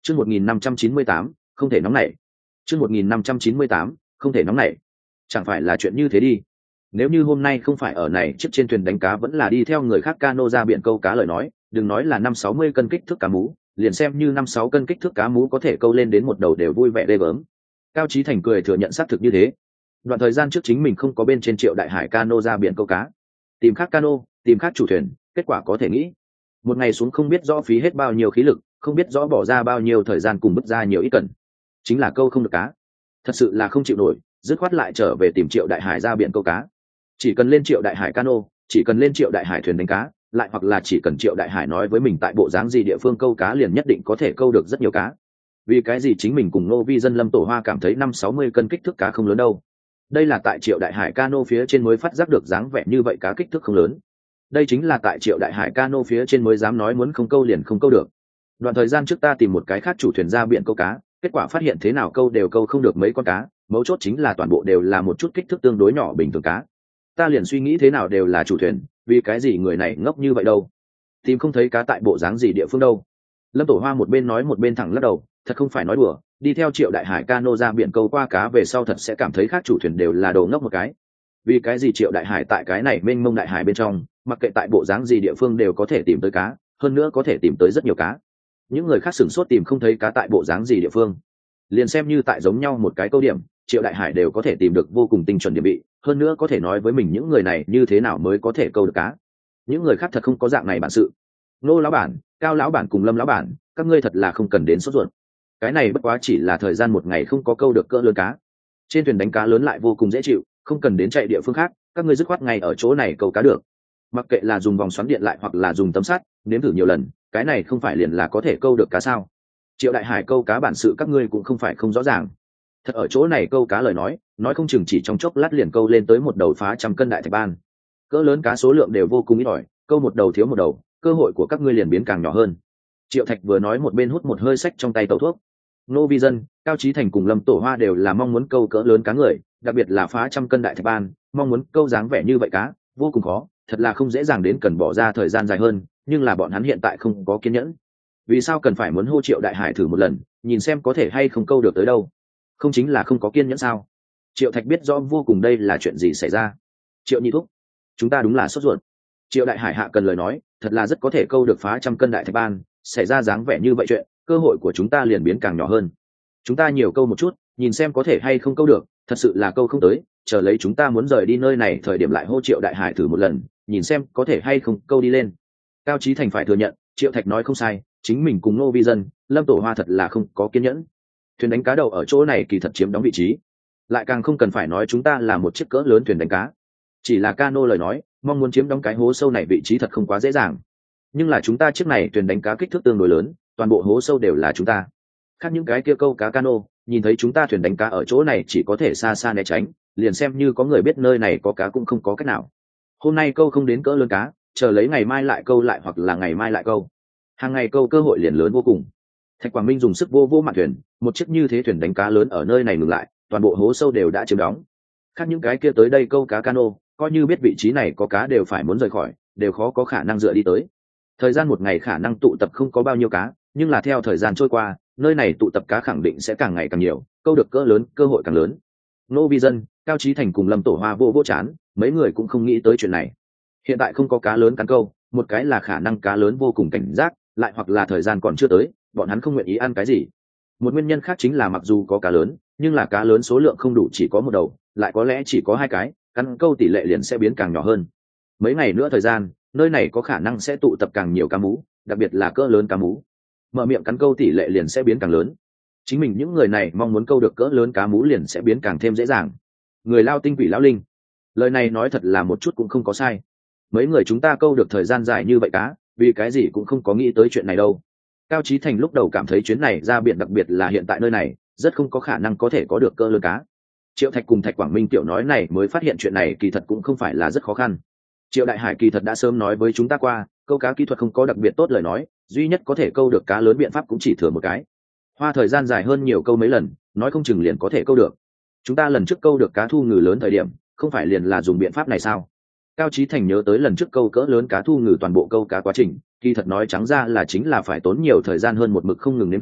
Chương 1598, không thể nóng nảy. Chương 1598, không thể nóng nảy. Chẳng phải là chuyện như thế đi. Nếu như hôm nay không phải ở này chiếc trên thuyền đánh cá vẫn là đi theo người khác cano ra biển câu cá lời nói, đừng nói là 5-60 cân kích thước cá mú, liền xem như 5-6 cân kích thước cá mú có thể câu lên đến một đầu đều vui vẻ ghê gớm. Cao Chí Thành cười thừa nhận xác thực như thế. Đoạn thời gian trước chính mình không có bên trên Triệu Đại Hải cano ra biển câu cá, tìm khác cano, tìm khác chủ thuyền, kết quả có thể nghĩ. Một ngày xuống không biết rõ phí hết bao nhiêu khí lực, không biết rõ bỏ ra bao nhiêu thời gian cùng bứt ra nhiều ít cần, chính là câu không được cá, thật sự là không chịu nổi, dứt khoát lại trở về tìm Triệu Đại Hải ra biển câu cá. Chỉ cần lên Triệu Đại Hải cano, chỉ cần lên Triệu Đại Hải thuyền đánh cá, lại hoặc là chỉ cần Triệu Đại Hải nói với mình tại bộ dáng gì địa phương câu cá liền nhất định có thể câu được rất nhiều cá. Vì cái gì chính mình cùng Ngô Vi Dân Lâm Tổ Hoa cảm thấy 5-60 cân kích thước cá không lớn đâu? Đây là tại Triệu Đại Hải cano phía trên mới phát giác được dáng vẻ như vậy cá kích thước không lớn. Đây chính là tại Triệu Đại Hải cano phía trên mới dám nói muốn không câu liền không câu được. Đoạn thời gian trước ta tìm một cái khác chủ thuyền ra biển câu cá, kết quả phát hiện thế nào câu đều câu không được mấy con cá, mấu chốt chính là toàn bộ đều là một chút kích thước tương đối nhỏ bình thường cá. Ta liền suy nghĩ thế nào đều là chủ thuyền, vì cái gì người này ngốc như vậy đâu? Tìm không thấy cá tại bộ dáng gì địa phương đâu. Lâm Tổ Hoa một bên nói một bên thẳng lắc đầu, thật không phải nói đùa, đi theo Triệu Đại Hải cano ra biển câu qua cá về sau thật sẽ cảm thấy khác chủ thuyền đều là đồ ngốc một cái. Vì cái gì Triệu Đại Hải tại cái này mênh mông đại hải bên trong, mặc kệ tại bộ dáng gì địa phương đều có thể tìm tới cá, hơn nữa có thể tìm tới rất nhiều cá. Những người khác sửng sốt tìm không thấy cá tại bộ dáng gì địa phương, liền xem như tại giống nhau một cái câu điểm, Triệu Đại Hải đều có thể tìm được vô cùng tinh chuẩn điểm bị, hơn nữa có thể nói với mình những người này như thế nào mới có thể câu được cá. Những người khác thật không có dạng này bản sự. Nô lão bản, Cao lão bản cùng Lâm lão bản, các ngươi thật là không cần đến sốt ruột. Cái này bất quá chỉ là thời gian một ngày không có câu được cỡ lớn cá. Trên thuyền đánh cá lớn lại vô cùng dễ chịu, không cần đến chạy địa phương khác, các ngươi dứt khoát ngay ở chỗ này câu cá được. Mặc kệ là dùng vòng xoắn điện lại hoặc là dùng tấm sắt, nếm thử nhiều lần, cái này không phải liền là có thể câu được cá sao? Triệu Đại Hải câu cá bản sự các ngươi cũng không phải không rõ ràng. Thật ở chỗ này câu cá lời nói không chừng chỉ trong chốc lát liền câu lên tới một đầu phá 100 cân đại thạch ban. Cỡ lớn cá số lượng đều vô cùng ít ỏi, câu một đầu thiếu một đầu, cơ hội của các ngươi liền biến càng nhỏ hơn. Triệu Thạch vừa nói một bên hút một hơi sách trong tay tẩu thuốc. Ngô Vi Dân, Cao Chí Thành cùng Lâm Tổ Hoa đều là mong muốn câu cỡ lớn cá người, đặc biệt là phá 100 cân đại thạch ban, mong muốn câu dáng vẻ như vậy cá, vô cùng khó, thật là không dễ dàng đến cần bỏ ra thời gian dài hơn, nhưng là bọn hắn hiện tại không có kiên nhẫn. Vì sao cần phải muốn hô Triệu Đại Hải thử một lần, nhìn xem có thể hay không câu được tới đâu? Không chính là không có kiên nhẫn sao? Triệu Thạch biết rõ vô cùng đây là chuyện gì xảy ra. Triệu Nhị thúc, chúng ta đúng là sốt ruột. Triệu Đại Hải hạ cần lời nói, thật là rất có thể câu được phá 100 cân đại thạch ban, xảy ra dáng vẻ như vậy chuyện, cơ hội của chúng ta liền biến càng nhỏ hơn. Chúng ta nhiều câu một chút, nhìn xem có thể hay không câu được, thật sự là câu không tới, chờ lấy chúng ta muốn rời đi nơi này thời điểm lại hô Triệu Đại Hải thử một lần, nhìn xem có thể hay không câu đi lên. Cao Chí Thành phải thừa nhận, Triệu Thạch nói không sai, chính mình cùng Ngô Vi Dân, Lâm Tổ Hoa thật là không có kiên nhẫn. Thuyền đánh cá đầu ở chỗ này kỳ thật chiếm đóng vị trí, lại càng không cần phải nói chúng ta là một chiếc cỡ lớn thuyền đánh cá. Chỉ là cano lời nói, mong muốn chiếm đóng cái hố sâu này vị trí thật không quá dễ dàng. Nhưng là chúng ta chiếc này thuyền đánh cá kích thước tương đối lớn, toàn bộ hố sâu đều là chúng ta. Khác những cái kia câu cá cano, nhìn thấy chúng ta thuyền đánh cá ở chỗ này chỉ có thể xa xa né tránh, liền xem như có người biết nơi này có cá cũng không có cách nào. Hôm nay câu không đến cỡ lớn cá, chờ lấy ngày mai lại câu lại hoặc là ngày mai lại câu. Hàng ngày câu cơ hội liền lớn vô cùng. Thạch Quảng Minh dùng sức vô mạn thuyền, một chiếc như thế thuyền đánh cá lớn ở nơi này ngừng lại, toàn bộ hố sâu đều đã chiếm đóng. Khác những cái kia tới đây câu cá cano, coi như biết vị trí này có cá đều phải muốn rời khỏi, đều khó có khả năng dựa đi tới. Thời gian một ngày khả năng tụ tập không có bao nhiêu cá, nhưng là theo thời gian trôi qua, nơi này tụ tập cá khẳng định sẽ càng ngày càng nhiều, câu được cỡ lớn cơ hội càng lớn. Ngô Vi Dân, Cao Chí Thành cùng Lâm Tổ Hoa vô chán, mấy người cũng không nghĩ tới chuyện này. Hiện tại không có cá lớn cắn câu, một cái là khả năng cá lớn vô cùng cảnh giác, lại hoặc là thời gian còn chưa tới, bọn hắn không nguyện ý ăn cái gì. Một nguyên nhân khác chính là mặc dù có cá lớn, nhưng là cá lớn số lượng không đủ chỉ có một đầu, lại có lẽ chỉ có hai cái, cắn câu tỷ lệ liền sẽ biến càng nhỏ hơn. Mấy ngày nữa thời gian, nơi này có khả năng sẽ tụ tập càng nhiều cá mú, đặc biệt là cỡ lớn cá mú. Mở miệng cắn câu tỷ lệ liền sẽ biến càng lớn. Chính mình những người này mong muốn câu được cỡ lớn cá mú liền sẽ biến càng thêm dễ dàng. Người lao tinh quỷ lao linh, lời này nói thật là một chút cũng không có sai. Mấy người chúng ta câu được thời gian dài như vậy cá, vì cái gì cũng không có nghĩ tới chuyện này đâu. Cao Chí Thành lúc đầu cảm thấy chuyến này ra biển, đặc biệt là hiện tại nơi này, rất không có khả năng có thể có được cỡ lớn cá. Triệu Thạch cùng Thạch Quảng Minh tiểu nói này mới phát hiện chuyện này kỳ thật cũng không phải là rất khó khăn. Triệu Đại Hải kỳ thật đã sớm nói với chúng ta qua, câu cá kỹ thuật không có đặc biệt tốt lời nói, duy nhất có thể câu được cá lớn biện pháp cũng chỉ thừa một cái. Hoa thời gian dài hơn nhiều câu mấy lần, nói không chừng liền có thể câu được. Chúng ta lần trước câu được cá thu ngừ lớn thời điểm, không phải liền là dùng biện pháp này sao? Cao Chí Thành nhớ tới lần trước câu cỡ lớn cá thu ngừ toàn bộ câu cá quá trình, kỳ thật nói trắng ra là chính là phải tốn nhiều thời gian hơn một mực không ngừng nếm thử,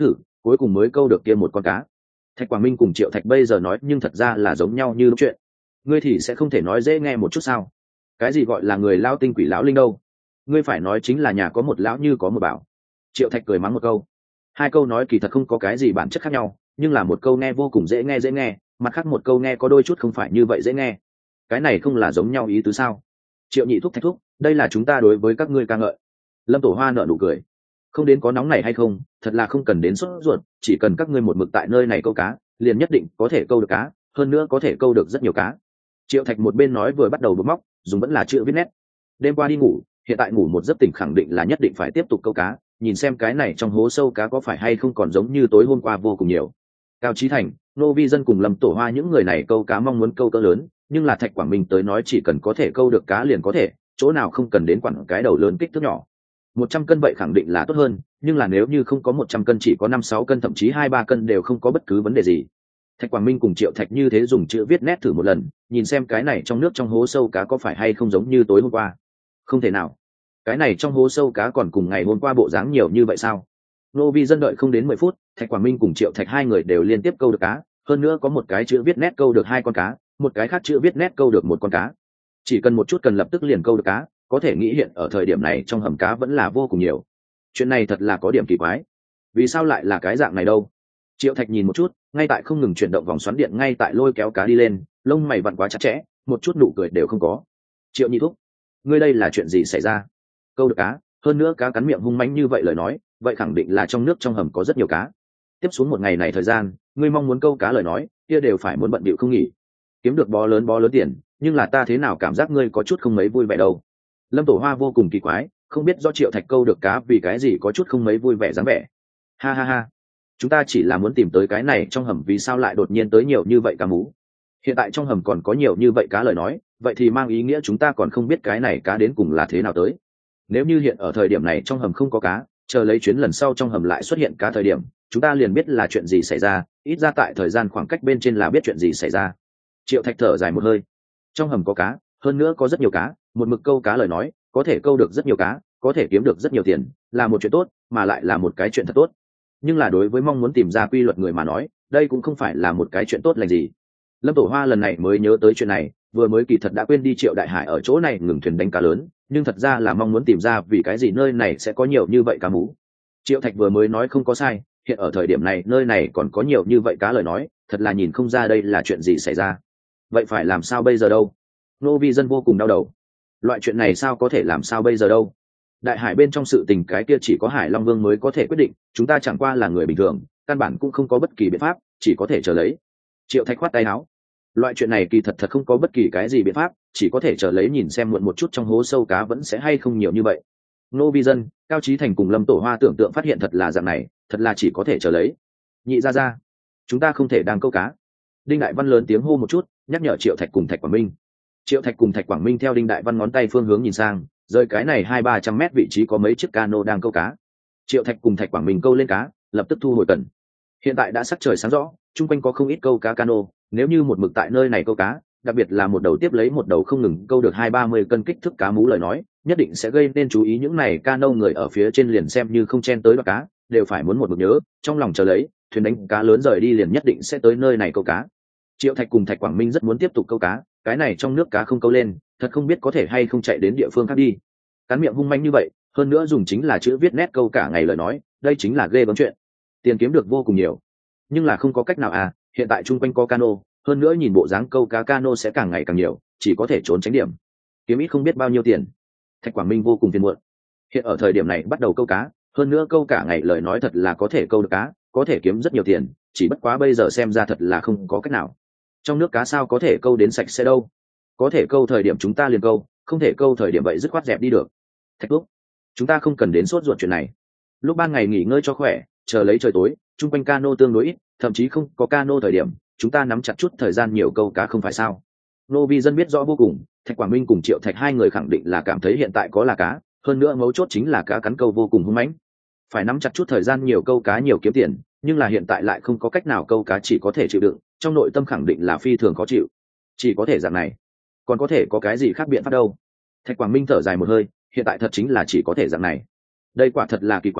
cuối cùng mới câu được kia một con cá. Thạch Quảng Minh cùng Triệu Thạch bây giờ nói nhưng thật ra là giống nhau như lúc chuyện. Ngươi thì sẽ không thể nói dễ nghe một chút sao? Cái gì gọi là người lao tinh quỷ lão linh đâu? Ngươi phải nói chính là nhà có một lão như có một bảo. Triệu Thạch cười mắng một câu. Hai câu nói kỳ thật không có cái gì bản chất khác nhau, nhưng là một câu nghe vô cùng dễ nghe, mặt khác một câu nghe có đôi chút không phải như vậy dễ nghe. Cái này không là giống nhau ý tứ sao? Triệu Nhị thúc, Thạch thúc, đây là chúng ta đối với các ngươi ca ngợi. Lâm Tổ Hoa nở nụ cười. Không đến có nóng này hay không, thật là không cần đến sốt ruột, chỉ cần các ngươi một mực tại nơi này câu cá, liền nhất định có thể câu được cá, hơn nữa có thể câu được rất nhiều cá. Triệu Thạch một bên nói vừa bắt đầu bấm móc, dùng vẫn là chữ viết nét. Đêm qua đi ngủ, hiện tại ngủ một giấc tỉnh khẳng định là nhất định phải tiếp tục câu cá, nhìn xem cái này trong hố sâu cá có phải hay không còn giống như tối hôm qua vô cùng nhiều. Cao Chí Thành, Nô Vi Dân cùng Lâm Tổ Hoa những người này câu cá mong muốn câu cỡ lớn, nhưng là Thạch Quảng Minh tới nói chỉ cần có thể câu được cá liền có thể, chỗ nào không cần đến quản cái đầu lớn kích thước nhỏ. 100 cân vậy khẳng định là tốt hơn, nhưng là nếu như không có 100 cân chỉ có 5-6 cân thậm chí 2-3 cân đều không có bất cứ vấn đề gì. Thạch Quảng Minh cùng Triệu Thạch như thế dùng chữ viết nét thử một lần, nhìn xem cái này trong nước trong hố sâu cá có phải hay không giống như tối hôm qua. Không thể nào. Cái này trong hố sâu cá còn cùng ngày hôm qua bộ dáng nhiều như vậy sao? Nô Vi Dân đợi không đến 10 phút, Thạch Quảng Minh cùng Triệu Thạch hai người đều liên tiếp câu được cá, hơn nữa có một cái chữ viết nét câu được 2 con cá, một cái khác chữ viết nét câu được 1 con cá. Chỉ cần một chút cần lập tức liền câu được cá, có thể nghĩ hiện ở thời điểm này trong hầm cá vẫn là vô cùng nhiều. Chuyện này thật là có điểm kỳ quái. Vì sao lại là cái dạng này đâu? Triệu Thạch nhìn một chút, ngay tại không ngừng chuyển động vòng xoắn điện ngay tại lôi kéo cá đi lên, lông mày vặn quá chặt chẽ, một chút nụ cười đều không có. Triệu Nhị thúc, ngươi đây là chuyện gì xảy ra? Câu được cá, hơn nữa cá cắn miệng hung mãnh như vậy lời nói, vậy khẳng định là trong nước trong hầm có rất nhiều cá. Tiếp xuống một ngày này thời gian, ngươi mong muốn câu cá lời nói, kia đều phải muốn bận bịu không nghỉ. Kiếm được bó lớn tiền, nhưng là ta thế nào cảm giác ngươi có chút không mấy vui vẻ đâu. Lâm Tổ Hoa vô cùng kỳ quái, không biết do Triệu Thạch câu được cá vì cái gì có chút không mấy vui vẻ dáng vẻ. Ha ha ha, chúng ta chỉ là muốn tìm tới cái này trong hầm vì sao lại đột nhiên tới nhiều như vậy cá mú. Hiện tại trong hầm còn có nhiều như vậy cá lời nói, vậy thì mang ý nghĩa chúng ta còn không biết cái này cá đến cùng là thế nào tới. Nếu như hiện ở thời điểm này trong hầm không có cá, chờ lấy chuyến lần sau trong hầm lại xuất hiện cá thời điểm, chúng ta liền biết là chuyện gì xảy ra, ít ra tại thời gian khoảng cách bên trên là biết chuyện gì xảy ra. Triệu Thạch thở dài một hơi. Trong hầm có cá, hơn nữa có rất nhiều cá, một mực câu cá lời nói, có thể câu được rất nhiều cá, có thể kiếm được rất nhiều tiền, là một chuyện tốt, mà lại là một cái chuyện thật tốt. Nhưng là đối với mong muốn tìm ra quy luật người mà nói, đây cũng không phải là một cái chuyện tốt lành gì. Lâm Tổ Hoa lần này mới nhớ tới chuyện này, vừa mới kỳ thật đã quên đi Triệu Đại Hải ở chỗ này ngừng thuyền đánh cá lớn, nhưng thật ra là mong muốn tìm ra vì cái gì nơi này sẽ có nhiều như vậy cá mú. Triệu Thạch vừa mới nói không có sai, hiện ở thời điểm này nơi này còn có nhiều như vậy cá lời nói, thật là nhìn không ra đây là chuyện gì xảy ra. Vậy phải làm sao bây giờ đâu? Nô Vi Dân vô cùng đau đầu. Loại chuyện này sao có thể làm sao bây giờ đâu? Đại hải bên trong sự tình cái kia chỉ có Hải Long Vương mới có thể quyết định, chúng ta chẳng qua là người bình thường, căn bản cũng không có bất kỳ biện pháp, chỉ có thể chờ lấy. Triệu Thạch khoát tay áo. Loại chuyện này kỳ thật không có bất kỳ cái gì biện pháp, chỉ có thể chờ lấy nhìn xem muộn một chút trong hố sâu cá vẫn sẽ hay không nhiều như vậy. Nô Vi Dân, Cao Chí Thành cùng Lâm Tổ Hoa tưởng tượng phát hiện thật là dạng này, thật là chỉ có thể chờ lấy. Nhị ra, chúng ta không thể đang câu cá. Đinh Đại Văn lớn tiếng hô một chút, nhắc nhở Triệu Thạch cùng Thạch Quảng Minh. Triệu Thạch cùng Thạch Quảng Minh theo Đinh Đại Văn ngón tay phương hướng nhìn sang, rơi cái này 200-300 mét vị trí có mấy chiếc cano đang câu cá. Triệu Thạch cùng Thạch Quảng Minh câu lên cá, lập tức thu hồi cần. Hiện tại đã sắc trời sáng rõ, chung quanh có không ít câu cá cano, nếu như một mực tại nơi này câu cá, đặc biệt là một đầu tiếp lấy một đầu không ngừng câu được 20-30 cân kích thước cá mú lời nói, nhất định sẽ gây nên chú ý những này cano người ở phía trên liền xem như không chen tới đoạt cá, đều phải muốn một mực nhớ, trong lòng chờ lấy, thuyền đánh cá lớn rời đi liền nhất định sẽ tới nơi này câu cá. Triệu Thạch cùng Thạch Quảng Minh rất muốn tiếp tục câu cá, cái này trong nước cá không câu lên, thật không biết có thể hay không chạy đến địa phương khác đi. Cắn miệng hung manh như vậy, hơn nữa dùng chính là chữ viết nét câu cả ngày lời nói, đây chính là ghê gớm chuyện. Tiền kiếm được vô cùng nhiều, nhưng là không có cách nào à, hiện tại chung quanh có cano, hơn nữa nhìn bộ dáng câu cá cano sẽ càng ngày càng nhiều, chỉ có thể trốn tránh điểm. Kiếm ít không biết bao nhiêu tiền. Thạch Quảng Minh vô cùng phiền muộn. Hiện ở thời điểm này bắt đầu câu cá, hơn nữa câu cả ngày lời nói thật là có thể câu được cá, có thể kiếm rất nhiều tiền, chỉ bất quá bây giờ xem ra thật là không có cách nào. Trong nước cá sao có thể câu đến sạch sẽ đâu? Có thể câu thời điểm chúng ta liền câu, không thể câu thời điểm vậy dứt khoát dẹp đi được. Thạch Thúc, chúng ta không cần đến sốt ruột chuyện này. Lúc ban ngày nghỉ ngơi cho khỏe, chờ lấy trời tối, chung quanh cano tương đối ít, thậm chí không có cano thời điểm, chúng ta nắm chặt chút thời gian nhiều câu cá không phải sao? Nô Vi Dân biết rõ vô cùng, Thạch Quảng Minh cùng Triệu Thạch hai người khẳng định là cảm thấy hiện tại có là cá, hơn nữa mấu chốt chính là cá cắn câu vô cùng hung mãnh. Phải nắm chặt chút thời gian nhiều câu cá nhiều kiếm tiền, nhưng là hiện tại lại không có cách nào câu cá chỉ có thể chịu đựng, trong nội tâm khẳng định là phi thường khó chịu. Chỉ có thể dạng này, còn có thể có cái gì khác biện pháp đâu? Thạch Quảng Minh thở dài một hơi, hiện tại thật chính là chỉ có thể dạng này. Đây quả thật là kỳ quái,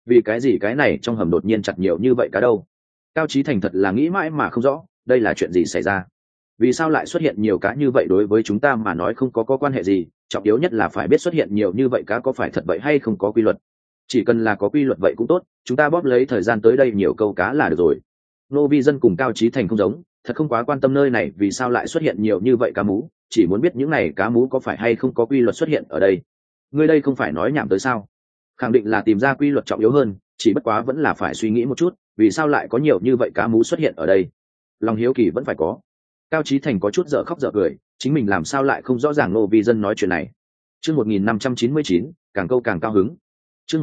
vì cái gì cái này trong hầm đột nhiên chặt nhiều như vậy cá đâu? Cao Chí Thành thật là nghĩ mãi mà không rõ, đây là chuyện gì xảy ra? Vì sao lại xuất hiện nhiều cá như vậy? Đối với chúng ta mà nói không có quan hệ gì, trọng yếu nhất là phải biết xuất hiện nhiều như vậy cá có phải thật vậy hay không có quy luật. Chỉ cần là có quy luật vậy cũng tốt, chúng ta bóp lấy thời gian tới đây nhiều câu cá là được rồi. Nô Vi Dân cùng Cao Chí Thành không giống, thật không quá quan tâm nơi này vì sao lại xuất hiện nhiều như vậy cá mú, chỉ muốn biết những này cá mú có phải hay không có quy luật xuất hiện ở đây. Ngươi đây không phải nói nhảm tới sao? Khẳng định là tìm ra quy luật trọng yếu hơn, chỉ bất quá vẫn là phải suy nghĩ một chút, vì sao lại có nhiều như vậy cá mú xuất hiện ở đây. Lòng hiếu kỳ vẫn phải có. Cao Chí Thành có chút dở khóc dở cười, chính mình làm sao lại không rõ ràng Nô Vi Dân nói chuyện này. Chương 1599, càng câu càng cao hứng. Chương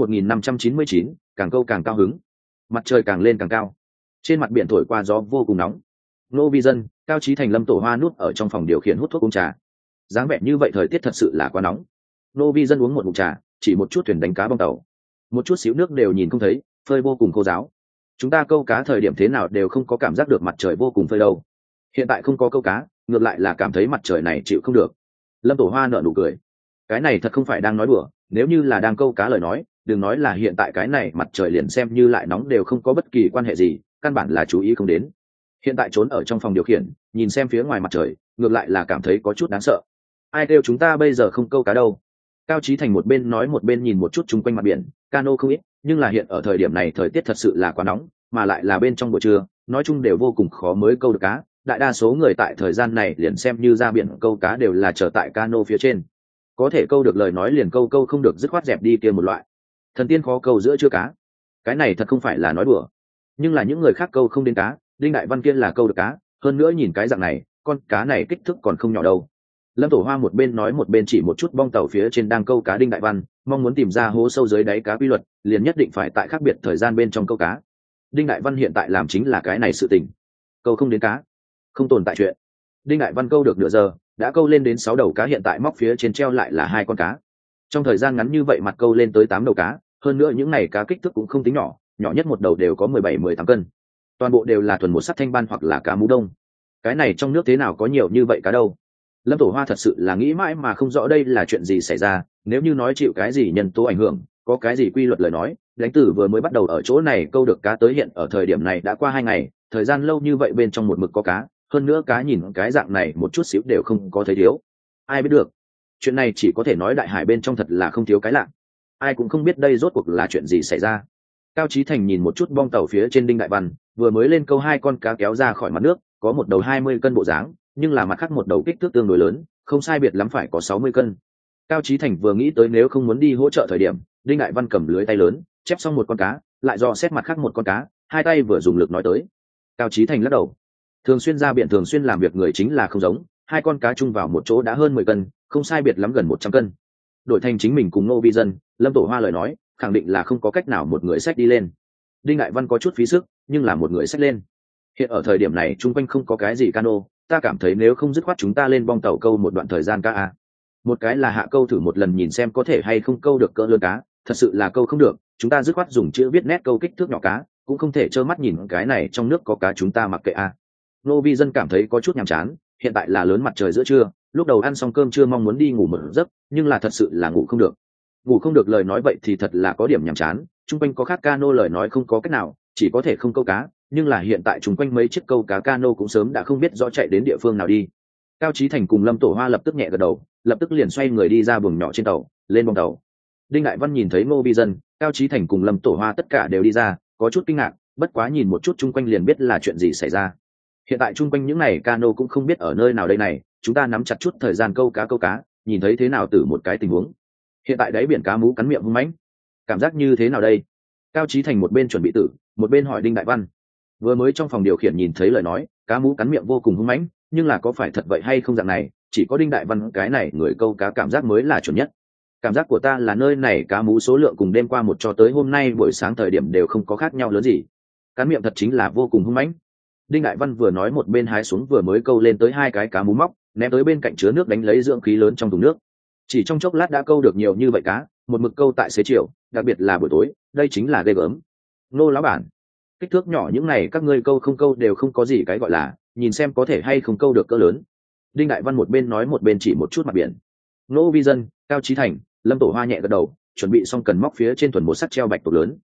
1599, càng câu càng cao hứng. Mặt trời càng lên càng cao. Trên mặt biển thổi qua gió vô cùng nóng. Nô Vi Dân, Cao Chí Thành, Lâm Tổ Hoa núp ở trong phòng điều khiển hút thuốc uống trà. Dáng vẻ như vậy thời tiết thật sự là quá nóng. Nô Vi Dân uống một ngụm trà, chỉ một chút thuyền đánh cá bong tàu, một chút xíu nước đều nhìn không thấy, phơi vô cùng khô ráo. Chúng ta câu cá thời điểm thế nào đều không có cảm giác được mặt trời vô cùng phơi đâu. Hiện tại không có câu cá, ngược lại là cảm thấy mặt trời này chịu không được. Lâm Tổ Hoa nở nụ cười. Cái này thật không phải đang nói đùa, nếu như là đang câu cá lời nói, đừng nói là hiện tại cái này mặt trời liền xem như lại nóng đều không có bất kỳ quan hệ gì, căn bản là chú ý không đến. Hiện tại trốn ở trong phòng điều khiển, nhìn xem phía ngoài mặt trời, ngược lại là cảm thấy có chút đáng sợ. Ai kêu chúng ta bây giờ không câu cá đâu? Cao Chí Thành một bên nói một bên nhìn một chút chung quanh mặt biển, cano không ít, nhưng là hiện ở thời điểm này thời tiết thật sự là quá nóng, mà lại là bên trong buổi trưa, nói chung đều vô cùng khó mới câu được cá. Đại đa số người tại thời gian này liền xem như ra biển câu cá đều là chờ tại cano phía trên. Có thể câu được lời nói liền câu, câu không được dứt khoát dẹp đi kia một loại. Thần tiên khó câu giữa chưa cá. Cái này thật không phải là nói đùa. Nhưng là những người khác câu không đến cá, Đinh Đại Văn kia là câu được cá, hơn nữa nhìn cái dạng này, con cá này kích thước còn không nhỏ đâu. Lâm Tổ Hoa một bên nói một bên chỉ một chút bong tàu phía trên đang câu cá Đinh Đại Văn, mong muốn tìm ra hố sâu dưới đáy cá quy luật, liền nhất định phải tại khác biệt thời gian bên trong câu cá. Đinh Đại Văn hiện tại làm chính là cái này sự tình. Câu không đến cá, không tồn tại chuyện. Đinh Đại Văn câu được nửa giờ, đã câu lên đến 6 đầu cá, hiện tại móc phía trên treo lại là 2 con cá. Trong thời gian ngắn như vậy mặt câu lên tới 8 đầu cá, hơn nữa những này cá kích thước cũng không tính nhỏ, nhỏ nhất một đầu đều có 17-18 cân. Toàn bộ đều là thuần một sắt thanh ban hoặc là cá mú đông. Cái này trong nước thế nào có nhiều như vậy cá đâu? Lâm Tổ Hoa thật sự là nghĩ mãi mà không rõ đây là chuyện gì xảy ra, nếu như nói chịu cái gì nhân tố ảnh hưởng, có cái gì quy luật lời nói, đánh tử vừa mới bắt đầu ở chỗ này câu được cá tới hiện ở thời điểm này đã qua 2 ngày, thời gian lâu như vậy bên trong một mực có cá, hơn nữa cá nhìn cái dạng này một chút xíu đều không có thấy thiếu. Ai biết được? Chuyện này chỉ có thể nói đại hải bên trong thật là không thiếu cái lạ. Ai cũng không biết đây rốt cuộc là chuyện gì xảy ra. Cao Chí Thành nhìn một chút bong tàu phía trên Đinh Đại Văn, vừa mới lên câu 2 con cá kéo ra khỏi mặt nước, có một đầu 20 cân bộ dáng, nhưng là mặt khác một đầu kích thước tương đối lớn, không sai biệt lắm phải có 60 cân. Cao Chí Thành vừa nghĩ tới nếu không muốn đi hỗ trợ thời điểm, Đinh Đại Văn cầm lưới tay lớn, chép xong một con cá, lại dò xét mặt khác một con cá, hai tay vừa dùng lực nói tới. Cao Chí Thành lắc đầu. Thường xuyên ra biển thường xuyên làm việc người chính là không giống, 2 con cá chung vào một chỗ đã hơn 10 cân, không sai biệt lắm gần 100 cân. Đổi thành chính mình cùng Ngô Vi Dân, Lâm Tổ Hoa lời nói, khẳng định là không có cách nào một người xách đi lên. Đinh Đại Văn có chút phí sức, nhưng là một người xách lên. Hiện ở thời điểm này chung quanh không có cái gì cano, ta cảm thấy nếu không dứt khoát chúng ta lên bong tàu câu một đoạn thời gian cá a. Một cái là hạ câu thử một lần nhìn xem có thể hay không câu được cỡ lớn cá, thật sự là câu không được, chúng ta dứt khoát dùng chữ viết nét câu kích thước nhỏ cá, cũng không thể trơ mắt nhìn cái này trong nước có cá chúng ta mặc kệ a. Nô Vi Dân cảm thấy có chút nhàm chán, hiện tại là lớn mặt trời giữa trưa, lúc đầu ăn xong cơm trưa mong muốn đi ngủ một giấc, nhưng là thật sự là ngủ không được. Ngủ không được lời nói vậy thì thật là có điểm nhàm chán, chung quanh có khác cano lời nói không có cách nào, chỉ có thể không câu cá, nhưng là hiện tại chung quanh mấy chiếc câu cá cano cũng sớm đã không biết rõ chạy đến địa phương nào đi. Cao Chí Thành cùng Lâm Tổ Hoa lập tức nhẹ gật đầu, lập tức liền xoay người đi ra buồng nhỏ trên tàu, lên bong tàu. Đinh Đại Văn nhìn thấy Ngô Vi Dân, Cao Chí Thành cùng Lâm Tổ Hoa tất cả đều đi ra, có chút kinh ngạc, bất quá nhìn một chút chung quanh liền biết là chuyện gì xảy ra. Hiện tại chung quanh những này cano cũng không biết ở nơi nào đây này, chúng ta nắm chặt chút thời gian câu cá, nhìn thấy thế nào từ một cái tình huống. Hiện tại đáy biển cá mú cắn miệng hung mãnh, cảm giác như thế nào đây? Cao Chí Thành một bên chuẩn bị tử, một bên hỏi Đinh Đại Văn. Vừa mới trong phòng điều khiển nhìn thấy lời nói, cá mú cắn miệng vô cùng hung mãnh, nhưng là có phải thật vậy hay không dạng này, chỉ có Đinh Đại Văn cái này người câu cá cảm giác mới là chuẩn nhất. Cảm giác của ta là nơi này cá mú số lượng cùng đêm qua một cho tới hôm nay buổi sáng thời điểm đều không có khác nhau lớn gì. Cắn miệng thật chính là vô cùng hung mãnh. Đinh Đại Văn vừa nói một bên hái xuống vừa mới câu lên tới 2 cái cá mú móc, ném tới bên cạnh chứa nước đánh lấy dưỡng khí lớn trong thùng nước. Chỉ trong chốc lát đã câu được nhiều như vậy cá, một mực câu tại xế chiều, đặc biệt là buổi tối, đây chính là ghê gớm. Nô lão bản, kích thước nhỏ những này các ngươi câu không câu đều không có gì cái gọi là, nhìn xem có thể hay không câu được cỡ lớn. Đinh Đại Văn một bên nói một bên chỉ một chút mặt biển. Nô Vi Dân, Cao Chí Thành, Lâm Tổ Hoa nhẹ gật đầu, chuẩn bị xong cần móc phía trên thuần một sắt treo bạch tuộc lớn.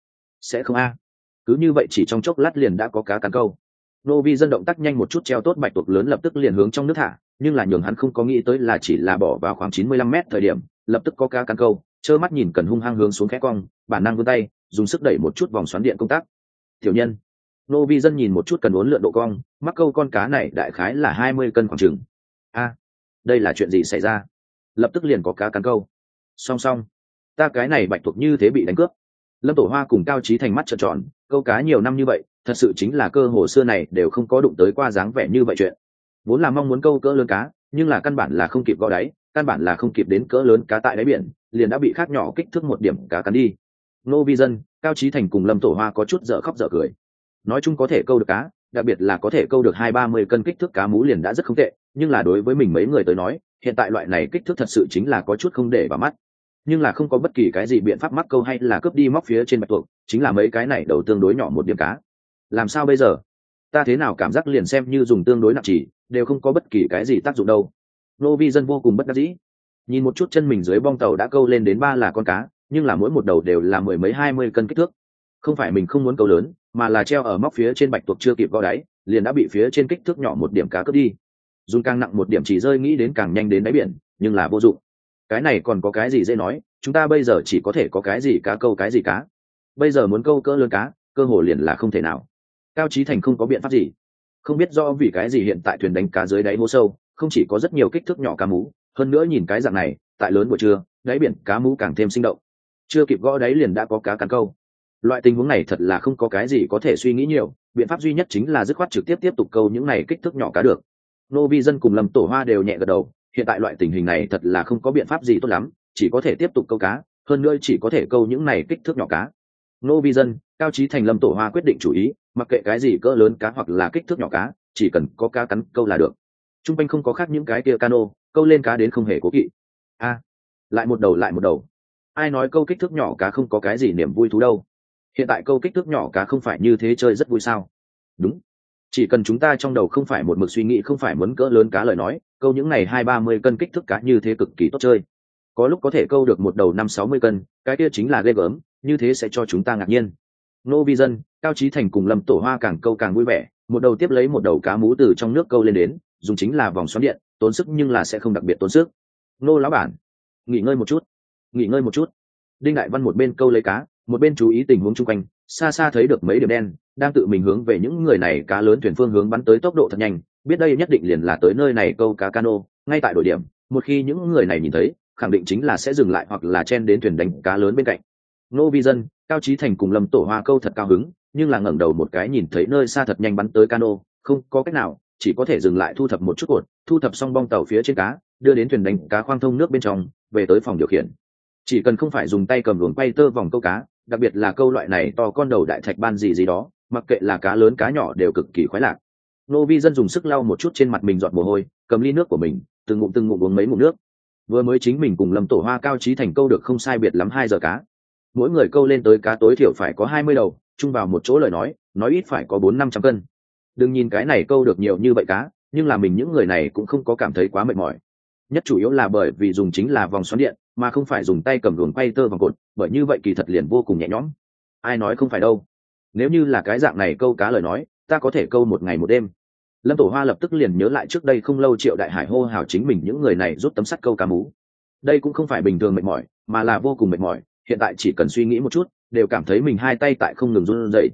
sẽ không a. Cứ như vậy chỉ trong chốc lát liền đã có cá cắn câu. Nô Vi dân động tác nhanh một chút treo tốt bạch tuộc lớn lập tức liền hướng trong nước thả, nhưng là nhường hắn không có nghĩ tới là chỉ là bỏ vào khoảng 95 mét thời điểm, lập tức có cá cắn câu, trơ mắt nhìn cần hung hăng hướng xuống khẽ cong, bản năng vươn tay, dùng sức đẩy một chút vòng xoắn điện công tác. Tiểu nhân, Nô Vi dân nhìn một chút cần uốn lượn độ cong, mắc câu con cá này đại khái là 20 cân khoảng chừng. A, đây là chuyện gì xảy ra? Lập tức liền có cá cắn câu. Song song, ta cái này bạch tuộc như thế bị đánh cướp. Lâm Tổ Hoa cùng Cao Chí Thành mắt trợn tròn, câu cá nhiều năm như vậy, thật sự chính là cơ hồ xưa này đều không có đụng tới qua dáng vẻ như vậy chuyện. Vốn là mong muốn câu cỡ lớn cá, nhưng là căn bản là không kịp gõ đáy, căn bản là không kịp đến cỡ lớn cá tại đáy biển, liền đã bị khác nhỏ kích thước một điểm cá cắn đi. Nô Vi dân, Cao Chí Thành cùng Lâm Tổ Hoa có chút dở khóc dở cười. Nói chung có thể câu được cá, đặc biệt là có thể câu được 20-30 cân kích thước cá mú liền đã rất không tệ, nhưng là đối với mình mấy người tới nói, hiện tại loại này kích thước thật sự chính là có chút không để vào mắt. Nhưng là không có bất kỳ cái gì biện pháp mắc câu hay là cướp đi móc phía trên bạch tuộc, chính là mấy cái này đầu tương đối nhỏ một điểm cá. Làm sao bây giờ? Ta thế nào cảm giác liền xem như dùng tương đối nặng chỉ, đều không có bất kỳ cái gì tác dụng đâu. Nô Vi dân vô cùng bất đắc dĩ. Nhìn một chút chân mình dưới bong tàu đã câu lên đến 3 là con cá, nhưng là mỗi một đầu đều là mười mấy 20 cân kích thước. Không phải mình không muốn câu lớn, mà là treo ở móc phía trên bạch tuộc chưa kịp gõ đáy, liền đã bị phía trên kích thước nhỏ một điểm cá cướp đi. Dùng càng nặng một điểm chỉ rơi nghĩ đến càng nhanh đến đáy biển, nhưng là vô dụng. Cái này còn có cái gì dễ nói, chúng ta bây giờ chỉ có thể có cái gì cá câu cái gì cá. Bây giờ muốn câu cỡ lớn cá, cơ hội liền là không thể nào. Cao Chí Thành không có biện pháp gì, không biết do vì cái gì hiện tại thuyền đánh cá dưới đáy hố sâu, không chỉ có rất nhiều kích thước nhỏ cá mú, hơn nữa nhìn cái dạng này, tại lớn buổi trưa, đáy biển cá mú càng thêm sinh động. Chưa kịp gõ đáy liền đã có cá cắn câu. Loại tình huống này thật là không có cái gì có thể suy nghĩ nhiều, biện pháp duy nhất chính là dứt khoát trực tiếp tiếp tục câu những này kích thước nhỏ cá được. Nô Vi dân cùng Lâm Tổ Hoa đều nhẹ gật đầu, hiện tại loại tình hình này thật là không có biện pháp gì tốt lắm, chỉ có thể tiếp tục câu cá, hơn nữa chỉ có thể câu những này kích thước nhỏ cá. Nô Vi dân, Cao Chí Thành, Lâm Tổ Hoa quyết định chủ ý, mặc kệ cái gì cỡ lớn cá hoặc là kích thước nhỏ cá, chỉ cần có cá cắn câu là được. Trung quanh không có khác những cái kia cano, câu lên cá đến không hề cố kỵ. A, lại một đầu. Ai nói câu kích thước nhỏ cá không có cái gì niềm vui thú đâu? Hiện tại câu kích thước nhỏ cá không phải như thế chơi rất vui sao? Đúng, chỉ cần chúng ta trong đầu không phải một mực suy nghĩ không phải muốn cỡ lớn cá lời nói, câu những này 20-30 cân kích thước cá như thế cực kỳ tốt chơi. Có lúc có thể câu được một đầu 50-60 cân, cái kia chính là ghê gớm, như thế sẽ cho chúng ta ngạc nhiên. Nô Vi dân, Cao Chí Thành cùng Lâm Tổ Hoa càng câu càng vui vẻ, một đầu tiếp lấy một đầu cá mú từ trong nước câu lên đến, dùng chính là vòng xoắn điện, tốn sức nhưng là sẽ không đặc biệt tốn sức. Nô lão bản, nghỉ ngơi một chút. Đinh Đại Văn một bên câu lấy cá, một bên chú ý tình huống chung quanh, xa xa thấy được mấy điểm đen đang tự mình hướng về những người này cá lớn thuyền phương hướng bắn tới tốc độ thật nhanh, biết đây nhất định liền là tới nơi này câu cá cano, ngay tại đội điểm, một khi những người này nhìn thấy, khẳng định chính là sẽ dừng lại hoặc là chen đến thuyền đánh cá lớn bên cạnh. Nô Vi dân, Cao Chí Thành cùng Lâm Tổ Hoa câu thật cao hứng, nhưng là ngẩng đầu một cái nhìn thấy nơi xa thật nhanh bắn tới cano, không có cách nào, chỉ có thể dừng lại thu thập một chút cột, thu thập xong bong tàu phía trên cá, đưa đến thuyền đánh cá khoang thông nước bên trong, về tới phòng điều khiển. Chỉ cần không phải dùng tay cầm luồng quay tơ vòng câu cá, đặc biệt là câu loại này to con đầu đại thạch ban gì đó, mặc kệ là cá lớn cá nhỏ đều cực kỳ khoái lạc. Nô Vi dân dùng sức lau một chút trên mặt mình giọt mồ hôi, cầm ly nước của mình, từng ngụm uống mấy ngụm nước. Vừa mới chính mình cùng Lâm Tổ Hoa, Cao Chí Thành câu được không sai biệt lắm 2 giờ cá. Mỗi người câu lên tới cá tối thiểu phải có 20 đầu, chung vào một chỗ lời nói ít phải có 400-500 cân. Đừng nhìn cái này câu được nhiều như vậy cá, nhưng là mình những người này cũng không có cảm thấy quá mệt mỏi. Nhất chủ yếu là bởi vì dùng chính là vòng xoắn điện, mà không phải dùng tay cầm luồng quay tơ vòng cột, bởi như vậy kỳ thật liền vô cùng nhẹ nhõm. Ai nói không phải đâu. Nếu như là cái dạng này câu cá lời nói, ta có thể câu một ngày một đêm. Lâm Tổ Hoa lập tức liền nhớ lại trước đây không lâu Triệu Đại Hải hô hào chính mình những người này rút tấm sắt câu cá mú. Đây cũng không phải bình thường mệt mỏi, mà là vô cùng mệt mỏi, hiện tại chỉ cần suy nghĩ một chút, đều cảm thấy mình hai tay tại không ngừng run rẩy.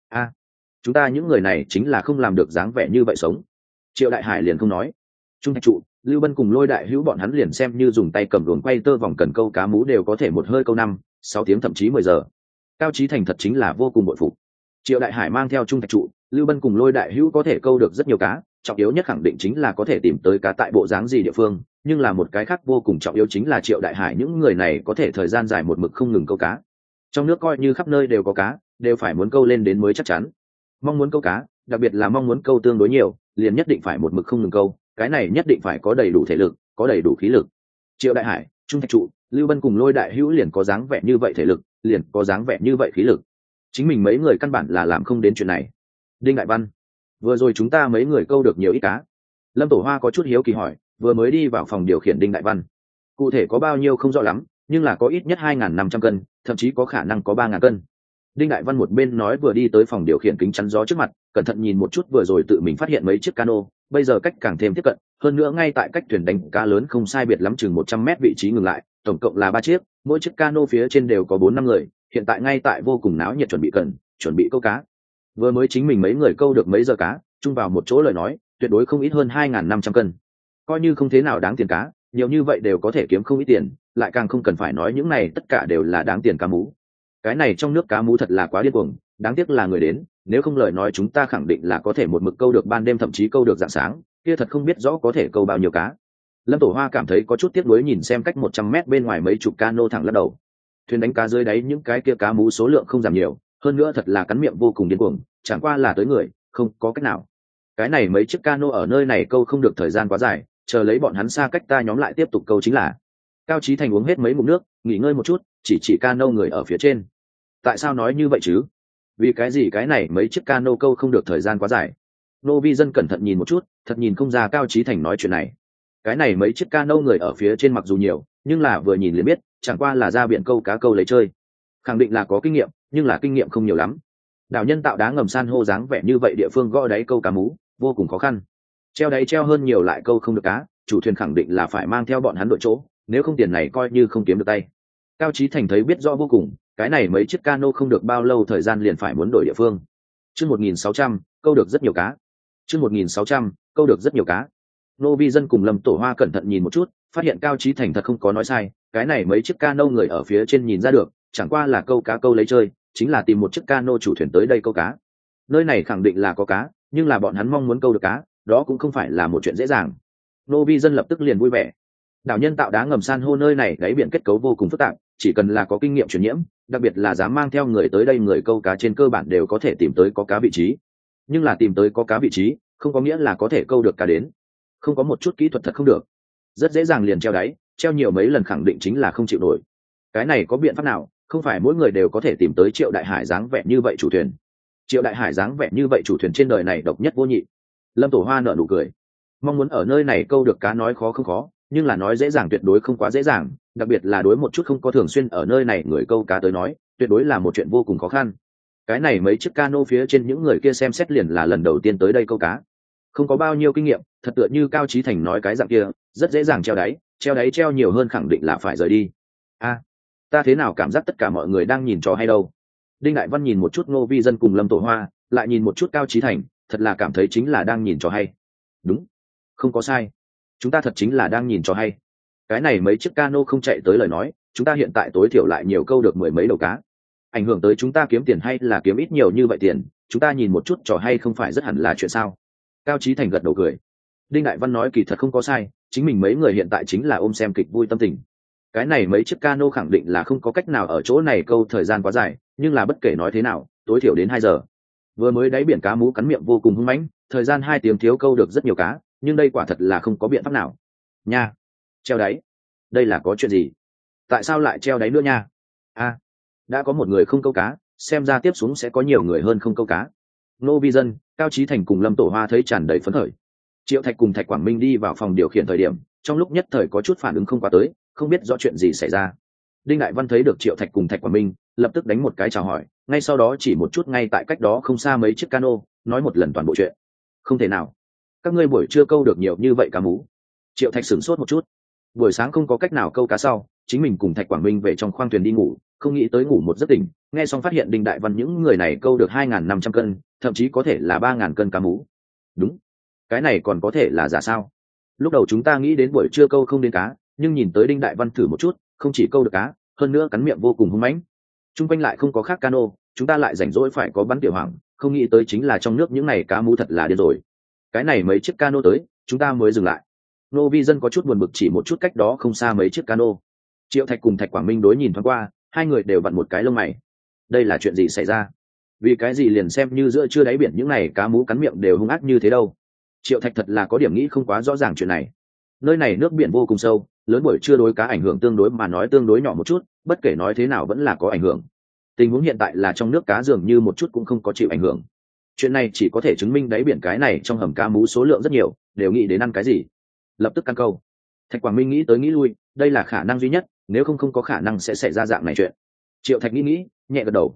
Chúng ta những người này chính là không làm được dáng vẻ như vậy sống. Triệu Đại Hải liền không nói. Trung Thạch Trụ, Lưu Bân cùng Lôi Đại Hữu bọn hắn liền xem như dùng tay cầm luồng quay tơ vòng cần câu cá mú đều có thể một hơi câu 5-6 tiếng thậm chí 10 giờ. Cao Chí Thành thật chính là vô cùng bội phục. Triệu Đại Hải mang theo Trung Thạch Trụ, Lưu Bân cùng Lôi Đại Hữu có thể câu được rất nhiều cá, trọng yếu nhất khẳng định chính là có thể tìm tới cá tại bộ dáng gì địa phương, nhưng là một cái khác vô cùng trọng yếu chính là Triệu Đại Hải những người này có thể thời gian dài một mực không ngừng câu cá. Trong nước coi như khắp nơi đều có cá, đều phải muốn câu lên đến mới chắc chắn. Mong muốn câu cá, đặc biệt là mong muốn câu tương đối nhiều, liền nhất định phải một mực không ngừng câu, cái này nhất định phải có đầy đủ thể lực, có đầy đủ khí lực. Triệu Đại Hải, Trung Thạch Trụ, Lưu Bân cùng Lôi Đại Hữu liền có dáng vẻ như vậy thể lực, liền có dáng vẻ như vậy khí lực. Chính mình mấy người căn bản là làm không đến chuyện này. Đinh Đại Văn, vừa rồi chúng ta mấy người câu được nhiều ít cá? Lâm Tổ Hoa có chút hiếu kỳ hỏi, vừa mới đi vào phòng điều khiển Đinh Đại Văn. Cụ thể có bao nhiêu không rõ lắm, nhưng là có ít nhất 2.500 cân, thậm chí có khả năng có 3.000 cân. Đinh Đại Văn một bên nói vừa đi tới phòng điều khiển kính chắn gió trước mặt, cẩn thận nhìn một chút vừa rồi tự mình phát hiện mấy chiếc cano, bây giờ cách càng thêm tiếp cận, hơn nữa ngay tại cách thuyền đánh cá lớn không sai biệt lắm chừng 100 mét vị trí ngừng lại, tổng cộng là 3 chiếc, mỗi chiếc cano phía trên đều có 4-5 người, hiện tại ngay tại vô cùng náo nhiệt chuẩn bị câu cá. Vừa mới chính mình mấy người câu được mấy giờ cá, chung vào một chỗ lời nói, tuyệt đối không ít hơn 2.500 cân. Coi như không thế nào đáng tiền cá, nhiều như vậy đều có thể kiếm không ít tiền, lại càng không cần phải nói những này tất cả đều là đáng tiền cá mú. Cái này trong nước cá mú thật là quá điên cuồng, đáng tiếc là người đến, nếu không lời nói chúng ta khẳng định là có thể một mực câu được ban đêm, thậm chí câu được rạng sáng, kia thật không biết rõ có thể câu bao nhiêu cá. Lâm Tổ Hoa cảm thấy có chút tiếc nuối nhìn xem cách 100 mét bên ngoài mấy chục cano thẳng lắc đầu. Thuyền đánh cá dưới đáy những cái kia cá mú số lượng không giảm nhiều, hơn nữa thật là cắn miệng vô cùng điên cuồng, chẳng qua là tới người, không có cách nào. Cái này mấy chiếc cano ở nơi này câu không được thời gian quá dài, chờ lấy bọn hắn xa cách ta nhóm lại tiếp tục câu chính là. Cao Chí Thành uống hết mấy ngụm nước, nghỉ ngơi một chút, chỉ cano người ở phía trên. Tại sao nói như vậy chứ? Vì cái gì cái này mấy chiếc cano câu không được thời gian quá dài? Nô Vi Dân cẩn thận nhìn một chút, thật nhìn không ra Cao Chí Thành nói chuyện này. Cái này mấy chiếc cano người ở phía trên mặc dù nhiều, nhưng là vừa nhìn liền biết, chẳng qua là ra biển câu cá câu lấy chơi. Khẳng định là có kinh nghiệm, nhưng là kinh nghiệm không nhiều lắm. Đảo nhân tạo đá ngầm san hô dáng vẻ như vậy địa phương gõ đáy câu cá mú, vô cùng khó khăn. Treo đáy treo hơn nhiều lại câu không được cá, chủ thuyền khẳng định là phải mang theo bọn hắn đội chỗ, nếu không tiền này coi như không kiếm được tay. Cao Chí Thành thấy biết rõ vô cùng, cái này mấy chiếc cano không được bao lâu thời gian liền phải muốn đổi địa phương. Chương 1600, câu được rất nhiều cá. Chương 1600, câu được rất nhiều cá. Nô Vi Dân cùng Lâm Tổ Hoa cẩn thận nhìn một chút, phát hiện Cao Chí Thành thật không có nói sai, cái này mấy chiếc cano người ở phía trên nhìn ra được, chẳng qua là câu cá câu lấy chơi, chính là tìm một chiếc cano chủ thuyền tới đây câu cá. Nơi này khẳng định là có cá, nhưng là bọn hắn mong muốn câu được cá, đó cũng không phải là một chuyện dễ dàng. Nô Vi Dân lập tức liền vui vẻ. Đảo nhân tạo đá ngầm san hô nơi này đáy biển kết cấu vô cùng phức tạp, chỉ cần là có kinh nghiệm truyền nhiễm, đặc biệt là dám mang theo người tới đây, người câu cá trên cơ bản đều có thể tìm tới có cá vị trí. Nhưng là tìm tới có cá vị trí, không có nghĩa là có thể câu được cá đến. Không có một chút kỹ thuật thật không được. Rất dễ dàng liền treo đáy, treo nhiều mấy lần khẳng định chính là không chịu nổi. Cái này có biện pháp nào? Không phải mỗi người đều có thể tìm tới Triệu Đại Hải dáng vẻ như vậy chủ thuyền. Triệu Đại Hải dáng vẻ như vậy chủ thuyền trên đời này độc nhất vô nhị. Lâm Tổ Hoa nở nụ cười. Mong muốn ở nơi này câu được cá nói khó không khó, nhưng là nói dễ dàng tuyệt đối không quá dễ dàng, đặc biệt là đối một chút không có thường xuyên ở nơi này người câu cá tới nói, tuyệt đối là một chuyện vô cùng khó khăn. Cái này mấy chiếc cano phía trên những người kia xem xét liền là lần đầu tiên tới đây câu cá, không có bao nhiêu kinh nghiệm, thật tựa như Cao Chí Thành nói cái dạng kia, rất dễ dàng treo đáy treo nhiều hơn khẳng định là phải rời đi. Ta thế nào cảm giác tất cả mọi người đang nhìn trò hay đâu? Đinh Đại Văn nhìn một chút Ngô Vi Dân cùng Lâm Tổ Hoa, lại nhìn một chút Cao Chí Thành, thật là cảm thấy chính là đang nhìn trò hay. Đúng, không có sai, chúng ta thật chính là đang nhìn trò hay. Cái này mấy chiếc cano không chạy tới lời nói, chúng ta hiện tại tối thiểu lại nhiều câu được 10 mấy đầu cá, ảnh hưởng tới chúng ta kiếm tiền hay là kiếm ít nhiều như vậy tiền, chúng ta nhìn một chút trò hay không phải rất hẳn là chuyện sao? Cao Chí Thành gật đầu cười. Đinh Đại Văn nói kỳ thật không có sai, chính mình mấy người hiện tại chính là ôm xem kịch vui tâm tình. Cái này mấy chiếc cano khẳng định là không có cách nào ở chỗ này câu thời gian quá dài, nhưng là bất kể nói thế nào, tối thiểu đến 2 giờ. Vừa mới đáy biển cá mú cắn miệng vô cùng hung mãnh, thời gian 2 tiếng thiếu câu được rất nhiều cá, nhưng đây quả thật là không có biện pháp nào. Nha, treo đáy, đây là có chuyện gì? Tại sao lại treo đáy nữa nha? Đã có một người không câu cá, xem ra tiếp xuống sẽ có nhiều người hơn không câu cá. Nô Vi Dân, Cao Chí Thành cùng Lâm Tổ Hoa thấy tràn đầy phấn khởi. Triệu Thạch cùng Thạch Quảng Minh đi vào phòng điều khiển thời điểm, trong lúc nhất thời có chút phản ứng không qua tới, không biết rõ chuyện gì xảy ra. Đinh Đại Văn thấy được Triệu Thạch cùng Thạch Quảng Minh, lập tức đánh một cái chào hỏi, ngay sau đó chỉ một chút ngay tại cách đó không xa mấy chiếc cano, nói một lần toàn bộ chuyện. Không thể nào, các ngươi buổi trưa câu được nhiều như vậy cá mú? Triệu Thạch sửng sốt một chút. Buổi sáng không có cách nào câu cá sau, chính mình cùng Thạch Quảng Minh về trong khoang thuyền đi ngủ, không nghĩ tới ngủ một giấc tỉnh, nghe xong phát hiện Đinh Đại Văn những người này câu được 2.500 cân, thậm chí có thể là 3.000 cân cá mú. Đúng, cái này còn có thể là giả sao? Lúc đầu chúng ta nghĩ đến buổi trưa câu không đến cá, nhưng nhìn tới Đinh Đại Văn thử một chút, không chỉ câu được cá, hơn nữa cắn miệng vô cùng hung mãnh. Trung quanh lại không có khác cano, chúng ta lại rảnh rỗi phải có bắn tiểu hoàng, không nghĩ tới chính là trong nước những này cá mú thật là điên rồi. Cái này mấy chiếc cano tới, chúng ta mới dừng lại. Nô Vi Dân có chút buồn bực chỉ một chút cách đó không xa mấy chiếc cano. Triệu Thạch cùng Thạch Quảng Minh đối nhìn thoáng qua, hai người đều vặn một cái lông mày. Đây là chuyện gì xảy ra? Vì cái gì liền xem như giữa trưa đáy biển những này cá mú cắn miệng đều hung ác như thế đâu? Triệu Thạch thật là có điểm nghĩ không quá rõ ràng chuyện này. Nơi này nước biển vô cùng sâu, lớn buổi trưa đối cá ảnh hưởng tương đối mà nói tương đối nhỏ một chút, bất kể nói thế nào vẫn là có ảnh hưởng. Tình huống hiện tại là trong nước cá dường như một chút cũng không có chịu ảnh hưởng. Chuyện này chỉ có thể chứng minh đáy biển cái này trong hầm cá mú số lượng rất nhiều, đều nghĩ đến ăn cái gì. Lập tức căn câu. Thạch Quảng Minh nghĩ tới nghĩ lui, đây là khả năng duy nhất, nếu không có khả năng sẽ xảy ra dạng này chuyện. Triệu Thạch nghĩ, nhẹ gật đầu.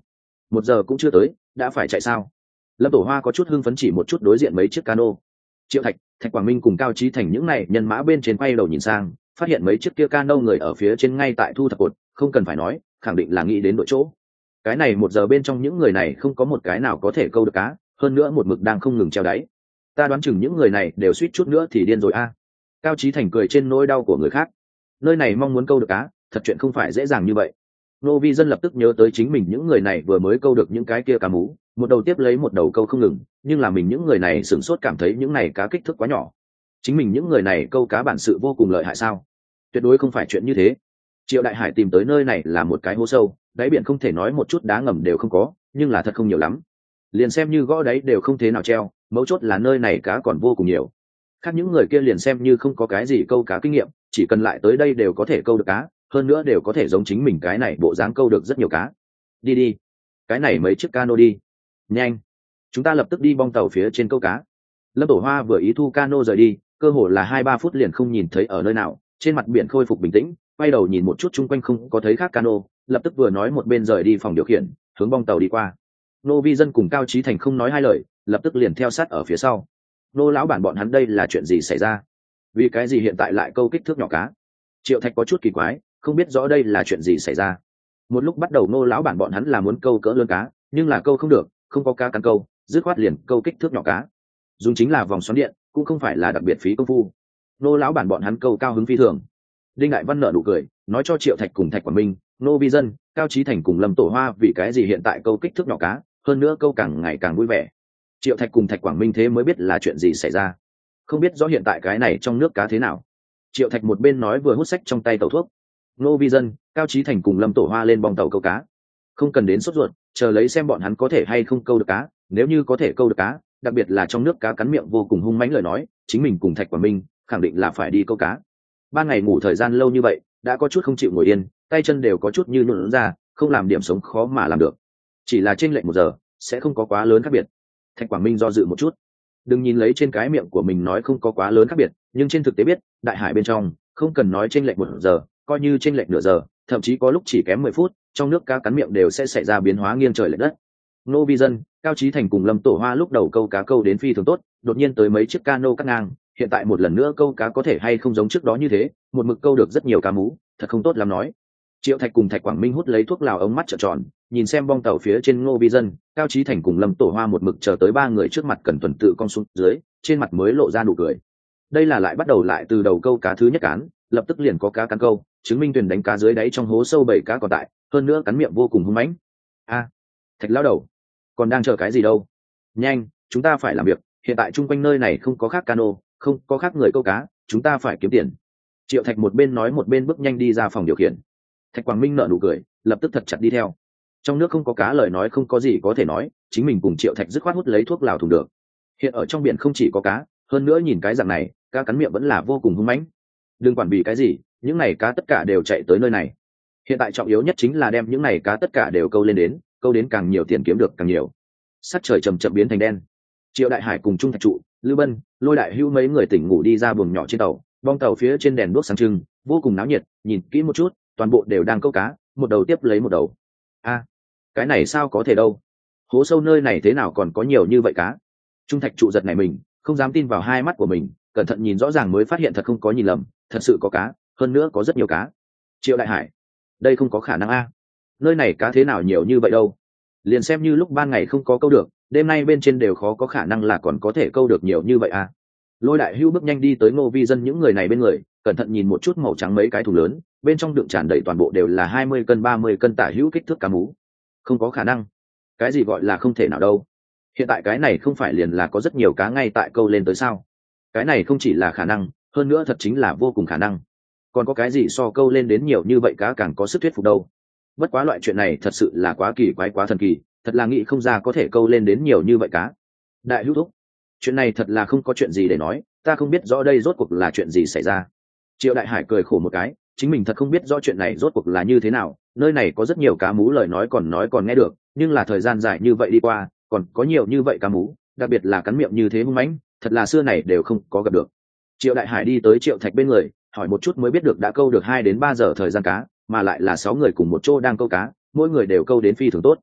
1 giờ cũng chưa tới đã phải chạy sao? Lâm Tổ Hoa có chút hưng phấn chỉ một chút đối diện mấy chiếc cano. Triệu Thạch, Thạch Quảng Minh cùng Cao Chí Thành những này nhân mã bên trên quay đầu nhìn sang, phát hiện mấy chiếc kia cano người ở phía trên ngay tại thu thập cột, không cần phải nói, khẳng định là nghĩ đến đội chỗ. Cái này 1 giờ bên trong những người này không có một cái nào có thể câu được cá, hơn nữa một mực đang không ngừng treo đáy. Ta đoán chừng những người này đều suýt chút nữa thì điên rồi a. Cao Chí Thành cười trên nỗi đau của người khác. Nơi này mong muốn câu được cá, thật chuyện không phải dễ dàng như vậy. Nô Vi Dân lập tức nhớ tới chính mình những người này vừa mới câu được những cái kia cá mú, một đầu tiếp lấy một đầu câu không ngừng, nhưng là mình những người này sửng sốt cảm thấy những này cá kích thước quá nhỏ. Chính mình những người này câu cá bản sự vô cùng lợi hại sao? Tuyệt đối không phải chuyện như thế. Triệu Đại Hải tìm tới nơi này là một cái hố sâu, đáy biển không thể nói một chút đá ngầm đều không có, nhưng là thật không nhiều lắm. Liền xem như gõ đáy đều không thế nào treo, mấu chốt là nơi này cá còn vô cùng nhiều. Khác những người kia liền xem như không có cái gì câu cá kinh nghiệm, chỉ cần lại tới đây đều có thể câu được cá, hơn nữa đều có thể giống chính mình cái này bộ dáng câu được rất nhiều cá. Đi đi, cái này mấy chiếc cano đi. Nhanh, chúng ta lập tức đi bong tàu phía trên câu cá. Lâm Tổ Hoa vừa ý thu cano rời đi, cơ hồ là 2-3 phút liền không nhìn thấy ở nơi nào, trên mặt biển khôi phục bình tĩnh, quay đầu nhìn một chút chung quanh không có thấy khác cano, lập tức vừa nói một bên rời đi phòng điều khiển, hướng bong tàu đi qua. Nô Vi Dân cùng Cao Chí Thành không nói hai lời, lập tức liền theo sát ở phía sau. Nô lão bản bọn hắn đây là chuyện gì xảy ra? Vì cái gì hiện tại lại câu kích thước nhỏ cá? Triệu Thạch có chút kỳ quái, không biết rõ đây là chuyện gì xảy ra. Một lúc bắt đầu Nô lão bản bọn hắn là muốn câu cỡ lớn cá, nhưng là câu không được, không có cá cắn câu, dứt khoát liền câu kích thước nhỏ cá. Dùng chính là vòng xoắn điện, cũng không phải là đặc biệt phí công phu. Nô lão bản bọn hắn câu cao hứng phi thường. Đinh Đại Văn nở nụ cười, nói cho Triệu Thạch cùng Thạch Quảng Minh, Nô Vi Dân, Cao Chí Thành cùng Lâm Tổ Hoa vì cái gì hiện tại câu kích thước nhỏ cá, hơn nữa câu càng ngày càng vui vẻ. Triệu Thạch cùng Thạch Quảng Minh thế mới biết là chuyện gì xảy ra. Không biết rõ hiện tại cái này trong nước cá thế nào. Triệu Thạch một bên nói vừa hút sách trong tay tàu thuốc. Nô Vi Dân, Cao Chí Thành cùng Lâm Tổ Hoa lên bong tàu câu cá. Không cần đến sốt ruột, chờ lấy xem bọn hắn có thể hay không câu được cá, nếu như có thể câu được cá, đặc biệt là trong nước cá cắn miệng vô cùng hung mãnh lời nói, chính mình cùng Thạch Quảng Minh khẳng định là phải đi câu cá. Ban ngày ngủ thời gian lâu như vậy, đã có chút không chịu ngồi yên, tay chân đều có chút như nhũn ra, không làm điểm sống khó mà làm được. Chỉ là chênh lệch 1 giờ, sẽ không có quá lớn khác biệt. Thạch Quảng Minh do dự một chút. Đừng nhìn lấy trên cái miệng của mình nói không có quá lớn khác biệt, nhưng trên thực tế biết, đại hải bên trong, không cần nói chênh lệch 1 giờ, coi như chênh lệch nửa giờ, thậm chí có lúc chỉ kém 10 phút, trong nước cá cắn miệng đều sẽ xảy ra biến hóa nghiêng trời lệch đất. Nô Vi Dân, Cao Chí Thành cùng Lâm Tổ Hoa lúc đầu câu cá câu đến phi thường tốt, đột nhiên tới mấy chiếc cano cắt ngang, hiện tại một lần nữa câu cá có thể hay không giống trước đó như thế, một mực câu được rất nhiều cá mú, thật không tốt lắm nói. Triệu Thạch cùng Thạch Quảng Minh hút lấy thuốc lào ống mắt trợn tròn, nhìn xem bong tàu phía trên Ngô Vi Dân, Cao Chí Thành cùng Lâm Tổ Hoa một mực chờ tới 3 người trước mặt cẩn tuần tự con xuống dưới, trên mặt mới lộ ra nụ cười. Đây là lại bắt đầu lại từ đầu câu cá thứ nhất cán, lập tức liền có cá cắn câu, chứng minh thuyền đánh cá dưới đáy trong hố sâu 7 cá còn tại, hơn nữa cắn miệng vô cùng hung mãnh. A, Thạch lão đầu, còn đang chờ cái gì đâu? Nhanh, chúng ta phải làm việc, hiện tại chung quanh nơi này không có khác cano, không có khác người câu cá, chúng ta phải kiếm tiền. Triệu Thạch một bên nói một bên bước nhanh đi ra phòng điều khiển. Thạch Quảng Minh nở nụ cười, lập tức thật chặt đi theo. Trong nước không có cá lời nói không có gì có thể nói, chính mình cùng Triệu Thạch dứt khoát hút lấy thuốc lào thùng được. Hiện ở trong biển không chỉ có cá, hơn nữa nhìn cái dạng này, cá cắn miệng vẫn là vô cùng hung mãnh. Đừng quản vì cái gì, những này cá tất cả đều chạy tới nơi này. Hiện tại trọng yếu nhất chính là đem những này cá tất cả đều câu lên đến, câu đến càng nhiều tiền kiếm được càng nhiều. Sắc trời chậm chậm biến thành đen. Triệu Đại Hải cùng Trung Thạch Trụ, Lưu Bân, Lôi Đại Hưu mấy người tỉnh ngủ đi ra buồng nhỏ trên tàu, bong tàu phía trên đèn đuốc sáng trưng, vô cùng náo nhiệt, nhìn kỹ một chút, toàn bộ đều đang câu cá, một đầu tiếp lấy một đầu. A, cái này sao có thể đâu? Hố sâu nơi này thế nào còn có nhiều như vậy cá? Trung Thạch Trụ giật này mình, không dám tin vào hai mắt của mình, cẩn thận nhìn rõ ràng mới phát hiện thật không có nhìn lầm, thật sự có cá, hơn nữa có rất nhiều cá. Triệu Đại Hải, đây không có khả năng a. Nơi này cá thế nào nhiều như vậy đâu? Liền xem như lúc ban ngày không có câu được, đêm nay bên trên đều khó có khả năng là còn có thể câu được nhiều như vậy à. Lôi Đại Hưu bước nhanh đi tới Ngô Vi Dân những người này bên người, cẩn thận nhìn một chút màu trắng mấy cái thùng lớn, bên trong đựng tràn đầy toàn bộ đều là 20 cân 30 cân tả hữu kích thước cá mú. Không có khả năng. Cái gì gọi là không thể nào đâu? Hiện tại cái này không phải liền là có rất nhiều cá ngay tại câu lên tới sao? Cái này không chỉ là khả năng, hơn nữa thật chính là vô cùng khả năng. Còn có cái gì so câu lên đến nhiều như vậy cá càng có sức thuyết phục đâu? Bất quá loại chuyện này thật sự là quá kỳ quái quá thần kỳ, thật là nghĩ không ra có thể câu lên đến nhiều như vậy cá. Đại Hữu thúc, chuyện này thật là không có chuyện gì để nói, ta không biết rõ đây rốt cuộc là chuyện gì xảy ra. Triệu Đại Hải cười khổ một cái, chính mình thật không biết rõ chuyện này rốt cuộc là như thế nào, nơi này có rất nhiều cá mú lời nói còn nghe được, nhưng là thời gian dài như vậy đi qua, còn có nhiều như vậy cá mú, đặc biệt là cắn miệng như thế hung mãnh, thật là xưa này đều không có gặp được. Triệu Đại Hải đi tới Triệu Thạch bên người, hỏi một chút mới biết được đã câu được 2 đến 3 giờ thời gian cá, mà lại là 6 người cùng một chỗ đang câu cá, mỗi người đều câu đến phi thường tốt.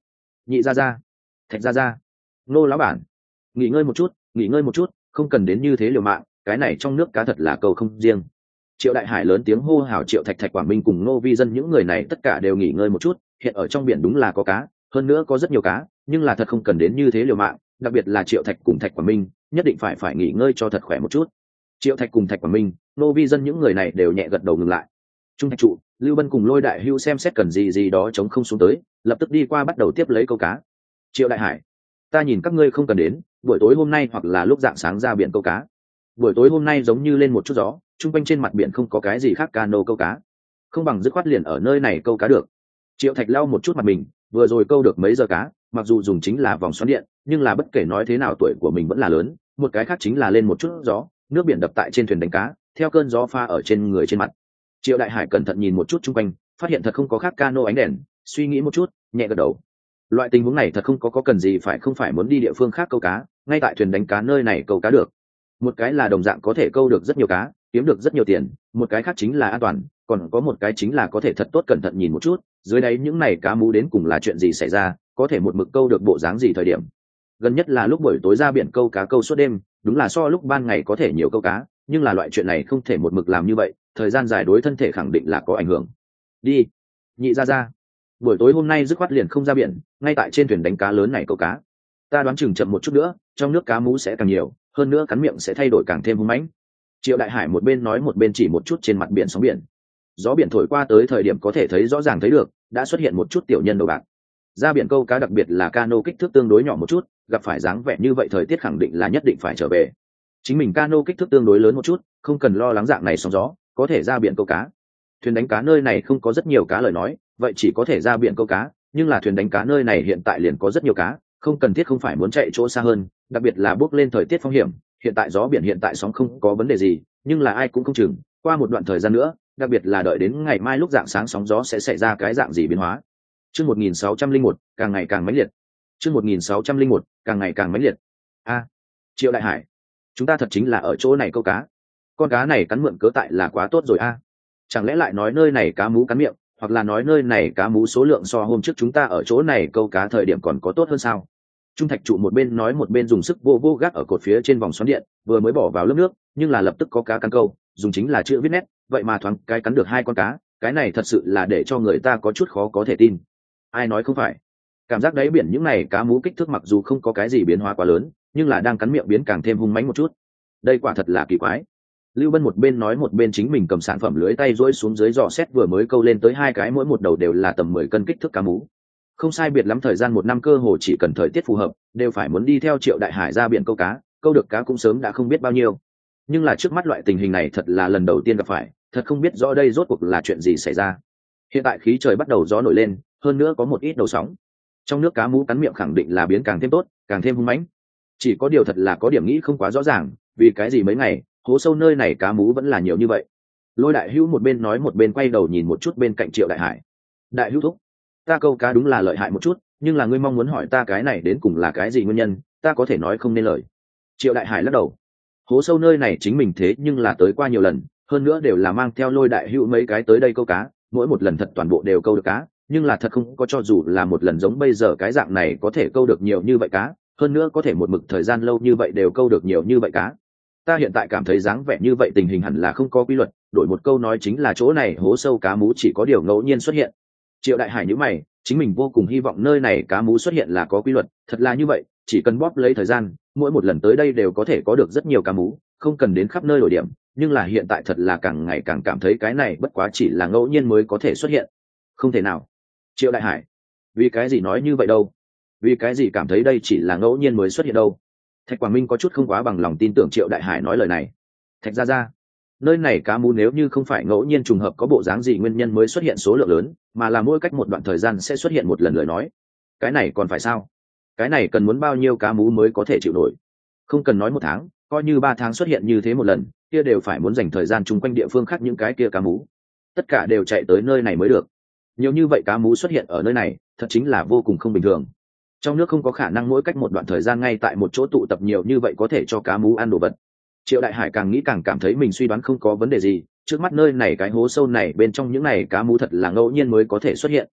Nhị gia gia, Thạch gia gia, Ngô lão bản, nghỉ ngơi một chút, nghỉ ngơi một chút, không cần đến như thế liều mạng, cái này trong nước cá thật là cầu không riêng. Triệu Đại Hải lớn tiếng hô hào Triệu Thạch, Thạch Quảng Minh cùng Ngô Vi Dân những người này tất cả đều nghỉ ngơi một chút, hiện ở trong biển đúng là có cá, hơn nữa có rất nhiều cá, nhưng là thật không cần đến như thế liều mạng, đặc biệt là Triệu Thạch cùng Thạch Quảng Minh, nhất định phải nghỉ ngơi cho thật khỏe một chút. Triệu Thạch cùng Thạch Quảng Minh, Ngô Vi Dân những người này đều nhẹ gật đầu ngừng lại. Trung Thạch trụ, Lưu Bân cùng Lôi Đại Hưu xem xét cần gì đó chống không xuống tới, lập tức đi qua bắt đầu tiếp lấy câu cá. Triệu Đại Hải, ta nhìn các ngươi không cần đến, buổi tối hôm nay hoặc là lúc rạng sáng ra biển câu cá. Buổi tối hôm nay giống như lên một chút gió, trung quanh trên mặt biển không có cái gì khác cano câu cá, không bằng dứt khoát liền ở nơi này câu cá được. Triệu Thạch lau một chút mặt mình, vừa rồi câu được mấy giờ cá, mặc dù dùng chính là vòng xoắn điện, nhưng là bất kể nói thế nào tuổi của mình vẫn là lớn, một cái khác chính là lên một chút gió, nước biển đập tại trên thuyền đánh cá, theo cơn gió pha ở trên người trên mặt. Triệu Đại Hải cẩn thận nhìn một chút chung quanh, phát hiện thật không có khác cano ánh đèn, suy nghĩ một chút, nhẹ gật đầu. Loại tình huống này thật không có cần gì phải không phải muốn đi địa phương khác câu cá, ngay tại thuyền đánh cá nơi này câu cá được. Một cái là đồng dạng có thể câu được rất nhiều cá, kiếm được rất nhiều tiền, một cái khác chính là an toàn, còn có một cái chính là có thể thật tốt cẩn thận nhìn một chút, dưới đáy những này cá mú đến cùng là chuyện gì xảy ra, có thể một mực câu được bộ dáng gì thời điểm. Gần nhất là lúc buổi tối ra biển câu cá câu suốt đêm, đúng là so lúc ban ngày có thể nhiều câu cá, nhưng là loại chuyện này không thể một mực làm như vậy, thời gian dài đối thân thể khẳng định là có ảnh hưởng. Đi, Nhị gia gia, buổi tối hôm nay dứt khoát liền không ra biển, ngay tại trên thuyền đánh cá lớn này câu cá. Ta đoán chừng chậm một chút nữa, trong nước cá mú sẽ càng nhiều, hơn nữa cắn miệng sẽ thay đổi càng thêm hung mãnh. Triệu Đại Hải một bên nói một bên chỉ một chút trên mặt biển sóng biển. Gió biển thổi qua tới thời điểm có thể thấy rõ ràng thấy được, đã xuất hiện một chút tiểu nhân đầu bạc. Ra biển câu cá đặc biệt là cano kích thước tương đối nhỏ một chút, gặp phải dáng vẻ như vậy thời tiết khẳng định là nhất định phải trở về. Chính mình cano kích thước tương đối lớn một chút, không cần lo lắng dạng này sóng gió, có thể ra biển câu cá. Thuyền đánh cá nơi này không có rất nhiều cá lời nói, vậy chỉ có thể ra biển câu cá, nhưng là thuyền đánh cá nơi này hiện tại liền có rất nhiều cá, không cần thiết không phải muốn chạy chỗ xa hơn, đặc biệt là bước lên thời tiết phong hiểm, hiện tại gió biển hiện tại sóng không có vấn đề gì, nhưng là ai cũng không chừng, qua một đoạn thời gian nữa, đặc biệt là đợi đến ngày mai lúc dạng sáng sóng gió sẽ xảy ra cái dạng gì biến hóa. Chương 1601, càng ngày càng mãnh liệt. Chương 1601, càng ngày càng mãnh liệt. A, Triệu Đại Hải, chúng ta thật chính là ở chỗ này câu cá. Con cá này cắn mượn cớ tại là quá tốt rồi a. Chẳng lẽ lại nói nơi này cá mú cắn miệng, hoặc là nói nơi này cá mú số lượng so hôm trước chúng ta ở chỗ này câu cá thời điểm còn có tốt hơn sao? Trung Thạch trụ một bên nói một bên dùng sức vô gác ở cột phía trên vòng xoắn điện, vừa mới bỏ vào lớp nước, nhưng là lập tức có cá cắn câu, dùng chính là chữ viết nét, vậy mà thoáng cái cắn được 2 con cá, cái này thật sự là để cho người ta có chút khó có thể tin. Ai nói không phải? Cảm giác đáy biển những này cá mú kích thước mặc dù không có cái gì biến hóa quá lớn, nhưng là đang cắn miệng biến càng thêm hung mãnh một chút. Đây quả thật là kỳ quái. Lưu Bân một bên nói một bên chính mình cầm sản phẩm lưới tay duỗi xuống dưới dò xét vừa mới câu lên tới 2 cái mỗi một đầu đều là tầm 10 cân kích thước cá mú. Không sai biệt lắm thời gian 1 năm cơ hồ chỉ cần thời tiết phù hợp, đều phải muốn đi theo Triệu Đại Hải ra biển câu cá, câu được cá cũng sớm đã không biết bao nhiêu. Nhưng là trước mắt loại tình hình này thật là lần đầu tiên gặp phải, thật không biết rõ đây rốt cuộc là chuyện gì xảy ra. Hiện tại khí trời bắt đầu gió nổi lên, hơn nữa có một ít đầu sóng. Trong nước cá mú cắn miệng khẳng định là biến càng thêm tốt, càng thêm hung mãnh. Chỉ có điều thật là có điểm nghĩ không quá rõ ràng, vì cái gì mấy ngày, hố sâu nơi này cá mú vẫn là nhiều như vậy. Lôi Đại Hữu một bên nói một bên quay đầu nhìn một chút bên cạnh Triệu Đại Hải. Đại Hữu thúc, ta câu cá đúng là lợi hại một chút, nhưng là ngươi mong muốn hỏi ta cái này đến cùng là cái gì nguyên nhân, ta có thể nói không nên lời. Triệu Đại Hải lắc đầu. Hố sâu nơi này chính mình thế nhưng là tới qua nhiều lần, hơn nữa đều là mang theo Lôi Đại Hữu mấy cái tới đây câu cá, mỗi một lần thật toàn bộ đều câu được cá, nhưng là thật không có cho dù là một lần giống bây giờ cái dạng này có thể câu được nhiều như vậy cá, hơn nữa có thể một mực thời gian lâu như vậy đều câu được nhiều như vậy cá. Ta hiện tại cảm thấy dáng vẻ như vậy tình hình hẳn là không có quy luật, đổi một câu nói chính là chỗ này hố sâu cá mú chỉ có điều ngẫu nhiên xuất hiện. Triệu Đại Hải nhíu mày, chính mình vô cùng hy vọng nơi này cá mú xuất hiện là có quy luật, thật là như vậy, chỉ cần bóp lấy thời gian, mỗi một lần tới đây đều có thể có được rất nhiều cá mú, không cần đến khắp nơi đổi điểm, nhưng là hiện tại thật là càng ngày càng cảm thấy cái này bất quá chỉ là ngẫu nhiên mới có thể xuất hiện. Không thể nào. Triệu Đại Hải, vì cái gì nói như vậy đâu? Vì cái gì cảm thấy đây chỉ là ngẫu nhiên mới xuất hiện đâu? Thạch Quảng Minh có chút không quá bằng lòng tin tưởng Triệu Đại Hải nói lời này. Thạch gia, nơi này cá mú nếu như không phải ngẫu nhiên trùng hợp có bộ dáng gì nguyên nhân mới xuất hiện số lượng lớn, mà là mỗi cách một đoạn thời gian sẽ xuất hiện một lần lời nói, cái này còn phải sao? Cái này cần muốn bao nhiêu cá mú mới có thể chịu nổi? Không cần nói 1 tháng, coi như 3 tháng xuất hiện như thế một lần, kia đều phải muốn dành thời gian chung quanh địa phương khác những cái kia cá mú, tất cả đều chạy tới nơi này mới được. Nhiều như vậy cá mú xuất hiện ở nơi này, thật chính là vô cùng không bình thường. Trong nước không có khả năng mỗi cách một đoạn thời gian ngay tại một chỗ tụ tập nhiều như vậy có thể cho cá mú ăn đồ vật. Triệu Đại Hải càng nghĩ càng cảm thấy mình suy đoán không có vấn đề gì, trước mắt nơi này cái hố sâu này bên trong những này cá mú thật là ngẫu nhiên mới có thể xuất hiện.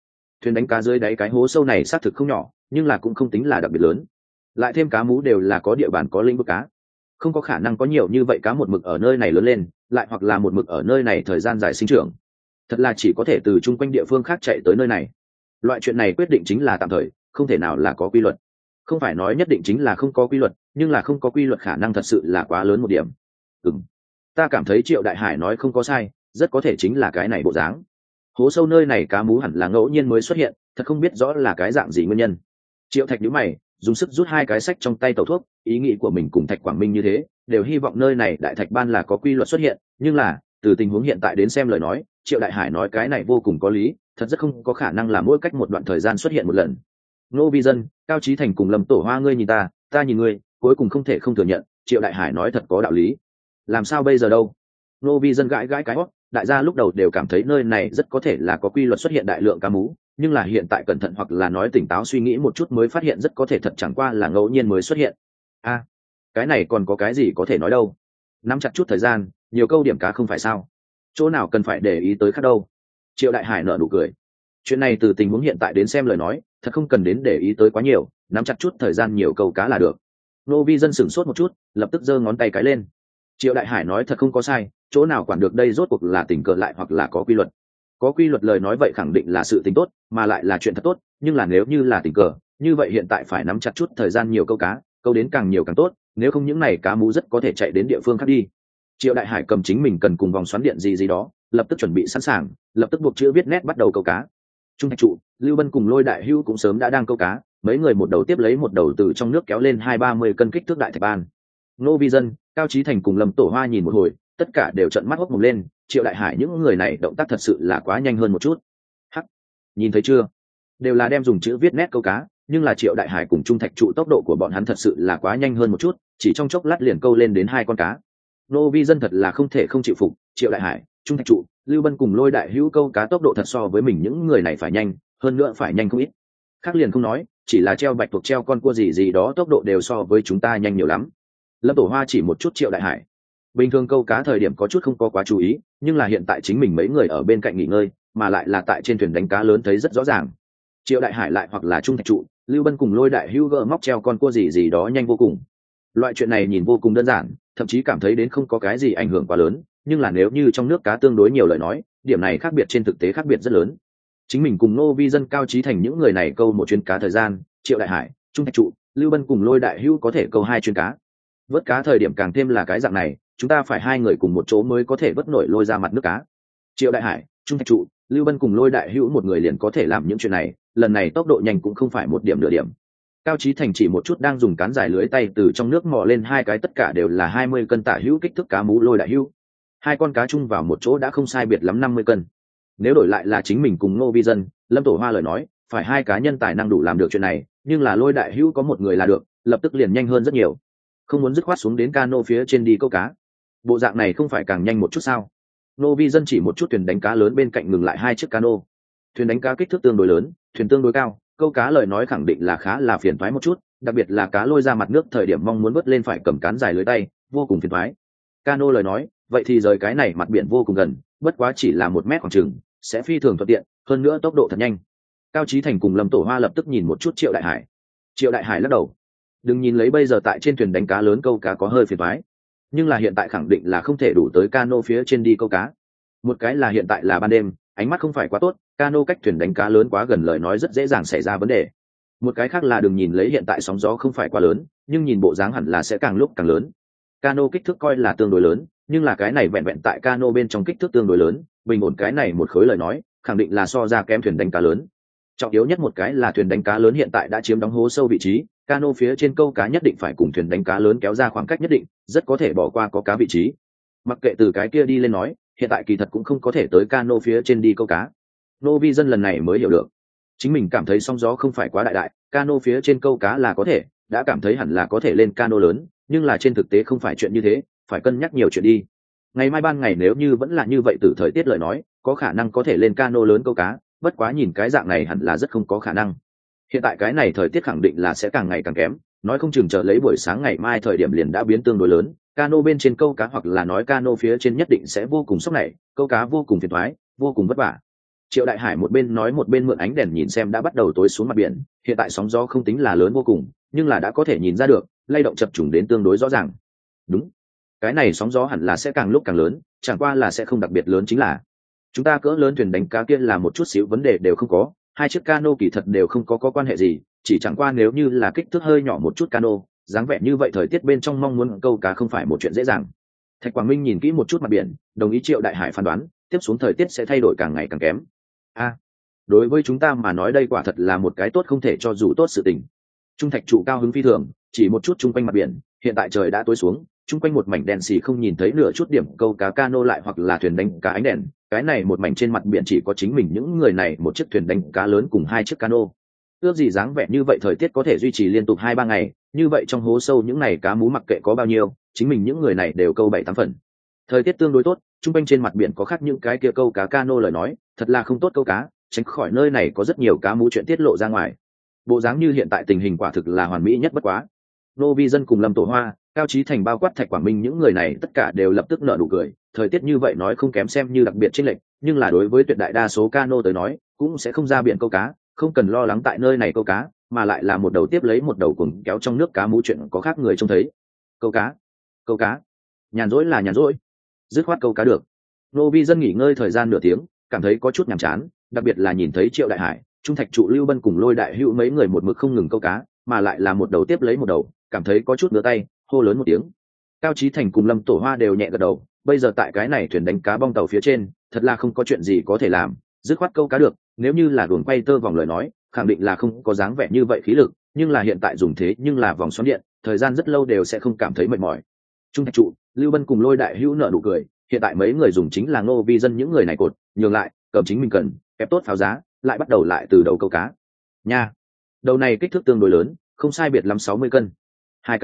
thuyền đánh cá dưới đáy cái hố sâu này xác thực không nhỏ, nhưng là cũng không tính là đặc biệt lớn. Lại thêm cá mú đều là có địa bàn có lĩnh vực cá, không có khả năng có nhiều như vậy cá một mực ở nơi này lớn lên, lại hoặc là một mực ở nơi này thời gian dài sinh trưởng. Thật là chỉ có thể từ chung quanh địa phương khác chạy tới nơi này. Loại chuyện này quyết định chính là tạm thời, không thể nào là có quy luật. Không phải nói nhất định chính là không có quy luật, nhưng là không có quy luật khả năng thật sự là quá lớn một điểm. Ta cảm thấy Triệu Đại Hải nói không có sai, rất có thể chính là cái này bộ dáng. Hố sâu nơi này cá mú hẳn là ngẫu nhiên mới xuất hiện, thật không biết rõ là cái dạng gì nguyên nhân. Triệu Thạch nhíu mày, dùng sức rút hai cái sách trong tay tẩu thuốc, ý nghĩ của mình cùng Thạch Quảng Minh như thế, đều hy vọng nơi này đại thạch ban là có quy luật xuất hiện, nhưng là từ tình huống hiện tại đến xem lời nói, Triệu Đại Hải nói cái này vô cùng có lý, thật rất không có khả năng là mỗi cách một đoạn thời gian xuất hiện một lần. Ngô Vi Dân, Cao Chí Thành cùng Lâm Tổ Hoa, ngươi nhìn ta nhìn ngươi, cuối cùng không thể không thừa nhận, Triệu Đại Hải nói thật có đạo lý. Làm sao bây giờ đâu? Ngô Vi Dân gãi cái hót, đại gia lúc đầu đều cảm thấy nơi này rất có thể là có quy luật xuất hiện đại lượng cá mú, nhưng là hiện tại cẩn thận hoặc là nói tỉnh táo suy nghĩ một chút mới phát hiện rất có thể thật chẳng qua là ngẫu nhiên mới xuất hiện. Cái này còn có cái gì có thể nói đâu? Nắm chặt chút thời gian, nhiều câu điểm cá không phải sao? Chỗ nào cần phải để ý tới khác đâu? Triệu Đại Hải nở nụ cười. Chuyện này từ tình huống hiện tại đến xem lời nói, thật không cần đến để ý tới quá nhiều, nắm chặt chút thời gian nhiều câu cá là được. Ngô Vi Dân sửng sốt một chút, lập tức giơ ngón tay cái lên. Triệu Đại Hải nói thật không có sai, chỗ nào quản được đây rốt cuộc là tình cờ lại hoặc là có quy luật. Có quy luật lời nói vậy khẳng định là sự tình tốt, mà lại là chuyện thật tốt, nhưng là nếu như là tình cờ, như vậy hiện tại phải nắm chặt chút thời gian nhiều câu cá, câu đến càng nhiều càng tốt, nếu không những này cá mú rất có thể chạy đến địa phương khác đi. Triệu Đại Hải cầm chính mình cần cùng vòng xoắn điện gì đó, lập tức chuẩn bị sẵn sàng, lập tức buộc chữ viết nét bắt đầu câu cá. Trung Thạch Trụ, Lưu Bân cùng Lôi Đại Hưu cũng sớm đã đang câu cá, mấy người một đầu tiếp lấy một đầu từ trong nước kéo lên 20-30 cân kích thước đại thạch ban. Ngô Vi Dân, Cao Chí Thành cùng Lâm Tổ Hoa nhìn một hồi, tất cả đều trợn mắt hốc mồm lên. Triệu Đại Hải những người này động tác thật sự là quá nhanh hơn một chút. Hắc, nhìn thấy chưa? Đều là đem dùng chữ viết nét câu cá, nhưng là Triệu Đại Hải cùng Trung Thạch Trụ tốc độ của bọn hắn thật sự là quá nhanh hơn một chút, chỉ trong chốc lát liền câu lên đến 2 con cá. Ngô Vi Dân thật là không thể không chịu phục, Triệu Đại Hải, Trung Thạch Trụ, Lưu Bân cùng Lôi Đại Hữu câu cá tốc độ thật so với mình những người này phải nhanh, hơn nữa phải nhanh không ít. Khác liền không nói, chỉ là treo bạch tuộc treo con cua gì đó tốc độ đều so với chúng ta nhanh nhiều lắm. Lâm Tổ Hoa chỉ một chút Triệu Đại Hải. Bình thường câu cá thời điểm có chút không có quá chú ý, nhưng là hiện tại chính mình mấy người ở bên cạnh nghỉ ngơi, mà lại là tại trên thuyền đánh cá lớn thấy rất rõ ràng. Triệu Đại Hải lại hoặc là Trung Thạch Trụ, Lưu Bân cùng Lôi Đại Hữu gỡ móc treo con cua gì đó nhanh vô cùng. Loại chuyện này nhìn vô cùng đơn giản, thậm chí cảm thấy đến không có cái gì ảnh hưởng quá lớn, nhưng là nếu như trong nước cá tương đối nhiều lời nói, điểm này khác biệt trên thực tế khác biệt rất lớn. Chính mình cùng Ngô Vi Dân, Cao Chí Thành những người này câu một chuyến cá thời gian, Triệu Đại Hải, Trung Thạch Trụ, Lưu Bân cùng Lôi Đại Hữu có thể câu 2 chuyến cá. Vớt cá thời điểm càng thêm là cái dạng này, chúng ta phải 2 người cùng một chỗ mới có thể vớt nổi lôi ra mặt nước cá. Triệu Đại Hải, Trung Thạch Trụ, Lưu Bân cùng Lôi Đại Hữu một người liền có thể làm những chuyện này, lần này tốc độ nhanh cũng không phải một điểm nửa điểm. Cao Chí Thành chỉ một chút đang dùng cán dài lưới tay từ trong nước mò lên 2 cái tất cả đều là 20 cân tả hữu kích thước cá mú Lôi Đại Hữu. 2 con cá chung vào một chỗ đã không sai biệt lắm 50 cân. Nếu đổi lại là chính mình cùng Ngô Vi Dân, Lâm Tổ Hoa lời nói, phải 2 cá nhân tài năng đủ làm được chuyện này, nhưng là Lôi Đại Hữu có một người là được, lập tức liền nhanh hơn rất nhiều. Không muốn dứt khoát xuống đến cano phía trên đi câu cá. Bộ dạng này không phải càng nhanh một chút sao? Ngô Vi Dân chỉ một chút thuyền đánh cá lớn bên cạnh ngừng lại 2 chiếc cano. Thuyền đánh cá kích thước tương đối lớn, thuyền tương đối cao, câu cá lời nói khẳng định là khá là phiền toái một chút, đặc biệt là cá lôi ra mặt nước thời điểm mong muốn vớt lên phải cầm cán dài lưới tay, vô cùng phiền toái. Cano lời nói, vậy thì rời cái này mặt biển vô cùng gần, bất quá chỉ là 1 mét khoảng chừng, sẽ phi thường thuận tiện, hơn nữa tốc độ thật nhanh. Cao Chí Thành cùng Lâm Tổ Hoa lập tức nhìn một chút Triệu Đại Hải. Triệu Đại Hải lắc đầu. Đừng nhìn lấy bây giờ tại trên thuyền đánh cá lớn câu cá có hơi phiền toái, nhưng là hiện tại khẳng định là không thể đủ tới cano phía trên đi câu cá. Một cái là hiện tại là ban đêm, ánh mắt không phải quá tốt, cano cách thuyền đánh cá lớn quá gần lời nói rất dễ dàng xảy ra vấn đề. Một cái khác là đừng nhìn lấy hiện tại sóng gió không phải quá lớn, nhưng nhìn bộ dáng hẳn là sẽ càng lúc càng lớn. Cano kích thước coi là tương đối lớn, nhưng là cái này vẹn vẹn tại cano bên trong kích thước tương đối lớn, bình ổn cái này một khối lời nói, khẳng định là so ra kém thuyền đánh cá lớn. Trọng yếu nhất một cái là thuyền đánh cá lớn hiện tại đã chiếm đóng hố sâu vị trí, cano phía trên câu cá nhất định phải cùng thuyền đánh cá lớn kéo ra khoảng cách nhất định, rất có thể bỏ qua có cá vị trí. Mặc kệ từ cái kia đi lên nói, hiện tại kỳ thật cũng không có thể tới cano phía trên đi câu cá. Ngô Vi Dân lần này mới hiểu được, chính mình cảm thấy sóng gió không phải quá đại, cano phía trên câu cá là có thể, đã cảm thấy hẳn là có thể lên cano lớn, nhưng là trên thực tế không phải chuyện như thế, phải cân nhắc nhiều chuyện đi. Ngày mai ban ngày nếu như vẫn là như vậy từ thời tiết lời nói, có khả năng có thể lên cano lớn câu cá, bất quá nhìn cái dạng này hẳn là rất không có khả năng. Hiện tại cái này thời tiết khẳng định là sẽ càng ngày càng kém, nói không chừng chờ lấy buổi sáng ngày mai thời điểm liền đã biến tương đối lớn, cano bên trên câu cá hoặc là nói cano phía trên nhất định sẽ vô cùng sốc này, câu cá vô cùng phiền toái, vô cùng vất vả. Triệu Đại Hải một bên nói một bên mượn ánh đèn nhìn xem đã bắt đầu tối xuống mặt biển, hiện tại sóng gió không tính là lớn vô cùng, nhưng là đã có thể nhìn ra được lay động chập trùng đến tương đối rõ ràng. Đúng, cái này sóng gió hẳn là sẽ càng lúc càng lớn, chẳng qua là sẽ không đặc biệt lớn chính là chúng ta cỡ lớn thuyền đánh cá kia là một chút xíu vấn đề đều không có, hai chiếc cano kỳ thật đều không có quan hệ gì, chỉ chẳng qua nếu như là kích thước hơi nhỏ một chút cano, dáng vẻ như vậy thời tiết bên trong mong muốn câu cá không phải một chuyện dễ dàng. Thạch Quảng Minh nhìn kỹ một chút mặt biển, đồng ý Triệu Đại Hải phán đoán, tiếp xuống thời tiết sẽ thay đổi càng ngày càng kém. Đối với chúng ta mà nói đây quả thật là một cái tốt không thể cho dù tốt sự tình. Trung Thạch trụ cao hứng phi thường, chỉ một chút chung quanh mặt biển, hiện tại trời đã tối xuống, chung quanh một mảnh đèn xì không nhìn thấy nửa chút điểm câu cá cano lại hoặc là thuyền đánh cá ánh đèn, cái này một mảnh trên mặt biển chỉ có chính mình những người này, một chiếc thuyền đánh cá lớn cùng hai chiếc cano. Ước gì dáng vẻ như vậy thời tiết có thể duy trì liên tục 2-3 ngày, như vậy trong hố sâu những này cá mú mặc kệ có bao nhiêu, chính mình những người này đều câu 7-8 phần. Thời tiết tương đối tốt, chung quanh trên mặt biển có khác những cái kia câu cá cano lời nói, thật là không tốt câu cá, tránh khỏi nơi này có rất nhiều cá mú chuyện tiết lộ ra ngoài. Bộ dáng như hiện tại tình hình quả thực là hoàn mỹ nhất bất quá. Nô Vi Dân cùng Lâm Tổ Hoa, Cao Chí Thành bao quát Thạch Quảng Minh những người này tất cả đều lập tức nở nụ cười, thời tiết như vậy nói không kém xem như đặc biệt chênh lệch, nhưng là đối với tuyệt đại đa số cano tới nói, cũng sẽ không ra biển câu cá, không cần lo lắng tại nơi này câu cá, mà lại là một đầu tiếp lấy một đầu cuồng kéo trong nước cá mú chuyện có khác người trông thấy. Câu cá, nhàn rỗi là nhàn rỗi, dứt khoát câu cá được. Nô Vi Dân nghỉ ngơi thời gian nửa tiếng, cảm thấy có chút nhàm chán, đặc biệt là nhìn thấy Triệu Đại Hải, Trung Thạch trụ Lưu Bân cùng Lôi Đại Hữu mấy người một mực không ngừng câu cá, mà lại là một đầu tiếp lấy một đầu, cảm thấy có chút ngứa tay, hô lớn một tiếng. Cao Chí Thành cùng Lâm Tổ Hoa đều nhẹ gật đầu, bây giờ tại cái này thuyền đánh cá bong tàu phía trên, thật là không có chuyện gì có thể làm, dứt khoát câu cá được, nếu như là guồng quay tơ vòng lời nói, khẳng định là không có dáng vẻ như vậy khí lực, nhưng là hiện tại dùng thế nhưng là vòng xoắn điện, thời gian rất lâu đều sẽ không cảm thấy mệt mỏi. Trung Thạch trụ, Lưu Bân cùng Lôi Đại Hữu nở nụ cười, hiện tại mấy người dùng chính là Ngô Vi Dân những người này cột, nhường lại, cầm chính mình cần, ép tốt pháo giá, lại bắt đầu lại từ đầu câu cá. Nha, đầu này kích thước tương đối lớn, không sai biệt lắm 60 cân. Hai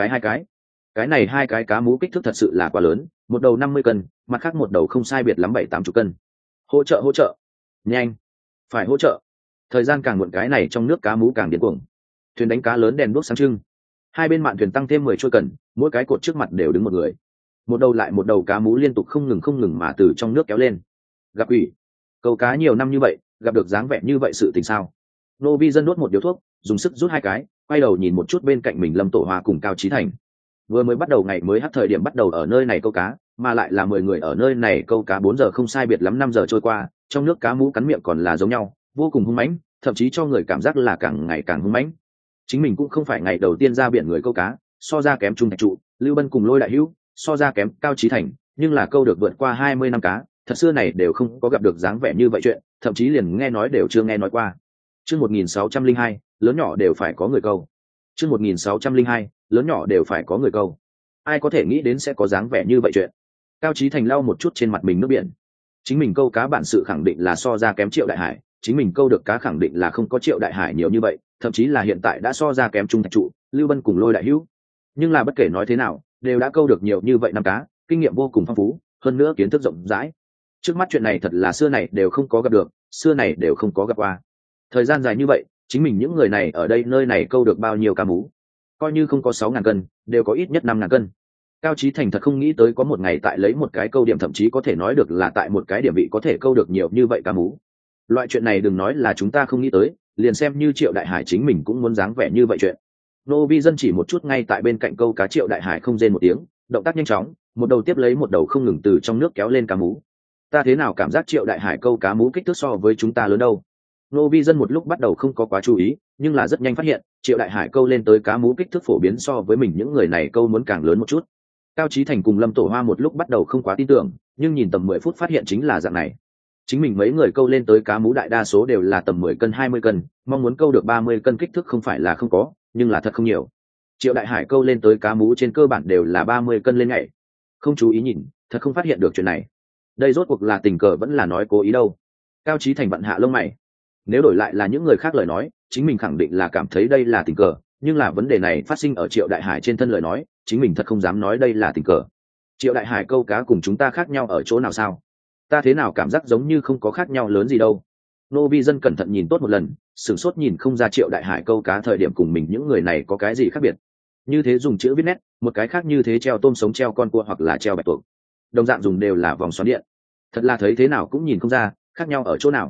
cái này hai cái cá mú kích thước thật sự là quá lớn, một đầu 50 cân, mặt khác một đầu không sai biệt lắm 7-80 cân. Hỗ trợ, nhanh, phải hỗ trợ. Thời gian càng muộn cái này trong nước cá mú càng điên cuồng. Thuyền đánh cá lớn đèn đuốc sáng trưng, hai bên mạn thuyền tăng thêm 10 trôi cần, mỗi cái cột trước mặt đều đứng một người. Một đầu lại một đầu cá mú liên tục không ngừng mà từ trong nước kéo lên. Gặp ủy, câu cá nhiều năm như vậy, gặp được dáng vẻ như vậy sự tình sao? Nô Vi Dân đốt một điếu thuốc, dùng sức rút hai cái, quay đầu nhìn một chút bên cạnh mình Lâm Tổ Hoa cùng Cao Chí Thành. Vừa mới bắt đầu ngày mới hắt thời điểm bắt đầu ở nơi này câu cá, mà lại là 10 người ở nơi này câu cá 4 giờ không sai biệt lắm 5 giờ trôi qua, trong nước cá mú cắn miệng còn là giống nhau, vô cùng hung mãnh, thậm chí cho người cảm giác là càng ngày càng hung mãnh. Chính mình cũng không phải ngày đầu tiên ra biển người câu cá, so ra kém Trung Thạch trụ, Lưu Bân cùng Lôi Đại Hữu, so ra kém Cao Chí Thành, nhưng là câu được vượt qua 20 năm cá, thật xưa này đều không có gặp được dáng vẻ như vậy chuyện, thậm chí liền nghe nói đều chưa nghe nói qua. Chương 1602, lớn nhỏ đều phải có người câu. Chương 1602, lớn nhỏ đều phải có người câu. Ai có thể nghĩ đến sẽ có dáng vẻ như vậy chuyện. Cao Chí Thành lau một chút trên mặt mình nước biển. Chính mình câu cá bản sự khẳng định là so ra kém Triệu Đại Hải, chính mình câu được cá khẳng định là không có Triệu Đại Hải nhiều như vậy, thậm chí là hiện tại đã so ra kém Trung Thạch trụ, Lưu Bân cùng Lôi Đại Hữu. Nhưng là bất kể nói thế nào, đều đã câu được nhiều như vậy năm cá, kinh nghiệm vô cùng phong phú, hơn nữa kiến thức rộng rãi. Trước mắt chuyện này thật là xưa này đều không có gặp được, xưa này đều không có gặp qua. Thời gian dài như vậy, chính mình những người này ở đây nơi này câu được bao nhiêu cá mú? Coi như không có 6.000 cân, đều có ít nhất 5.000 cân. Cao Chí Thành thật không nghĩ tới có một ngày tại lấy một cái câu điểm, thậm chí có thể nói được là tại một cái điểm vị có thể câu được nhiều như vậy cá mú. Loại chuyện này đừng nói là chúng ta không nghĩ tới, liền xem như Triệu Đại Hải chính mình cũng muốn dáng vẻ như vậy chuyện. Nô Vi Dân chỉ một chút ngay tại bên cạnh câu cá Triệu Đại Hải không rên một tiếng, động tác nhanh chóng, một đầu tiếp lấy một đầu không ngừng từ trong nước kéo lên cá mú. Ta thế nào cảm giác Triệu Đại Hải câu cá mú kích thước so với chúng ta lớn đâu? Nô Vi Dân một lúc bắt đầu không có quá chú ý, nhưng là rất nhanh phát hiện Triệu Đại Hải câu lên tới cá mú kích thước phổ biến so với mình những người này câu muốn càng lớn một chút. Cao Chí Thành cùng Lâm Tổ Hoa một lúc bắt đầu không quá tin tưởng, nhưng nhìn tầm 10 phút phát hiện chính là dạng này. Chính mình mấy người câu lên tới cá mú đại đa số đều là tầm 10 cân 20 cân, mong muốn câu được 30 cân kích thước không phải là không có, nhưng là thật không nhiều. Triệu Đại Hải câu lên tới cá mú trên cơ bản đều là 30 cân lên ngày. Không chú ý nhìn, thật không phát hiện được chuyện này. Đây rốt cuộc là tình cờ vẫn là nói cố ý đâu. Cao Chí Thành vặn hạ lông mày. Nếu đổi lại là những người khác lời nói, chính mình khẳng định là cảm thấy đây là tình cờ, nhưng là vấn đề này phát sinh ở Triệu Đại Hải trên thân lời nói, chính mình thật không dám nói đây là tình cờ. Triệu Đại Hải câu cá cùng chúng ta khác nhau ở chỗ nào sao? Ta thế nào cảm giác giống như không có khác nhau lớn gì đâu. Nô Vi Dân cẩn thận nhìn tốt một lần, sửng sốt nhìn không ra Triệu Đại Hải câu cá thời điểm cùng mình những người này có cái gì khác biệt. Như thế dùng chữ viết nét, một cái khác như thế treo tôm sống treo con cua hoặc là treo bạch tuộc. Đồng dạng dùng đều là vòng xoắn điện. Thật là thấy thế nào cũng nhìn không ra khác nhau ở chỗ nào.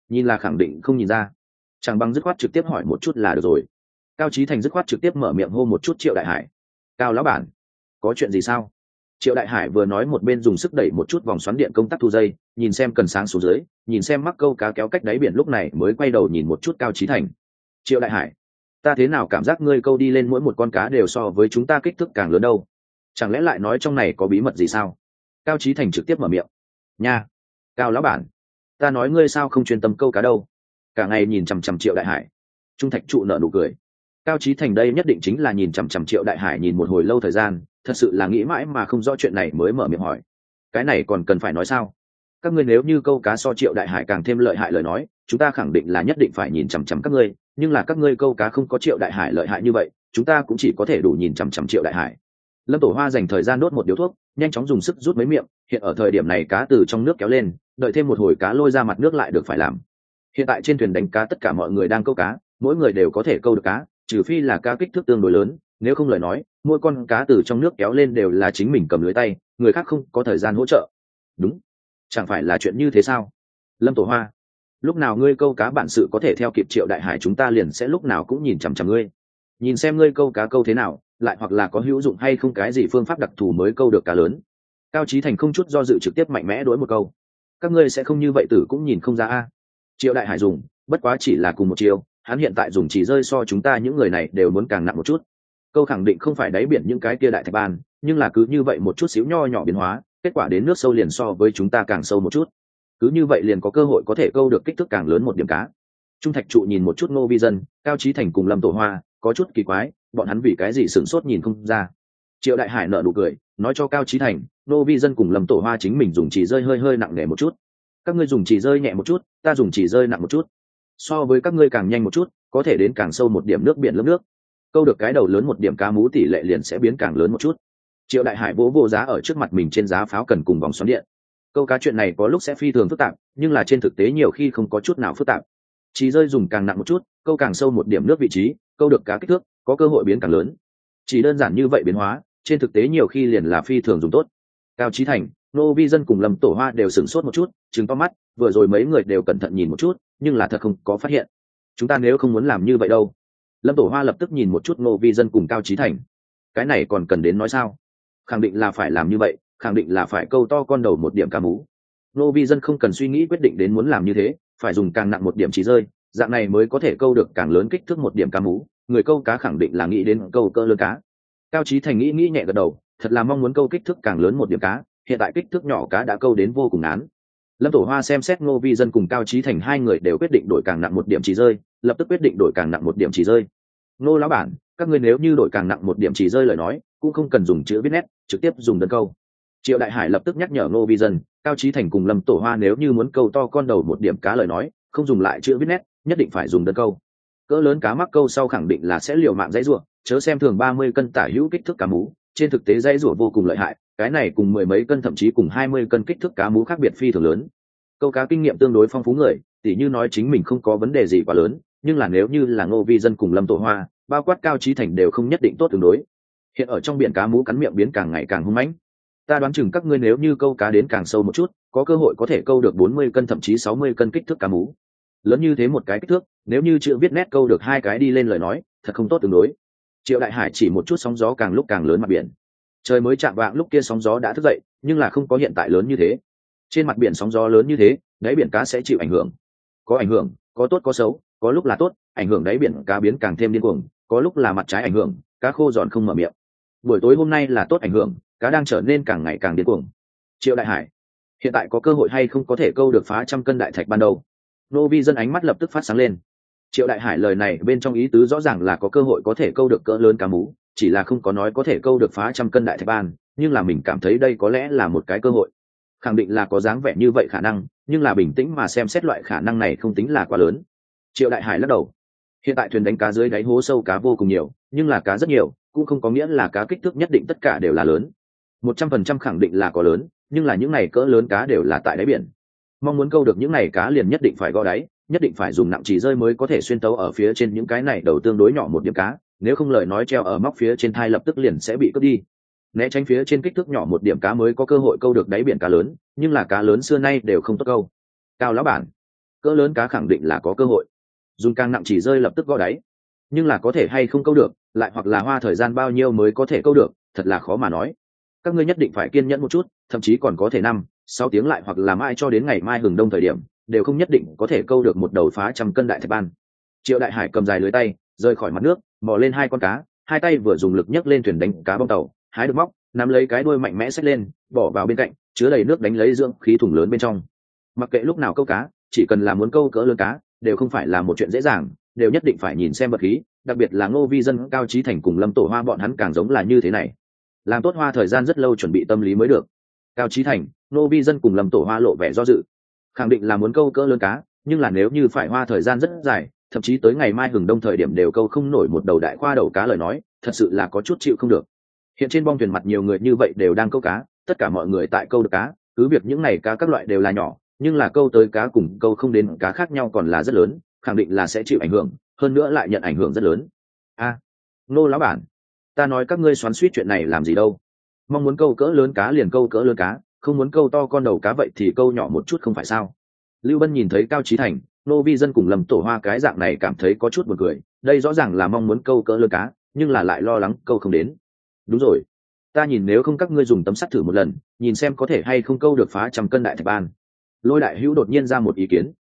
nhìn là khẳng định không nhìn ra, chẳng bằng dứt khoát trực tiếp hỏi một chút là được rồi. Cao Chí Thành dứt khoát trực tiếp mở miệng hô một chút Triệu Đại Hải. Cao lão bản, có chuyện gì sao? Triệu Đại Hải vừa nói một bên dùng sức đẩy một chút vòng xoắn điện công tắc thu dây, nhìn xem cần sáng xuống dưới, nhìn xem mắc câu cá kéo cách đáy biển, lúc này mới quay đầu nhìn một chút Cao Chí Thành. Triệu Đại Hải, ta thế nào cảm giác ngươi câu đi lên mỗi một con cá đều so với chúng ta kích thước càng lớn đâu? Chẳng lẽ lại nói trong này có bí mật gì sao? Cao Chí Thành trực tiếp mở miệng. Nha, Cao lão bản, ta nói ngươi sao không chuyên tâm câu cá đâu? Cả ngày nhìn chằm chằm Triệu Đại Hải. Trung Thạch trụ nở nụ cười. Cao Chí Thành đây nhất định chính là nhìn chằm chằm Triệu Đại Hải nhìn một hồi lâu thời gian, thật sự là nghĩ mãi mà không rõ chuyện này mới mở miệng hỏi. Cái này còn cần phải nói sao? Các ngươi nếu như câu cá so Triệu Đại Hải càng thêm lợi hại lời nói, chúng ta khẳng định là nhất định phải nhìn chằm chằm các ngươi, nhưng là các ngươi câu cá không có Triệu Đại Hải lợi hại như vậy, chúng ta cũng chỉ có thể đủ nhìn chằm chằm Triệu Đại Hải. Lâm Tổ Hoa dành thời gian đốt một điếu thuốc, nhanh chóng dùng sức rút mấy miệng, hiện ở thời điểm này cá từ trong nước kéo lên, đợi thêm một hồi cá lôi ra mặt nước lại được phải làm. Hiện tại trên thuyền đánh cá tất cả mọi người đang câu cá, mỗi người đều có thể câu được cá, trừ phi là cá kích thước tương đối lớn, nếu không lời nói mỗi con cá từ trong nước kéo lên đều là chính mình cầm lưới tay, người khác không có thời gian hỗ trợ. Đúng, chẳng phải là chuyện như thế sao? Lâm Tổ Hoa, lúc nào ngươi câu cá bản sự có thể theo kịp Triệu Đại Hải, chúng ta liền sẽ lúc nào cũng nhìn chằm chằm ngươi, nhìn xem ngươi câu cá câu thế nào, lại hoặc là có hữu dụng hay không cái gì phương pháp đặc thù mới câu được cá lớn. Cao Chí Thành không chút do dự trực tiếp mạnh mẽ đối một câu. Các ngươi sẽ không như vậy tử cũng nhìn không ra a. Triệu Đại Hải dùng bất quá chỉ là cùng một chiều, hắn hiện tại dùng chỉ rơi so chúng ta những người này đều muốn càng nặng một chút. Câu khẳng định không phải đáy biển những cái kia đại thạch ban, nhưng là cứ như vậy một chút xíu nho nhỏ biến hóa, kết quả đến nước sâu liền so với chúng ta càng sâu một chút, cứ như vậy liền có cơ hội có thể câu được kích thước càng lớn một điểm cá. Trung Thạch trụ nhìn một chút Ngô Vi Dân, Cao Chí Thành cùng Lâm Tổ Hoa, có chút kỳ quái, bọn hắn vì cái gì sửng sốt nhìn không ra. Triệu Đại Hải nở nụ cười, nói cho Cao Chí Thành, Ngô Vi Dân cùng Lâm Tổ Hoa chính mình dùng chỉ rơi hơi hơi nặng nề một chút, các ngươi dùng chỉ rơi nhẹ một chút, ta dùng chỉ rơi nặng một chút, so với các ngươi càng nhanh một chút, có thể đến càng sâu một điểm nước biển lớp nước, câu được cái đầu lớn một điểm cá mú tỷ lệ liền sẽ biến càng lớn một chút. Triệu Đại Hải vỗ vô giá ở trước mặt mình trên giá pháo cần cùng vòng xoắn điện. Câu cá chuyện này có lúc sẽ phi thường phức tạp, nhưng là trên thực tế nhiều khi không có chút nào phức tạp. Chỉ rơi dùng càng nặng một chút, câu càng sâu một điểm nước vị trí, câu được cá kích thước, có cơ hội biến càng lớn. Chỉ đơn giản như vậy biến hóa, trên thực tế nhiều khi liền là phi thường dùng tốt. Cao Chí Thành, Nô Vi Dân cùng Lâm Tổ Hoa đều sửng sốt một chút, trừng to mắt, vừa rồi mấy người đều cẩn thận nhìn một chút, nhưng là thật không có phát hiện. Chúng ta nếu không muốn làm như vậy đâu. Lâm Tổ Hoa lập tức nhìn một chút Nô Vi Dân cùng Cao Chí Thành. Cái này còn cần đến nói sao? Khẳng định là phải làm như vậy, khẳng định là phải câu to con đầu một điểm cá mú. Nô Vi Dân không cần suy nghĩ quyết định đến muốn làm như thế, phải dùng càng nặng một điểm chỉ rơi, dạng này mới có thể câu được càng lớn kích thước một điểm cá mú. Người câu cá khẳng định là nghĩ đến câu cỡ lớn cá. Cao Chí Thành nghĩ nhẹ gật đầu, thật là mong muốn câu kích thước càng lớn một điểm cá, hiện tại kích thước nhỏ cá đã câu đến vô cùng ngán. Lâm Tổ Hoa xem xét Ngô Vi Dân cùng Cao Chí Thành hai người đều quyết định đổi càng nặng một điểm chỉ rơi, lập tức quyết định đổi càng nặng một điểm chỉ rơi. Ngô lão bản, các ngươi nếu như đổi càng nặng một điểm chỉ rơi lời nói, cũng không cần dùng chữ viết nét, trực tiếp dùng đơn câu. Triệu Đại Hải lập tức nhắc nhở Ngô Vi Dân, Cao Chí Thành cùng Lâm Tổ Hoa nếu như muốn câu to con đầu một điểm cá lời nói, không dùng lại chữ viết nét, nhất định phải dùng đơn câu. Cỡ lớn cá mắc câu sau khẳng định là sẽ liều mạng dãy rủa, chớ xem thường 30 cân tả hữu kích thước cá mú, trên thực tế dãy rủa vô cùng lợi hại, cái này cùng 10 mấy cân thậm chí cùng 20 cân kích thước cá mú khác biệt phi thường lớn. Câu cá kinh nghiệm tương đối phong phú người, tỉ như nói chính mình không có vấn đề gì quá lớn, nhưng là nếu như là Ngô Vi Dân cùng Lâm Tổ Hoa, bao quát Cao Chí Thành đều không nhất định tốt tương đối. Hiện ở trong biển cá mú cắn miệng biến càng ngày càng hung mãnh. Ta đoán chừng các ngươi nếu như câu cá đến càng sâu một chút, có cơ hội có thể câu được 40 cân thậm chí 60 cân kích thước cá mú. Lớn như thế một cái kích thước, nếu như chữ viết nét câu được hai cái đi lên lời nói, thật không tốt tương đối. Triệu Đại Hải chỉ một chút sóng gió càng lúc càng lớn mặt biển. Trời mới chạng vạng lúc kia sóng gió đã thức dậy, nhưng là không có hiện tại lớn như thế. Trên mặt biển sóng gió lớn như thế, đáy biển cá sẽ chịu ảnh hưởng. Có ảnh hưởng, có tốt có xấu, có lúc là tốt, ảnh hưởng đáy biển cá biến càng thêm điên cuồng, có lúc là mặt trái ảnh hưởng, cá khô giòn không mở miệng. Buổi tối hôm nay là tốt ảnh hưởng, cá đang trở nên càng ngày càng điên cuồng. Triệu Đại Hải, hiện tại có cơ hội hay không có thể câu được phá trăm cân đại thạch ban đầu? Nô Vi Dân ánh mắt lập tức phát sáng lên. Triệu Đại Hải lời này bên trong ý tứ rõ ràng là có cơ hội có thể câu được cỡ lớn cá mú, chỉ là không có nói có thể câu được phá trăm cân đại thạch ban, nhưng là mình cảm thấy đây có lẽ là một cái cơ hội. Khẳng định là có dáng vẻ như vậy khả năng, nhưng là bình tĩnh mà xem xét loại khả năng này không tính là quá lớn. Triệu Đại Hải lắc đầu. Hiện tại thuyền đánh cá dưới đáy hố sâu cá vô cùng nhiều, nhưng là cá rất nhiều, cũng không có nghĩa là cá kích thước nhất định tất cả đều là lớn. 100% khẳng định là có lớn, nhưng là những này cỡ lớn cá đều là tại đáy biển. Mong muốn câu được những này cá liền nhất định phải gõ đáy, nhất định phải dùng nặng chỉ rơi mới có thể xuyên tấu ở phía trên những cái này đầu tương đối nhỏ một điểm cá, nếu không lời nói treo ở móc phía trên thai lập tức liền sẽ bị cướp đi. Né tránh phía trên kích thước nhỏ một điểm cá mới có cơ hội câu được đáy biển cá lớn, nhưng là cá lớn xưa nay đều không tốt câu. Cao lão bản, cỡ lớn cá khẳng định là có cơ hội. Dùng càng nặng chỉ rơi lập tức gõ đáy, nhưng là có thể hay không câu được, lại hoặc là hoa thời gian bao nhiêu mới có thể câu được, thật là khó mà nói. Các ngươi nhất định phải kiên nhẫn một chút, thậm chí còn có thể 5-6 tiếng lại hoặc là mãi cho đến ngày mai hừng đông thời điểm, đều không nhất định có thể câu được một đầu phá trăm cân đại thạch ban. Triệu Đại Hải cầm dài lưới tay, rơi khỏi mặt nước, mò lên 2 con cá, hai tay vừa dùng lực nhấc lên thuyền đánh cá bong tàu, hái được móc, nắm lấy cái đuôi mạnh mẽ xách lên, bỏ vào bên cạnh, chứa đầy nước đánh lấy dưỡng khí thùng lớn bên trong. Mặc kệ lúc nào câu cá, chỉ cần là muốn câu cỡ lớn cá, đều không phải là một chuyện dễ dàng, đều nhất định phải nhìn xem vật khí, đặc biệt là Ngô Vi Dân, Cao Chí Thành cùng Lâm Tổ Hoa bọn hắn càng giống là như thế này. Làm tốt hoa thời gian rất lâu chuẩn bị tâm lý mới được. Cao Chí Thành, Ngô Vi Dân cùng Lâm Tổ Hoa lộ vẻ do dự, khẳng định là muốn câu cỡ lớn cá, nhưng là nếu như phải hoa thời gian rất dài, thậm chí tới ngày mai hừng đông thời điểm đều câu không nổi một đầu đại khoa đầu cá lời nói, thật sự là có chút chịu không được. Hiện trên bong thuyền mặt nhiều người như vậy đều đang câu cá, tất cả mọi người tại câu được cá, cứ việc những này cá các loại đều là nhỏ, nhưng là câu tới cá cùng câu không đến cá khác nhau còn là rất lớn, khẳng định là sẽ chịu ảnh hưởng, hơn nữa lại nhận ảnh hưởng rất lớn. Nô lão bản, ta nói các ngươi xoắn xuýt chuyện này làm gì đâu? Mong muốn câu cỡ lớn cá liền câu cỡ lớn cá, không muốn câu to con đầu cá vậy thì câu nhỏ một chút không phải sao? Lưu Bân nhìn thấy Cao Chí Thành, Nô Vi Dân cùng Lâm Tổ Hoa cái dạng này cảm thấy có chút buồn cười, đây rõ ràng là mong muốn câu cỡ lớn cá, nhưng là lại lo lắng câu không đến. Đúng rồi, ta nhìn nếu không các ngươi dùng tấm sắt thử một lần, nhìn xem có thể hay không câu được phá trăm cân đại thạch ban. Lôi Đại Hữu đột nhiên ra một ý kiến.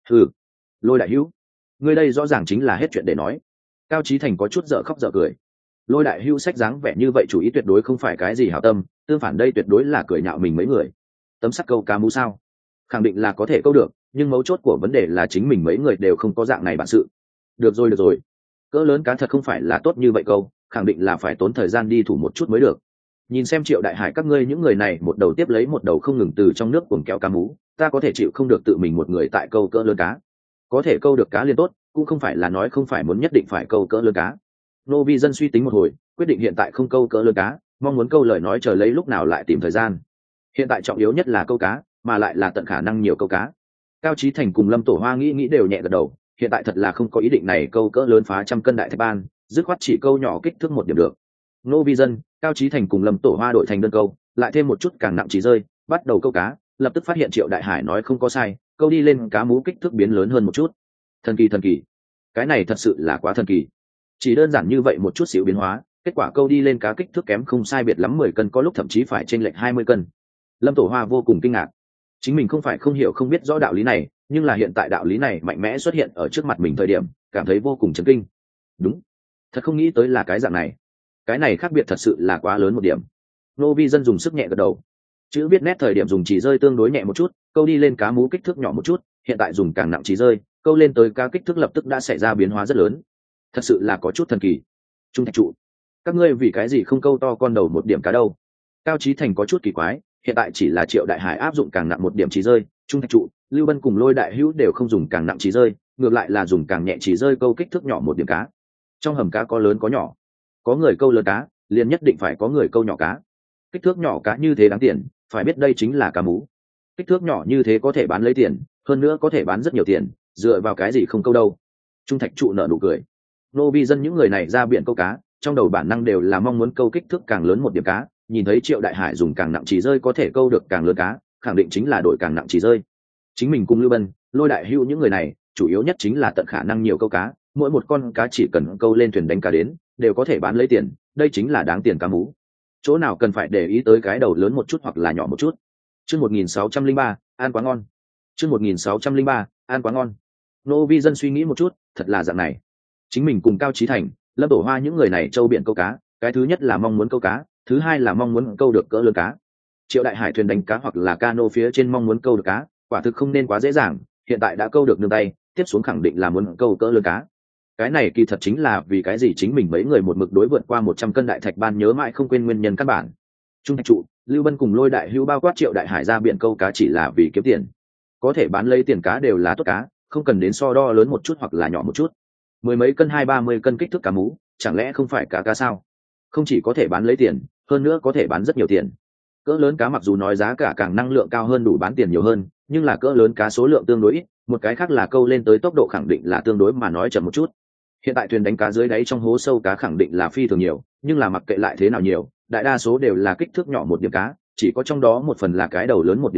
Lôi Đại Hữu, ngươi đây rõ ràng chính là hết chuyện để nói. Cao Chí Thành có chút dở khóc dở cười. Lôi Đại Hữu sách dáng vẻ như vậy chủ ý tuyệt đối không phải cái gì hảo tâm, tương phản đây tuyệt đối là cười nhạo mình mấy người. Tấm sắt câu cá mú sao? Khẳng định là có thể câu được, nhưng mấu chốt của vấn đề là chính mình mấy người đều không có dạng này bản sự. Được rồi, cỡ lớn cá thật không phải là tốt như vậy câu, khẳng định là phải tốn thời gian đi thủ một chút mới được. Nhìn xem Triệu Đại Hải các ngươi những người này một đầu tiếp lấy một đầu không ngừng từ trong nước cuồng kéo cá mú, ta có thể chịu không được tự mình một người tại câu cỡ lớn cá. Có thể câu được cá liền tốt, cũng không phải là nói không phải muốn nhất định phải câu cỡ lớn cá. Nô Vi Dân suy tính một hồi, quyết định hiện tại không câu cỡ lớn cá, mong muốn câu lời nói chờ lấy lúc nào lại tìm thời gian. Hiện tại trọng yếu nhất là câu cá, mà lại là tận khả năng nhiều câu cá. Cao Chí Thành cùng Lâm Tổ Hoa nghĩ đều nhẹ gật đầu, hiện tại thật là không có ý định này câu cỡ lớn phá trăm cân đại thạch ban, dứt khoát chỉ câu nhỏ kích thước 1 điểm được. Nô Vi Dân, Cao Chí Thành cùng Lâm Tổ Hoa đổi thành đơn câu, lại thêm một chút càng nặng chỉ rơi, bắt đầu câu cá, lập tức phát hiện Triệu Đại Hải nói không có sai, câu đi lên cá mú kích thước biến lớn hơn một chút. Thần kỳ, cái này thật sự là quá thần kỳ. Chỉ đơn giản như vậy một chút xíu biến hóa, kết quả câu đi lên cá kích thước kém không sai biệt lắm 10 cân, có lúc thậm chí phải chênh lệch 20 cân. Lâm Tổ Hoa vô cùng kinh ngạc. Chính mình không phải không hiểu không biết rõ đạo lý này, nhưng là hiện tại đạo lý này mạnh mẽ xuất hiện ở trước mặt mình thời điểm, cảm thấy vô cùng chấn kinh. Đúng, thật không nghĩ tới là cái dạng này. Cái này khác biệt thật sự là quá lớn một điểm. Nô Vi Dân dùng sức nhẹ gật đầu. Chữ viết nét thời điểm dùng chỉ rơi tương đối nhẹ một chút, câu đi lên cá mú kích thước nhỏ một chút, hiện tại dùng càng nặng chỉ rơi, câu lên tới cá kích thước lập tức đã xảy ra biến hóa rất lớn. Thật sự là có chút thần kỳ. Trung Thạch Trụ, các ngươi vì cái gì không câu to con đầu 1 điểm cá đâu? Cao Chí Thành có chút kỳ quái, hiện tại chỉ là Triệu Đại Hải áp dụng càng nặng 1 điểm chỉ rơi, Trung Thạch Trụ, Lưu Bân cùng Lôi Đại Hữu đều không dùng càng nặng chỉ rơi, ngược lại là dùng càng nhẹ chỉ rơi câu kích thước nhỏ 1 điểm cá. Trong hầm cá có lớn có nhỏ, có người câu lớn cá, liền nhất định phải có người câu nhỏ cá. Kích thước nhỏ cá như thế đáng tiền, phải biết đây chính là cá mú. Kích thước nhỏ như thế có thể bán lấy tiền, hơn nữa có thể bán rất nhiều tiền, dựa vào cái gì không câu đâu? Trung Thạch Trụ nở nụ cười. Nô Vi Dân những người này ra biển câu cá, trong đầu bản năng đều là mong muốn câu kích thước càng lớn 1 điểm cá, nhìn thấy Triệu Đại Hải dùng càng nặng chỉ rơi có thể câu được càng lớn cá, khẳng định chính là đổi càng nặng chỉ rơi. Chính mình cùng Lưu Bân, Lôi Đại Hữu những người này, chủ yếu nhất chính là tận khả năng nhiều câu cá, mỗi một con cá chỉ cần câu lên thuyền đánh cá đến, đều có thể bán lấy tiền, đây chính là đáng tiền cá mú. Chỗ nào cần phải để ý tới cái đầu lớn một chút hoặc là nhỏ một chút. Chương 1603, ăn quá ngon. Chương 1603, ăn quá ngon. Nô Vi Dân suy nghĩ một chút, thật là dạng này. Chính mình cùng Cao Chí Thành, Lâm Tổ Hoa những người này châu biển câu cá, cái thứ nhất là mong muốn câu cá, thứ hai là mong muốn câu được cỡ lớn cá. Triệu Đại Hải thuyền đánh cá hoặc là cano phía trên mong muốn câu được cá, quả thực không nên quá dễ dàng, hiện tại đã câu được nương tay, tiếp xuống khẳng định là muốn câu cỡ lớn cá. Cái này kỳ thật chính là vì cái gì chính mình mấy người một mực đối vượt qua 100 cân đại thạch ban nhớ mãi không quên nguyên nhân căn bản. Trung Thạch Trụ, Lưu Bân cùng Lôi Đại Hữu bao quát Triệu Đại Hải ra biển câu cá chỉ là vì kiếm tiền. Có thể bán lấy tiền cá đều là tốt cá, không cần đến so đo lớn một chút hoặc là nhỏ một chút. 10 mấy cân 20-30 cân kích thước cá mú, chẳng lẽ không phải cá sao? Không chỉ có thể bán lấy tiền, hơn nữa có thể bán rất nhiều tiền. Cỡ lớn cá mặc dù nói giá cả càng năng lượng cao hơn đủ bán tiền nhiều hơn, nhưng là cỡ lớn cá số lượng tương đối ít, một cái khác là câu lên tới tốc độ khẳng định là tương đối mà nói chậm một chút. Hiện tại thuyền đánh cá dưới đáy trong hố sâu cá khẳng định là phi thường nhiều, nhưng là mặc kệ lại thế nào nhiều, đại đa số đều là kích thước nhỏ 1 điểm cá, chỉ có trong đó một phần là cái đầu lớn 1 điểm cá,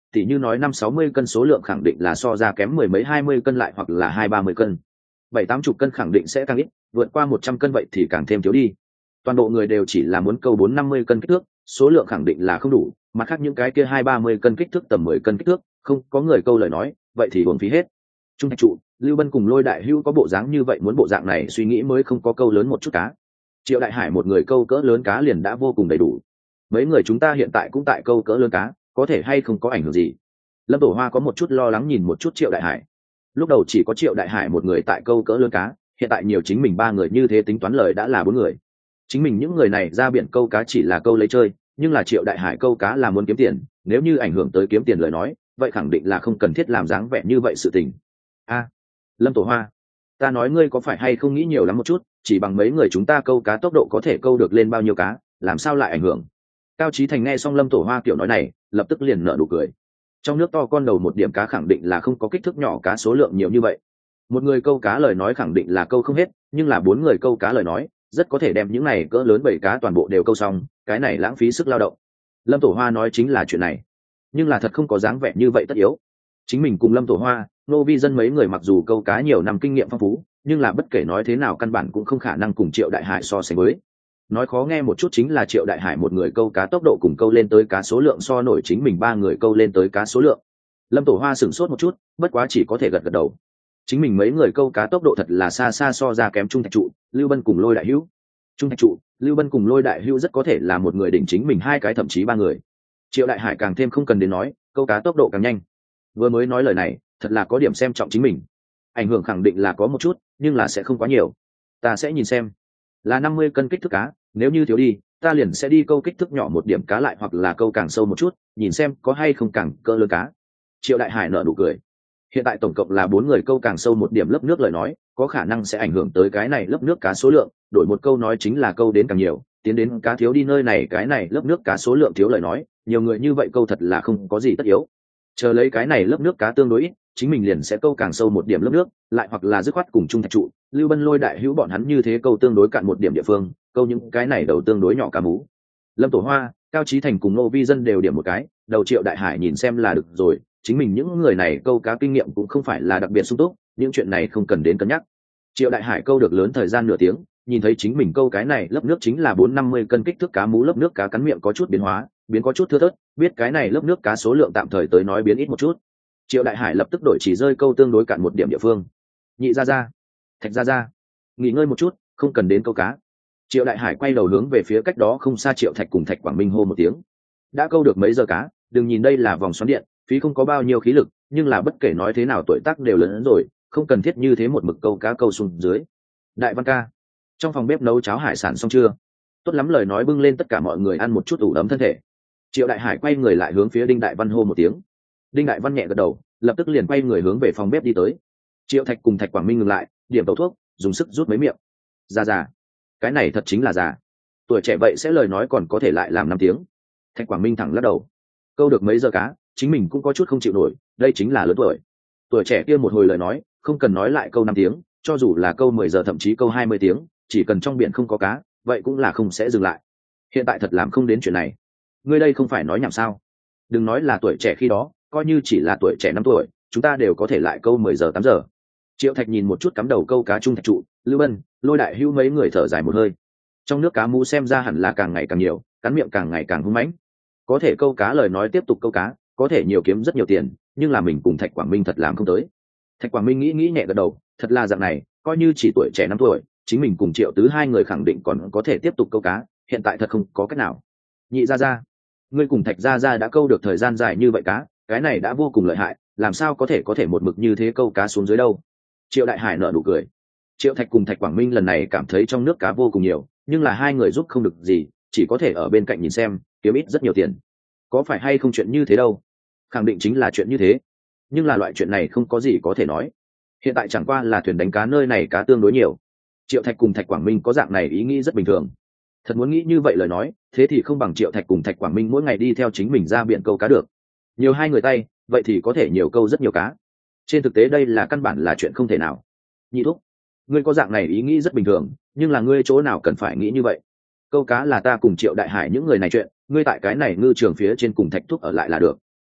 thì như nói 5-60 cân số lượng khẳng định là so ra kém mười mấy 20 cân lại hoặc là 20-30 cân. 70-80 cân khẳng định sẽ càng ít, vượt qua 100 cân vậy thì càng thêm thiếu đi. Toàn bộ người đều chỉ là muốn câu 4-50 cân kích thước, số lượng khẳng định là không đủ, mặt khác những cái kia 20-30 cân kích thước tầm 10 cân kích thước, không có người câu lời nói, vậy thì uổng phí hết. Trung Thạch Trụ, Lưu Bân cùng Lôi Đại Hữu có bộ dáng như vậy, muốn bộ dạng này suy nghĩ mới không có câu lớn một chút cá. Triệu Đại Hải một người câu cỡ lớn cá liền đã vô cùng đầy đủ. Mấy người chúng ta hiện tại cũng tại câu cỡ lớn cá, có thể hay không có ảnh hưởng gì? Lâm Tổ Hoa có một chút lo lắng nhìn một chút Triệu Đại Hải. Lúc đầu chỉ có Triệu Đại Hải một người tại câu cỡ lớn cá, hiện tại nhiều chính mình 3 người như thế tính toán lời đã là 4 người. Chính mình những người này ra biển câu cá chỉ là câu lấy chơi, nhưng là Triệu Đại Hải câu cá là muốn kiếm tiền, nếu như ảnh hưởng tới kiếm tiền lời nói, vậy khẳng định là không cần thiết làm dáng vẻ như vậy sự tình. Lâm Tổ Hoa, ta nói ngươi có phải hay không nghĩ nhiều lắm một chút, chỉ bằng mấy người chúng ta câu cá tốc độ có thể câu được lên bao nhiêu cá, làm sao lại ảnh hưởng? Cao Chí Thành nghe xong Lâm Tổ Hoa kiểu nói này, lập tức liền nở nụ cười. Trong nước to con đầu một điểm cá khẳng định là không có kích thước nhỏ cá số lượng nhiều như vậy. Một người câu cá lời nói khẳng định là câu không hết, nhưng là 4 người câu cá lời nói, rất có thể đem những này cỡ lớn 7 cá toàn bộ đều câu xong, cái này lãng phí sức lao động. Lâm Tổ Hoa nói chính là chuyện này, nhưng là thật không có dáng vẻ như vậy tất yếu. Chính mình cùng Lâm Tổ Hoa, Nô Vi Dân mấy người mặc dù câu cá nhiều năm kinh nghiệm phong phú, nhưng là bất kể nói thế nào căn bản cũng không khả năng cùng Triệu Đại Hải so sánh với. Nói khó nghe một chút chính là Triệu Đại Hải một người câu cá tốc độ cùng câu lên tới cá số lượng so nổi chính mình 3 người câu lên tới cá số lượng. Lâm Tổ Hoa sửng sốt một chút, bất quá chỉ có thể gật gật đầu. Chính mình mấy người câu cá tốc độ thật là xa xa so ra kém Trung Thạch Trụ, Lưu Bân cùng Lôi Đại Hữu. Trung Thạch Trụ, Lưu Bân cùng Lôi Đại Hữu rất có thể là một người đỉnh chính mình 2 cái thậm chí 3 người. Triệu Đại Hải càng thêm không cần đến nói, câu cá tốc độ càng nhanh. Vừa mới nói lời này, thật là có điểm xem trọng chính mình. Ảnh hưởng khẳng định là có một chút, nhưng là sẽ không quá nhiều. Ta sẽ nhìn xem. Là 50 cân kích thước cá, nếu như thiếu đi, ta liền sẽ đi câu kích thước nhỏ một điểm cá lại hoặc là câu càng sâu một chút, nhìn xem có hay không càng cỡ lớn cá. Triệu Đại Hải nở nụ cười. Hiện tại tổng cộng là 4 người câu càng sâu một điểm lớp nước lời nói, có khả năng sẽ ảnh hưởng tới cái này lớp nước cá số lượng, đổi một câu nói chính là câu đến càng nhiều, tiến đến cá thiếu đi nơi này cái này lớp nước cá số lượng thiếu lời nói, nhiều người như vậy câu thật là không có gì tất yếu. Chờ lấy cái này lớp nước cá tương đối ít, chính mình liền sẽ câu càng sâu một điểm lớp nước, lại hoặc là dứt khoát cùng Trung Thạch Trụ, Lưu Bân Lôi Đại Hữu bọn hắn như thế câu tương đối cạn một điểm địa phương, câu những cái này đầu tương đối nhỏ cá mú. Lâm Tổ Hoa, Cao Chí Thành cùng Nô Vi Dân đều điểm một cái, đầu Triệu Đại Hải nhìn xem là được rồi, chính mình những người này câu cá kinh nghiệm cũng không phải là đặc biệt sung túc, những chuyện này không cần đến cân nhắc. Triệu Đại Hải câu được lớn thời gian nửa tiếng, nhìn thấy chính mình câu cái này lớp nước chính là 4-50 cân kích thước cá mú, lớp nước cá cắn miệng có chút biến hóa, biến có chút thưa thớt, biết cái này lớp nước cá số lượng tạm thời tới nói biến ít một chút. Triệu Đại Hải lập tức đổi chỉ rơi câu tương đối cạn một điểm địa phương. Nhị ra ra, Thạch ra ra, nghỉ ngơi một chút, không cần đến câu cá. Triệu Đại Hải quay đầu hướng về phía cách đó không xa Triệu Thạch cùng Thạch Quảng Minh hô một tiếng. Đã câu được mấy giờ cá, đừng nhìn đây là vòng xoắn điện, phí không có bao nhiêu khí lực, nhưng là bất kể nói thế nào tuổi tác đều lớn rồi, không cần thiết như thế một mực câu cá câu xuống dưới. Đại Văn ca, trong phòng bếp nấu cháo hải sản xong chưa? Tốt lắm, lời nói bưng lên tất cả mọi người ăn một chút ủ ấm thân thể. Triệu Đại Hải quay người lại hướng phía Đinh Đại Văn hô một tiếng. Đinh Đại Văn nhẹ gật đầu, lập tức liền quay người hướng về phòng bếp đi tới. Triệu Thạch cùng Thạch Quảng Minh ngừng lại, điểm tẩu thuốc, dùng sức rút mấy miệng. Già, cái này thật chính là già. Tuổi trẻ vậy sẽ lời nói còn có thể lại làm 5 tiếng. Thạch Quảng Minh thẳng lắc đầu. Câu được mấy giờ cá, chính mình cũng có chút không chịu nổi, đây chính là lớn tuổi. Tuổi trẻ kia một hồi lời nói, không cần nói lại câu 5 tiếng, cho dù là câu 10 giờ thậm chí câu 20 tiếng, chỉ cần trong biển không có cá, vậy cũng là không sẽ dừng lại. Hiện tại thật làm không đến chuyện này. Ngươi đây không phải nói nhảm sao? Đừng nói là tuổi trẻ khi đó, coi như chỉ là tuổi trẻ 5 tuổi, chúng ta đều có thể lại câu 10 giờ 8 giờ. Triệu Thạch nhìn một chút cắm đầu câu cá Trung Thạch Trụ, Lưu Bân, Lôi Đại Hữu mấy người thở dài một hơi. Trong nước cá mú xem ra hẳn là càng ngày càng nhiều, cắn miệng càng ngày càng hung mãnh. Có thể câu cá lời nói tiếp tục câu cá, có thể nhiều kiếm rất nhiều tiền, nhưng là mình cùng Thạch Quảng Minh thật làm không tới. Thạch Quảng Minh nghĩ nhẹ gật đầu, thật là dạng này, coi như chỉ tuổi trẻ 5 tuổi, chính mình cùng Triệu Tứ hai người khẳng định còn có thể tiếp tục câu cá, hiện tại thật không có cách nào. Nhị ra, ngươi cùng Thạch ra đã câu được thời gian dài như vậy cá, cái này đã vô cùng lợi hại, làm sao có thể một mực như thế câu cá xuống dưới đâu? Triệu Đại Hải nở nụ cười. Triệu Thạch cùng Thạch Quảng Minh lần này cảm thấy trong nước cá vô cùng nhiều, nhưng là hai người giúp không được gì, chỉ có thể ở bên cạnh nhìn xem, kiếm ít rất nhiều tiền. Có phải hay không chuyện như thế đâu? Khẳng định chính là chuyện như thế, nhưng là loại chuyện này không có gì có thể nói. Hiện tại chẳng qua là thuyền đánh cá nơi này cá tương đối nhiều. Triệu Thạch cùng Thạch Quảng Minh có dạng này ý nghĩ rất bình thường. Thật muốn nghĩ như vậy lời nói, thế thì không bằng Triệu Thạch cùng Thạch Quảng Minh mỗi ngày đi theo chính mình ra biển câu cá được. Nhiều hai người tay, vậy thì có thể nhiều câu rất nhiều cá. Trên thực tế đây là căn bản là chuyện không thể nào. Nhị thúc, ngươi có dạng này ý nghĩ rất bình thường, nhưng là ngươi chỗ nào cần phải nghĩ như vậy? Câu cá là ta cùng Triệu Đại Hải những người này chuyện, ngươi tại cái này ngư trường phía trên cùng Thạch thúc ở lại là được.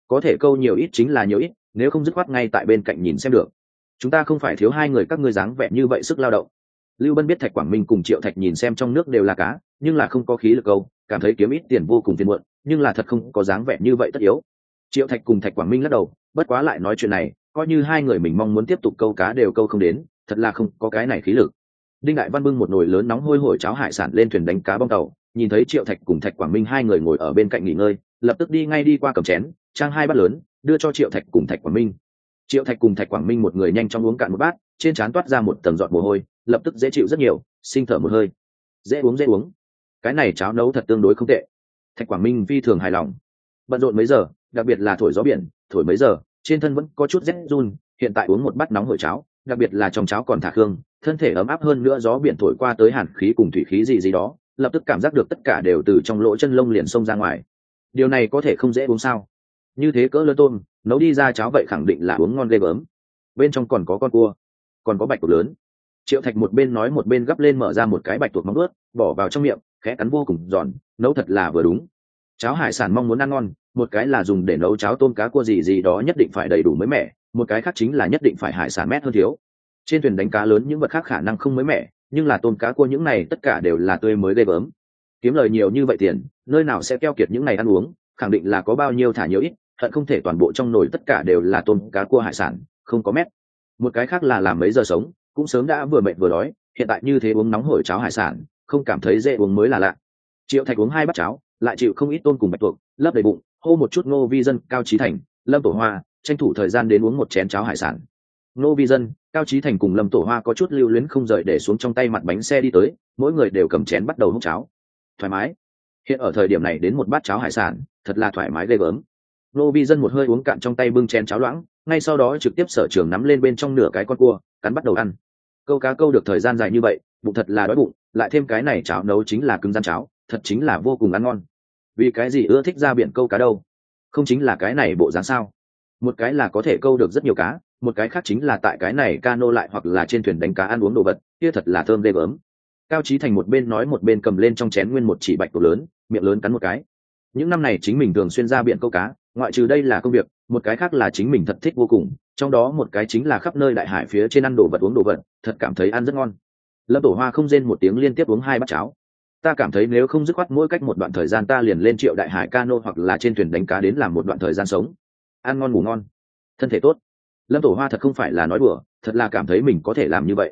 có thể câu nhiều ít chính là nhiều ít, nếu không dứt khoát ngay tại bên cạnh nhìn xem được. Chúng ta không phải thiếu hai người các ngươi dáng vẻ như vậy sức lao động. Lưu Bân biết Thạch Quảng Minh cùng Triệu Thạch nhìn xem trong nước đều là cá, nhưng là không có khí lực câu, cảm thấy kiếm ít tiền vô cùng phiền muộn, nhưng là thật không có dáng vẻ như vậy tất yếu. Triệu Thạch cùng Thạch Quảng Minh lắc đầu, bất quá lại nói chuyện này, coi như hai người mình mong muốn tiếp tục câu cá đều câu không đến, thật là không có cái này khí lực. Đinh Đại Văn bưng một nồi lớn nóng hôi hổi cháo hải sản lên thuyền đánh cá bong tàu, nhìn thấy Triệu Thạch cùng Thạch Quảng Minh hai người ngồi ở bên cạnh nghỉ ngơi, lập tức đi ngay đi qua cầm chén, trang hai bát lớn, đưa cho Triệu Thạch cùng Thạch Quảng Minh. Triệu Thạch cùng Thạch Quảng Minh một người nhanh chóng uống cạn một bát, trên trán toát ra một tầng giọt mồ hôi, lập tức dễ chịu rất nhiều, sinh thở một hơi. Dễ uống. Cái này cháo nấu thật tương đối không tệ. Thạch Quảng Minh phi thường hài lòng. Bận rộn mấy giờ, đặc biệt là thổi gió biển, thổi mấy giờ, trên thân vẫn có chút rét run, hiện tại uống một bát nóng hổi cháo, đặc biệt là trong cháo còn thả hương, thân thể ấm áp hơn nữa, gió biển thổi qua tới hàn khí cùng thủy khí gì đó, lập tức cảm giác được tất cả đều từ trong lỗ chân lông liền xông ra ngoài. Điều này có thể không dễ uống sao? Như thế cỡ lớn tôm, nấu đi ra cháo vậy khẳng định là uống ngon ghê gớm. Bên trong còn có con cua, còn có bạch tuộc lớn. Triệu Thạch một bên nói một bên gắp lên mở ra một cái bạch tuộc móng ướt, bỏ vào trong miệng, khẽ cắn vô cùng giòn, nấu thật là vừa đúng. Cháo hải sản mong muốn ăn ngon, một cái là dùng để nấu cháo tôm cá cua gì đó nhất định phải đầy đủ mới mẻ, một cái khác chính là nhất định phải hải sản mét hơn thiếu. Trên thuyền đánh cá lớn những vật khác khả năng không mới mẻ, nhưng là tôm cá cua những này tất cả đều là tươi mới ghê gớm. Kiếm lời nhiều như vậy tiền, nơi nào sẽ keo kiệt những này ăn uống, khẳng định là có bao nhiêu thả nhiều ít, hận không thể toàn bộ trong nồi tất cả đều là tôm cá cua hải sản, không có mét. Một cái khác là làm mấy giờ sống, cũng sớm đã vừa mệt vừa đói, hiện tại như thế uống nóng hổi cháo hải sản, không cảm thấy dễ uống mới là lạ. Triệu Thạch uống hai bát cháo, lại chịu không ít tôm cùng bạch tuộc, lấp đầy bụng, hô một chút Ngô Vi Dân, Cao Chí Thành, Lâm Tổ Hoa, tranh thủ thời gian đến uống một chén cháo hải sản. Ngô Vi Dân, Cao Chí Thành cùng Lâm Tổ Hoa có chút lưu luyến không rời để xuống trong tay mặt bánh xe đi tới, mỗi người đều cầm chén bắt đầu hút cháo. Thoải mái. Hiện ở thời điểm này đến một bát cháo hải sản, thật là thoải mái ghê gớm. Ngô Vi Dân một hơi uống cạn trong tay bưng chén cháo loãng, ngay sau đó trực tiếp sở trường nắm lên bên trong nửa cái con cua, cắn bắt đầu ăn. Câu cá câu được thời gian dài như vậy, bụng thật là đói bụng, lại thêm cái này cháo nấu chính là cứng rắn cháo, thật chính là vô cùng ăn ngon. Vì cái gì ưa thích ra biển câu cá đâu? Không chính là cái này bộ dáng sao? Một cái là có thể câu được rất nhiều cá, một cái khác chính là tại cái này cano lại hoặc là trên thuyền đánh cá ăn uống đồ vật, kia thật là thơm ghê gớm. Cao Chí Thành một bên nói một bên cầm lên trong chén nguyên một chỉ bạch tuộc lớn, miệng lớn cắn một cái. Những năm này chính mình thường xuyên ra biển câu cá, ngoại trừ đây là công việc, một cái khác là chính mình thật thích vô cùng, trong đó một cái chính là khắp nơi đại hải phía trên ăn đồ vật uống đồ vật, thật cảm thấy ăn rất ngon. Lâm Tổ Hoa không rên một tiếng liên tiếp uống hai bát cháo. Ta cảm thấy nếu không dứt khoát mỗi cách một đoạn thời gian ta liền lên Triệu Đại Hải cano hoặc là trên thuyền đánh cá đến làm một đoạn thời gian sống, ăn ngon ngủ ngon, thân thể tốt. Lâm Tổ Hoa thật không phải là nói đùa, thật là cảm thấy mình có thể làm như vậy.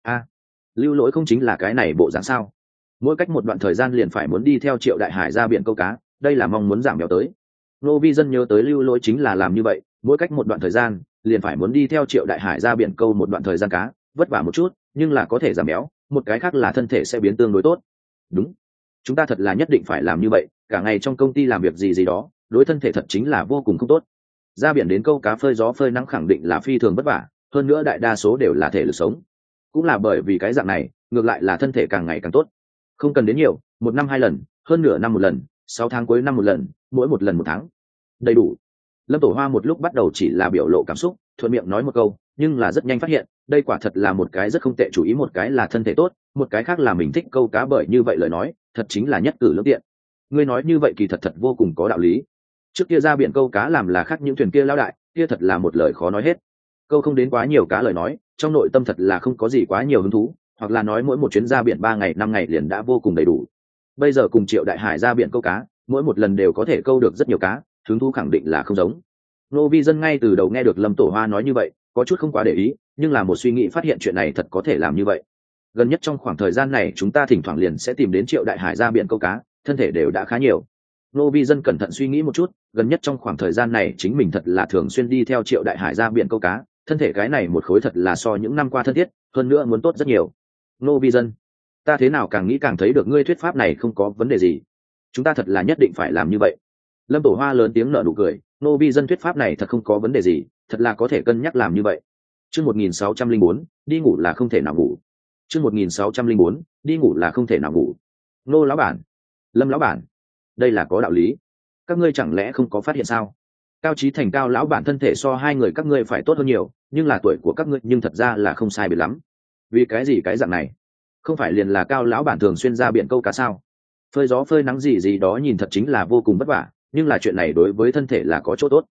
Lưu Lỗi không chính là cái này bộ dáng sao? Mỗi cách một đoạn thời gian liền phải muốn đi theo Triệu Đại Hải ra biển câu cá, đây là mong muốn giảm béo tới. Nô Vi Dân nhớ tới Lưu Lỗi chính là làm như vậy, mỗi cách một đoạn thời gian liền phải muốn đi theo Triệu Đại Hải ra biển câu một đoạn thời gian cá, vất vả một chút, nhưng là có thể giảm béo, một cái khác là thân thể sẽ biến tương đối tốt. Đúng, chúng ta thật là nhất định phải làm như vậy, cả ngày trong công ty làm việc gì đó, đối thân thể thật chính là vô cùng không tốt. Ra biển đến câu cá phơi gió phơi nắng khẳng định là phi thường vất vả, hơn nữa đại đa số đều là thể lực sống. Cũng là bởi vì cái dạng này, ngược lại là thân thể càng ngày càng tốt. Không cần đến nhiều, một năm hai lần, hơn nửa năm một lần, 6 tháng cuối năm một lần, mỗi một lần một tháng, đầy đủ. Lâm Tổ Hoa một lúc bắt đầu chỉ là biểu lộ cảm xúc, thuận miệng nói một câu, nhưng là rất nhanh phát hiện, đây quả thật là một cái rất không tệ chủ ý, một cái là thân thể tốt, một cái khác là mình thích câu cá, bởi như vậy lời nói, thật chính là nhất cử lưỡng tiện. Ngươi nói như vậy kỳ thật thật vô cùng có đạo lý. Trước kia ra biển câu cá làm là khác những thuyền kia lao đại, kia thật là một lời khó nói hết. Câu không đến quá nhiều cá lời nói, trong nội tâm thật là không có gì quá nhiều hứng thú, hoặc là nói mỗi một chuyến ra biển 3 ngày 5 ngày liền đã vô cùng đầy đủ. Bây giờ cùng Triệu Đại Hải ra biển câu cá, mỗi một lần đều có thể câu được rất nhiều cá, hứng thú khẳng định là không giống. Nô Vi Dân ngay từ đầu nghe được Lâm Tổ Hoa nói như vậy, có chút không quá để ý, nhưng là một suy nghĩ phát hiện chuyện này thật có thể làm như vậy. Gần nhất trong khoảng thời gian này chúng ta thỉnh thoảng liền sẽ tìm đến Triệu Đại Hải ra biển câu cá, thân thể đều đã khá nhiều. Nô Vi Dân cẩn thận suy nghĩ một chút, gần nhất trong khoảng thời gian này chính mình thật là thường xuyên đi theo Triệu Đại Hải ra biển câu cá, thân thể cái này một khối thật là so những năm qua thân thiết, hơn nữa muốn tốt rất nhiều. Nô Vi Dân, ta thế nào càng nghĩ càng thấy được ngươi thuyết pháp này không có vấn đề gì, chúng ta thật là nhất định phải làm như vậy. Lâm Tổ Hoa lớn tiếng nở nụ cười, Nô Vi Dân thuyết pháp này thật không có vấn đề gì, thật là có thể cân nhắc làm như vậy. Chương 1604, đi ngủ là không thể nào ngủ. Chương 1604, đi ngủ là không thể nào ngủ. Nô lão bản, Lâm lão bản, đây là có đạo lý. Các ngươi chẳng lẽ không có phát hiện sao? Cao Chí Thành Cao lão bản thân thể so hai người các ngươi phải tốt hơn nhiều, nhưng là tuổi của các ngươi nhưng thật ra là không sai biệt lắm. Vì cái gì cái dạng này? Không phải liền là Cao lão bản thường xuyên ra biển câu cá sao? Phơi gió phơi nắng gì đó nhìn thật chính là vô cùng vất vả, nhưng là chuyện này đối với thân thể là có chỗ tốt.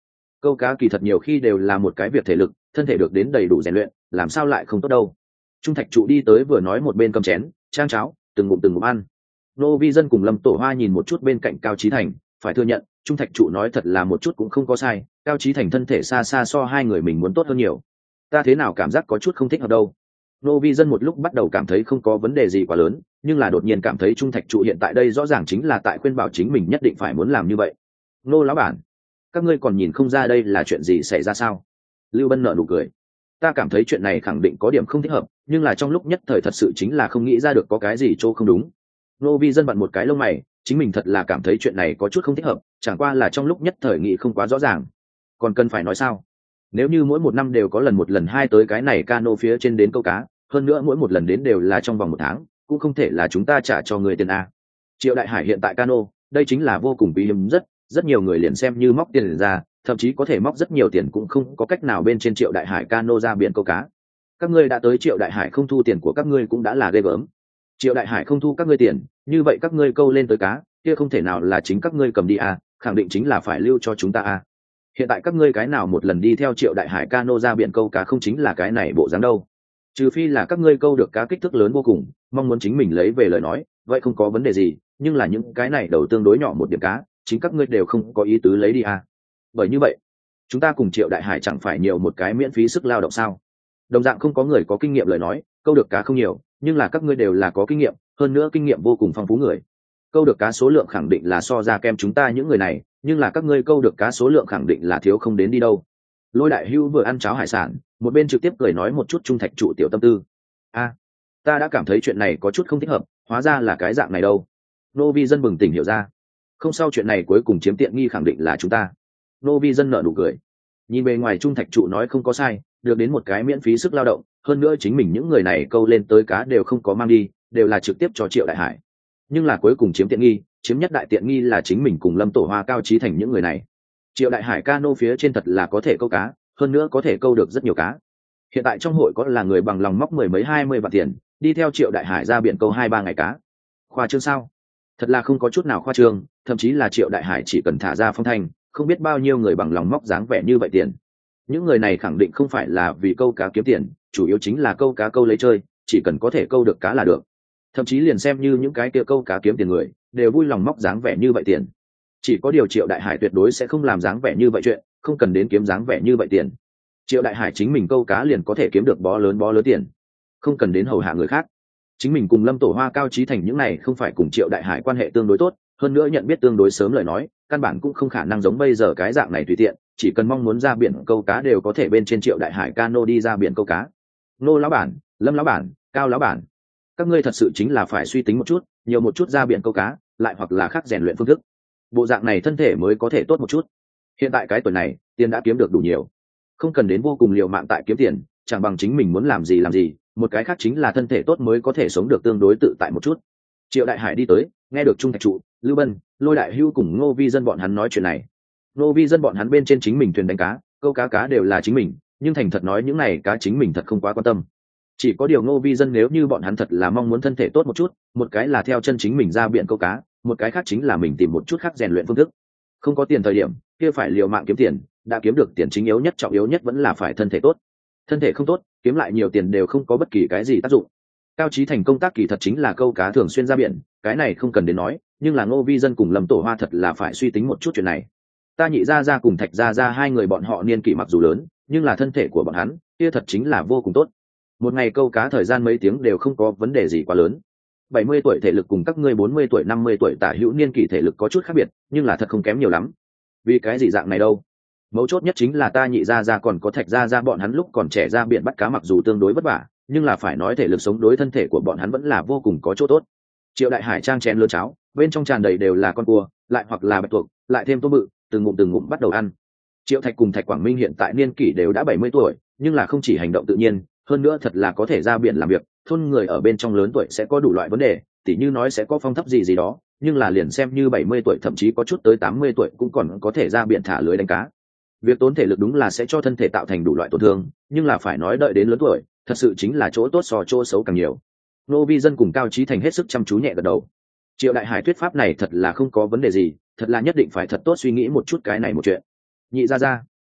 câu cá kỳ thật nhiều khi đều là một cái việc thể lực, thân thể được đến đầy đủ rèn luyện làm sao lại không tốt đâu. Trung thạch trụ đi tới vừa nói một bên cầm chén trang cháo từng ngụm ăn. Nô Vi Dân cùng Lâm Tổ Hoa nhìn một chút bên cạnh Cao Chí Thành, phải thừa nhận Trung thạch trụ nói thật là một chút cũng không có sai, Cao Chí Thành thân thể xa xa so hai người mình muốn tốt hơn nhiều. Ta thế nào cảm giác có chút không thích hợp đâu. Nô Vi Dân một lúc bắt đầu cảm thấy không có vấn đề gì quá lớn, nhưng là đột nhiên cảm thấy Trung thạch trụ hiện tại đây rõ ràng chính là tại khuyên bảo chính mình nhất định phải muốn làm như vậy. Nô lão bản, các ngươi còn nhìn không ra đây là chuyện gì xảy ra sao? Lưu Bân nở nụ cười. Ta cảm thấy chuyện này khẳng định có điểm không thích hợp, nhưng là trong lúc nhất thời thật sự chính là không nghĩ ra được có cái gì chỗ không đúng. Nô Vi Dân bận một cái lông mày, chính mình thật là cảm thấy chuyện này có chút không thích hợp, chẳng qua là trong lúc nhất thời nghĩ không quá rõ ràng. Còn cần phải nói sao? Nếu như mỗi một năm đều có lần một lần hai tới cái này cano phía trên đến câu cá, hơn nữa mỗi một lần đến đều là trong vòng một tháng, cũng không thể là chúng ta trả cho người tiền a. Triệu Đại Hải hiện tại cano, đây chính là vô cùng quý hiếm, rất nhiều người liền xem như móc tiền ra, thậm chí có thể móc rất nhiều tiền cũng không có cách nào bên trên Triệu Đại Hải cano ra biển câu cá. Các ngươi đã tới Triệu Đại Hải không thu tiền của các ngươi cũng đã là ghê gớm. Triệu Đại Hải không thu các ngươi tiền, như vậy các ngươi câu lên tới cá, kia không thể nào là chính các ngươi cầm đi à, khẳng định chính là phải lưu cho chúng ta à. Hiện tại các ngươi cái nào một lần đi theo Triệu Đại Hải cano ra biển câu cá không chính là cái này bộ dáng đâu. Trừ phi là các ngươi câu được cá kích thước lớn vô cùng, mong muốn chính mình lấy về lời nói, vậy không có vấn đề gì, nhưng là những cái này đầu tương đối nhỏ một điểm cá, chính các ngươi đều không có ý tứ lấy đi à. Bởi như vậy, chúng ta cùng Triệu Đại Hải chẳng phải nhiều một cái miễn phí sức lao động sao? Đồng dạng không có người có kinh nghiệm lời nói, câu được cá không nhiều, nhưng là các ngươi đều là có kinh nghiệm, hơn nữa kinh nghiệm vô cùng phong phú người. Câu được cá số lượng khẳng định là so ra kem chúng ta những người này, nhưng là các ngươi câu được cá số lượng khẳng định là thiếu không đến đi đâu. Lôi Đại Hưu vừa ăn cháo hải sản, một bên trực tiếp cười nói một chút Trung thạch trụ tiểu tâm tư. A, ta đã cảm thấy chuyện này có chút không thích hợp, hóa ra là cái dạng này đâu. Nô Vi Dân bừng tỉnh hiểu ra. Không sao, chuyện này cuối cùng chiếm tiện nghi khẳng định là chúng ta. Nô Vi Dân nở nụ cười. Nhìn bề ngoài Trung thạch trụ nói không có sai, được đến một cái miễn phí sức lao động, hơn nữa chính mình những người này câu lên tới cá đều không có mang đi, đều là trực tiếp cho Triệu Đại Hải. Nhưng là cuối cùng chiếm tiện nghi, chiếm nhất đại tiện nghi là chính mình cùng Lâm Tổ Hoa Cao Chí Thành những người này. Triệu Đại Hải cano phía trên thật là có thể câu cá, hơn nữa có thể câu được rất nhiều cá. Hiện tại trong hội có là người bằng lòng móc mười mấy 20 vạn tiền, đi theo Triệu Đại Hải ra biển câu 2-3 ngày cá. Khoa trương sao? Thật là không có chút nào khoa trương, thậm chí là Triệu Đại Hải chỉ cần thả ra phong thanh, không biết bao nhiêu người bằng lòng móc dáng vẻ như vậy tiền. Những người này khẳng định không phải là vì câu cá kiếm tiền, chủ yếu chính là câu cá câu lấy chơi, chỉ cần có thể câu được cá là được. Thậm chí liền xem như những cái kia câu cá kiếm tiền người, đều vui lòng móc dáng vẻ như vậy tiền. Chỉ có điều Triệu Đại Hải tuyệt đối sẽ không làm dáng vẻ như vậy chuyện, không cần đến kiếm dáng vẻ như vậy tiền. Triệu Đại Hải chính mình câu cá liền có thể kiếm được bó lớn tiền, không cần đến hầu hạ người khác. Chính mình cùng Lâm Tổ Hoa Cao Chí Thành những này không phải cùng Triệu Đại Hải quan hệ tương đối tốt, hơn nữa nhận biết tương đối sớm lời nói, căn bản cũng không khả năng giống bây giờ cái dạng này tùy tiện, chỉ cần mong muốn ra biển câu cá đều có thể bên trên Triệu Đại Hải cano đi ra biển câu cá. Nô lão bản, Lâm lão bản, Cao lão bản, các ngươi thật sự chính là phải suy tính một chút, nhiều một chút ra biển câu cá, lại hoặc là khác rèn luyện phương thức, bộ dạng này thân thể mới có thể tốt một chút. Hiện tại cái tuổi này, tiền đã kiếm được đủ nhiều, không cần đến vô cùng liều mạng tại kiếm tiền, chẳng bằng chính mình muốn làm gì, một cái khác chính là thân thể tốt mới có thể sống được tương đối tự tại một chút. Triệu Đại Hải đi tới, nghe được Trung thạch trụ, Lưu Bân, Lôi Đại Hưu cùng Ngô Vi Dân bọn hắn nói chuyện này. Ngô Vi Dân bọn hắn bên trên chính mình thuyền đánh cá, câu cá đều là chính mình, nhưng thành thật nói những này cá chính mình thật không quá quan tâm. Chỉ có điều Ngô Vi Dân nếu như bọn hắn thật là mong muốn thân thể tốt một chút, một cái là theo chân chính mình ra biển câu cá, một cái khác chính là mình tìm một chút khác rèn luyện phương thức. Không có tiền thời điểm, kia phải liều mạng kiếm tiền, đã kiếm được tiền chính yếu nhất trọng yếu nhất vẫn là phải thân thể tốt. Thân thể không tốt, kiếm lại nhiều tiền đều không có bất kỳ cái gì tác dụng. Cao Chí Thành công tác kỳ thật chính là câu cá thường xuyên ra biển, cái này không cần đến nói, nhưng là Ngô Vi Dân cùng Lâm Tổ Hoa thật là phải suy tính một chút chuyện này. Ta Nhị gia gia cùng Thạch gia gia hai người bọn họ niên kỷ mặc dù lớn, nhưng là thân thể của bọn hắn, kia thật chính là vô cùng tốt. Một ngày câu cá thời gian mấy tiếng đều không có vấn đề gì quá lớn. 70 tuổi thể lực cùng các ngươi 40 tuổi 50 tuổi tả hữu niên kỷ thể lực có chút khác biệt, nhưng là thật không kém nhiều lắm. Vì cái gì dạng này đâu? Mấu chốt nhất chính là ta Nhị gia gia còn có Thạch gia gia bọn hắn lúc còn trẻ ra biển bắt cá mặc dù tương đối vất vả, nhưng là phải nói thể lực sống đối thân thể của bọn hắn vẫn là vô cùng có chỗ tốt. Triệu Đại Hải trang chén lớn cháo, bên trong tràn đầy đều là con cua, lại hoặc là bạch tuộc, lại thêm tôm bự, từng ngụm bắt đầu ăn. Triệu Thạch cùng Thạch Quảng Minh hiện tại niên kỷ đều đã 70 tuổi, nhưng là không chỉ hành động tự nhiên, hơn nữa thật là có thể ra biển làm việc. Thôn người ở bên trong lớn tuổi sẽ có đủ loại vấn đề, tỉ như nói sẽ có phong thấp gì đó, nhưng là liền xem như 70 tuổi thậm chí có chút tới 80 tuổi cũng còn có thể ra biển thả lưới đánh cá. Việc tốn thể lực đúng là sẽ cho thân thể tạo thành đủ loại tổn thương, nhưng là phải nói đợi đến lớn tuổi, thật sự chính là chỗ tốt so chỗ xấu càng nhiều. Ngô Vi Dân cùng Cao Chí Thành hết sức chăm chú nhẹ gật đầu. Triệu Đại Hải thuyết pháp này thật là không có vấn đề gì, thật là nhất định phải thật tốt suy nghĩ một chút cái này một chuyện. Nhị gia gia,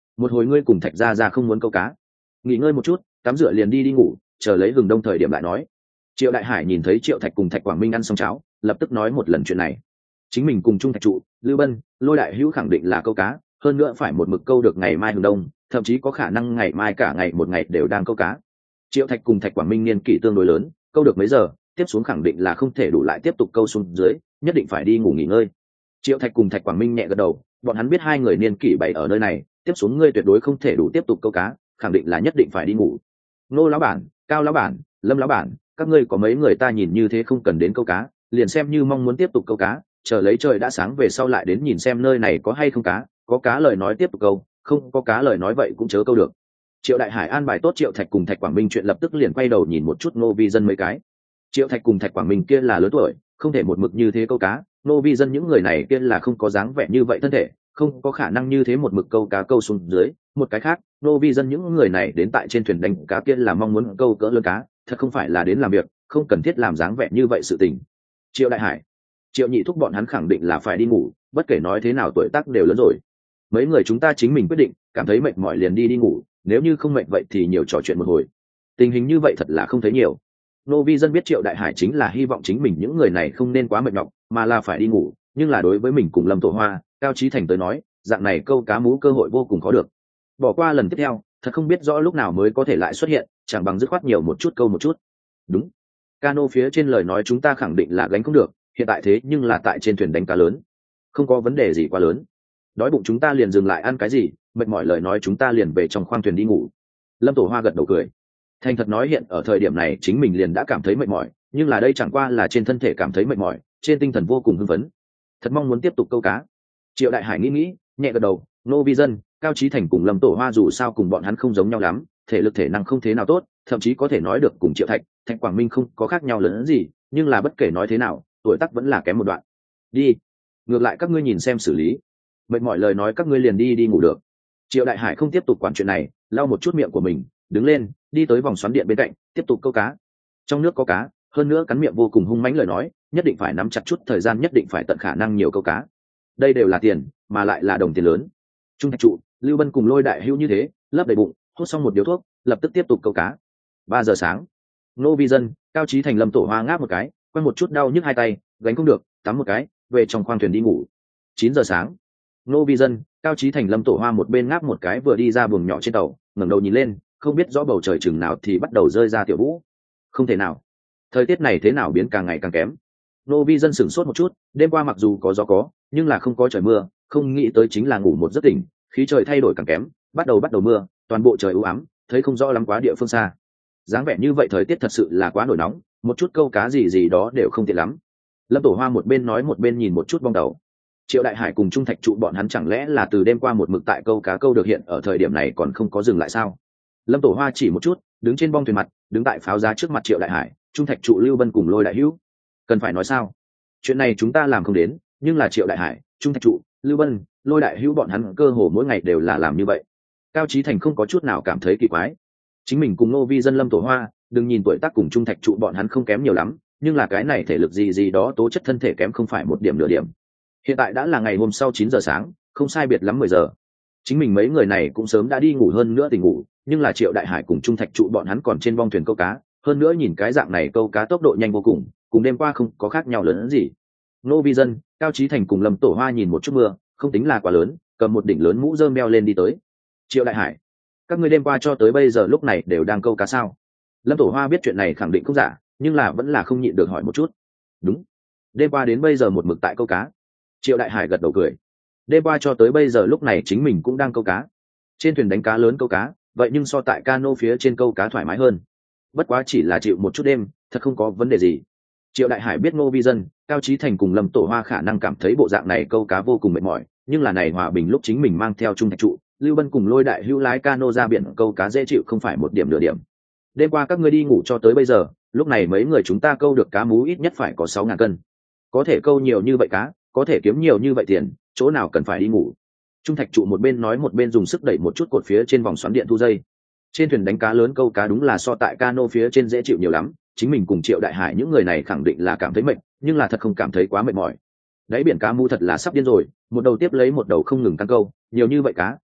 một hồi ngươi cùng Thạch ra không muốn câu cá, nghỉ ngơi một chút, tắm rửa liền đi ngủ, chờ lấy hừng đông thời điểm lại nói. Triệu Đại Hải nhìn thấy Triệu Thạch cùng Thạch Quảng Minh ăn xong cháo, lập tức nói một lần chuyện này. Chính mình cùng Trung Thạch trụ, Lưu Bân, Lôi Đại Hữu khẳng định là câu cá, hơn nữa phải một mực câu được ngày mai hừng đông, thậm chí có khả năng ngày mai cả ngày một ngày đều đang câu cá. Triệu Thạch cùng Thạch Quảng Minh niên kỷ tương đối lớn, câu được mấy giờ, tiếp xuống khẳng định là không thể đủ lại tiếp tục câu xuống dưới, nhất định phải đi ngủ nghỉ ngơi. Triệu Thạch cùng Thạch Quảng Minh nhẹ gật đầu, bọn hắn biết hai người niên kỷ bảy ở nơi này, tiếp xuống ngươi tuyệt đối không thể đủ tiếp tục câu cá, khẳng định là nhất định phải đi ngủ. Nô lão bản, Cao lão bản, Lâm lão bản, các ngươi có mấy người ta nhìn như thế không cần đến câu cá, liền xem như mong muốn tiếp tục câu cá, chờ lấy trời đã sáng về sau lại đến nhìn xem nơi này có hay không cá, có cá lời nói tiếp tục câu, không có cá lời nói vậy cũng chớ câu được. Triệu Đại Hải an bài tốt Triệu Thạch cùng Thạch Quảng Minh chuyện, lập tức liền quay đầu nhìn một chút Ngô Vi Dân mấy cái. Triệu Thạch cùng Thạch Quảng Minh kia là lớn tuổi, không thể một mực như thế câu cá, Ngô Vi Dân những người này kia là không có dáng vẻ như vậy thân thể, không có khả năng như thế một mực câu cá câu xuống dưới. Một cái khác, Ngô Vi Dân những người này đến tại trên thuyền đánh cá kia là mong muốn câu cỡ lớn cá, thật không phải là đến làm việc, không cần thiết làm dáng vẻ như vậy sự tình. Triệu Đại Hải, Triệu Nhị thúc bọn hắn khẳng định là phải đi ngủ, bất kể nói thế nào tuổi tác đều lớn rồi. Mấy người chúng ta chính mình quyết định, cảm thấy mệt mỏi liền đi ngủ, nếu như không mệt vậy thì nhiều trò chuyện một hồi. Tình hình như vậy thật là không thấy nhiều. Nô Vi Dân biết Triệu Đại Hải chính là hy vọng chính mình những người này không nên quá mệt nhọc, mà là phải đi ngủ, nhưng là đối với mình cùng Lâm Tổ Hoa, Cao Chí Thành tới nói, dạng này câu cá mú cơ hội vô cùng khó được. Bỏ qua lần tiếp theo, thật không biết rõ lúc nào mới có thể lại xuất hiện, chẳng bằng dứt khoát nhiều một chút câu một chút. Đúng. Cano phía trên lời nói chúng ta khẳng định là gánh không được, hiện tại thế nhưng là tại trên thuyền đánh cá lớn, không có vấn đề gì quá lớn. Đói bụng chúng ta liền dừng lại ăn cái gì, mệt mỏi lời nói chúng ta liền về trong khoang thuyền đi ngủ. Lâm Tổ Hoa gật đầu cười. Thành thật nói hiện ở thời điểm này chính mình liền đã cảm thấy mệt mỏi, nhưng là đây chẳng qua là trên thân thể cảm thấy mệt mỏi, trên tinh thần vô cùng hưng phấn, thật mong muốn tiếp tục câu cá. Triệu Đại Hải nghĩ, nhẹ gật đầu. Nô Vi Dân, Cao Chí Thành cùng Lâm Tổ Hoa dù sao cùng bọn hắn không giống nhau lắm, thể lực thể năng không thế nào tốt, thậm chí có thể nói được cùng Triệu Thạch, Thạch Quảng Minh không có khác nhau lớn gì, nhưng là bất kể nói thế nào, tuổi tác vẫn là kém một đoạn. Đi, ngược lại các ngươi nhìn xem xử lý, mệt mỏi lời nói các ngươi liền đi ngủ được. Triệu Đại Hải không tiếp tục quản chuyện này, lau một chút miệng của mình, đứng lên, đi tới vòng xoắn điện bên cạnh, tiếp tục câu cá. Trong nước có cá, hơn nữa cắn miệng vô cùng hung mãnh lời nói, nhất định phải nắm chặt chút thời gian, nhất định phải tận khả năng nhiều câu cá. Đây đều là tiền, mà lại là đồng tiền lớn. Trung Thạch trụ, Lưu Bân cùng Lôi Đại Hữu như thế, lấp đầy bụng, hút xong một điếu thuốc, lập tức tiếp tục câu cá. 3 giờ sáng, Nô Vi Dân, Cao Chí Thành Lâm Tổ Hoa ngáp một cái, quay một chút đau nhức hai tay, gánh không được, tắm một cái, về trong khoang thuyền đi ngủ. 9 giờ sáng, Nô Vi Dân, Cao Chí Thành Lâm Tổ Hoa một bên ngáp một cái vừa đi ra buồng nhỏ trên tàu, ngẩng đầu nhìn lên, không biết rõ bầu trời chừng nào thì bắt đầu rơi ra tiểu vũ. Không thể nào, thời tiết này thế nào biến càng ngày càng kém. Nô Vi Dân sửng sốt một chút, đêm qua mặc dù có gió có, nhưng là không có trời mưa, không nghĩ tới chính là ngủ một giấc tỉnh, khí trời thay đổi càng kém, bắt đầu mưa, toàn bộ trời u ám, thấy không rõ lắm quá địa phương xa. Dáng vẻ như vậy thời tiết thật sự là quá nổi nóng, một chút câu cá gì đó đều không tiện lắm. Lâm Tổ Hoa một bên nói một bên nhìn một chút bong tàu. Triệu Đại Hải cùng Trung Thạch trụ bọn hắn chẳng lẽ là từ đêm qua một mực tại câu cá câu được hiện ở thời điểm này còn không có dừng lại sao? Lâm Tổ Hoa chỉ một chút, đứng trên bong thuyền mặt, đứng tại pháo giá trước mặt Triệu Đại Hải, Trung Thạch trụ, Lưu Bân cùng Lôi Đại Hữu. Cần phải nói sao? Chuyện này chúng ta làm không đến, nhưng là Triệu Đại Hải, Trung Thạch trụ, Lưu Bân, Lôi Đại Hữu bọn hắn cơ hồ mỗi ngày đều là làm như vậy. Cao Chí Thành không có chút nào cảm thấy kỳ quái. Chính mình cùng Ngô Vi Dân Lâm Tổ Hoa, đừng nhìn tuổi tác cùng Trung Thạch trụ bọn hắn không kém nhiều lắm, nhưng là cái này thể lực gì đó tố chất thân thể kém không phải một điểm nửa điểm. Hiện tại đã là ngày hôm sau 9 giờ sáng, không sai biệt lắm 10 giờ. Chính mình mấy người này cũng sớm đã đi ngủ hơn nữa tỉnh ngủ, nhưng là Triệu Đại Hải cùng Trung Thạch trụ bọn hắn còn trên bong thuyền câu cá, hơn nữa nhìn cái dạng này câu cá tốc độ nhanh vô cùng đêm qua không có khác nhau lớn hơn gì. Nô Vi Dân, Cao Chí Thành cùng Lâm Tổ Hoa nhìn một chút mưa, không tính là quá lớn, cầm một đỉnh lớn mũ rơm đeo lên đi tới. Triệu Đại Hải, các ngươi đêm qua cho tới bây giờ lúc này đều đang câu cá sao? Lâm Tổ Hoa biết chuyện này khẳng định không giả, nhưng là vẫn là không nhịn được hỏi một chút. Đúng, đêm qua đến bây giờ một mực tại câu cá. Triệu Đại Hải gật đầu cười. Đêm qua cho tới bây giờ lúc này chính mình cũng đang câu cá. Trên thuyền đánh cá lớn câu cá, vậy nhưng so tại cano phía trên câu cá thoải mái hơn. Bất quá chỉ là chịu một chút đêm, thật không có vấn đề gì. Triệu Đại Hải biết Ngô Vi Dân, Cao Chí Thành cùng Lâm Tổ Hoa khả năng cảm thấy bộ dạng này câu cá vô cùng mệt mỏi, nhưng là này hòa bình lúc chính mình mang theo Trung Thạch trụ, Lưu Bân cùng Lôi Đại Hữu lái cano ra biển câu cá dễ chịu không phải một điểm nửa điểm. Đêm qua các ngươi đi ngủ cho tới bây giờ, lúc này mấy người chúng ta câu được cá mú ít nhất phải có 6.000 cân. Có thể câu nhiều như vậy cá, có thể kiếm nhiều như vậy tiền, chỗ nào cần phải đi ngủ. Trung Thạch trụ một bên nói một bên dùng sức đẩy một chút cột phía trên vòng xoắn điện thu dây. Trên thuyền đánh cá lớn câu cá đúng là so tại cano phía trên dễ chịu nhiều lắm, chính mình cùng Triệu Đại Hải những người này khẳng định là cảm thấy mệt, nhưng là thật không cảm thấy quá mệt mỏi. Đáy biển cá mu thật là sắp điên rồi, một đầu tiếp lấy một đầu không ngừng căng câu, nhiều như vậy cá,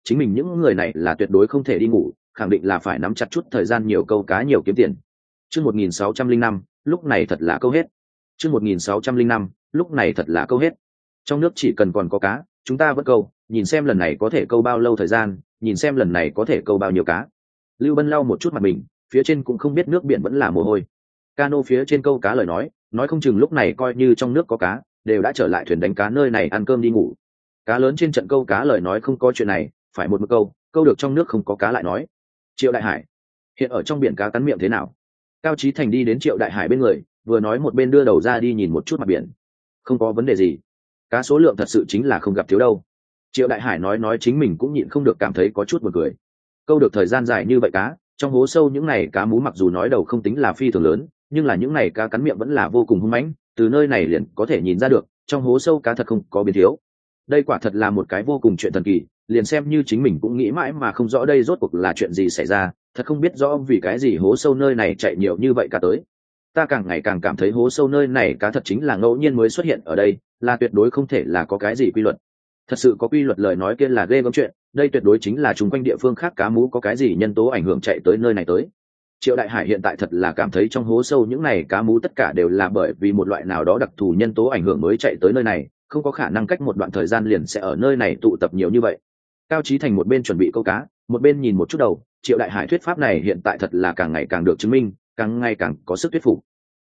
chính mình những người này là tuyệt đối không thể đi ngủ, khẳng định là phải nắm chặt chút thời gian nhiều câu cá nhiều kiếm tiền. Chương 1605, lúc này thật là câu hết. Chương 1605, lúc này thật là câu hết. Trong nước chỉ cần còn có cá, chúng ta vẫn câu, nhìn xem lần này có thể câu bao lâu thời gian, nhìn xem lần này có thể câu bao nhiêu cá. Lưu Bân lau một chút mặt mình, phía trên cũng không biết nước biển vẫn là mồ hôi. Cano phía trên câu cá lời nói không chừng lúc này coi như trong nước có cá, đều đã trở lại thuyền đánh cá nơi này ăn cơm đi ngủ. Cá lớn trên trận câu cá lời nói không có chuyện này, phải một câu được trong nước không có cá lại nói. Triệu Đại Hải, hiện ở trong biển cá cắn miệng thế nào? Cao Chí Thành đi đến Triệu Đại Hải bên người, vừa nói một bên đưa đầu ra đi nhìn một chút mặt biển. Không có vấn đề gì, cá số lượng thật sự chính là không gặp thiếu đâu. Triệu Đại Hải nói chính mình cũng nhịn không được cảm thấy có chút buồn cười. Câu được thời gian dài như vậy cá, trong hố sâu những này cá mú mặc dù nói đầu không tính là phi thường lớn, nhưng là những này cá cắn miệng vẫn là vô cùng hung mãnh, từ nơi này liền có thể nhìn ra được, trong hố sâu cá thật không có biến thiếu. Đây quả thật là một cái vô cùng chuyện thần kỳ, liền xem như chính mình cũng nghĩ mãi mà không rõ đây rốt cuộc là chuyện gì xảy ra, thật không biết rõ vì cái gì hố sâu nơi này chạy nhiều như vậy cá tới. Ta càng ngày càng cảm thấy hố sâu nơi này cá thật chính là ngẫu nhiên mới xuất hiện ở đây, là tuyệt đối không thể là có cái gì quy luật. Thật sự có quy luật lời nói kia là ghê gớm chuyện, đây tuyệt đối chính là chung quanh địa phương khác cá mú có cái gì nhân tố ảnh hưởng chạy tới nơi này tới. Triệu Đại Hải hiện tại thật là cảm thấy trong hố sâu những này cá mú tất cả đều là bởi vì một loại nào đó đặc thù nhân tố ảnh hưởng mới chạy tới nơi này, không có khả năng cách một đoạn thời gian liền sẽ ở nơi này tụ tập nhiều như vậy. Cao Chí Thành một bên chuẩn bị câu cá, một bên nhìn một chút đầu, Triệu Đại Hải thuyết pháp này hiện tại thật là càng ngày càng được chứng minh, càng ngày càng có sức thuyết phục.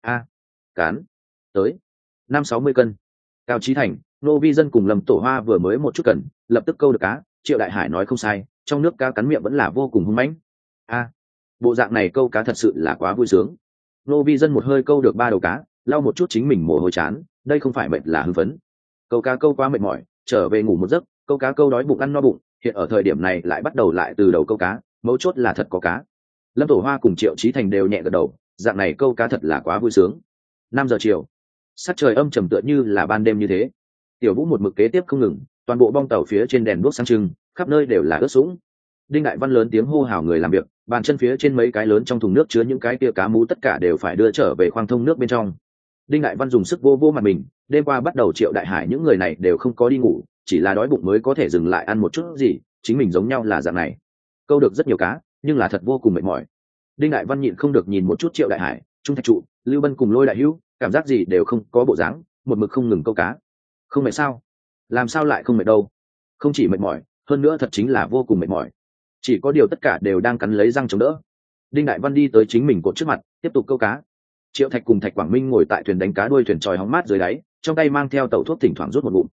Cán tới 50-60 cân. Cao Chí Thành, Nô Vi Dân cùng Lâm Tổ Hoa vừa mới một chút cần, lập tức câu được cá. Triệu Đại Hải nói không sai, trong nước cá cắn miệng vẫn là vô cùng hung mãnh. Bộ dạng này câu cá thật sự là quá vui sướng. Nô Vi Dân một hơi câu được 3 đầu cá, lau một chút chính mình mồ hôi chán, đây không phải mệt là hưng phấn. Câu cá câu quá mệt mỏi, trở về ngủ một giấc, câu cá câu đói bụng ăn no bụng, hiện ở thời điểm này lại bắt đầu lại từ đầu câu cá, mấu chốt là thật có cá. Lâm Tổ Hoa cùng Triệu Chí Thành đều nhẹ gật đầu, dạng này câu cá thật là quá vui sướng. 5 giờ chiều, sắc trời âm trầm tựa như là ban đêm như thế. Tiểu Vũ một mực kế tiếp không ngừng, toàn bộ bong tàu phía trên đèn đuốc sáng trưng, khắp nơi đều là ướt sũng. Đinh Đại Văn lớn tiếng hô hào người làm việc, bàn chân phía trên mấy cái lớn trong thùng nước chứa những cái kia cá mú tất cả đều phải đưa trở về khoang thông nước bên trong. Đinh Đại Văn dùng sức vô vô mặt mình, đêm qua bắt đầu Triệu Đại Hải những người này đều không có đi ngủ, chỉ là đói bụng mới có thể dừng lại ăn một chút gì, chính mình giống nhau là dạng này. Câu được rất nhiều cá, nhưng là thật vô cùng mệt mỏi. Đinh Đại Văn nhịn không được nhìn một chút Triệu Đại Hải, Trung Thạch Trụ, Lưu Bân cùng Lôi Đại Hữu, cảm giác gì đều không có bộ dáng, một mực không ngừng câu cá. Không mệt sao? Làm sao lại không mệt đâu? Không chỉ mệt mỏi, hơn nữa thật chính là vô cùng mệt mỏi. Chỉ có điều tất cả đều đang cắn lấy răng chống đỡ. Đinh Đại Văn đi tới chính mình cột trước mặt, tiếp tục câu cá. Triệu Thạch cùng Thạch Quảng Minh ngồi tại thuyền đánh cá đuôi thuyền tròi hóng mát dưới đáy, trong tay mang theo tẩu thuốc thỉnh thoảng rút một ngụm.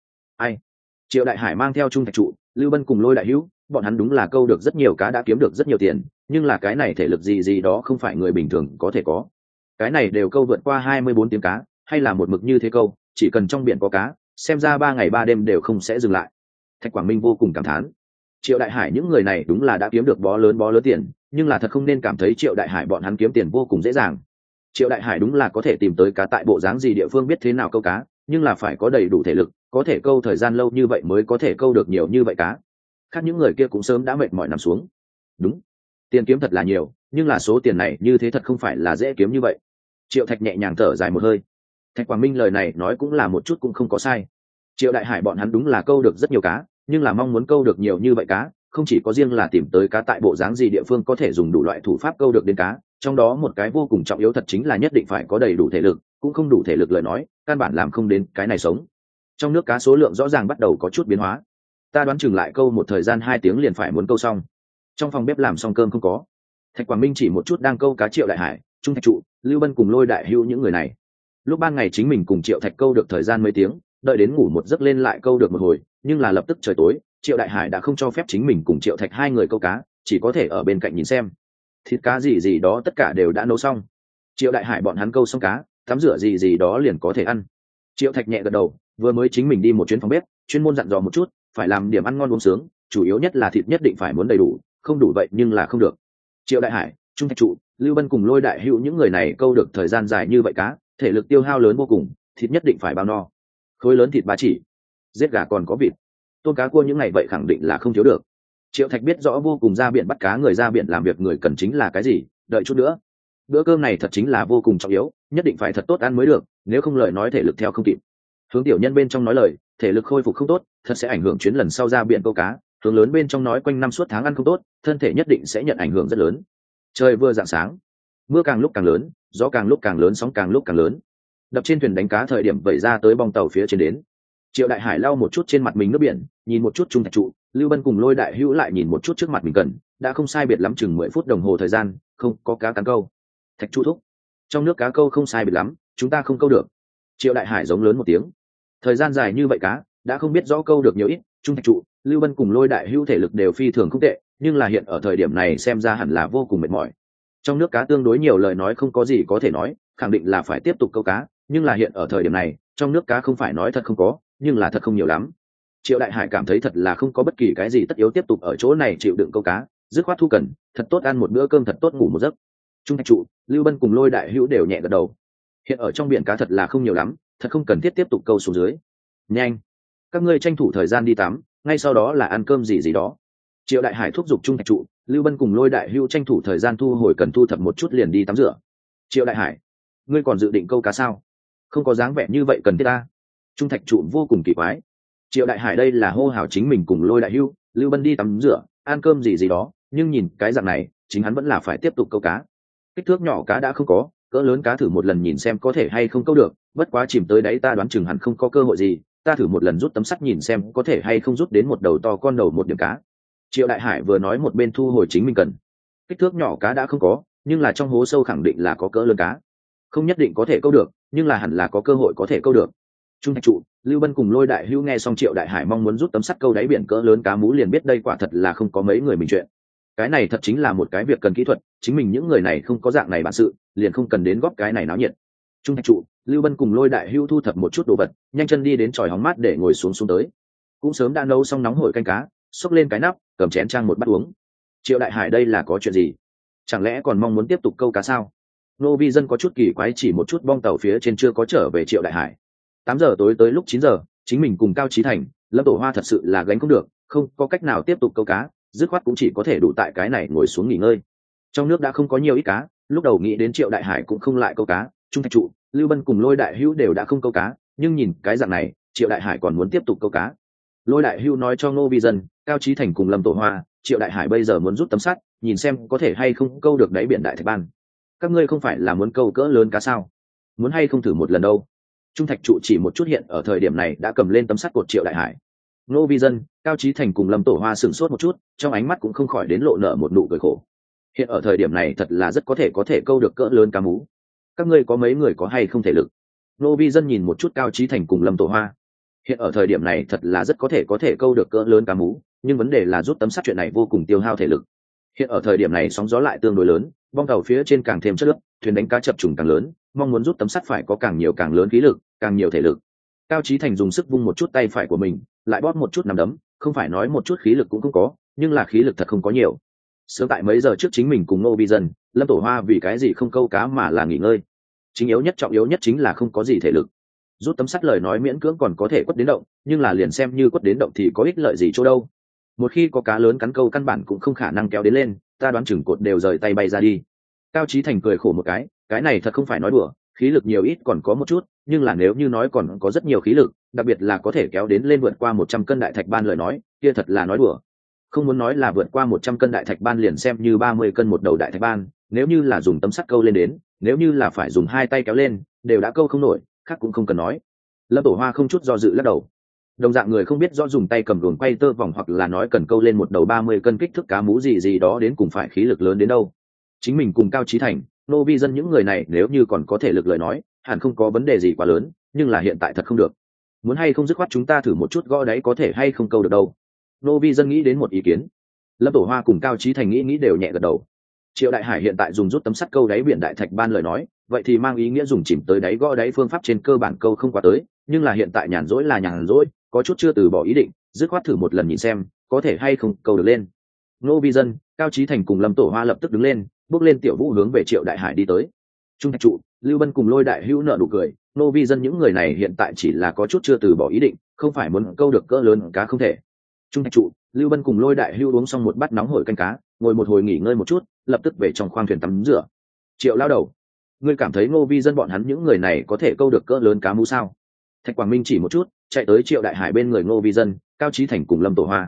Triệu Đại Hải mang theo Trung Thạch Trụ, Lưu Bân cùng Lôi Đại Hữu, bọn hắn đúng là câu được rất nhiều cá, đã kiếm được rất nhiều tiền, nhưng là cái này thể lực gì đó không phải người bình thường có thể có. Cái này đều câu vượt qua 24 tiếng cá, hay là một mực như thế câu, chỉ cần trong biển có cá, xem ra 3 ngày 3 đêm đều không sẽ dừng lại. Thạch Quảng Minh vô cùng cảm thán. Triệu Đại Hải những người này đúng là đã kiếm được bó lớn tiền, nhưng là thật không nên cảm thấy Triệu Đại Hải bọn hắn kiếm tiền vô cùng dễ dàng. Triệu Đại Hải đúng là có thể tìm tới cá tại bộ dáng gì địa phương biết thế nào câu cá, nhưng là phải có đầy đủ thể lực, có thể câu thời gian lâu như vậy mới có thể câu được nhiều như vậy cá. Khác những người kia cũng sớm đã mệt mỏi nằm xuống. Đúng, tiền kiếm thật là nhiều, nhưng là số tiền này như thế thật không phải là dễ kiếm như vậy. Triệu Thạch nhẹ nhàng thở dài một hơi. Thạch Quảng Minh lời này nói cũng là một chút cũng không có sai. Triệu Đại Hải bọn hắn đúng là câu được rất nhiều cá, nhưng là mong muốn câu được nhiều như vậy cá, không chỉ có riêng là tìm tới cá tại bộ dáng gì địa phương có thể dùng đủ loại thủ pháp câu được đến cá, trong đó một cái vô cùng trọng yếu thật chính là nhất định phải có đầy đủ thể lực, cũng không đủ thể lực lời nói, căn bản làm không đến cái này sống. Trong nước cá số lượng rõ ràng bắt đầu có chút biến hóa. Ta đoán chừng lại câu một thời gian 2 tiếng liền phải muốn câu xong. Trong phòng bếp làm xong cơm không có. Thạch Quảng Minh chỉ một chút đang câu cá Triệu Đại Hải, Trung Thạch Trụ, Lưu Bân cùng Lôi Đại Hữu những người này. Lúc ban ngày chính mình cùng Triệu Thạch câu được thời gian mấy tiếng, đợi đến ngủ một giấc lên lại câu được một hồi, nhưng là lập tức trời tối, Triệu Đại Hải đã không cho phép chính mình cùng Triệu Thạch 2 người câu cá, chỉ có thể ở bên cạnh nhìn xem. Thịt cá gì đó tất cả đều đã nấu xong. Triệu Đại Hải bọn hắn câu xong cá, tắm rửa gì đó liền có thể ăn. Triệu Thạch nhẹ gật đầu, vừa mới chính mình đi một chuyến phòng bếp, chuyên môn dặn dò một chút, phải làm điểm ăn ngon uống sướng, chủ yếu nhất là thịt nhất định phải muốn đầy đủ, không đủ vậy nhưng là không được. Triệu Đại Hải, Trung Thạch Trụ, Lưu Bân cùng Lôi Đại Hữu những người này câu được thời gian dài như vậy cá, thể lực tiêu hao lớn vô cùng, thịt nhất định phải bao no. Khối lớn thịt 3 chỉ, giết gà còn có vịt, tôm cá cua những ngày vậy khẳng định là không thiếu được. Triệu Thạch biết rõ vô cùng ra biển bắt cá, người ra biển làm việc người cần chính là cái gì, đợi chút nữa. Bữa cơm này thật chính là vô cùng trọng yếu, nhất định phải thật tốt ăn mới được, nếu không lời nói thể lực theo không kịp. Hướng tiểu nhân bên trong nói lời, thể lực khôi phục không tốt, thật sẽ ảnh hưởng chuyến lần sau ra biển câu cá, hướng lớn bên trong nói quanh năm suốt tháng ăn không tốt, thân thể nhất định sẽ nhận ảnh hưởng rất lớn. Trời vừa rạng sáng, mưa càng lúc càng lớn, gió càng lúc càng lớn, sóng càng lúc càng lớn. Đập trên thuyền đánh cá thời điểm vẩy ra tới bong tàu phía trên đến. Triệu Đại Hải lau một chút trên mặt mình nước biển, nhìn một chút Trung Thạch Trụ, Lưu Bân cùng Lôi Đại Hữu lại nhìn một chút trước mặt mình cần, đã không sai biệt lắm chừng 10 phút đồng hồ thời gian, không có cá cắn câu. Thạch Trụ thúc, trong nước cá câu không sai biệt lắm, chúng ta không câu được. Triệu Đại Hải giống lớn một tiếng. Thời gian dài như vậy cá, đã không biết rõ câu được nhiều ít. Trung Thạch Trụ, Lưu Bân cùng Lôi Đại Hữu thể lực đều phi thường không tệ, nhưng là hiện ở thời điểm này xem ra hẳn là vô cùng mệt mỏi. Trong nước cá tương đối nhiều lời nói không có gì có thể nói, khẳng định là phải tiếp tục câu cá, nhưng là hiện ở thời điểm này, trong nước cá không phải nói thật không có, nhưng là thật không nhiều lắm. Triệu Đại Hải cảm thấy thật là không có bất kỳ cái gì tất yếu tiếp tục ở chỗ này chịu đựng câu cá, dứt khoát thu cần, thật tốt ăn một bữa cơm, thật tốt ngủ một giấc. Trung Thạch Trụ, Lưu Bân cùng Lôi Đại Hữu đều nhẹ gật đầu. Hiện ở trong biển cá thật là không nhiều lắm, thật không cần thiết tiếp tục câu xuống dưới. Nhanh, các ngươi tranh thủ thời gian đi tắm, ngay sau đó là ăn cơm gì đó. Triệu Đại Hải thúc giục Trung Thạch Trụ, Lưu Bân cùng Lôi Đại Hữu tranh thủ thời gian thu hồi cần thu thập một chút liền đi tắm rửa. Triệu Đại Hải, ngươi còn dự định câu cá sao? Không có dáng vẻ như vậy cần thiết ta. Trung Thạch Trụ vô cùng kỳ quái. Triệu Đại Hải đây là hô hào chính mình cùng Lôi Đại Hữu, Lưu Bân đi tắm rửa, ăn cơm gì đó, nhưng nhìn cái dạng này, chính hắn vẫn là phải tiếp tục câu cá. Kích thước nhỏ cá đã không có, cỡ lớn cá thử một lần nhìn xem có thể hay không câu được, bất quá chìm tới đáy ta đoán chừng hẳn không có cơ hội gì, ta thử một lần rút tấm sắt nhìn xem có thể hay không rút đến một đầu to con đầu một điểm cá. Triệu Đại Hải vừa nói một bên thu hồi chính mình cần. Kích thước nhỏ cá đã không có, nhưng là trong hố sâu khẳng định là có cỡ lớn cá. Không nhất định có thể câu được, nhưng là hẳn là có cơ hội có thể câu được. Trung Thạch Trụ, Lưu Bân cùng Lôi Đại Hữu nghe xong Triệu Đại Hải mong muốn rút tấm sắt câu đáy biển cỡ lớn cá mú liền biết đây quả thật là không có mấy người mình chuyện. Cái này thật chính là một cái việc cần kỹ thuật, chính mình những người này không có dạng này bản sự, liền không cần đến góp cái này náo nhiệt. Trung Thạch Trụ, Lưu Bân cùng Lôi Đại Hữu thu thập một chút đồ vật, nhanh chân đi đến chòi hóng mát để ngồi xuống tới. Cũng sớm đã nấu xong nóng hổi canh cá, xốc lên cái nắp, cầm chén trang một bát uống. Triệu Đại Hải đây là có chuyện gì? Chẳng lẽ còn mong muốn tiếp tục câu cá sao? Nô Vi Dân có chút kỳ quái chỉ một chút bong tàu phía trên chưa có trở về Triệu Đại Hải. 8 giờ tối tới lúc 9 giờ, chính mình cùng Cao Chí Thành, Lâm Tổ Hoa thật sự là gánh không được, không có cách nào tiếp tục câu cá, dứt khoát cũng chỉ có thể đủ tại cái này ngồi xuống nghỉ ngơi. Trong nước đã không có nhiều ít cá, lúc đầu nghĩ đến Triệu Đại Hải cũng không lại câu cá, Trung Thạch Trụ, Lưu Bân cùng Lôi Đại Hữu đều đã không câu cá, nhưng nhìn cái dạng này, Triệu Đại Hải còn muốn tiếp tục câu cá. Lôi Đại Hữu nói cho Ngô Vi Dân, Cao Chí Thành cùng Lâm Tổ Hoa, Triệu Đại Hải bây giờ muốn rút tấm sắt, nhìn xem có thể hay không câu được đáy biển đại thạch ban. Các ngươi không phải là muốn câu cỡ lớn cá sao? Muốn hay không thử một lần đâu? Trung Thạch Trụ chỉ một chút hiện ở thời điểm này đã cầm lên tấm sắt cột Triệu Đại Hải. Ngô Vi Dân, Cao Chí Thành cùng Lâm Tổ Hoa sửng sốt một chút, trong ánh mắt cũng không khỏi đến lộ nở một nụ cười khổ. Hiện ở thời điểm này thật là rất có thể câu được cỡ lớn cá mú. Các ngươi có mấy người có hay không thể lực? Ngô Vi Dân nhìn một chút Cao Chí Thành cùng Lâm Tổ Hoa. Hiện ở thời điểm này thật là rất có thể câu được cỡ lớn cá mú, nhưng vấn đề là rút tấm sắt chuyện này vô cùng tiêu hao thể lực. Hiện ở thời điểm này sóng gió lại tương đối lớn, bong tàu phía trên càng thêm chất lượng, thuyền đánh cá chập trùng càng lớn, mong muốn rút tấm sắt phải có càng nhiều càng lớn khí lực, càng nhiều thể lực. Cao Chí Thành dùng sức vung một chút tay phải của mình, lại bóp một chút nắm đấm, không phải nói một chút khí lực cũng không có, nhưng là khí lực thật không có nhiều. Sớm tại mấy giờ trước chính mình cùng Ngô Vi Dân, Lâm Tổ Hoa vì cái gì không câu cá mà là nghỉ ngơi. Chính yếu nhất trọng yếu nhất chính là không có gì thể lực. Rút tấm sắt lời nói miễn cưỡng còn có thể quất đến động, nhưng là liền xem như quất đến động thì có ích lợi gì chỗ đâu. Một khi có cá lớn cắn câu căn bản cũng không khả năng kéo đến lên, ta đoán chừng cột đều rời tay bay ra đi. Cao Chí Thành cười khổ một cái này thật không phải nói đùa, khí lực nhiều ít còn có một chút, nhưng là nếu như nói còn có rất nhiều khí lực, đặc biệt là có thể kéo đến lên vượt qua 100 cân đại thạch ban lời nói, kia thật là nói đùa. Không muốn nói là vượt qua 100 cân đại thạch ban liền xem như 30 cân một đầu đại thạch ban, nếu như là dùng tấm sắt câu lên đến, nếu như là phải dùng hai tay kéo lên, đều đã câu không nổi, khác cũng không cần nói. Lâm Tổ Hoa không chút do dự lắc đầu. Đồng dạng người không biết rõ dùng tay cầm luồng quay tơ vòng hoặc là nói cần câu lên một đầu 30 cân kích thước cá mú gì đó đến cùng phải khí lực lớn đến đâu. Chính mình cùng Cao Chí Thành, Nô Vi Dân những người này nếu như còn có thể lực lời nói, hẳn không có vấn đề gì quá lớn, nhưng là hiện tại thật không được. Muốn hay không dứt khoát chúng ta thử một chút gõ đáy có thể hay không câu được đâu. Nô Vi Dân nghĩ đến một ý kiến. Lâm Tổ Hoa cùng Cao Chí Thành nghĩ đều nhẹ gật đầu. Triệu Đại Hải hiện tại dùng rút tấm sắt câu đáy biển đại thạch ban lời nói, vậy thì mang ý nghĩa dùng chìm tới đáy gõ đáy phương pháp trên cơ bản câu không qua tới, nhưng là hiện tại nhàn rỗi là nhàn rỗi, có chút chưa từ bỏ ý định, dứt khoát thử một lần nhìn xem có thể hay không câu được lên. Nô Vi Dân, Cao Chí Thành cùng Lâm Tổ Hoa lập tức đứng lên, bước lên tiểu vũ hướng về Triệu Đại Hải đi tới. Trung Thạch Trụ, Lưu Bân cùng Lôi Đại Hữu nở nụ cười, Nô Vi Dân những người này hiện tại chỉ là có chút chưa từ bỏ ý định, không phải muốn câu được cỡ lớn cá không thể. Trung Thạch Trụ, Lưu Bân cùng Lôi Đại Hữu uống xong một bát nóng hổi canh cá, ngồi một hồi nghỉ ngơi một chút, lập tức về trong khoang thuyền tắm rửa. Triệu lao đầu, ngươi cảm thấy Ngô Vi Dân bọn hắn những người này có thể câu được cỡ lớn cá mú sao? Thạch Quảng Minh chỉ một chút, chạy tới Triệu Đại Hải bên người Ngô Vi Dân, Cao Chí Thành cùng Lâm Tổ Hoa.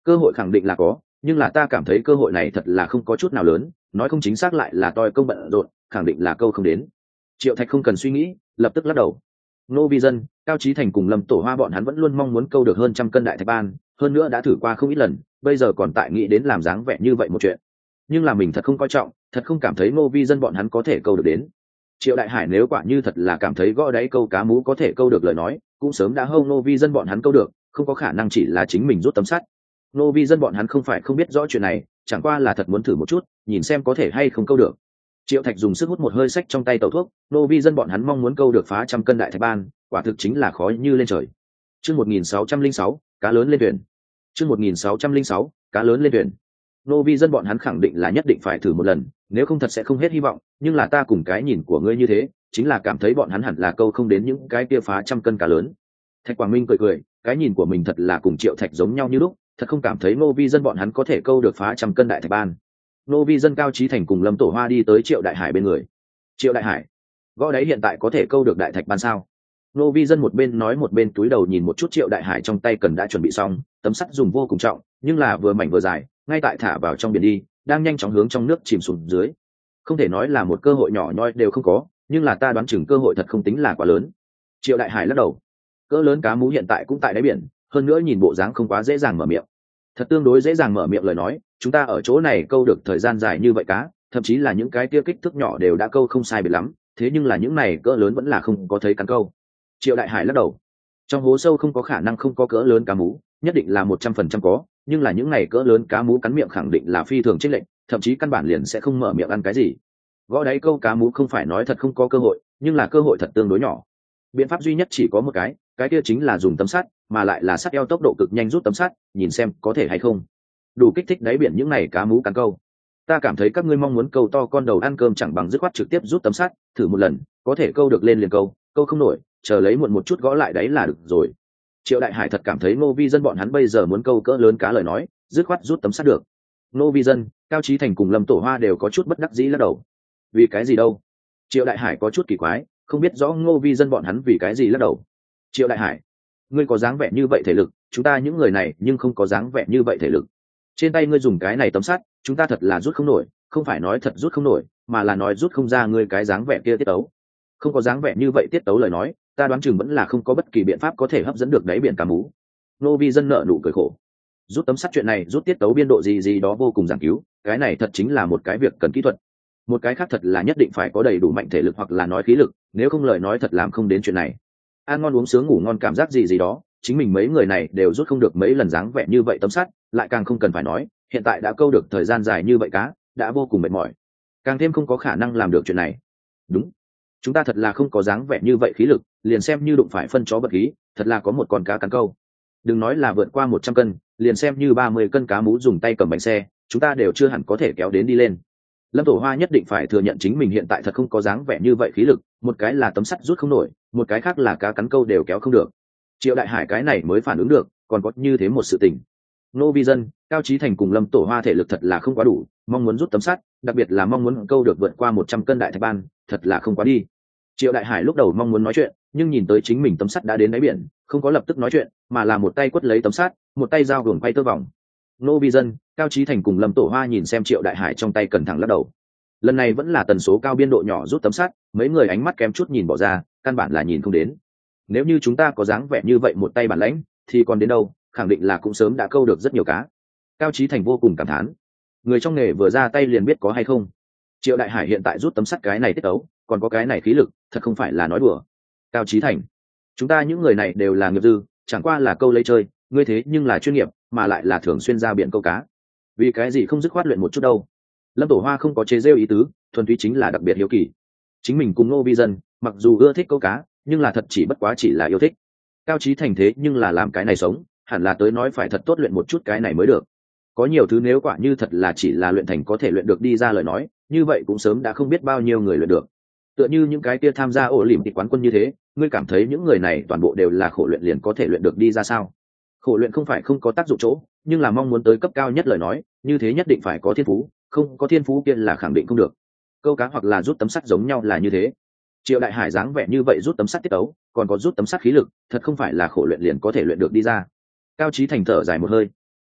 Cơ hội khẳng định là có, nhưng là ta cảm thấy cơ hội này thật là không có chút nào lớn, nói không chính xác lại là toi công bận rộn, khẳng định là câu không đến. Triệu Thạch không cần suy nghĩ, lập tức lắc đầu. Ngô Vi Dân, Cao Chí Thành cùng Lâm Tổ Hoa bọn hắn vẫn luôn mong muốn câu được hơn 100 cân đại thạch ban, hơn nữa đã thử qua không ít lần, bây giờ còn tại nghĩ đến làm dáng vẻ như vậy một chuyện. Nhưng là mình thật không coi trọng, thật không cảm thấy Ngô Vi Dân bọn hắn có thể câu được đến. Triệu Đại Hải nếu quả như thật là cảm thấy gõ đáy câu cá mú có thể câu được lời nói, cũng sớm đã hâu Ngô Vi Dân bọn hắn câu được, không có khả năng chỉ là chính mình rút tấm sắt. Ngô Vi Dân bọn hắn không phải không biết rõ chuyện này, chẳng qua là thật muốn thử một chút, nhìn xem có thể hay không câu được. Triệu Thạch dùng sức hút một hơi sách trong tay tẩu thuốc, Ngô Vi Dân bọn hắn mong muốn câu được phá 100 cân đại thạch ban, quả thực chính là khó như lên trời. Chương 1606, cá lớn lên thuyền. Chương 1606, cá lớn lên thuyền. Ngô Vi Dân bọn hắn khẳng định là nhất định phải thử một lần, nếu không thật sẽ không hết hy vọng, nhưng là ta cùng cái nhìn của ngươi như thế, chính là cảm thấy bọn hắn hẳn là câu không đến những cái kia phá 100 cân cá lớn. Thạch Quảng Minh cười cười, cái nhìn của mình thật là cùng Triệu Thạch giống nhau như lúc, thật không cảm thấy Ngô Vi Dân bọn hắn có thể câu được phá 100 cân đại thạch ban. Ngô Vi Dân, Cao Chí Thành cùng Lâm Tổ Hoa đi tới Triệu Đại Hải bên người. Triệu Đại Hải, gõ đấy hiện tại có thể câu được đại thạch ban sao? Ngô Vi Dân một bên nói một bên túi đầu nhìn một chút Triệu Đại Hải trong tay cần đã chuẩn bị xong, tấm sắt dùng vô cùng trọng, nhưng là vừa mảnh vừa dài, ngay tại thả vào trong biển đi, đang nhanh chóng hướng trong nước chìm xuống dưới. Không thể nói là một cơ hội nhỏ nhoi đều không có, nhưng là ta đoán chừng cơ hội thật không tính là quá lớn. Triệu Đại Hải lắc đầu. Cỡ lớn cá mú hiện tại cũng tại đáy biển, hơn nữa nhìn bộ dáng không quá dễ dàng mở miệng. Thật tương đối dễ dàng mở miệng lời nói, chúng ta ở chỗ này câu được thời gian dài như vậy cá, thậm chí là những cái kia kích thước nhỏ đều đã câu không sai biệt lắm, thế nhưng là những này cỡ lớn vẫn là không có thấy cắn câu. Triệu Đại Hải lắc đầu. Trong hố sâu không có khả năng không có cỡ lớn cá mú, nhất định là 100% có, nhưng là những này cỡ lớn cá mú cắn miệng khẳng định là phi thường chênh lệch, thậm chí căn bản liền sẽ không mở miệng ăn cái gì. Gõ đáy câu cá mú không phải nói thật không có cơ hội, nhưng là cơ hội thật tương đối nhỏ. Biện pháp duy nhất chỉ có một cái kia chính là dùng tấm sắt, mà lại là sắt eo tốc độ cực nhanh rút tấm sắt, nhìn xem có thể hay không đủ kích thích đáy biển những này cá mú cắn câu. Ta cảm thấy các ngươi mong muốn câu to con đầu ăn cơm chẳng bằng dứt khoát trực tiếp rút tấm sắt, thử một lần, có thể câu được lên liền câu, câu không nổi, chờ lấy muộn một chút gõ lại đấy là được rồi. Triệu Đại Hải thật cảm thấy Ngô Vi Dân bọn hắn bây giờ muốn câu cỡ lớn cá lời nói, dứt khoát rút tấm sắt được. Ngô Vi Dân, Cao Chí Thành cùng Lâm Tổ Hoa đều có chút bất đắc dĩ lắc đầu. Vì cái gì đâu? Triệu Đại Hải có chút kỳ quái, không biết rõ Ngô Vi Dân bọn hắn vì cái gì lắc đầu. Triệu Đại Hải, ngươi có dáng vẻ như vậy thể lực, chúng ta những người này nhưng không có dáng vẻ như vậy thể lực. Trên tay ngươi dùng cái này tấm sắt, chúng ta thật là rút không nổi, không phải nói thật rút không nổi, mà là nói rút không ra ngươi cái dáng vẻ kia tiết tấu. Không có dáng vẻ như vậy tiết tấu lời nói, ta đoán chừng vẫn là không có bất kỳ biện pháp có thể hấp dẫn được đáy biển cá mú. Ngô Vi Dân nợ nụ cười khổ. Rút tấm sắt chuyện này, rút tiết tấu biên độ gì đó vô cùng giảng cứu, cái này thật chính là một cái việc cần kỹ thuật. Một cái khác thật là nhất định phải có đầy đủ mạnh thể lực hoặc là nói khí lực, nếu không lời nói thật làm không đến chuyện này. Ăn ngon uống sướng ngủ ngon cảm giác gì đó, chính mình mấy người này đều rút không được mấy lần dáng vẻ như vậy tấm sắt, lại càng không cần phải nói, hiện tại đã câu được thời gian dài như vậy cá, đã vô cùng mệt mỏi, càng thêm không có khả năng làm được chuyện này. Đúng, chúng ta thật là không có dáng vẻ như vậy khí lực, liền xem như đụng phải phân chó bật khí, thật là có một con cá cắn câu. Đừng nói là vượt qua 100 cân, liền xem như 30 cân cá mú dùng tay cầm bánh xe, chúng ta đều chưa hẳn có thể kéo đến đi lên. Lâm Tổ Hoa nhất định phải thừa nhận chính mình hiện tại thật không có dáng vẻ như vậy khí lực, một cái là tấm sắt rút không nổi, một cái khác là cá cắn câu đều kéo không được. Triệu Đại Hải cái này mới phản ứng được, còn có như thế một sự tình. Ngô Vi Dân, Cao Chí Thành cùng Lâm Tổ Hoa thể lực thật là không quá đủ, mong muốn rút tấm sắt, đặc biệt là mong muốn câu được vượt qua 100 cân đại thạch ban, thật là không quá đi. Triệu Đại Hải lúc đầu mong muốn nói chuyện, nhưng nhìn tới chính mình tấm sắt đã đến đáy biển, không có lập tức nói chuyện, mà là một tay quất lấy tấm sắt, một tay dao gồng quay tơ vòng. Ngô Vi Dân, Cao Chí Thành cùng Lâm Tổ Hoa nhìn xem Triệu Đại Hải trong tay cẩn thẳng lắc đầu. Lần này vẫn là tần số cao biên độ nhỏ rút tấm sắt, mấy người ánh mắt kém chút nhìn bỏ ra, căn bản là nhìn không đến. Nếu như chúng ta có dáng vẻ như vậy một tay bản lãnh, thì còn đến đâu, khẳng định là cũng sớm đã câu được rất nhiều cá. Cao Chí Thành vô cùng cảm thán. Người trong nghề vừa ra tay liền biết có hay không. Triệu Đại Hải hiện tại rút tấm sắt cái này tiết tấu, còn có cái này khí lực, thật không phải là nói đùa. Cao Chí Thành, chúng ta những người này đều là nghiệp dư, chẳng qua là câu lấy chơi, ngươi thế nhưng là chuyên nghiệp, mà lại là thường xuyên ra biển câu cá. Vì cái gì không dứt khoát luyện một chút đâu? Lâm Tổ Hoa không có chế rêu ý tứ, thuần túy chính là đặc biệt hiếu kỳ. Chính mình cùng Ngô Vi Dân, mặc dù ưa thích câu cá, nhưng là thật chỉ bất quá chỉ là yêu thích. Cao Chí Thành thế nhưng là làm cái này sống, hẳn là tới nói phải thật tốt luyện một chút cái này mới được. Có nhiều thứ nếu quả như thật là chỉ là luyện thành có thể luyện được đi ra lời nói, như vậy cũng sớm đã không biết bao nhiêu người luyện được. Tựa như những cái kia tham gia ổ lỉm tịch quán quân như thế, ngươi cảm thấy những người này toàn bộ đều là khổ luyện liền có thể luyện được đi ra sao? Khổ luyện không phải không có tác dụng chỗ, nhưng là mong muốn tới cấp cao nhất lời nói, như thế nhất định phải có thiên phú, không có thiên phú kia là khẳng định không được. Câu cá hoặc là rút tấm sắt giống nhau là như thế. Triệu Đại Hải dáng vẻ như vậy rút tấm sắt tiết ấu, còn có rút tấm sắt khí lực, thật không phải là khổ luyện liền có thể luyện được đi ra. Cao Chí Thành thở dài một hơi.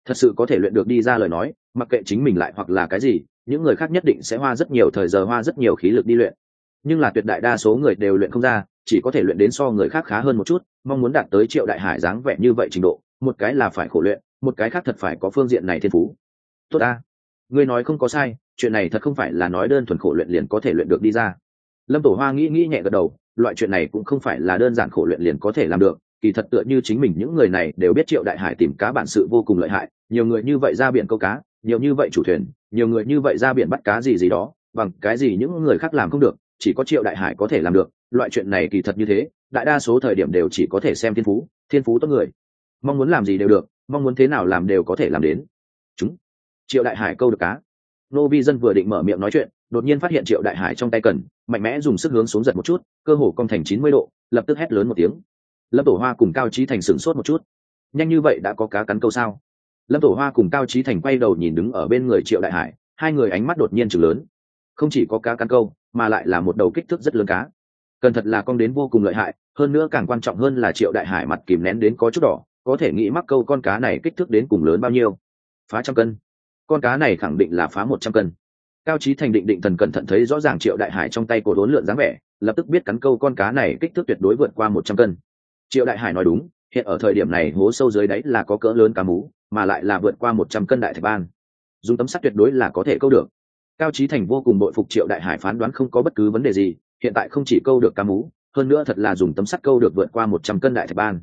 Thật sự có thể luyện được đi ra lời nói, mặc kệ chính mình lại hoặc là cái gì, những người khác nhất định sẽ hoa rất nhiều thời giờ, hoa rất nhiều khí lực đi luyện. Nhưng là tuyệt đại đa số người đều luyện không ra, chỉ có thể luyện đến so người khác khá hơn một chút. Mong muốn đạt tới Triệu Đại Hải dáng vẻ như vậy trình độ, một cái là phải khổ luyện, một cái khác thật phải có phương diện này thiên phú. Tốt ta, ngươi nói không có sai, chuyện này thật không phải là nói đơn thuần khổ luyện liền có thể luyện được đi ra. Lâm Tổ Hoa nghĩ nghĩ nhẹ gật đầu, loại chuyện này cũng không phải là đơn giản khổ luyện liền có thể làm được. Kỳ thật tựa như chính mình những người này đều biết Triệu Đại Hải tìm cá bản sự vô cùng lợi hại, nhiều người như vậy ra biển câu cá, nhiều như vậy chủ thuyền, nhiều người như vậy ra biển bắt cá gì gì đó, bằng cái gì những người khác làm không được, chỉ có Triệu Đại Hải có thể làm được. Loại chuyện này kỳ thật như thế, đại đa số thời điểm đều chỉ có thể xem thiên phú tốt người, mong muốn làm gì đều được, mong muốn thế nào làm đều có thể làm đến. Chúng Triệu Đại Hải câu được cá. Nô Vi Dân vừa định mở miệng nói chuyện, đột nhiên phát hiện Triệu Đại Hải trong tay cần, mạnh mẽ dùng sức hướng xuống giật một chút, cơ hồ cong thành 90 độ, lập tức hét lớn một tiếng. Lâm Tổ Hoa cùng Cao Chí Thành sửng sốt một chút. Nhanh như vậy đã có cá cắn câu sao? Lâm Tổ Hoa cùng Cao Chí Thành quay đầu nhìn đứng ở bên người Triệu Đại Hải, hai người ánh mắt đột nhiên trừng lớn. Không chỉ có cá cắn câu, mà lại là một đầu kích thước rất lớn cá. Cần thật là cong đến vô cùng lợi hại, hơn nữa càng quan trọng hơn là Triệu Đại Hải mặt kìm nén đến có chút đỏ, có thể nghĩ mắc câu con cá này kích thước đến cùng lớn bao nhiêu. Phá 100 cân. Con cá này khẳng định là phá 100 cân. Cao Chí Thành định thần cẩn thận thấy rõ ràng Triệu Đại Hải trong tay cổ đốn lượn dáng vẻ, lập tức biết cắn câu con cá này kích thước tuyệt đối vượt qua 100 cân. Triệu Đại Hải nói đúng, hiện ở thời điểm này hố sâu dưới đáy là có cỡ lớn cá mú, mà lại là vượt qua 100 cân đại thạch ban. Dùng tấm sắt tuyệt đối là có thể câu được. Cao Chí Thành vô cùng bội phục Triệu Đại Hải phán đoán không có bất cứ vấn đề gì, hiện tại không chỉ câu được cá mú, hơn nữa thật là dùng tấm sắt câu được vượt qua 100 cân đại thạch ban.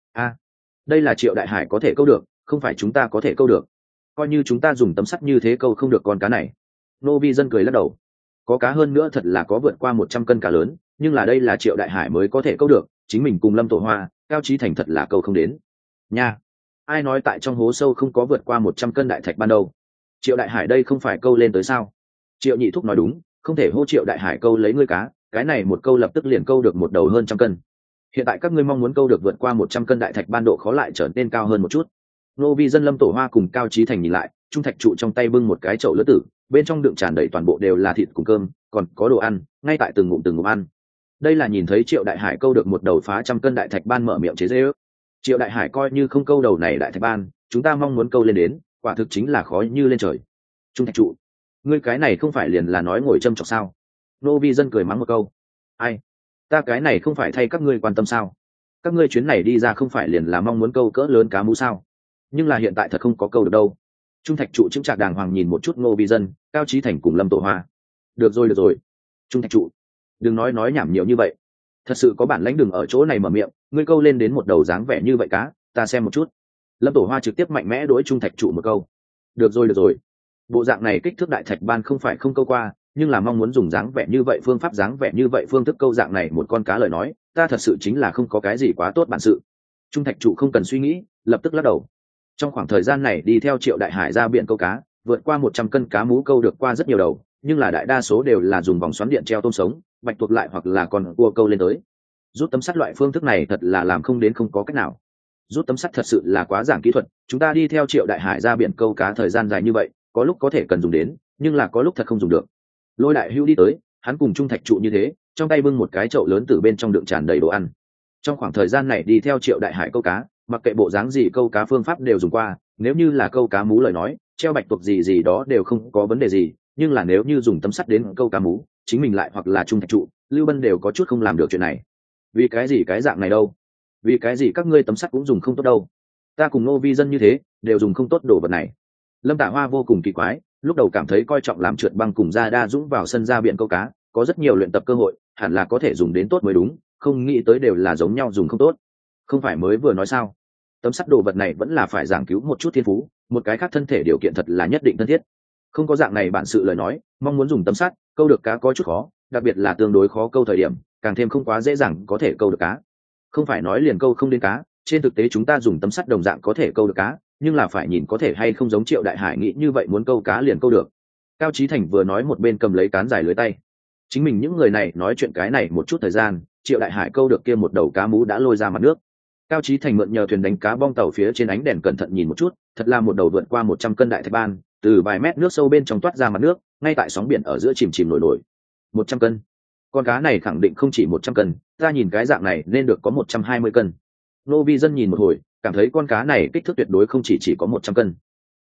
Đây là Triệu Đại Hải có thể câu được, không phải chúng ta có thể câu được. Coi như chúng ta dùng tấm sắt như thế câu không được con cá này. Nô Vi Dân cười lắc đầu. Có cá hơn nữa thật là có vượt qua 100 cân cá lớn, nhưng là đây là Triệu Đại Hải mới có thể câu được, chính mình cùng Lâm Tổ Hoa, Cao Chí Thành thật là câu không đến. Nha, ai nói tại trong hố sâu không có vượt qua 100 cân đại thạch ban đầu? Triệu Đại Hải đây không phải câu lên tới sao? Triệu Nhị Thúc nói đúng, không thể hô Triệu Đại Hải câu lấy ngươi cá, cái này một câu lập tức liền câu được một đầu hơn 100 cân. Hiện tại các ngươi mong muốn câu được vượt qua 100 cân đại thạch ban độ khó lại trở nên cao hơn một chút. Nô Vi Dân, Lâm Tổ Hoa cùng Cao Chí Thành nhìn lại, Trung Thạch Trụ trong tay bưng một cái chậu lớn tử, bên trong đựng tràn đầy toàn bộ đều là thịt cùng cơm, còn có đồ ăn, ngay tại từng ngụm ăn. Đây là nhìn thấy Triệu Đại Hải câu được một đầu phá 100 cân đại thạch ban mở miệng chế giễu. Triệu Đại Hải coi như không câu đầu này đại thạch ban, chúng ta mong muốn câu lên đến, quả thực chính là khó như lên trời. Trung Thạch Trụ, ngươi cái này không phải liền là nói ngồi châm chọc sao? Nô Vi Dân cười mắng một câu. Ai? Ta cái này không phải thay các ngươi quan tâm sao? Các ngươi chuyến này đi ra không phải liền là mong muốn câu cỡ lớn cá mú sao? Nhưng là hiện tại thật không có câu được đâu. Trung Thạch Trụ chứng trạc đàng hoàng nhìn một chút Ngô Vi Dân, Cao Chí Thành cùng Lâm Tổ Hoa. Được rồi. Trung Thạch Trụ, đừng nói nhảm nhiều như vậy. Thật sự có bản lãnh đừng ở chỗ này mở miệng, ngươi câu lên đến một đầu dáng vẻ như vậy cá, ta xem một chút. Lâm Tổ Hoa trực tiếp mạnh mẽ đối Trung Thạch Trụ một câu. Được rồi. Bộ dạng này kích thước đại thạch ban không phải không câu qua, nhưng là mong muốn dùng dáng vẻ như vậy, phương pháp dáng vẻ như vậy, phương thức câu dạng này một con cá lời nói, ta thật sự chính là không có cái gì quá tốt bản sự. Trung Thạch Trụ không cần suy nghĩ, lập tức lắc đầu. Trong khoảng thời gian này đi theo Triệu Đại Hải ra biển câu cá, vượt qua 100 cân cá mú câu được qua rất nhiều đầu, nhưng là đại đa số đều là dùng vòng xoắn điện treo tôm sống, bạch tuộc lại hoặc là con cua câu lên tới. Rút tấm sắt loại phương thức này thật là làm không đến không có cách nào. Rút tấm sắt thật sự là quá giảng kỹ thuật, chúng ta đi theo Triệu Đại Hải ra biển câu cá thời gian dài như vậy, có lúc có thể cần dùng đến, nhưng là có lúc thật không dùng được. Lôi Đại Hữu đi tới, hắn cùng Trung Thạch Trụ như thế, trong tay bưng một cái chậu lớn từ bên trong đựng tràn đầy đồ ăn. Trong khoảng thời gian này đi theo Triệu Đại Hải câu cá, mặc kệ bộ dáng gì câu cá phương pháp đều dùng qua, nếu như là câu cá mú lời nói, treo bạch tuộc gì đó đều không có vấn đề gì, nhưng là nếu như dùng tấm sắt đến câu cá mú, chính mình lại hoặc là Trung Thạch Trụ, Lưu Bân đều có chút không làm được chuyện này. Vì cái gì cái dạng này đâu? Vì cái gì các ngươi tấm sắt cũng dùng không tốt đâu? Ta cùng Nô Vi Dân như thế, đều dùng không tốt đồ vật này. Lâm Tạ Hoa vô cùng kỳ quái, lúc đầu cảm thấy coi trọng làm trượt băng cùng Gia Đa Dũng vào sân ra biển câu cá, có rất nhiều luyện tập cơ hội, hẳn là có thể dùng đến tốt mới đúng, không nghĩ tới đều là giống nhau dùng không tốt. Không phải mới vừa nói sao? Tấm sắt đồ vật này vẫn là phải giảng cứu một chút thiên phú, một cái khác thân thể điều kiện thật là nhất định thân thiết. Không có dạng này bản sự lời nói, mong muốn dùng tấm sắt câu được cá có chút khó, đặc biệt là tương đối khó câu thời điểm, càng thêm không quá dễ dàng có thể câu được cá. Không phải nói liền câu không đến cá, trên thực tế chúng ta dùng tấm sắt đồng dạng có thể câu được cá, nhưng là phải nhìn có thể hay không giống Triệu Đại Hải nghĩ như vậy muốn câu cá liền câu được. Cao Chí Thành vừa nói một bên cầm lấy cán dài lưới tay. Chính mình những người này nói chuyện cái này một chút thời gian, Triệu Đại Hải câu được kia một đầu cá mú đã lôi ra mặt nước. Cao Chí Thành mượn nhờ thuyền đánh cá bong tàu phía trên ánh đèn cẩn thận nhìn một chút, thật là một đầu vượt qua 100 cân đại thạch ban, từ vài mét nước sâu bên trong toát ra mặt nước, ngay tại sóng biển ở giữa chìm nổi. 100 cân. Con cá này khẳng định không chỉ 100 cân, ta nhìn cái dạng này nên được có 120 cân. Nô Vi Dân nhìn một hồi, cảm thấy con cá này kích thước tuyệt đối không chỉ có 100 cân.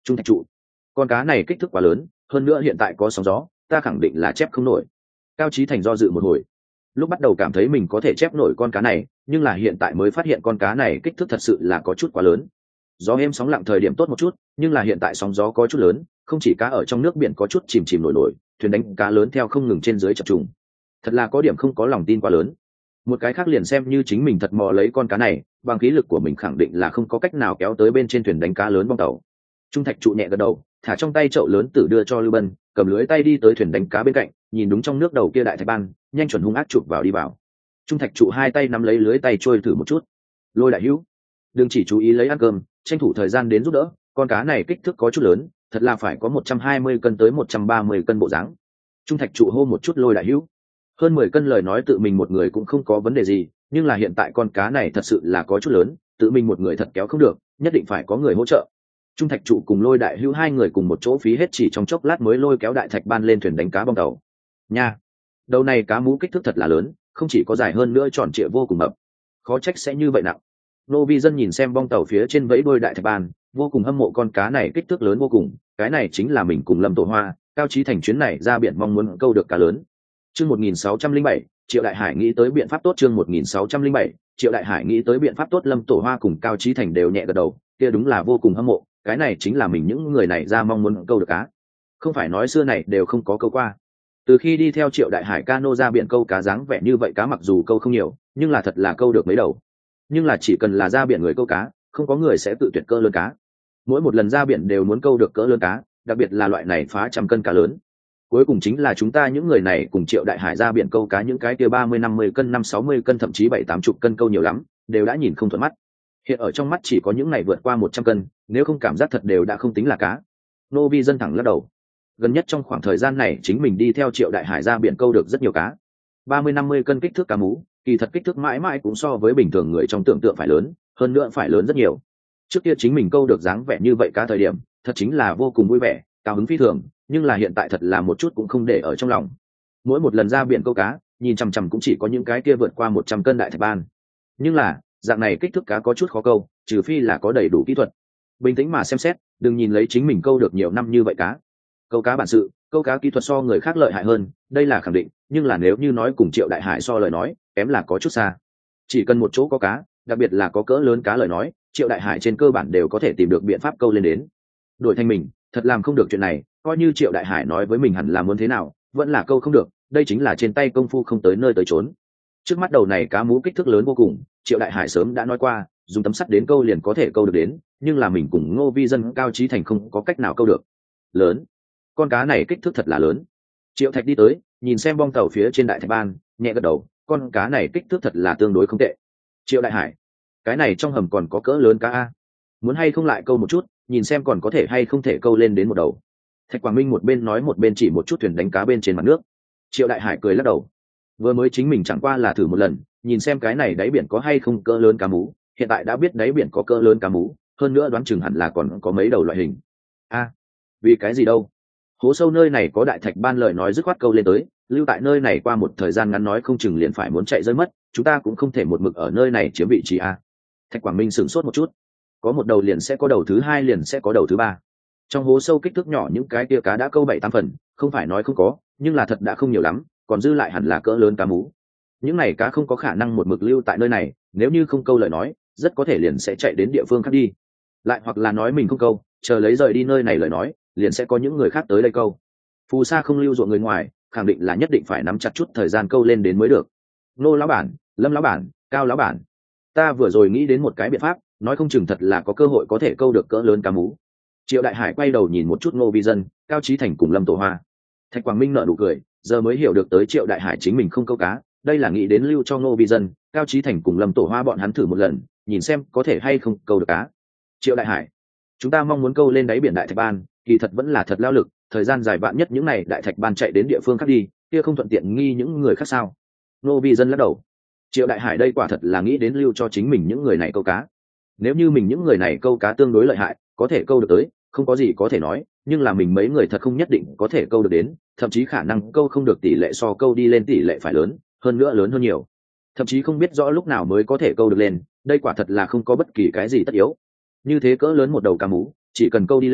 Trung thạch trụ, con cá này kích thước quá lớn, hơn nữa hiện tại có sóng gió, ta khẳng định là chép không nổi. Cao Chí Thành do dự một hồi, lúc bắt đầu cảm thấy mình có thể chép nổi con cá này, nhưng là hiện tại mới phát hiện con cá này kích thước thật sự là có chút quá lớn. Gió êm sóng lặng thời điểm tốt một chút, nhưng là hiện tại sóng gió có chút lớn, không chỉ cá ở trong nước biển có chút chìm chìm nổi nổi, thuyền đánh cá lớn theo không ngừng trên dưới chập trùng. Thật là có điểm không có lòng tin quá lớn. Một cái khác liền xem như chính mình thật mò lấy con cá này, bằng khí lực của mình khẳng định là không có cách nào kéo tới bên trên thuyền đánh cá lớn bong tàu. Trung thạch trụ nhẹ gật đầu, thả trong tay chậu lớn tử đưa cho Lưu Bân, cầm lưới tay đi tới thuyền đánh cá bên cạnh, nhìn đúng trong nước đầu kia đại thạch ban, nhanh chuẩn hung ác chụp vào đi vào. Trung thạch trụ hai tay nắm lấy lưới tay trôi thử một chút. Lôi đại hữu, đừng chỉ chú ý lấy ăn cơm, tranh thủ thời gian đến giúp đỡ, con cá này kích thước có chút lớn, thật là phải có 120 cân tới 130 cân bộ dáng. Trung thạch trụ hô một chút Lôi đại hữu. Hơn 10 cân lời nói tự mình một người cũng không có vấn đề gì, nhưng là hiện tại con cá này thật sự là có chút lớn, tự mình một người thật kéo không được, nhất định phải có người hỗ trợ. Trung thạch trụ cùng Lôi đại hữu hai người cùng một chỗ phí hết chỉ trong chốc lát mới lôi kéo đại thạch ban lên thuyền đánh cá bong tàu. Nha, đầu này cá mú kích thước thật là lớn, không chỉ có dài hơn nữa tròn trịa vô cùng mập, khó trách sẽ như vậy nặng. Nô Vi Dân nhìn xem bong tàu phía trên vẫy đôi đại thạch ban, vô cùng hâm mộ con cá này kích thước lớn vô cùng, cái này chính là mình cùng Lâm Tổ Hoa, Cao Chí Thành chuyến này ra biển mong muốn câu được cá lớn. Chương 1607, Triệu Đại Hải nghĩ tới biện pháp tốt. Chương 1607, Triệu Đại Hải nghĩ tới biện pháp tốt. Lâm Tổ Hoa cùng Cao Chí Thành đều nhẹ gật đầu, kia đúng là vô cùng hâm mộ, cái này chính là mình những người này ra mong muốn câu được cá. Không phải nói xưa này đều không có câu qua. Từ khi đi theo Triệu Đại Hải cano ra biển câu cá dáng vẻ như vậy cá mặc dù câu không nhiều, nhưng là thật là câu được mấy đầu. Nhưng là chỉ cần là ra biển người câu cá, không có người sẽ tự tuyệt cỡ lớn cá. Mỗi một lần ra biển đều muốn câu được cỡ lớn cá, đặc biệt là loại này phá trăm cân cá lớn. Cuối cùng chính là chúng ta những người này cùng Triệu Đại Hải ra biển câu cá những cái kia 30-50 cân 5-60 cân thậm chí 7-80 cân câu nhiều lắm, đều đã nhìn không thuận mắt. Hiện ở trong mắt chỉ có những này vượt qua 100 cân, nếu không cảm giác thật đều đã không tính là cá. Nô Vi Dân thẳng lắc đầu. Gần nhất trong khoảng thời gian này chính mình đi theo Triệu Đại Hải ra biển câu được rất nhiều cá. 30-50 cân kích thước cá mú, kỳ thật kích thước mãi mãi cũng so với bình thường người trong tưởng tượng phải lớn, hơn nữa phải lớn rất nhiều. Trước kia chính mình câu được dáng vẻ như vậy cá thời điểm, thật chính là vô cùng vui vẻ, cao hứng phi thường, nhưng là hiện tại thật là một chút cũng không để ở trong lòng. Mỗi một lần ra biển câu cá, nhìn chằm chằm cũng chỉ có những cái kia vượt qua 100 cân đại thạch ban. Nhưng là, dạng này kích thước cá có chút khó câu, trừ phi là có đầy đủ kỹ thuật. Bình tĩnh mà xem xét, đừng nhìn lấy chính mình câu được nhiều năm như vậy cá. Câu cá bản sự, câu cá kỹ thuật so người khác lợi hại hơn, đây là khẳng định, nhưng là nếu như nói cùng Triệu Đại Hải so lời nói, kém là có chút xa. Chỉ cần một chỗ có cá, đặc biệt là có cỡ lớn cá lời nói, Triệu Đại Hải trên cơ bản đều có thể tìm được biện pháp câu lên đến. Đổi thành mình, thật làm không được chuyện này, coi như Triệu Đại Hải nói với mình hẳn là muốn thế nào, vẫn là câu không được, đây chính là trên tay công phu không tới nơi tới chốn. Trước mắt đầu này cá mú kích thước lớn vô cùng, Triệu Đại Hải sớm đã nói qua, dùng tấm sắt đến câu liền có thể câu được đến, nhưng là mình cùng Ngô Vi Dân Cao Chí Thành không có cách nào câu được. Lớn, con cá này kích thước thật là lớn. Triệu Thạch đi tới, nhìn xem bong tàu phía trên đại thạch ban, nhẹ gật đầu, con cá này kích thước thật là tương đối không tệ. Triệu Đại Hải, cái này trong hầm còn có cỡ lớn cá a, muốn hay không lại câu một chút, nhìn xem còn có thể hay không thể câu lên đến một đầu. Thạch Quảng Minh một bên nói một bên chỉ một chút thuyền đánh cá bên trên mặt nước. Triệu Đại Hải cười lắc đầu, vừa mới chính mình chẳng qua là thử một lần, nhìn xem cái này đáy biển có hay không cỡ lớn cá mú, hiện tại đã biết đáy biển có cỡ lớn cá mú, hơn nữa đoán chừng hẳn là còn có mấy đầu loại hình. A, vì cái gì đâu? Hố sâu nơi này có đại thạch ban lời nói dứt khoát câu lên tới, lưu tại nơi này qua một thời gian ngắn nói không chừng liền phải muốn chạy rơi mất, chúng ta cũng không thể một mực ở nơi này chiếm vị trí a. Thạch Quảng Minh sửng sốt một chút, có một đầu liền sẽ có đầu thứ hai liền sẽ có đầu thứ ba. Trong hố sâu kích thước nhỏ những cái kia cá đã câu 7-8 phần, không phải nói không có, nhưng là thật đã không nhiều lắm, còn dư lại hẳn là cỡ lớn cá mú. Những này cá không có khả năng một mực lưu tại nơi này, nếu như không câu lời nói, rất có thể liền sẽ chạy đến địa phương khác đi. Lại hoặc là nói mình không câu, chờ lấy rời đi nơi này lời nói, liền sẽ có những người khác tới đây câu. Phù sa không lưu ruộng người ngoài, khẳng định là nhất định phải nắm chặt chút thời gian câu lên đến mới được. Nô lão bản, Lâm lão bản, Cao lão bản, ta vừa rồi nghĩ đến một cái biện pháp, nói không chừng thật là có cơ hội có thể câu được cỡ lớn cá mú. Triệu Đại Hải quay đầu nhìn một chút Ngô Vi Dân, Cao Chí Thành cùng Lâm Tổ Hoa. Thạch Quảng Minh nở nụ cười, giờ mới hiểu được tới Triệu Đại Hải chính mình không câu cá, đây là nghĩ đến lưu cho Ngô Vi Dân, Cao Chí Thành cùng Lâm Tổ Hoa bọn hắn thử một lần, nhìn xem có thể hay không câu được cá. Triệu Đại Hải, chúng ta mong muốn câu lên đáy biển đại thạch ban, kỳ thật vẫn là thật lao lực, thời gian dài vạn nhất những này đại thạch ban chạy đến địa phương khác đi, kia không thuận tiện nghi những người khác sao? Ngô Vi Dân lắc đầu. Triệu Đại Hải đây quả thật là nghĩ đến lưu cho chính mình những người này câu cá. Nếu như mình những người này câu cá tương đối lợi hại, có thể câu được tới, không có gì có thể nói, nhưng là mình mấy người thật không nhất định có thể câu được đến, thậm chí khả năng câu không được tỷ lệ so câu đi lên tỷ lệ phải lớn, hơn nữa lớn hơn nhiều. Thậm chí không biết rõ lúc nào mới có thể câu được lên, đây quả thật là không có bất kỳ cái gì tất yếu. Như thế cỡ lớn một đầu cá mú, chỉ cần câu đi lên,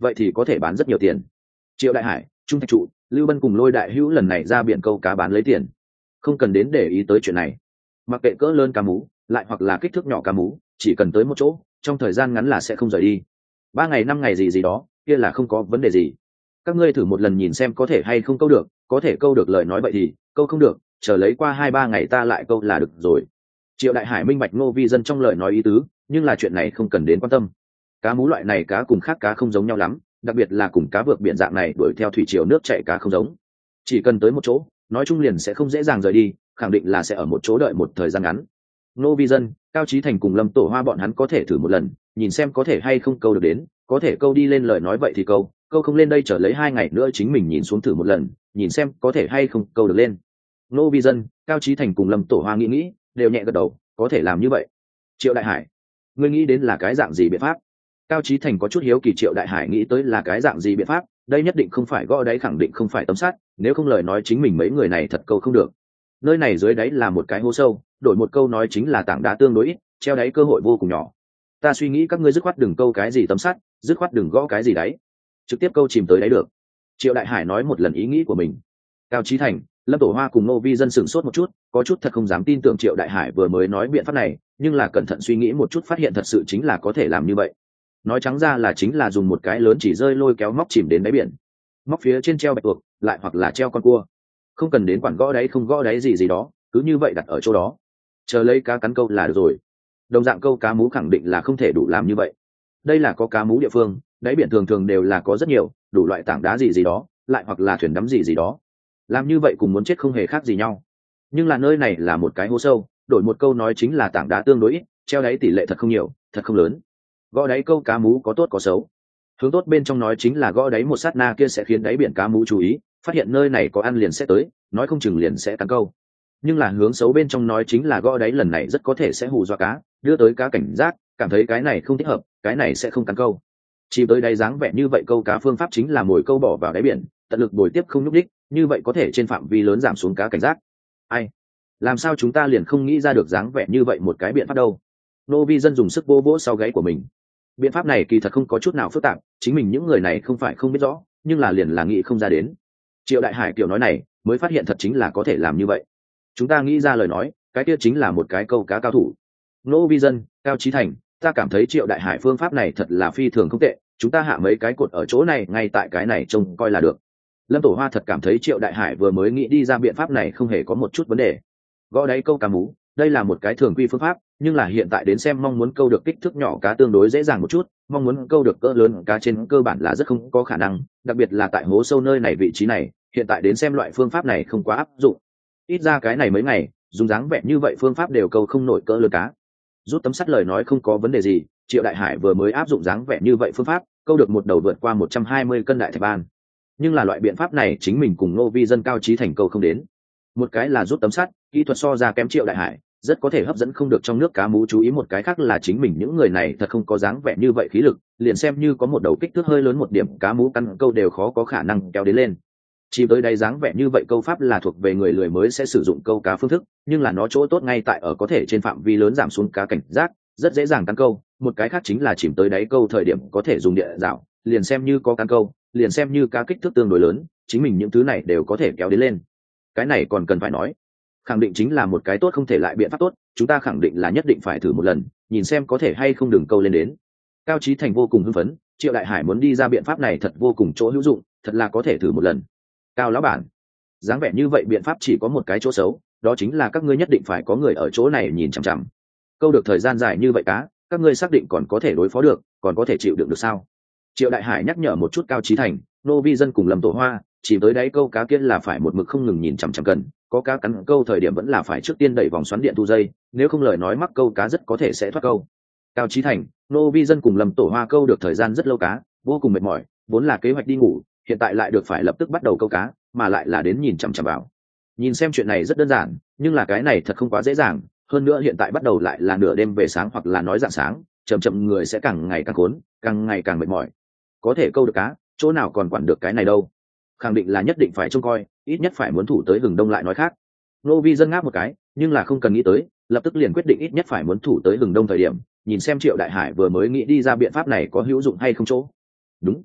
vậy thì có thể bán rất nhiều tiền. Triệu Đại Hải, Trung Thạch Trụ, Lưu Bân cùng Lôi Đại Hữu lần này ra biển câu cá bán lấy tiền, không cần đến để ý tới chuyện này. Mặc kệ cỡ lớn cá mú lại hoặc là kích thước nhỏ cá mú, chỉ cần tới một chỗ trong thời gian ngắn là sẽ không rời đi. 3 ngày 5 ngày gì gì đó kia là không có vấn đề gì. Các ngươi thử một lần nhìn xem có thể hay không câu được, có thể câu được lời nói vậy thì câu không được chờ lấy qua 2-3 ngày ta lại câu là được rồi. Triệu Đại Hải minh bạch Ngô Vi Dân trong lời nói ý tứ, nhưng là chuyện này không cần đến quan tâm. Cá mú loại này cá cùng khác cá không giống nhau lắm, đặc biệt là cùng cá vượt biển dạng này đuổi theo thủy triều nước chảy cá không giống. Chỉ cần tới một chỗ nói chung liền sẽ không dễ dàng rời đi, khẳng định là sẽ ở một chỗ đợi một thời gian ngắn. Ngô Vi Dân, Cao Chí Thành cùng Lâm Tổ Hoa bọn hắn có thể thử một lần nhìn xem có thể hay không câu được đến, có thể câu đi lên lời nói vậy thì câu không lên đây chờ lấy 2 ngày nữa chính mình nhìn xuống thử một lần nhìn xem có thể hay không câu được lên. Ngô Vi Dân, Cao Chí Thành cùng Lâm Tổ Hoa nghĩ đều nhẹ gật đầu, có thể làm như vậy. Triệu Đại Hải, ngươi nghĩ đến là cái dạng gì biện pháp? Cao Chí Thành có chút hiếu kỳ Triệu Đại Hải nghĩ tới là cái dạng gì biện pháp, đây nhất định không phải gõ đáy, khẳng định không phải tấm sắt, nếu không lời nói chính mình mấy người này thật câu không được. Nơi này dưới đáy là một cái hố sâu, đổi một câu nói chính là tảng đá tương đối ít, treo đáy cơ hội vô cùng nhỏ. Ta suy nghĩ các ngươi dứt khoát đừng câu cái gì tấm sắt, dứt khoát đừng gõ cái gì đáy, trực tiếp câu chìm tới đáy được. Triệu Đại Hải nói một lần ý nghĩ của mình. Cao Chí Thành, Lâm Tổ Hoa cùng Ngô Vi Dân sửng sốt một chút, có chút thật không dám tin tưởng Triệu Đại Hải vừa mới nói biện pháp này, nhưng là cẩn thận suy nghĩ một chút phát hiện thật sự chính là có thể làm như vậy. Nói trắng ra là chính là dùng một cái lớn chỉ rơi lôi kéo móc chìm đến đáy biển, móc phía trên treo bạch tuộc, lại hoặc là treo con cua, không cần đến quản gõ đáy không gõ đáy gì gì đó, cứ như vậy đặt ở chỗ đó chờ lấy cá cắn câu là được rồi. Đồng dạng câu cá mú khẳng định là không thể đủ làm như vậy, đây là có cá mú địa phương, đáy biển thường thường đều là có rất nhiều đủ loại tảng đá gì gì đó, lại hoặc là thuyền đắm gì gì đó, làm như vậy cùng muốn chết không hề khác gì nhau. Nhưng là nơi này là một cái hố sâu, đổi một câu nói chính là tảng đá tương đối ít, treo đáy tỷ lệ thật không nhiều, thật không lớn. Gõ đáy câu cá mú có tốt có xấu, hướng tốt bên trong nói chính là gõ đáy một sát na kia sẽ khiến đáy biển cá mú chú ý, phát hiện nơi này có ăn liền sẽ tới, nói không chừng liền sẽ cắn câu. Nhưng là hướng xấu bên trong nói chính là gõ đáy lần này rất có thể sẽ hù dọa cá, đưa tới cá cảnh giác, cảm thấy cái này không thích hợp, cái này sẽ không cắn câu. Chỉ tới đáy dáng vẻ như vậy câu cá phương pháp chính là mồi câu bỏ vào đáy biển, tận lực bồi tiếp không nhúc đích, như vậy có thể trên phạm vi lớn giảm xuống cá cảnh giác. Ai, làm sao chúng ta liền không nghĩ ra được dáng vẻ như vậy một cái biện pháp đâu? Ngô Vi Dân dùng sức vô vỗ sau gáy của mình. Biện pháp này kỳ thật không có chút nào phức tạp, chính mình những người này không phải không biết rõ, nhưng là liền là nghĩ không ra đến. Triệu Đại Hải kiểu nói này mới phát hiện thật chính là có thể làm như vậy. Chúng ta nghĩ ra lời nói, cái kia chính là một cái câu cá cao thủ. Ngô Vi Dân, Cao Chí Thành, ta cảm thấy Triệu Đại Hải phương pháp này thật là phi thường không tệ, chúng ta hạ mấy cái cột ở chỗ này ngay tại cái này trông coi là được. Lâm Tổ Hoa thật cảm thấy Triệu Đại Hải vừa mới nghĩ đi ra biện pháp này không hề có một chút vấn đề. Gõ đáy câu cá mú, đây là một cái thường quy phương pháp, nhưng là hiện tại đến xem mong muốn câu được kích thước nhỏ cá tương đối dễ dàng một chút, mong muốn câu được cỡ lớn cá trên cơ bản là rất không có khả năng, đặc biệt là tại hố sâu nơi này vị trí này, hiện tại đến xem loại phương pháp này không quá áp dụng. Ít ra cái này mấy ngày, dùng dáng vẻ như vậy phương pháp đều câu không nổi cỡ lớn cá. Rút tấm sắt lời nói không có vấn đề gì, Triệu Đại Hải vừa mới áp dụng dáng vẻ như vậy phương pháp, câu được một đầu vượt qua 120 cân đại thạch ban. Nhưng là loại biện pháp này chính mình cùng Ngô Vi Dân Cao Chí Thành câu không đến. Một cái là rút tấm sắt, kỹ thuật so ra kém Triệu Đại Hải, rất có thể hấp dẫn không được trong nước cá mú chú ý, một cái khác là chính mình những người này thật không có dáng vẻ như vậy khí lực, liền xem như có một đầu kích thước hơi lớn một điểm cá mú căn câu đều khó có khả năng kéo đến lên. Chỉ tới đây dáng vẻ như vậy câu pháp là thuộc về người lười mới sẽ sử dụng câu cá phương thức, nhưng là nó chỗ tốt ngay tại ở có thể trên phạm vi lớn giảm xuống cá cảnh giác, rất dễ dàng cắn câu. Một cái khác chính là chìm tới đáy câu thời điểm có thể dùng địa dạo, liền xem như có cắn câu, liền xem như cá kích thước tương đối lớn, chính mình những thứ này đều có thể kéo đến lên. Cái này còn cần phải nói, khẳng định chính là một cái tốt không thể lại biện pháp tốt, chúng ta khẳng định là nhất định phải thử một lần, nhìn xem có thể hay không đừng câu lên đến. Cao Chí Thành vô cùng hưng phấn, Triệu Đại Hải muốn đi ra biện pháp này thật vô cùng chỗ hữu dụng, thật là có thể thử một lần. Cao lão bản, dáng vẻ như vậy biện pháp chỉ có một cái chỗ xấu, đó chính là các ngươi nhất định phải có người ở chỗ này nhìn chằm chằm. Câu được thời gian dài như vậy cá, các ngươi xác định còn có thể đối phó được, còn có thể chịu đựng được sao? Triệu Đại Hải nhắc nhở một chút Cao Chí Thành, Ngô Vi Dân cùng Lâm Tổ Hoa, chỉ tới đáy câu cá kia là phải một mực không ngừng nhìn chằm chằm cần, có cá cắn câu thời điểm vẫn là phải trước tiên đẩy vòng xoắn điện thu dây, nếu không lời nói mắc câu cá rất có thể sẽ thoát câu. Cao Chí Thành, Ngô Vi Dân cùng Lâm Tổ Hoa câu được thời gian rất lâu cá, vô cùng mệt mỏi, vốn là kế hoạch đi ngủ, hiện tại lại được phải lập tức bắt đầu câu cá, mà lại là đến nhìn chằm chằm vào. Nhìn xem chuyện này rất đơn giản, nhưng là cái này thật không quá dễ dàng, hơn nữa hiện tại bắt đầu lại là nửa đêm về sáng hoặc là nói rạng sáng, chậm chậm người sẽ càng ngày càng khốn, càng ngày càng mệt mỏi. Có thể câu được cá, chỗ nào còn quản được cái này đâu. Khẳng định là nhất định phải trông coi, ít nhất phải muốn thủ tới hừng đông lại nói khác. Ngô Vi Dân ngáp một cái, nhưng là không cần nghĩ tới, lập tức liền quyết định ít nhất phải muốn thủ tới hừng đông thời điểm, nhìn xem Triệu Đại Hải vừa mới nghĩ đi ra biện pháp này có hữu dụng hay không chỗ. Đúng,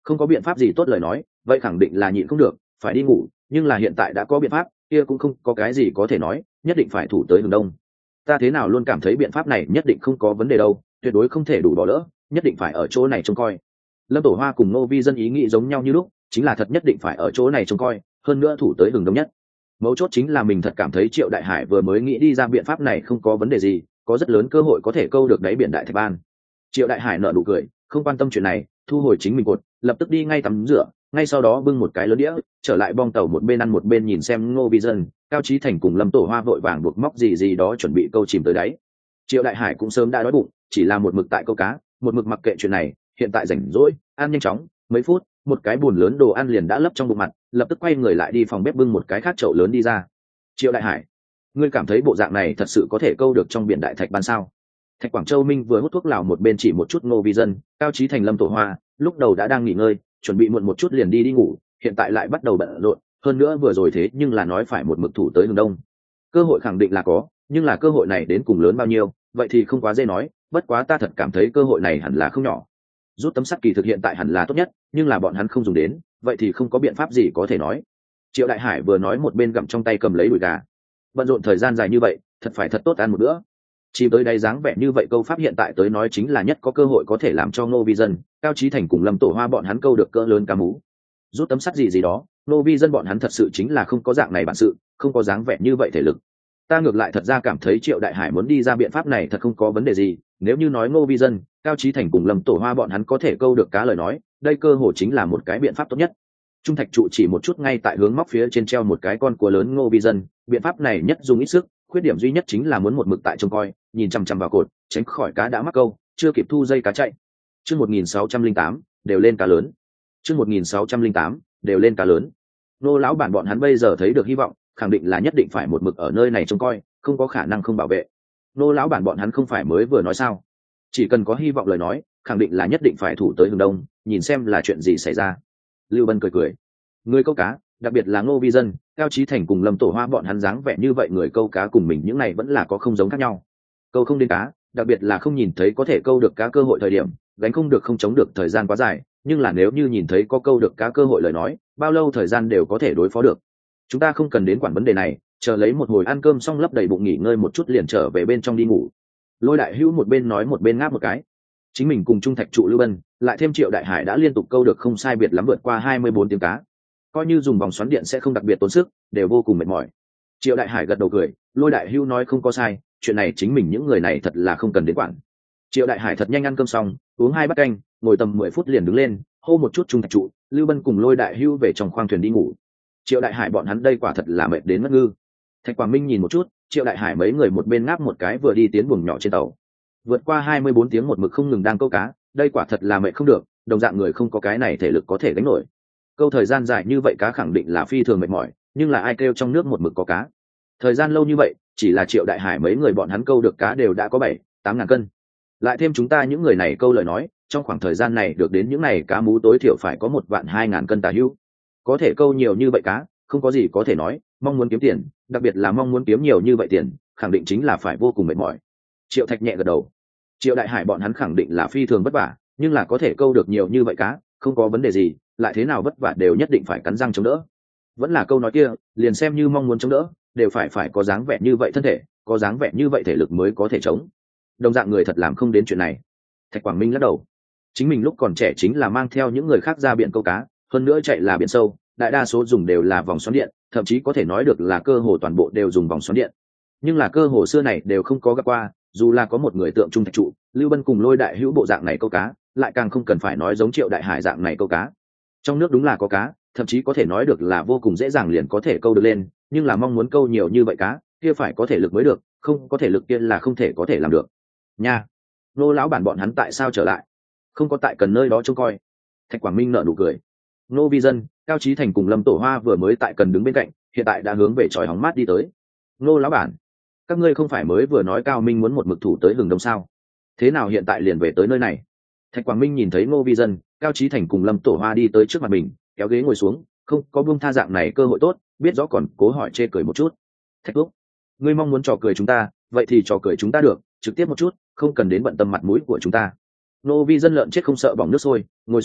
Không có biện pháp gì tốt lời nói, vậy khẳng định là nhịn không được, phải đi ngủ, nhưng là hiện tại đã có biện pháp, kia cũng không có cái gì có thể nói, nhất định phải thủ tới hướng đông. Ta thế nào luôn cảm thấy biện pháp này nhất định không có vấn đề đâu, tuyệt đối không thể đủ bỏ lỡ, nhất định phải ở chỗ này trông coi. Lâm Tổ Hoa cùng Ngô Vi Dân ý nghĩ giống nhau như lúc, chính là thật nhất định phải ở chỗ này trông coi, hơn nữa thủ tới hướng đông nhất. Mấu chốt chính là mình thật cảm thấy Triệu Đại Hải vừa mới nghĩ đi ra biện pháp này không có vấn đề gì, có rất lớn cơ hội có thể câu được đáy biển Đại Thạch Ban. Triệu Đại Hải nở nụ cười, không quan tâm chuyện này, thu hồi chính mình cột, lập tức đi ngay tắm rửa, ngay sau đó bưng một cái lớn đĩa, trở lại bong tàu một bên ăn một bên nhìn xem Ngô Vi Dân, Cao Chí Thành cùng Lâm Tổ Hoa vội vàng buộc móc gì đó chuẩn bị câu chìm tới đáy. Triệu Đại Hải cũng sớm đã đói bụng, chỉ là một mực tại câu cá, một mực mặc kệ chuyện này, hiện tại rảnh rỗi, ăn nhanh chóng, mấy phút, một cái bùn lớn đồ ăn liền đã lấp trong bụng mặt, lập tức quay người lại đi phòng bếp bưng một cái khác chậu lớn đi ra. Triệu Đại Hải, ngươi cảm thấy bộ dạng này thật sự có thể câu được trong biển Đại Thạch Ban sao? Thạch Quảng Châu Minh vừa hút thuốc lào một bên chỉ một chút Ngô Vi Dân, Cao Chí Thành, Lâm Tổ Hoa, lúc đầu đã đang nghỉ ngơi, chuẩn bị muộn một chút liền đi ngủ, hiện tại lại bắt đầu bận rộn, hơn nữa vừa rồi thế nhưng là nói phải một mực thủ tới hướng đông. Cơ hội khẳng định là có, nhưng là cơ hội này đến cùng lớn bao nhiêu, vậy thì không quá dễ nói, bất quá ta thật cảm thấy cơ hội này hẳn là không nhỏ. Rút tấm sắt kỳ thực hiện tại hẳn là tốt nhất, nhưng là bọn hắn không dùng đến, vậy thì không có biện pháp gì có thể nói. Triệu Đại Hải vừa nói một bên gặm trong tay cầm lấy đùi gà. Bận rộn thời gian dài như vậy, thật phải thật tốt ăn một bữa. Chỉ tới đây dáng vẻ như vậy câu pháp hiện tại tới nói chính là nhất có cơ hội có thể làm cho Ngô Vi Dân, Cao Chí Thành cùng Lâm Tổ Hoa bọn hắn câu được cỡ lớn cá mú. Rút tấm sắt gì đó, Ngô Vi Dân bọn hắn thật sự chính là không có dạng này bản sự, không có dáng vẻ như vậy thể lực. Ta ngược lại thật ra cảm thấy Triệu Đại Hải muốn đi ra biện pháp này thật không có vấn đề gì, nếu như nói Ngô Vi Dân, Cao Chí Thành cùng Lâm Tổ Hoa bọn hắn có thể câu được cá lời nói, đây cơ hội chính là một cái biện pháp tốt nhất. Trung thạch trụ chỉ một chút ngay tại hướng móc phía trên treo một cái con cua lớn Ngô Vi Dân, biện pháp này nhất dùng ít sức, khuyết điểm duy nhất chính là muốn một mực tại trông coi, nhìn chằm chằm vào cột, tránh khỏi cá đã mắc câu, chưa kịp thu dây cá chạy. Chương 1608, đều lên cá lớn. Chương 1608, đều lên cá lớn. Nô lão bản bọn hắn bây giờ thấy được hy vọng, khẳng định là nhất định phải một mực ở nơi này trông coi, không có khả năng không bảo vệ. Nô lão bản bọn hắn không phải mới vừa nói sao? Chỉ cần có hy vọng lời nói, khẳng định là nhất định phải thủ tới hướng đông, nhìn xem là chuyện gì xảy ra. Lưu Bân cười cười. Người câu cá, đặc biệt là Ngô Vi Dân, Cao Chí Thành cùng Lâm Tổ Hoa bọn hắn dáng vẻ như vậy, người câu cá cùng mình những này vẫn là có không giống khác nhau. Câu không đến cá, đặc biệt là không nhìn thấy có thể câu được cá cơ hội thời điểm, gánh không được không chống được thời gian quá dài, nhưng là nếu như nhìn thấy có câu được cá cơ hội lời nói, bao lâu thời gian đều có thể đối phó được. Chúng ta không cần đến quản vấn đề này, chờ lấy một hồi ăn cơm xong lấp đầy bụng nghỉ ngơi một chút liền trở về bên trong đi ngủ. Lôi Đại Hữu một bên nói một bên ngáp một cái. Chính mình cùng Trung thạch trụ Lưu Bân, lại thêm Triệu Đại Hải đã liên tục câu được không sai biệt lắm vượt qua 24 tiếng cá. Coi như dùng vòng xoắn điện sẽ không đặc biệt tốn sức, đều vô cùng mệt mỏi. Triệu Đại Hải gật đầu cười, Lôi Đại Hữu nói không có sai, chuyện này chính mình những người này thật là không cần đến quản. Triệu Đại Hải thật nhanh ăn cơm xong, uống 2 bát canh, ngồi tầm 10 phút liền đứng lên, hô một chút Trung thạch trụ, Lưu Bân cùng Lôi Đại Hữu về trong khoang thuyền đi ngủ. Triệu Đại Hải bọn hắn đây quả thật là mệt đến ngất ngư. Thạch Quảng Minh nhìn một chút, Triệu Đại Hải mấy người một bên ngáp một cái vừa đi tiến buồng nhỏ trên tàu. Vượt qua 24 tiếng một mực không ngừng đang câu cá, đây quả thật là mệt không được, đồng dạng người không có cái này thể lực có thể gánh nổi. Câu thời gian dài như vậy cá khẳng định là phi thường mệt mỏi, nhưng là ai kêu trong nước một mực có cá. Thời gian lâu như vậy, chỉ là Triệu Đại Hải mấy người bọn hắn câu được cá đều đã có 7-8 ngàn cân. Lại thêm chúng ta những người này câu lời nói, trong khoảng thời gian này được đến những này cá mú tối thiểu phải có 1.200.000 cân tà hữu. Có thể câu nhiều như vậy cá, không có gì có thể nói, mong muốn kiếm tiền, đặc biệt là mong muốn kiếm nhiều như vậy tiền, khẳng định chính là phải vô cùng mệt mỏi. Triệu Thạch nhẹ gật đầu. Triệu Đại Hải bọn hắn khẳng định là phi thường vất vả, nhưng là có thể câu được nhiều như vậy cá, không có vấn đề gì, lại thế nào vất vả đều nhất định phải cắn răng chống đỡ. Vẫn là câu nói kia, liền xem như mong muốn chống đỡ, đều phải có dáng vẻ như vậy thân thể, có dáng vẻ như vậy thể lực mới có thể chống. Đồng dạng người thật làm không đến chuyện này. Thạch Quảng Minh lắc đầu. Chính mình lúc còn trẻ chính là mang theo những người khác ra biển câu cá, hơn nữa chạy là biển sâu, đại đa số dùng đều là vòng xoắn điện, thậm chí có thể nói được là cơ hồ toàn bộ đều dùng vòng xoắn điện. Nhưng là cơ hồ xưa này đều không có gặp qua, dù là có một người tượng Trung thạch trụ, Lưu Bân cùng Lôi Đại Hữu bộ dạng này câu cá, lại càng không cần phải nói giống Triệu Đại Hải dạng này câu cá. Trong nước đúng là có cá, thậm chí có thể nói được là vô cùng dễ dàng liền có thể câu được lên, nhưng là mong muốn câu nhiều như vậy cá, kia phải có thể lực mới được, không có thể lực kia là không thể có thể làm được. Nha, Nô lão bản bọn hắn tại sao trở lại? Không có tại cần nơi đó trông coi. Thạch Quảng Minh nở nụ cười. Nô Vi Dân, Cao Chí Thành cùng Lâm Tổ Hoa vừa mới tại cần đứng bên cạnh, hiện tại đã hướng về chòi hóng mát đi tới. Nô lão bản, các ngươi không phải mới vừa nói Cao Minh muốn một mực thủ tới hừng đông sao? Thế nào hiện tại liền về tới nơi này? Thạch Quảng Minh nhìn thấy Ngô Vi Dân, Cao Chí Thành cùng Lâm Tổ Hoa đi tới trước mặt mình, kéo ghế ngồi xuống, không có buông tha dạng này cơ hội tốt, biết rõ còn cố hỏi chê cười một chút. Thạch Thúc, ngươi mong muốn trò cười chúng ta, vậy thì trò cười chúng ta được, trực tiếp một chút, không cần đến bận tâm mặt mũi của chúng ta. Ngô Vi Dân lợn chết không sợ bỏng nước sôi, ngồi xuống,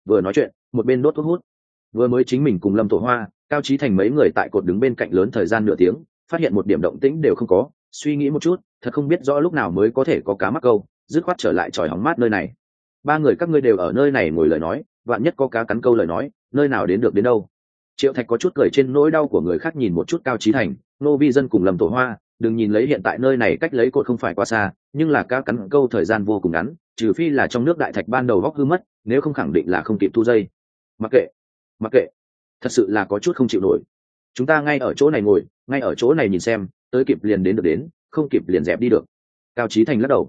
vừa nói chuyện một bên đốt thuốc hút. Vừa mới chính mình cùng Lâm Tổ Hoa, Cao Chí Thành mấy người tại cột đứng bên cạnh lớn thời gian nửa tiếng, phát hiện một điểm động tĩnh đều không có, suy nghĩ một chút, thật không biết rõ lúc nào mới có thể có cá mắc câu, dứt khoát trở lại chòi hóng mát nơi này. Ba người các ngươi đều ở nơi này ngồi lời nói, vạn nhất có cá cắn câu lời nói, nơi nào đến được đến đâu. Triệu Thạch có chút cười trên nỗi đau của người khác, nhìn một chút Cao Chí Thành, Nô Vi Dân cùng Lâm Tổ Hoa, đừng nhìn lấy hiện tại nơi này cách lấy cột không phải quá xa, nhưng là cá cắn câu thời gian vô cùng ngắn, trừ phi là trong nước đại thạch ban đầu góc hư mất, nếu không khẳng định là không kịp thu dây. Mặc kệ, thật sự là có chút không chịu nổi. Chúng ta ngay ở chỗ này ngồi, ngay ở chỗ này nhìn xem, tới kịp liền đến được đến, không kịp liền dẹp đi được. Cao Chí Thành lắc đầu.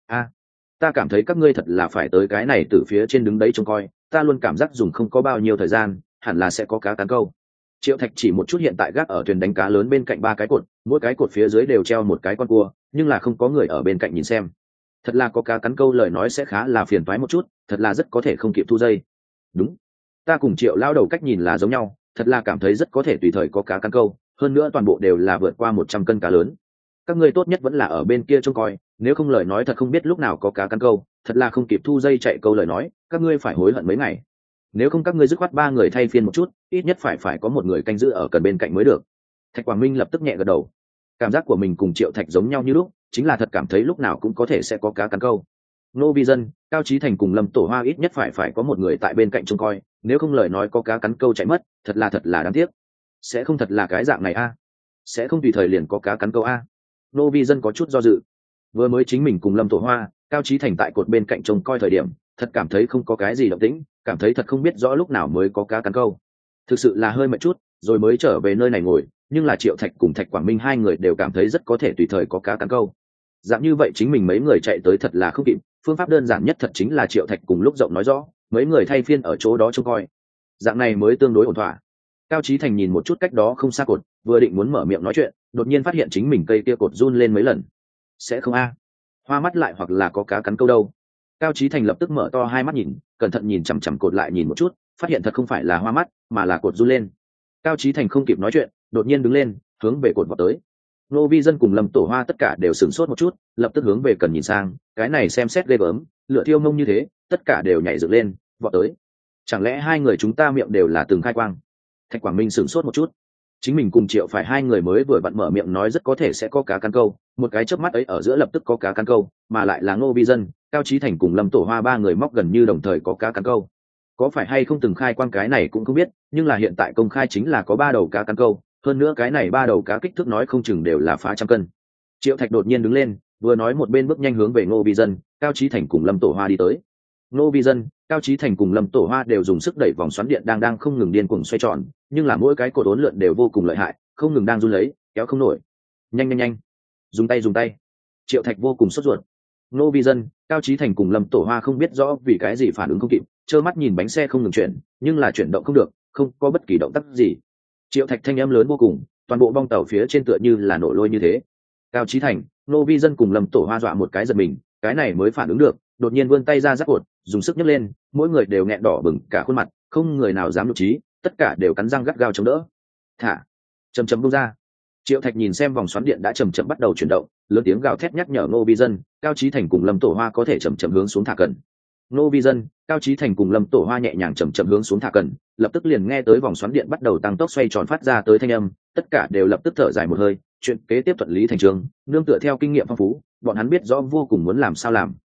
Ta cảm thấy các ngươi thật là phải tới cái này từ phía trên đứng đấy trông coi, ta luôn cảm giác dùng không có bao nhiêu thời gian, hẳn là sẽ có cá cắn câu. Triệu Thạch chỉ một chút hiện tại gác ở thuyền đánh cá lớn bên cạnh ba cái cột, mỗi cái cột phía dưới đều treo một cái con cua, nhưng là không có người ở bên cạnh nhìn xem. Thật là có cá cắn câu lời nói sẽ khá là phiền toái một chút, thật là rất có thể không kịp thu dây. Đúng, ta cùng Triệu lao đầu cách nhìn là giống nhau, thật là cảm thấy rất có thể tùy thời có cá cắn câu, hơn nữa toàn bộ đều là vượt qua 100 cân cá lớn. Các ngươi tốt nhất vẫn là ở bên kia trông coi, nếu không lời nói thật không biết lúc nào có cá cắn câu, thật là không kịp thu dây chạy câu lời nói, các ngươi phải hối hận mấy ngày. Nếu không các ngươi dứt khoát ba người thay phiên một chút, ít nhất phải có một người canh giữ ở cần bên cạnh mới được. Thạch Quảng Minh lập tức nhẹ gật đầu. Cảm giác của mình cùng Triệu Thạch giống nhau như lúc, chính là thật cảm thấy lúc nào cũng có thể sẽ có cá cắn câu. Nô Vi Dân, Cao Chí Thành cùng Lâm Tổ Hoa ít nhất phải có một người tại bên cạnh trông coi, nếu không lời nói có cá cắn câu chạy mất, thật là đáng tiếc. Sẽ không thật là cái dạng này a? Sẽ không tùy thời liền có cá cắn câu a? Nô Vi Dân có chút do dự. Vừa mới chính mình cùng Lâm Tổ Hoa, Cao Chí Thành tại cột bên cạnh trông coi thời điểm, thật cảm thấy không có cái gì động tĩnh, cảm thấy thật không biết rõ lúc nào mới có cá cắn câu. Thực sự là hơi mệt chút, rồi mới trở về nơi này ngồi, nhưng là Triệu Thạch cùng Thạch Quảng Minh hai người đều cảm thấy rất có thể tùy thời có cá cắn câu. Dạng như vậy chính mình mấy người chạy tới thật là không kịp, phương pháp đơn giản nhất thật chính là Triệu Thạch cùng lúc rộng nói rõ, mấy người thay phiên ở chỗ đó trông coi. Dạng này mới tương đối ổn thỏa. Cao Chí Thành nhìn một chút cách đó không xa cột, vừa định muốn mở miệng nói chuyện, đột nhiên phát hiện chính mình cây kia cột run lên mấy lần. Sẽ không a? Hoa mắt lại hoặc là có cá cắn câu đâu? Cao Chí Thành lập tức mở to hai mắt nhìn, cẩn thận nhìn chằm chằm cột lại nhìn một chút, phát hiện thật không phải là hoa mắt, mà là cột run lên. Cao Chí Thành không kịp nói chuyện, đột nhiên đứng lên, hướng về cột vọt tới. Nô Vi Dân cùng Lâm Tổ Hoa tất cả đều sửng sốt một chút, lập tức hướng về cần nhìn sang, cái này xem xét ghê gớm, lửa thiêu mông như thế, tất cả đều nhảy dựng lên, vọt tới. Chẳng lẽ hai người chúng ta miệng đều là từng khai quang? Thạch Quảng Minh sửng sốt một chút. Chính mình cùng Triệu phải hai người mới vừa vặn mở miệng nói rất có thể sẽ có cá cắn câu, một cái chớp mắt ấy ở giữa lập tức có cá cắn câu, mà lại là Ngô Vi Dân, Cao Chí Thành cùng Lâm Tổ Hoa ba người móc gần như đồng thời có cá cắn câu. Có phải hay không từng khai quang cái này cũng không biết, nhưng là hiện tại công khai chính là có ba đầu cá cắn câu, hơn nữa cái này ba đầu cá kích thước nói không chừng đều là phá trăm cân. Triệu Thạch đột nhiên đứng lên, vừa nói một bên bước nhanh hướng về Ngô Vi Dân, Cao Chí Thành cùng Lâm Tổ Hoa đi tới. Ngô Vi Dân, Cao Chí Thành cùng Lâm Tổ Hoa đều dùng sức đẩy vòng xoắn điện đang không ngừng điên cuồng xoay tròn, nhưng là mỗi cái cột uốn lượn đều vô cùng lợi hại, không ngừng đang run lấy, kéo không nổi. Nhanh, dùng tay. Triệu Thạch vô cùng sốt ruột. Ngô Vi Dân, Cao Chí Thành cùng Lâm Tổ Hoa không biết rõ vì cái gì phản ứng không kịp, trơ mắt nhìn bánh xe không ngừng chuyển, nhưng là chuyển động không được, không có bất kỳ động tác gì. Triệu Thạch thanh âm lớn vô cùng, toàn bộ bong tàu phía trên tựa như là nổ lôi như thế. Cao Chí Thành, Ngô Vi Dân cùng Lâm Tổ Hoa dọa một cái giật mình, cái này mới phản ứng được, đột nhiên vươn tay ra giáp cột, dùng sức nhấc lên, mỗi người đều nghẹn đỏ bừng cả khuôn mặt, không người nào dám nhục trí, tất cả đều cắn răng gắt gao chống đỡ. Thả, chầm buông ra. Triệu Thạch nhìn xem vòng xoắn điện đã chậm bắt đầu chuyển động, lớn tiếng gào thét nhắc nhở Ngô Vi Dân, Cao Chí Thành cùng Lâm Tổ Hoa có thể chậm hướng xuống thả cần. Ngô Vi Dân, Cao Chí Thành cùng Lâm Tổ Hoa nhẹ nhàng chậm hướng xuống thả cần, lập tức liền nghe tới vòng xoắn điện bắt đầu tăng tốc xoay tròn phát ra tới thanh âm, tất cả đều lập tức thở dài một hơi, chuyện kế tiếp thuận lý thành章, nương tựa theo kinh nghiệm phong phú, bọn hắn biết rõ vô cùng muốn làm sao làm.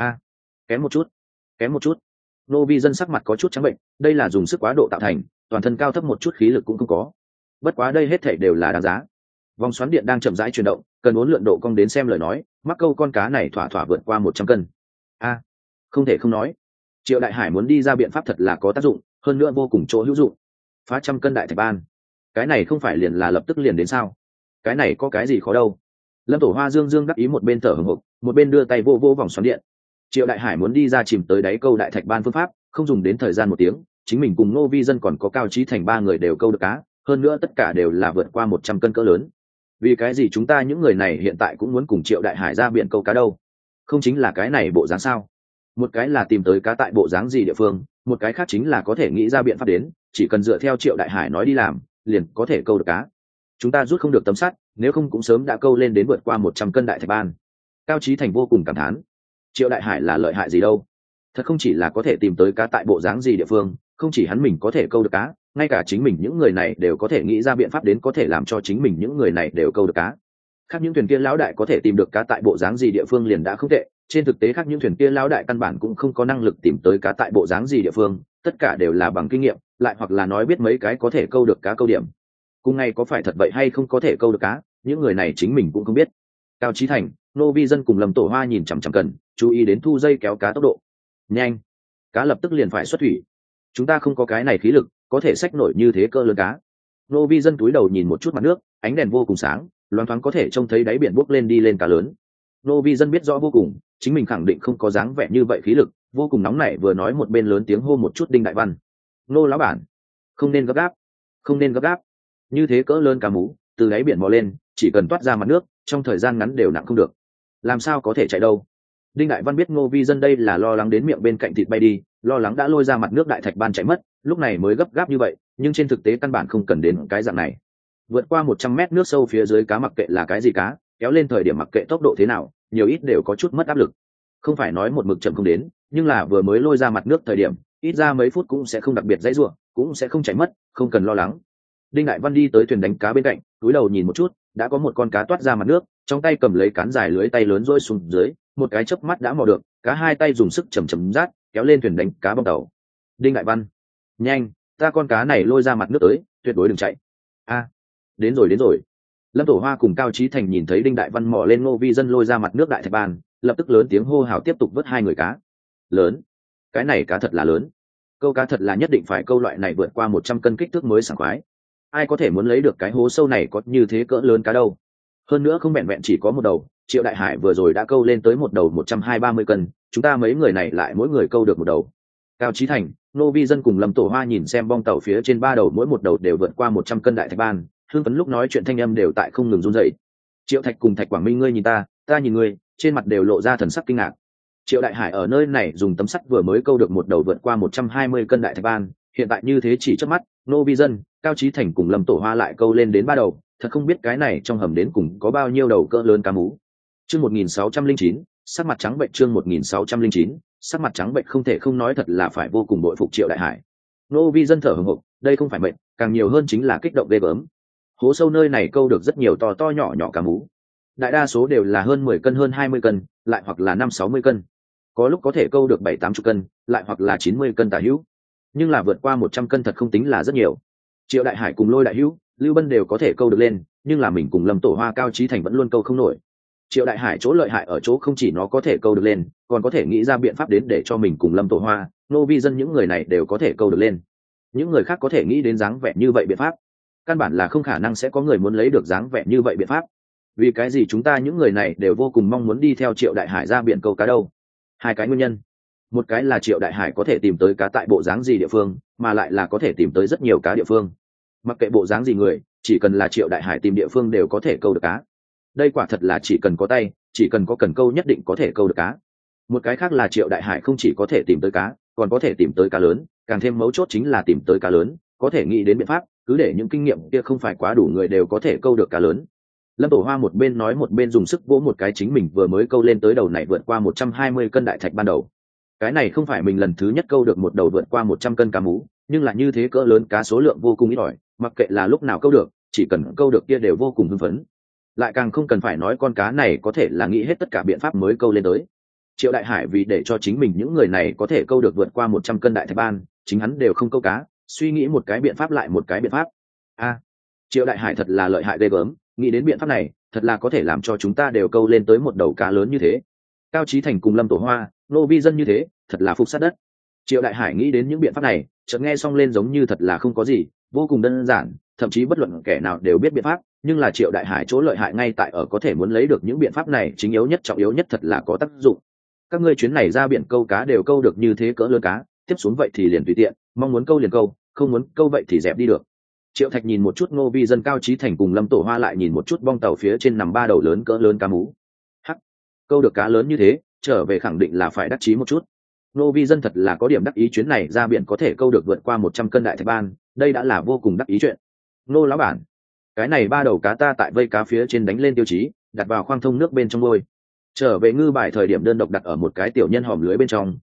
Kém một chút. Ngô Vi Dân sắc mặt có chút trắng bệnh, đây là dùng sức quá độ tạo thành, toàn thân cao thấp một chút khí lực cũng không có. Bất quá đây hết thảy đều là đáng giá. Vòng xoắn điện đang chậm rãi chuyển động, cần uốn lượn độ cong đến xem lời nói, mắc câu con cá này thỏa vượt qua 100 cân. Không thể không nói, Triệu Đại Hải muốn đi ra biện pháp thật là có tác dụng, hơn nữa vô cùng chỗ hữu dụng. Phá trăm cân đại thạch ban, cái này không phải liền là lập tức liền đến sao? Cái này có cái gì khó đâu. Lâm Tổ Hoa dương đắc ý một bên thở hổn hộc, một bên đưa tay vô vòng xoắn điện. Triệu Đại Hải muốn đi ra chìm tới đáy câu đại thạch ban phương pháp, không dùng đến thời gian 1 tiếng, chính mình cùng Ngô Vi Dân còn có Cao Chí Thành ba người đều câu được cá, hơn nữa tất cả đều là vượt qua 100 cân cỡ lớn. Vì cái gì chúng ta những người này hiện tại cũng muốn cùng Triệu Đại Hải ra biển câu cá đâu? Không chính là cái này bộ dáng sao? Một cái là tìm tới cá tại bộ dáng gì địa phương, một cái khác chính là có thể nghĩ ra biện pháp đến, chỉ cần dựa theo Triệu Đại Hải nói đi làm, liền có thể câu được cá. Chúng ta rút không được tấm sắt, nếu không cũng sớm đã câu lên đến vượt qua 100 cân đại thạch ban. Cao Chí Thành vô cùng cảm thán. Triệu Đại Hải là lợi hại gì đâu? thật không chỉ là có thể tìm tới cá tại bộ dáng gì địa phương, không chỉ hắn mình có thể câu được cá, ngay cả chính mình những người này đều có thể nghĩ ra biện pháp đến có thể làm cho chính mình những người này đều câu được cá. Khác những thuyền kia lão đại có thể tìm được cá tại bộ dáng gì địa phương liền đã không tệ, trên thực tế khác những thuyền kia lão đại căn bản cũng không có năng lực tìm tới cá tại bộ dáng gì địa phương, tất cả đều là bằng kinh nghiệm, lại hoặc là nói biết mấy cái có thể câu được cá câu điểm. Cùng ngày có phải thật vậy hay không có thể câu được cá, những người này chính mình cũng không biết. Cao Chí Thành, Nô Vi Dân cùng Lâm Tổ Hoa nhìn chằm chằm cần, chú ý đến thu dây kéo cá tốc độ. Nhanh, cá lập tức liền phải xuất thủy. Chúng ta không có cái này khí lực, có thể xách nổi như thế cỡ lớn cá. Nô Vi Dân túi đầu nhìn một chút mặt nước, ánh đèn vô cùng sáng, loáng thoáng có thể trông thấy đáy biển bốc lên đi lên cá lớn. Nô Vi Dân biết rõ vô cùng, chính mình khẳng định không có dáng vẻ như vậy khí lực, vô cùng nóng nảy vừa nói một bên lớn tiếng hô một chút Đinh Đại Văn. Nô lão bản, không nên gấp gáp, không nên gấp gáp. Như thế cỡ lớn cá mú, từ đáy biển mò lên, chỉ cần toát ra mặt nước, trong thời gian ngắn đều nặng không được. Làm sao có thể chạy đâu? Đinh Đại Văn biết Ngô Vi Dân đây là lo lắng đến miệng bên cạnh thịt bay đi, lo lắng đã lôi ra mặt nước đại thạch ban chạy mất, lúc này mới gấp gáp như vậy, nhưng trên thực tế căn bản không cần đến cái dạng này. Vượt qua 100 mét nước sâu phía dưới cá mặc kệ là cái gì cá, kéo lên thời điểm mặc kệ tốc độ thế nào, nhiều ít đều có chút mất áp lực. Không phải nói một mực chậm không đến, nhưng là vừa mới lôi ra mặt nước thời điểm, ít ra mấy phút cũng sẽ không đặc biệt dãy rủa, cũng sẽ không chạy mất, không cần lo lắng. Đinh Đại Văn đi tới thuyền đánh cá bên cạnh, cúi đầu nhìn một chút, đã có một con cá toát ra mặt nước, trong tay cầm lấy cán dài lưới tay lớn rôi xuống dưới, một cái chớp mắt đã mò được, cá hai tay dùng sức chầm chầm rát, kéo lên thuyền đánh cá bong tàu. Đinh Đại Văn, nhanh, ta con cá này lôi ra mặt nước tới, tuyệt đối đừng chạy. A, đến rồi đến rồi. Lâm Tổ Hoa cùng Cao Chí Thành nhìn thấy Đinh Đại Văn mò lên Ngô Vi Dân lôi ra mặt nước đại thạch bàn, lập tức lớn tiếng hô hào tiếp tục vớt hai người cá. Lớn, cái này cá thật là lớn. Câu cá thật là nhất định phải câu loại này vượt qua 100 cân kích thước mới sảng khoái. Ai có thể muốn lấy được cái hố sâu này có như thế cỡ lớn cá đâu. Hơn nữa không vẹn vẹn chỉ có một đầu, Triệu Đại Hải vừa rồi đã câu lên tới một đầu 120-130 cân, chúng ta mấy người này lại mỗi người câu được một đầu. Cao Chí Thành, Nô Vi Dân cùng Lâm Tổ Hoa nhìn xem bong tàu phía trên ba đầu mỗi một đầu đều vượt qua 100 cân đại thạch ban, hương phấn lúc nói chuyện thanh âm đều tại không ngừng run rẩy. Triệu Thạch cùng Thạch Quảng Minh ngươi nhìn ta nhìn ngươi, trên mặt đều lộ ra thần sắc kinh ngạc. Triệu Đại Hải ở nơi này dùng tấm sắt vừa mới câu được một đầu vượt qua 120 cân đại thạch ban, hiện tại như thế chỉ chớp mắt, Nô Vi Dân, Cao Chí Thành cùng Lâm Tổ Hoa lại câu lên đến ba đầu, thật không biết cái này trong hầm đến cùng có bao nhiêu đầu cỡ lớn cá mú. Chương 1609, sắc mặt trắng bệnh chương 1609, sắc mặt trắng bệnh không thể không nói thật là phải vô cùng bội phục Triệu Đại Hải. Nô Vi Dân thở hổn hộc, đây không phải bệnh, càng nhiều hơn chính là kích động ghê gớm. Hố sâu nơi này câu được rất nhiều to to nhỏ nhỏ cá mú. Đại đa số đều là hơn 10 cân hơn 20 cân, lại hoặc là 5-60 cân. Có lúc có thể câu được 7-80 cân, lại hoặc là 90 cân tả hữu. Nhưng là vượt qua 100 cân thật không tính là rất nhiều. Triệu Đại Hải cùng Lôi Đại Hữu, Lưu Bân đều có thể câu được lên, nhưng là mình cùng Lâm Tổ Hoa Cao Chí Thành vẫn luôn câu không nổi. Triệu Đại Hải chỗ lợi hại ở chỗ không chỉ nó có thể câu được lên, còn có thể nghĩ ra biện pháp đến để cho mình cùng Lâm Tổ Hoa, Nô Vi Dân những người này đều có thể câu được lên. Những người khác có thể nghĩ đến dáng vẻ như vậy biện pháp, căn bản là không khả năng sẽ có người muốn lấy được dáng vẻ như vậy biện pháp. Vì cái gì chúng ta những người này đều vô cùng mong muốn đi theo Triệu Đại Hải ra biển câu cá đâu? Hai cái nguyên nhân. Một cái là Triệu Đại Hải có thể tìm tới cá tại bộ dáng gì địa phương, mà lại là có thể tìm tới rất nhiều cá địa phương. Mặc kệ bộ dáng gì người, chỉ cần là Triệu Đại Hải tìm địa phương đều có thể câu được cá. Đây quả thật là chỉ cần có tay, chỉ cần có cần câu nhất định có thể câu được cá. Một cái khác là Triệu Đại Hải không chỉ có thể tìm tới cá, còn có thể tìm tới cá lớn, càng thêm mấu chốt chính là tìm tới cá lớn, có thể nghĩ đến biện pháp, cứ để những kinh nghiệm kia không phải quá đủ người đều có thể câu được cá lớn. Lâm Tổ Hoa một bên nói một bên dùng sức vỗ một cái chính mình vừa mới câu lên tới đầu này vượt qua 120 cân đại thạch ban đầu. Cái này không phải mình lần thứ nhất câu được một đầu vượt qua 100 cân cá mú, nhưng là như thế cỡ lớn cá số lượng vô cùng ít ỏi, mặc kệ là lúc nào câu được, chỉ cần câu được kia đều vô cùng hưng phấn. Lại càng không cần phải nói con cá này có thể là nghĩ hết tất cả biện pháp mới câu lên tới. Triệu Đại Hải vì để cho chính mình những người này có thể câu được vượt qua 100 cân đại thạch ban, chính hắn đều không câu cá, suy nghĩ một cái biện pháp lại một cái biện pháp. Triệu Đại Hải thật là lợi hại ghê gớm, nghĩ đến biện pháp này, thật là có thể làm cho chúng ta đều câu lên tới một đầu cá lớn như thế. Cao Chí Thành cùng Lâm Tổ Hoa, Nô Vi Dân như thế, thật là phục sát đất. Triệu Đại Hải nghĩ đến những biện pháp này, chợt nghe xong lên giống như thật là không có gì, vô cùng đơn giản, thậm chí bất luận kẻ nào đều biết biện pháp, nhưng là Triệu Đại Hải chỗ lợi hại ngay tại ở có thể muốn lấy được những biện pháp này, chính yếu nhất trọng yếu nhất thật là có tác dụng. Các ngươi chuyến này ra biển câu cá đều câu được như thế cỡ lớn cá, tiếp xuống vậy thì liền tùy tiện, mong muốn câu liền câu, không muốn câu vậy thì dẹp đi được. Triệu Thạch nhìn một chút Ngô Vi Dân Cao Chí Thành cùng Lâm Tổ Hoa lại nhìn một chút bong tàu phía trên nằm ba đầu lớn cỡ lớn cá mú. Hắc, câu được cá lớn như thế, trở về khẳng định là phải đắc chí một chút. Ngô Vi Dân thật là có điểm đắc ý chuyến này ra biển có thể câu được vượt qua 100 cân đại thạch ban, đây đã là vô cùng đắc ý chuyện. Ngô lão bản, cái này ba đầu cá ta tại vây cá phía trên đánh lên tiêu chí, đặt vào khoang thông nước bên trong ngôi. Trở về ngư bài thời điểm đơn độc đặt ở một cái tiểu nhân hòm lưới bên trong,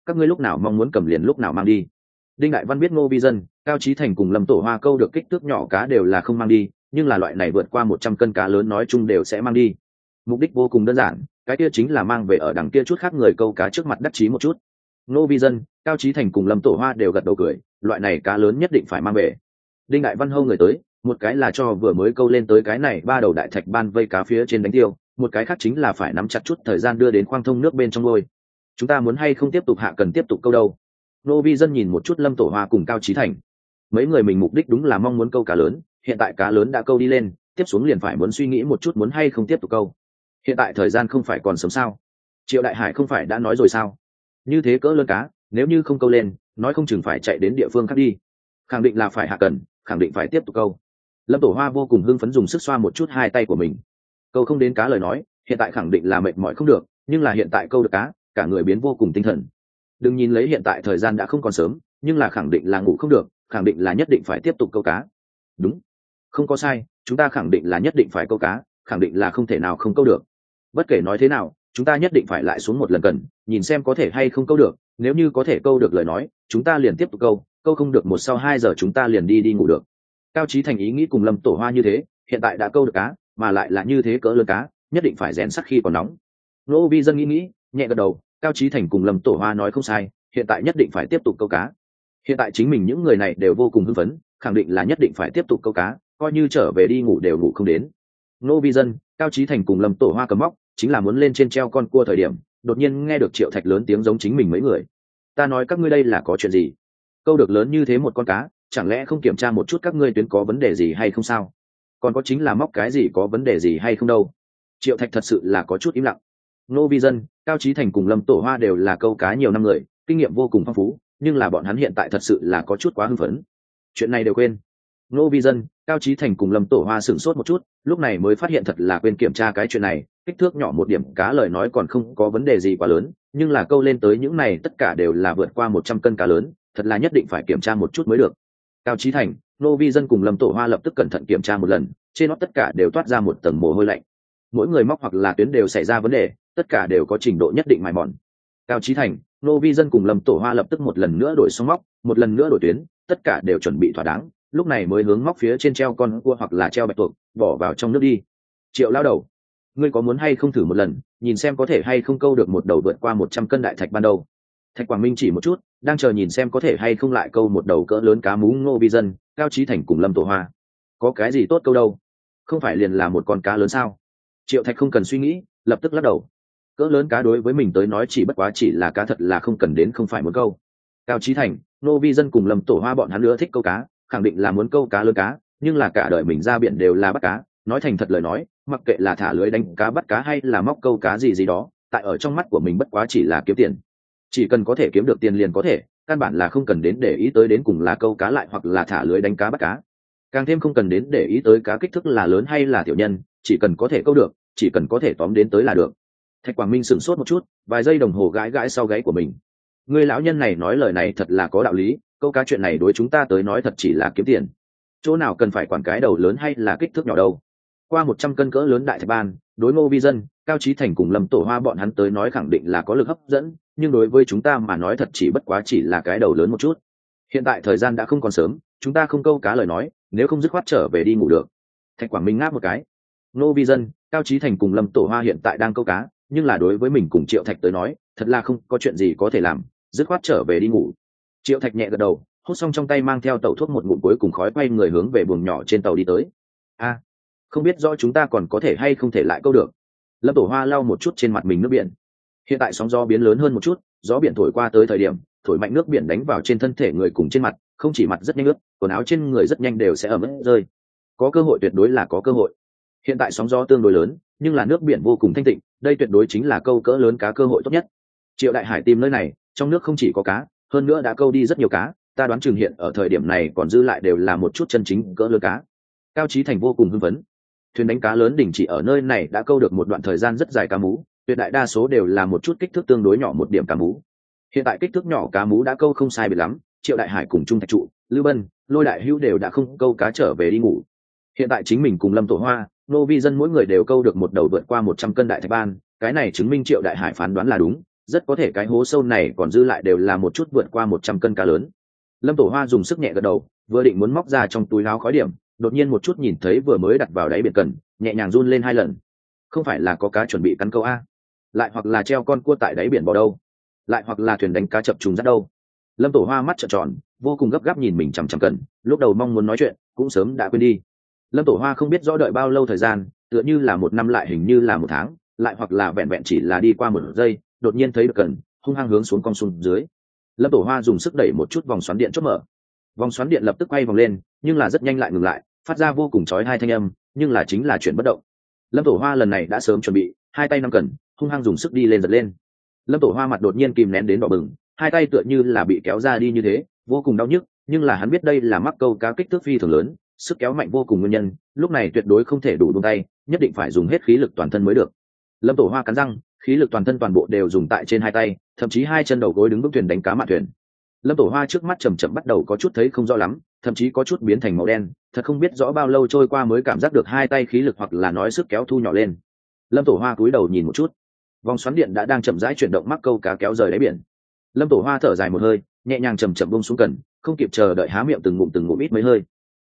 các ngươi lúc nào mong muốn cầm liền lúc nào mang đi. Đinh Đại Văn biết Ngô Vi Dân, Cao Chí Thành cùng Lâm Tổ Hoa câu được kích thước nhỏ cá đều là không mang đi, nhưng là loại này vượt qua 100 cân cá lớn nói chung đều sẽ mang đi. Mục đích vô cùng đơn giản, cái kia chính là mang về ở đằng kia chút khác người câu cá trước mặt đắc chí một chút. Ngô Vi Dân, Cao Chí Thành cùng Lâm Tổ Hoa đều gật đầu cười, loại này cá lớn nhất định phải mang về. Đinh Đại Văn hô người tới, một cái là cho vừa mới câu lên tới cái này ba đầu đại thạch ban vây cá phía trên đánh tiêu, một cái khác chính là phải nắm chặt chút thời gian đưa đến khoang thông nước bên trong ngôi. Chúng ta muốn hay không tiếp tục hạ cần tiếp tục câu đâu? Ngô Vi Dân nhìn một chút Lâm Tổ Hoa cùng Cao Chí Thành. Mấy người mình mục đích đúng là mong muốn câu cá lớn, hiện tại cá lớn đã câu đi lên, tiếp xuống liền phải muốn suy nghĩ một chút muốn hay không tiếp tục câu. Hiện tại thời gian không phải còn sớm sao? Triệu Đại Hải không phải đã nói rồi sao? Như thế cỡ lớn cá, nếu như không câu lên, nói không chừng phải chạy đến địa phương khác đi. Khẳng định là phải hạ cần, khẳng định phải tiếp tục câu. Lâm Tổ Hoa vô cùng hưng phấn dùng sức xoa một chút hai tay của mình. Câu không đến cá lời nói, hiện tại khẳng định là mệt mỏi không được, nhưng là hiện tại câu được cá, cả người biến vô cùng tinh thần. Đừng nhìn lấy hiện tại thời gian đã không còn sớm, nhưng là khẳng định là ngủ không được, khẳng định là nhất định phải tiếp tục câu cá. Đúng, không có sai, chúng ta khẳng định là nhất định phải câu cá, khẳng định là không thể nào không câu được. Bất kể nói thế nào, chúng ta nhất định phải lại xuống một lần cần, nhìn xem có thể hay không câu được, nếu như có thể câu được lời nói, chúng ta liền tiếp tục câu, câu không được 1-2 giờ chúng ta liền đi ngủ được. Cao Chí Thành ý nghĩ cùng Lâm Tổ Hoa như thế, hiện tại đã câu được cá, mà lại là như thế cỡ lớn cá, nhất định phải rèn sắt khi còn nóng. Ngô Vi Dân nghĩ, nhẹ gật đầu, Cao Chí Thành cùng Lâm Tổ Hoa nói không sai, hiện tại nhất định phải tiếp tục câu cá. Hiện tại chính mình những người này đều vô cùng hưng phấn, khẳng định là nhất định phải tiếp tục câu cá, coi như trở về đi ngủ đều ngủ không đến. Ngô Vi Dân, Cao Chí Thành cùng Lâm Tổ Hoa cầm móc, chính là muốn lên trên treo con cua thời điểm, đột nhiên nghe được Triệu Thạch lớn tiếng giống chính mình mấy người. Ta nói các ngươi đây là có chuyện gì? Câu được lớn như thế một con cá, chẳng lẽ không kiểm tra một chút các ngươi tuyến có vấn đề gì hay không sao? Còn có chính là móc cái gì có vấn đề gì hay không đâu? Triệu Thạch thật sự là có chút im lặng. Ngô Vi Dân, Cao Chí Thành cùng Lâm Tổ Hoa đều là câu cá nhiều năm người, kinh nghiệm vô cùng phong phú, nhưng là bọn hắn hiện tại thật sự là có chút quá hưng phấn. Chuyện này đều quên. Ngô Vi Dân, Cao Chí Thành cùng Lâm Tổ Hoa sửng sốt một chút, lúc này mới phát hiện thật là quên kiểm tra cái chuyện này, kích thước nhỏ một điểm cá lời nói còn không có vấn đề gì quá lớn, nhưng là câu lên tới những này tất cả đều là vượt qua 100 cân cá lớn, thật là nhất định phải kiểm tra một chút mới được. Cao Chí Thành, Ngô Vi Dân cùng Lâm Tổ Hoa lập tức cẩn thận kiểm tra một lần, trên nó tất cả đều toát ra một tầng mồ hôi lạnh. Mỗi người móc hoặc là tuyến đều xảy ra vấn đề, tất cả đều có trình độ nhất định mài mòn. Cao Chí Thành, Ngô Vi Dân cùng Lâm Tổ Hoa lập tức một lần nữa đổi xong móc, một lần nữa đổi tuyến, tất cả đều chuẩn bị thỏa đáng, lúc này mới hướng móc phía trên treo con cua hoặc là treo bạch tuộc, bỏ vào trong nước đi. Triệu lao đầu, ngươi có muốn hay không thử một lần, nhìn xem có thể hay không câu được một đầu vượt qua 100 cân đại thạch ban đầu. Thạch Quảng Minh chỉ một chút, đang chờ nhìn xem có thể hay không lại câu một đầu cỡ lớn cá mú. Ngô Vi Dân, Cao Chí Thành cùng Lâm Tổ Hoa, có cái gì tốt câu đâu, không phải liền là một con cá lớn sao? Triệu Thạch không cần suy nghĩ, lập tức lắc đầu. Cỡ lớn cá đối với mình tới nói chỉ bất quá chỉ là cá thật là không cần đến không phải muốn câu. Cao Chí Thành, Ngô Vi Dân cùng Lâm Tổ Hoa bọn hắn nữa thích câu cá, khẳng định là muốn câu cá lớn cá, nhưng là cả đời mình ra biển đều là bắt cá, nói thành thật lời nói, mặc kệ là thả lưới đánh cá bắt cá hay là móc câu cá gì gì đó, tại ở trong mắt của mình bất quá chỉ là kiếm tiền. Chỉ cần có thể kiếm được tiền liền có thể, căn bản là không cần đến để ý tới đến cùng là câu cá lại hoặc là thả lưới đánh cá bắt cá. Càng thêm không cần đến để ý tới cá kích thước là lớn hay là tiểu nhân, chỉ cần có thể câu được, chỉ cần có thể tóm đến tới là được. Thạch Quảng Minh sửng sốt một chút, vài giây đồng hồ gãi gãi sau gáy của mình. Người lão nhân này nói lời này thật là có đạo lý, câu cá chuyện này đối chúng ta tới nói thật chỉ là kiếm tiền. Chỗ nào cần phải quản cái đầu lớn hay là kích thước nhỏ đâu. Qua 100 cân cỡ lớn đại thạch ban, đối Ngô Vi Dân, Cao Chí Thành cùng Lâm Tổ Hoa bọn hắn tới nói khẳng định là có lực hấp dẫn, nhưng đối với chúng ta mà nói thật chỉ bất quá chỉ là cái đầu lớn một chút. Hiện tại thời gian đã không còn sớm, chúng ta không câu cá lời nói, nếu không dứt khoát trở về đi ngủ được. Thạch Quảng Minh ngáp một cái. Ngô Vi Dân, Cao Chí Thành cùng Lâm Tổ Hoa hiện tại đang câu cá, nhưng là đối với mình cùng Triệu Thạch tới nói, thật là không có chuyện gì có thể làm, dứt khoát trở về đi ngủ. Triệu Thạch nhẹ gật đầu, hút xong trong tay mang theo tẩu thuốc một ngụm cuối cùng khói quay người hướng về buồng nhỏ trên tàu đi tới. A, không biết rõ chúng ta còn có thể hay không thể lại câu được. Lâm Tổ Hoa lau một chút trên mặt mình nước biển. Hiện tại sóng gió biến lớn hơn một chút, gió biển thổi qua tới thời điểm, thổi mạnh nước biển đánh vào trên thân thể người cùng trên mặt, không chỉ mặt rất nhanh ướt, quần áo trên người rất nhanh đều sẽ ẩm ướt rơi. Có cơ hội tuyệt đối là có cơ hội. Hiện tại sóng gió tương đối lớn, nhưng là nước biển vô cùng thanh tịnh, đây tuyệt đối chính là câu cỡ lớn cá cơ hội tốt nhất. Triệu Đại Hải tìm nơi này, trong nước không chỉ có cá, hơn nữa đã câu đi rất nhiều cá, ta đoán chừng hiện ở thời điểm này còn dư lại đều là một chút chân chính cỡ lớn cá. Cao Chí Thành vô cùng hưng phấn. Thuyền đánh cá lớn đình chỉ ở nơi này đã câu được một đoạn thời gian rất dài cá mú, tuyệt đại đa số đều là một chút kích thước tương đối nhỏ một điểm cá mú. Hiện tại kích thước nhỏ cá mú đã câu không sai biệt lắm, Triệu Đại Hải cùng Trung Thạch Trụ, Lưu Bân, Lôi Đại Hữu đều đã không câu cá trở về đi ngủ. Hiện tại chính mình cùng Lâm Tổ Hoa, Ngô Vi Dân mỗi người đều câu được một đầu vượt qua 100 cân đại thạch ban, cái này chứng minh Triệu Đại Hải phán đoán là đúng, rất có thể cái hố sâu này còn dư lại đều là một chút vượt qua 100 cân cá lớn. Lâm Tổ Hoa dùng sức nhẹ gật đầu, vừa định muốn móc ra trong túi áo khói điểm, đột nhiên một chút nhìn thấy vừa mới đặt vào đáy biển cần, nhẹ nhàng run lên 2 lần. Không phải là có cá chuẩn bị cắn câu a? Lại hoặc là treo con cua tại đáy biển bò đâu? Lại hoặc là thuyền đánh cá chập trùng dắt đâu? Lâm Tổ Hoa mắt trợn tròn, vô cùng gấp gáp nhìn mình chằm chằm cần, lúc đầu mong muốn nói chuyện, cũng sớm đã quên đi. Lâm Tổ Hoa không biết rõ đợi bao lâu thời gian, tựa như là 1 năm lại hình như là 1 tháng, lại hoặc là vẹn vẹn chỉ là đi qua 1 giây, đột nhiên thấy được cần, hung hăng hướng xuống cong xuống dưới. Lâm Tổ Hoa dùng sức đẩy một chút vòng xoắn điện chốt mở, vòng xoắn điện lập tức quay vòng lên, nhưng là rất nhanh lại ngừng lại, phát ra vô cùng chói tai thanh âm, nhưng là chính là chuyển bất động. Lâm Tổ Hoa lần này đã sớm chuẩn bị, 2 tay nắm cần, hung hăng dùng sức đi lên giật lên. Lâm Tổ Hoa mặt đột nhiên kìm nén đến đỏ bừng, 2 tay tựa như là bị kéo ra đi như thế, vô cùng đau nhức, nhưng là hắn biết đây là mắc câu cá kích thước phi thường lớn, sức kéo mạnh vô cùng nguyên nhân, lúc này tuyệt đối không thể đủ buông tay, nhất định phải dùng hết khí lực toàn thân mới được. Lâm Tổ Hoa cắn răng, khí lực toàn thân toàn bộ đều dùng tại trên 2 tay, thậm chí 2 chân đầu gối đứng vững thuyền đánh cá mạn thuyền. Lâm Tổ Hoa trước mắt chậm chậm bắt đầu có chút thấy không rõ lắm, thậm chí có chút biến thành màu đen, thật không biết rõ bao lâu trôi qua mới cảm giác được 2 tay khí lực hoặc là nói sức kéo thu nhỏ lên. Lâm Tổ Hoa cúi đầu nhìn một chút, vòng xoắn điện đã đang chậm rãi chuyển động, mắc câu cá kéo rời đáy biển. Lâm Tổ Hoa thở dài một hơi, nhẹ nhàng chậm chậm buông xuống cần, không kịp chờ đợi há miệng từng ngụm ít mấy hơi.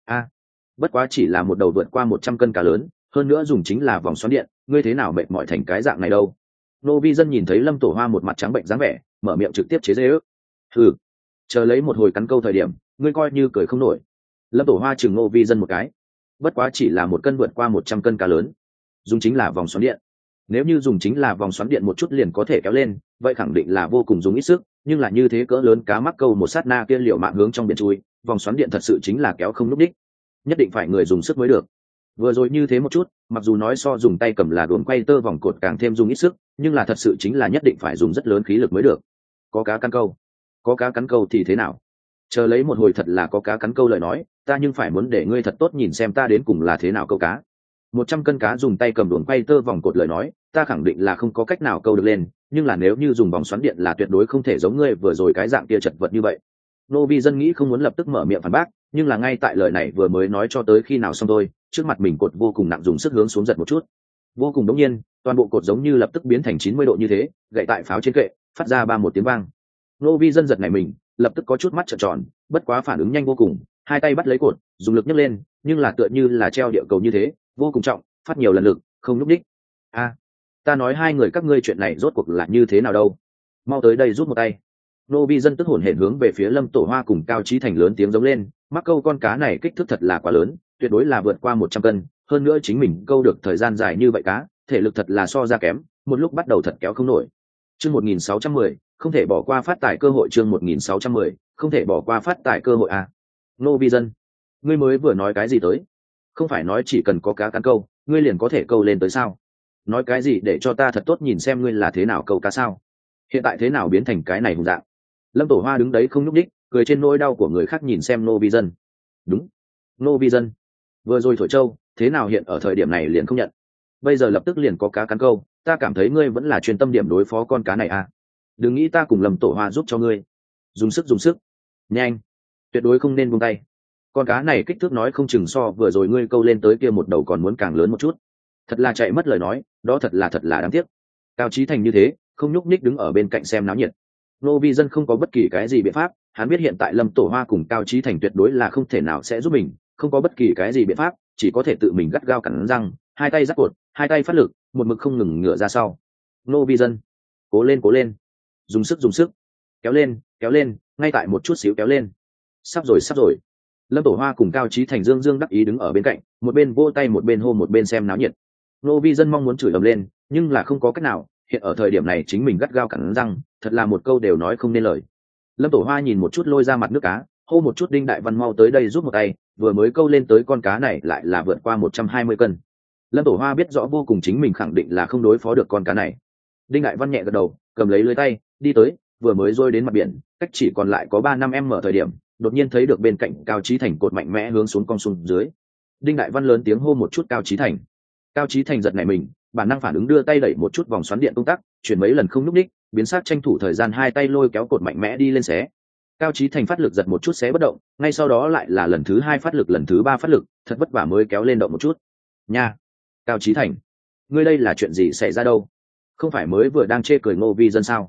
Bất quá chỉ là một đầu vượt qua 100 cân cá lớn, hơn nữa dùng chính là vòng xoắn điện, ngươi thế nào mệt mỏi thành cái dạng này đâu? Nô Vi Dân nhìn thấy Lâm Tổ Hoa một mặt trắng bệnh dáng vẻ, mở miệng trực tiếp chế giễu. Hừ, chờ lấy một hồi cắn câu thời điểm, ngươi coi như cười không nổi. Lâm Tổ Hoa chừng Nô Vi Dân một cái. Bất quá chỉ là một cân vượt qua 100 cân cá lớn, dùng chính là vòng xoắn điện. Nếu như dùng chính là vòng xoắn điện một chút liền có thể kéo lên, vậy khẳng định là vô cùng dùng ít sức, nhưng là như thế cỡ lớn cá mắc câu một sát na kia liệu mạng hướng trong biển chui, vòng xoắn điện thật sự chính là kéo không lúc đích, nhất định phải người dùng sức mới được. Vừa rồi như thế một chút, mặc dù nói so dùng tay cầm là đuổi quay tơ vòng cột càng thêm dùng ít sức, nhưng là thật sự chính là nhất định phải dùng rất lớn khí lực mới được. Có cá cắn câu, có cá cắn câu thì thế nào? Chờ lấy một hồi thật là có cá cắn câu lời nói, ta nhưng phải muốn để ngươi thật tốt nhìn xem ta đến cùng là thế nào câu cá. 100 cân cá dùng tay cầm đuổi quay tơ vòng cột lời nói, ta khẳng định là không có cách nào câu được lên, nhưng là nếu như dùng vòng xoắn điện là tuyệt đối không thể giống ngươi vừa rồi cái dạng kia chật vật như vậy. Nô Vi Dân nghĩ không muốn lập tức mở miệng phản bác, nhưng là ngay tại lời này vừa mới nói cho tới khi nào xong thôi, trước mặt mình cột vô cùng nặng dùng sức hướng xuống giật một chút, vô cùng đống nhiên, toàn bộ cột giống như lập tức biến thành 90 độ như thế, gậy tại pháo trên kệ, phát ra một tiếng vang. Nô Vi Dân giật này mình, lập tức có chút mắt trợn tròn, bất quá phản ứng nhanh vô cùng, 2 tay bắt lấy cột, dùng lực nhấc lên, nhưng là tựa như là treo địa cầu như thế, vô cùng trọng, phát nhiều lần lực, không lúc đích. Ta nói hai người các ngươi chuyện này rốt cuộc là như thế nào đâu? Mau tới đây rút một tay. Nô Vi Dân tức hổn hển hướng về phía Lâm Tổ Hoa cùng Cao Chí Thành lớn tiếng giống lên, mắc câu con cá này kích thước thật là quá lớn, tuyệt đối là vượt qua 100 cân, hơn nữa chính mình câu được thời gian dài như vậy cá, thể lực thật là so ra kém, một lúc bắt đầu thật kéo không nổi. Chương 1610, không thể bỏ qua phát tài cơ hội. Chương 1610, không thể bỏ qua phát tài cơ hội à? Nô Vi Dân, ngươi mới vừa nói cái gì tới? Không phải nói chỉ cần có cá cắn câu, ngươi liền có thể câu lên tới sao? Nói cái gì để cho ta thật tốt nhìn xem ngươi là thế nào câu cá sao? Hiện tại thế nào biến thành cái này hùng dạng? Lâm Tổ Hoa đứng đấy không nhúc nhích, cười trên nỗi đau của người khác nhìn xem Nô Vi Dân. Đúng, Nô Vi Dân, vừa rồi thổi châu, thế nào hiện ở thời điểm này liền không nhận? Bây giờ lập tức liền có cá cắn câu, ta cảm thấy ngươi vẫn là chuyên tâm điểm đối phó con cá này à? Đừng nghĩ ta cùng Lâm Tổ Hoa giúp cho ngươi. Dùng sức, nhanh, tuyệt đối không nên buông tay. Con cá này kích thước nói không chừng so vừa rồi ngươi câu lên tới kia một đầu còn muốn càng lớn một chút. Thật là chạy mất lời nói, đó thật là đáng tiếc. Cao Chí Thành như thế, không nhúc nhích đứng ở bên cạnh xem náo nhiệt. Nô Vi Dân không có bất kỳ cái gì biện pháp, hắn biết hiện tại Lâm Tổ Hoa cùng Cao Chí Thành tuyệt đối là không thể nào sẽ giúp mình, không có bất kỳ cái gì biện pháp, chỉ có thể tự mình gắt gao cắn răng, 2 tay giáp cột, 2 tay phát lực, một mực không ngừng ngửa ra sau. Nô Vi Dân, cố lên, dùng sức, kéo lên, ngay tại một chút xíu kéo lên. Sắp rồi. Lâm Tổ Hoa cùng Cao Chí Thành dương đắc ý đứng ở bên cạnh, một bên vỗ tay một bên hô một bên xem náo nhiệt. Nô Vi Dân mong muốn chửi ầm lên, nhưng là không có cách nào, hiện ở thời điểm này chính mình gắt gao cắn răng, thật là một câu đều nói không nên lời. Lâm Tổ Hoa nhìn một chút lôi ra mặt nước cá, hô một chút Đinh Đại Văn mau tới đây giúp một tay, vừa mới câu lên tới con cá này lại là vượt qua 120 cân. Lâm Tổ Hoa biết rõ vô cùng chính mình khẳng định là không đối phó được con cá này. Đinh Đại Văn nhẹ gật đầu, cầm lấy lưới tay, đi tới, vừa mới rôi đến mặt biển, cách chỉ còn lại có 3-5 m thời điểm, đột nhiên thấy được bên cạnh Cao Chí Thành cột mạnh mẽ hướng xuống cong xuống dưới. Đinh Đại Văn lớn tiếng hô một chút Cao Chí Thành. Cao Chí Thành giật nảy mình, bản năng phản ứng đưa tay đẩy một chút vòng xoắn điện công tắc, chuyển mấy lần không nhúc nhích, biến sắc tranh thủ thời gian 2 tay lôi kéo cột mạnh mẽ đi lên xé. Cao Chí Thành phát lực giật một chút xé bất động, ngay sau đó lại là lần thứ 2 phát lực, lần thứ 3 phát lực, thật vất vả mới kéo lên động một chút. Nha, Cao Chí Thành, ngươi đây là chuyện gì xảy ra đâu? Không phải mới vừa đang chê cười Ngô Vi Dân sao?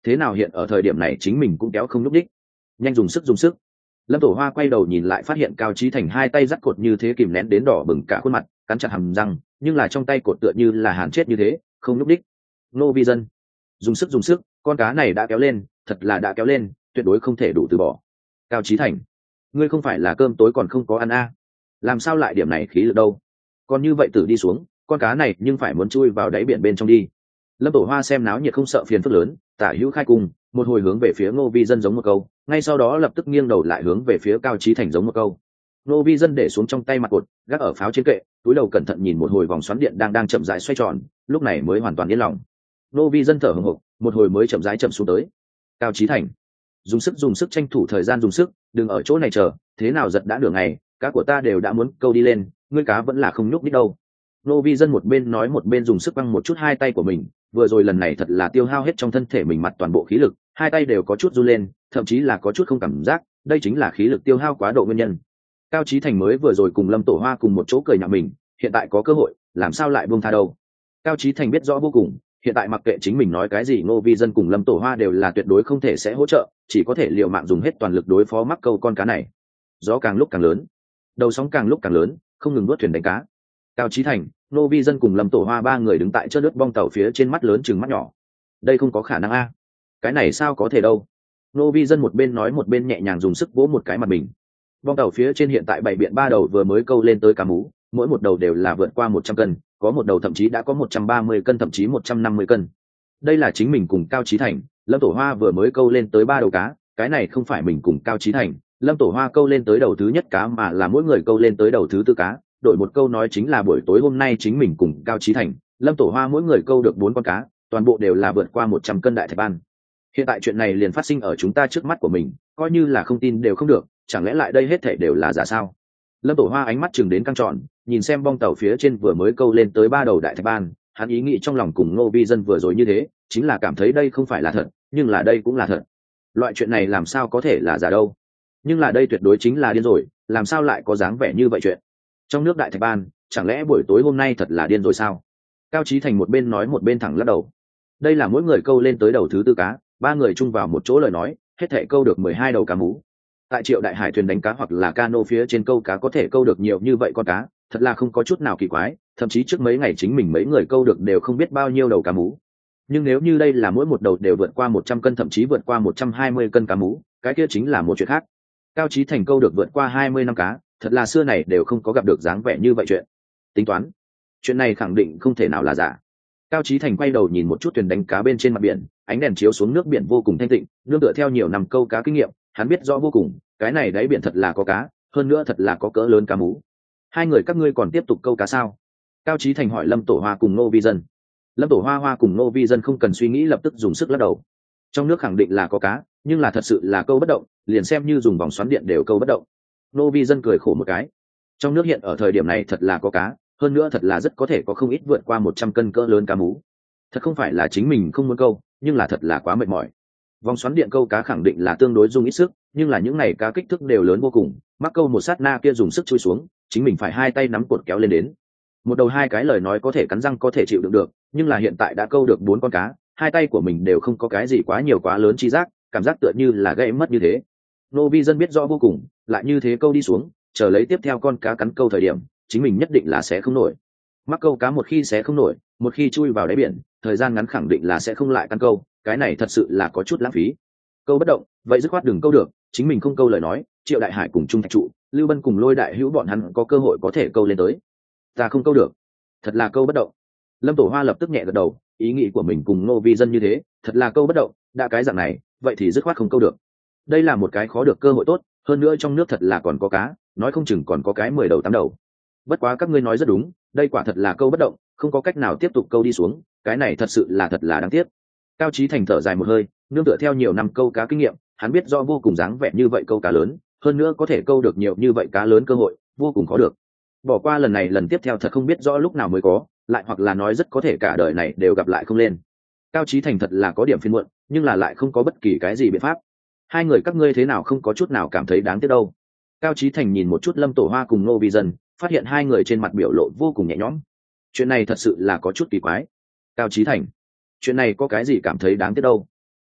thế nào hiện ở thời điểm này chính mình cũng kéo không nhúc đích. Nhanh dùng sức. Lâm Tổ Hoa quay đầu nhìn lại phát hiện Cao Chí Thành hai tay dắt cột như thế kìm nén đến đỏ bừng cả khuôn mặt, cắn chặt hàm răng, nhưng là trong tay cột tựa như là hàn chết như thế, không nhúc đích. Ngô Vi Dân, dùng sức, con cá này đã kéo lên, thật là đã kéo lên, tuyệt đối không thể đủ từ bỏ. Cao Chí Thành, ngươi không phải là cơm tối còn không có ăn làm sao lại điểm này khí lực đâu? Còn như vậy tử đi xuống, con cá này nhưng phải muốn chui vào đáy biển bên trong đi. Lâm Tổ Hoa xem náo nhiệt không sợ phiền phức lớn, tả hữu khai cung, một hồi hướng về phía Ngô Vi Dân giống một câu, ngay sau đó lập tức nghiêng đầu lại hướng về phía Cao Chí Thành giống một câu. Ngô Vi Dân để xuống trong tay mặt cột, gác ở pháo trên kệ, túi đầu cẩn thận nhìn một hồi vòng xoắn điện đang chậm rãi xoay tròn, lúc này mới hoàn toàn yên lòng. Ngô Vi Dân thở hổn hộc, một hồi mới chậm rãi chậm xuống tới. Cao Chí Thành, dùng sức tranh thủ thời gian dùng sức, đừng ở chỗ này chờ, thế nào giật đã nửa ngày, cá của ta đều đã muốn câu đi lên, ngươi cá vẫn là không nhúc nhích đâu. Ngô Vi Dân một bên nói một bên dùng sức băng một chút hai tay của mình, vừa rồi lần này thật là tiêu hao hết trong thân thể mình mặt toàn bộ khí lực, hai tay đều có chút run lên, thậm chí là có chút không cảm giác, đây chính là khí lực tiêu hao quá độ nguyên nhân. Cao Chí Thành mới vừa rồi cùng Lâm Tổ Hoa cùng một chỗ cười nhạo mình, hiện tại có cơ hội, làm sao lại buông tha đâu. Cao Chí Thành biết rõ vô cùng, hiện tại mặc kệ chính mình nói cái gì Ngô Vi Dân cùng Lâm Tổ Hoa đều là tuyệt đối không thể sẽ hỗ trợ, chỉ có thể liều mạng dùng hết toàn lực đối phó mắc câu con cá này. Gió càng lúc càng lớn, đầu sóng càng lúc càng lớn, không ngừng nuốt thuyền đánh cá. Cao Chí Thành, Ngô Vi Dân cùng Lâm Tổ Hoa ba người đứng tại chớp nước bong tàu phía trên, mắt lớn chừng mắt nhỏ. Đây không có khả năng cái này sao có thể đâu. Ngô Vi Dân một bên nói một bên nhẹ nhàng dùng sức vỗ một cái mặt mình. Bong tàu phía trên hiện tại bảy biện ba đầu vừa mới câu lên tới cá mú, mỗi một đầu đều là vượt qua 100 cân, có một đầu thậm chí đã có 130 cân, thậm chí 150 cân. Đây là chính mình cùng Cao Chí Thành, Lâm Tổ Hoa vừa mới câu lên tới 3 đầu cá, cái này không phải mình cùng Cao Chí Thành, Lâm Tổ Hoa câu lên tới đầu thứ nhất cá, mà là mỗi người câu lên tới đầu thứ tư cá. Đổi một câu nói chính là buổi tối hôm nay chính mình cùng Cao Chí Thành, Lâm Tổ Hoa mỗi người câu được 4 con cá, toàn bộ đều là vượt qua 100 cân đại thạch ban. Hiện tại chuyện này liền phát sinh ở chúng ta trước mắt của mình, coi như là không tin đều không được, chẳng lẽ lại đây hết thảy đều là giả sao? Lâm Tổ Hoa ánh mắt chừng đến căng tròn, nhìn xem bong tàu phía trên vừa mới câu lên tới 3 đầu đại thạch ban, hắn ý nghĩ trong lòng cùng Ngô Vi Dân vừa rồi như thế, chính là cảm thấy đây không phải là thật, nhưng là đây cũng là thật. Loại chuyện này làm sao có thể là giả đâu? Nhưng là đây tuyệt đối chính là điên rồi, làm sao lại có dáng vẻ như vậy chuyện? Trong nước đại thạch ban, chẳng lẽ buổi tối hôm nay thật là điên rồi sao? Cao Chí Thành một bên nói một bên thẳng lắc đầu. Đây là mỗi người câu lên tới đầu thứ tư cá, ba người chung vào một chỗ lời nói, hết thảy câu được 12 đầu cá mú. Tại Triệu Đại Hải thuyền đánh cá hoặc là cano phía trên câu cá có thể câu được nhiều như vậy con cá, thật là không có chút nào kỳ quái, thậm chí trước mấy ngày chính mình mấy người câu được đều không biết bao nhiêu đầu cá mú. Nhưng nếu như đây là mỗi một đầu đều vượt qua 100 cân, thậm chí vượt qua 120 cân cá mú, cái kia chính là một chuyện khác. Cao Chí Thành câu được vượt qua 20 năm cá, thật là xưa này đều không có gặp được dáng vẻ như vậy chuyện. Tính toán, chuyện này khẳng định không thể nào là giả. Cao Chí Thành quay đầu nhìn một chút thuyền đánh cá bên trên mặt biển, ánh đèn chiếu xuống nước biển vô cùng thanh tịnh, nương tựa theo nhiều năm câu cá kinh nghiệm, hắn biết rõ vô cùng, cái này đáy biển thật là có cá, hơn nữa thật là có cỡ lớn cá mú. Hai người các ngươi còn tiếp tục câu cá sao? Cao Chí Thành hỏi Lâm Tổ Hoa cùng Ngô Vi Dân. Lâm Tổ Hoa cùng Ngô Vi Dân không cần suy nghĩ lập tức dùng sức lắc đầu. Trong nước khẳng định là có cá, nhưng là thật sự là câu bất động, liền xem như dùng vòng xoắn điện đều câu bất động. Ngô Vi Dân cười khổ một cái. Trong nước hiện ở thời điểm này thật là có cá, hơn nữa thật là rất có thể có không ít vượt qua 100 cân cỡ lớn cá mú. Thật không phải là chính mình không muốn câu, nhưng là thật là quá mệt mỏi. Vòng xoắn điện câu cá khẳng định là tương đối dùng ít sức, nhưng là những này cá kích thước đều lớn vô cùng, mắc câu một sát na kia dùng sức chui xuống, chính mình phải hai tay nắm cột kéo lên đến. Một đầu hai cái lời nói có thể cắn răng có thể chịu đựng được, nhưng là hiện tại đã câu được 4 con cá, hai tay của mình đều không có cái gì quá nhiều quá lớn chi giác, cảm giác tựa như là gãy mất như thế. Ngô Vi Dân biết rõ vô cùng, lại như thế câu đi xuống, chờ lấy tiếp theo con cá cắn câu thời điểm, chính mình nhất định là sẽ không nổi. Mắc câu cá một khi sẽ không nổi, một khi chui vào đáy biển, thời gian ngắn khẳng định là sẽ không lại cắn câu, cái này thật sự là có chút lãng phí. Câu bất động, vậy dứt khoát đừng câu được, chính mình không câu lời nói, Triệu Đại Hải cùng Trung Thạch Trụ, Lưu Bân cùng Lôi Đại Hữu bọn hắn có cơ hội có thể câu lên tới. Ta không câu được, thật là câu bất động. Lâm Tổ Hoa lập tức nhẹ gật đầu, ý nghĩ của mình cùng Ngô Vi Dân như thế, thật là câu bất động, đã cái dạng này, vậy thì dứt khoát không câu được. Đây là một cái khó được cơ hội tốt, hơn nữa trong nước thật là còn có cá, nói không chừng còn có cái 10 đầu 8 đầu. Bất quá các ngươi nói rất đúng, đây quả thật là câu bất động, không có cách nào tiếp tục câu đi xuống, cái này thật sự là thật là đáng tiếc. Cao Chí Thành thở dài một hơi, nương tựa theo nhiều năm câu cá kinh nghiệm, hắn biết do vô cùng dáng vẻ như vậy câu cá lớn, hơn nữa có thể câu được nhiều như vậy cá lớn cơ hội vô cùng khó được. Bỏ qua lần này lần tiếp theo thật không biết rõ lúc nào mới có, lại hoặc là nói rất có thể cả đời này đều gặp lại không lên. Cao Chí Thành thật là có điểm phiền muộn, nhưng là lại không có bất kỳ cái gì biện pháp. Hai người các ngươi thế nào không có chút nào cảm thấy đáng tiếc đâu? Cao Chí Thành nhìn một chút Lâm Tổ Hoa cùng Ngô Vi Dân, phát hiện hai người trên mặt biểu lộ vô cùng nhẹ nhõm. Chuyện này thật sự là có chút kỳ quái. Cao Chí Thành, chuyện này có cái gì cảm thấy đáng tiếc đâu?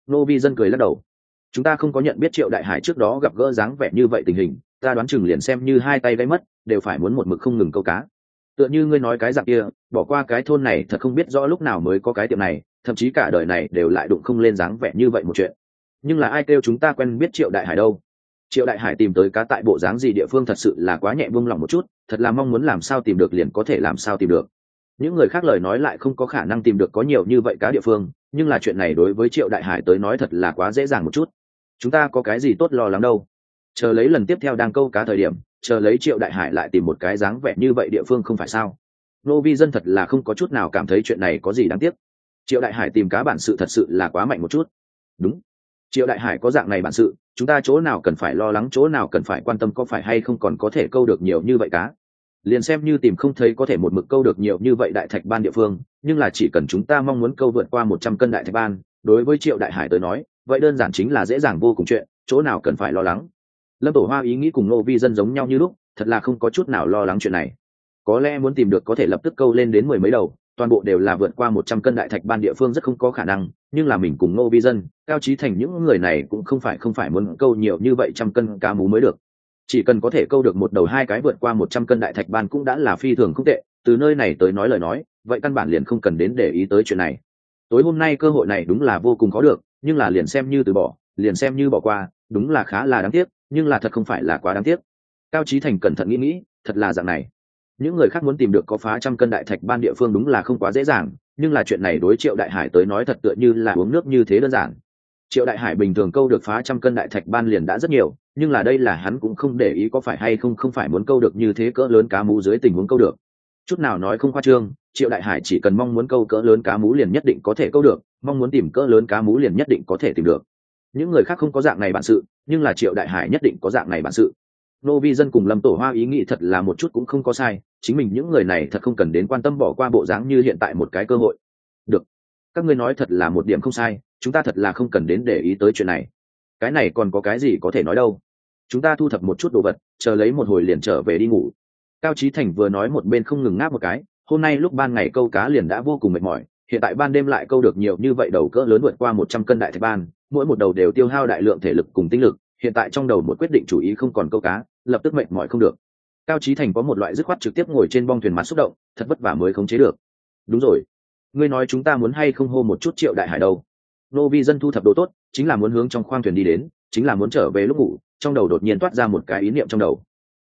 Nô Vi Dân cười lắc đầu. Chúng ta không có nhận biết Triệu Đại Hải trước đó gặp gỡ dáng vẻ như vậy tình hình, ta đoán chừng liền xem như hai tay gãy mất, đều phải muốn một mực không ngừng câu cá. Tựa như ngươi nói cái dạng kia, bỏ qua cái thôn này thật không biết rõ lúc nào mới có cái tiệm này, thậm chí cả đời này đều lại đụng không lên dáng vẻ như vậy một chuyện. Nhưng là ai kêu chúng ta quen biết Triệu Đại Hải đâu? Triệu Đại Hải tìm tới cá tại bộ dáng gì địa phương thật sự là quá nhẹ buông lỏng một chút, thật là mong muốn làm sao tìm được liền có thể làm sao tìm được. Những người khác lời nói lại không có khả năng tìm được có nhiều như vậy cá địa phương, nhưng là chuyện này đối với Triệu Đại Hải tới nói thật là quá dễ dàng một chút. Chúng ta có cái gì tốt lo lắng đâu? Chờ lấy lần tiếp theo đang câu cá thời điểm, chờ lấy Triệu Đại Hải lại tìm một cái dáng vẻ như vậy địa phương không phải sao? Nô Vi Dân thật là không có chút nào cảm thấy chuyện này có gì đáng tiếc. Triệu Đại Hải tìm cá bản sự thật sự là quá mạnh một chút. Đúng, Triệu Đại Hải có dạng này bản sự, chúng ta chỗ nào cần phải lo lắng, chỗ nào cần phải quan tâm có phải hay không còn có thể câu được nhiều như vậy cá. Liền xem như tìm không thấy có thể một mực câu được nhiều như vậy đại thạch ban địa phương, nhưng là chỉ cần chúng ta mong muốn câu vượt qua 100 cân đại thạch ban, đối với Triệu Đại Hải tới nói, vậy đơn giản chính là dễ dàng vô cùng chuyện, chỗ nào cần phải lo lắng. Lâm Tổ Hoa ý nghĩ cùng Nô Vi Dân giống nhau như lúc, thật là không có chút nào lo lắng chuyện này. Có lẽ muốn tìm được có thể lập tức câu lên đến 10 mấy đầu, toàn bộ đều là vượt qua 100 cân đại thạch ban địa phương rất không có khả năng, nhưng là mình cùng Nô Vi Dân, Cao Chí Thành những người này cũng không phải muốn câu nhiều như vậy trăm cân cá mú mới được. Chỉ cần có thể câu được một đầu hai cái vượt qua 100 cân đại thạch ban cũng đã là phi thường không tệ, từ nơi này tới nói lời nói, vậy căn bản liền không cần đến để ý tới chuyện này. Tối hôm nay cơ hội này đúng là vô cùng khó được, nhưng là liền xem như từ bỏ, liền xem như bỏ qua, đúng là khá là đáng tiếc, nhưng là thật không phải là quá đáng tiếc. Cao Chí Thành cẩn thận nghĩ, thật là dạng này. Những người khác muốn tìm được có phá trăm cân đại thạch ban địa phương đúng là không quá dễ dàng, nhưng là chuyện này đối Triệu Đại Hải tới nói thật tựa như là uống nước như thế đơn giản. Triệu Đại Hải bình thường câu được phá trăm cân đại thạch ban liền đã rất nhiều, nhưng là đây là hắn cũng không để ý có phải hay không phải muốn câu được như thế cỡ lớn cá mú dưới tình huống câu được. Chút nào nói không khoa trương, Triệu Đại Hải chỉ cần mong muốn câu cỡ lớn cá mú liền nhất định có thể câu được, mong muốn tìm cỡ lớn cá mú liền nhất định có thể tìm được. Những người khác không có dạng này bản sự, nhưng là Triệu Đại Hải nhất định có dạng này bản sự. Nô Vi Dân cùng Lâm Tổ Hoa ý nghĩ thật là một chút cũng không có sai, chính mình những người này thật không cần đến quan tâm bỏ qua bộ dáng như hiện tại một cái cơ hội. Được, các ngươi nói thật là một điểm không sai, chúng ta thật là không cần đến để ý tới chuyện này. Cái này còn có cái gì có thể nói đâu. Chúng ta thu thập một chút đồ vật, chờ lấy một hồi liền trở về đi ngủ. Cao Chí Thành vừa nói một bên không ngừng ngáp một cái, hôm nay lúc ban ngày câu cá liền đã vô cùng mệt mỏi, hiện tại ban đêm lại câu được nhiều như vậy đầu cỡ lớn vượt qua 100 cân đại thạch ban, mỗi một đầu đều tiêu hao đại lượng thể lực cùng tinh lực, hiện tại trong đầu một quyết định chủ ý không còn câu cá, lập tức mệt mỏi không được. Cao Chí Thành có một loại dứt khoát trực tiếp ngồi trên bong thuyền mặt xúc động, thật vất vả mới khống chế được. Đúng rồi, ngươi nói chúng ta muốn hay không hô một chút Triệu Đại Hải đâu? Nô Vi Dân thu thập đồ tốt, chính là muốn hướng trong khoang thuyền đi đến, chính là muốn trở về lúc ngủ, trong đầu đột nhiên toát ra một cái ý niệm trong đầu.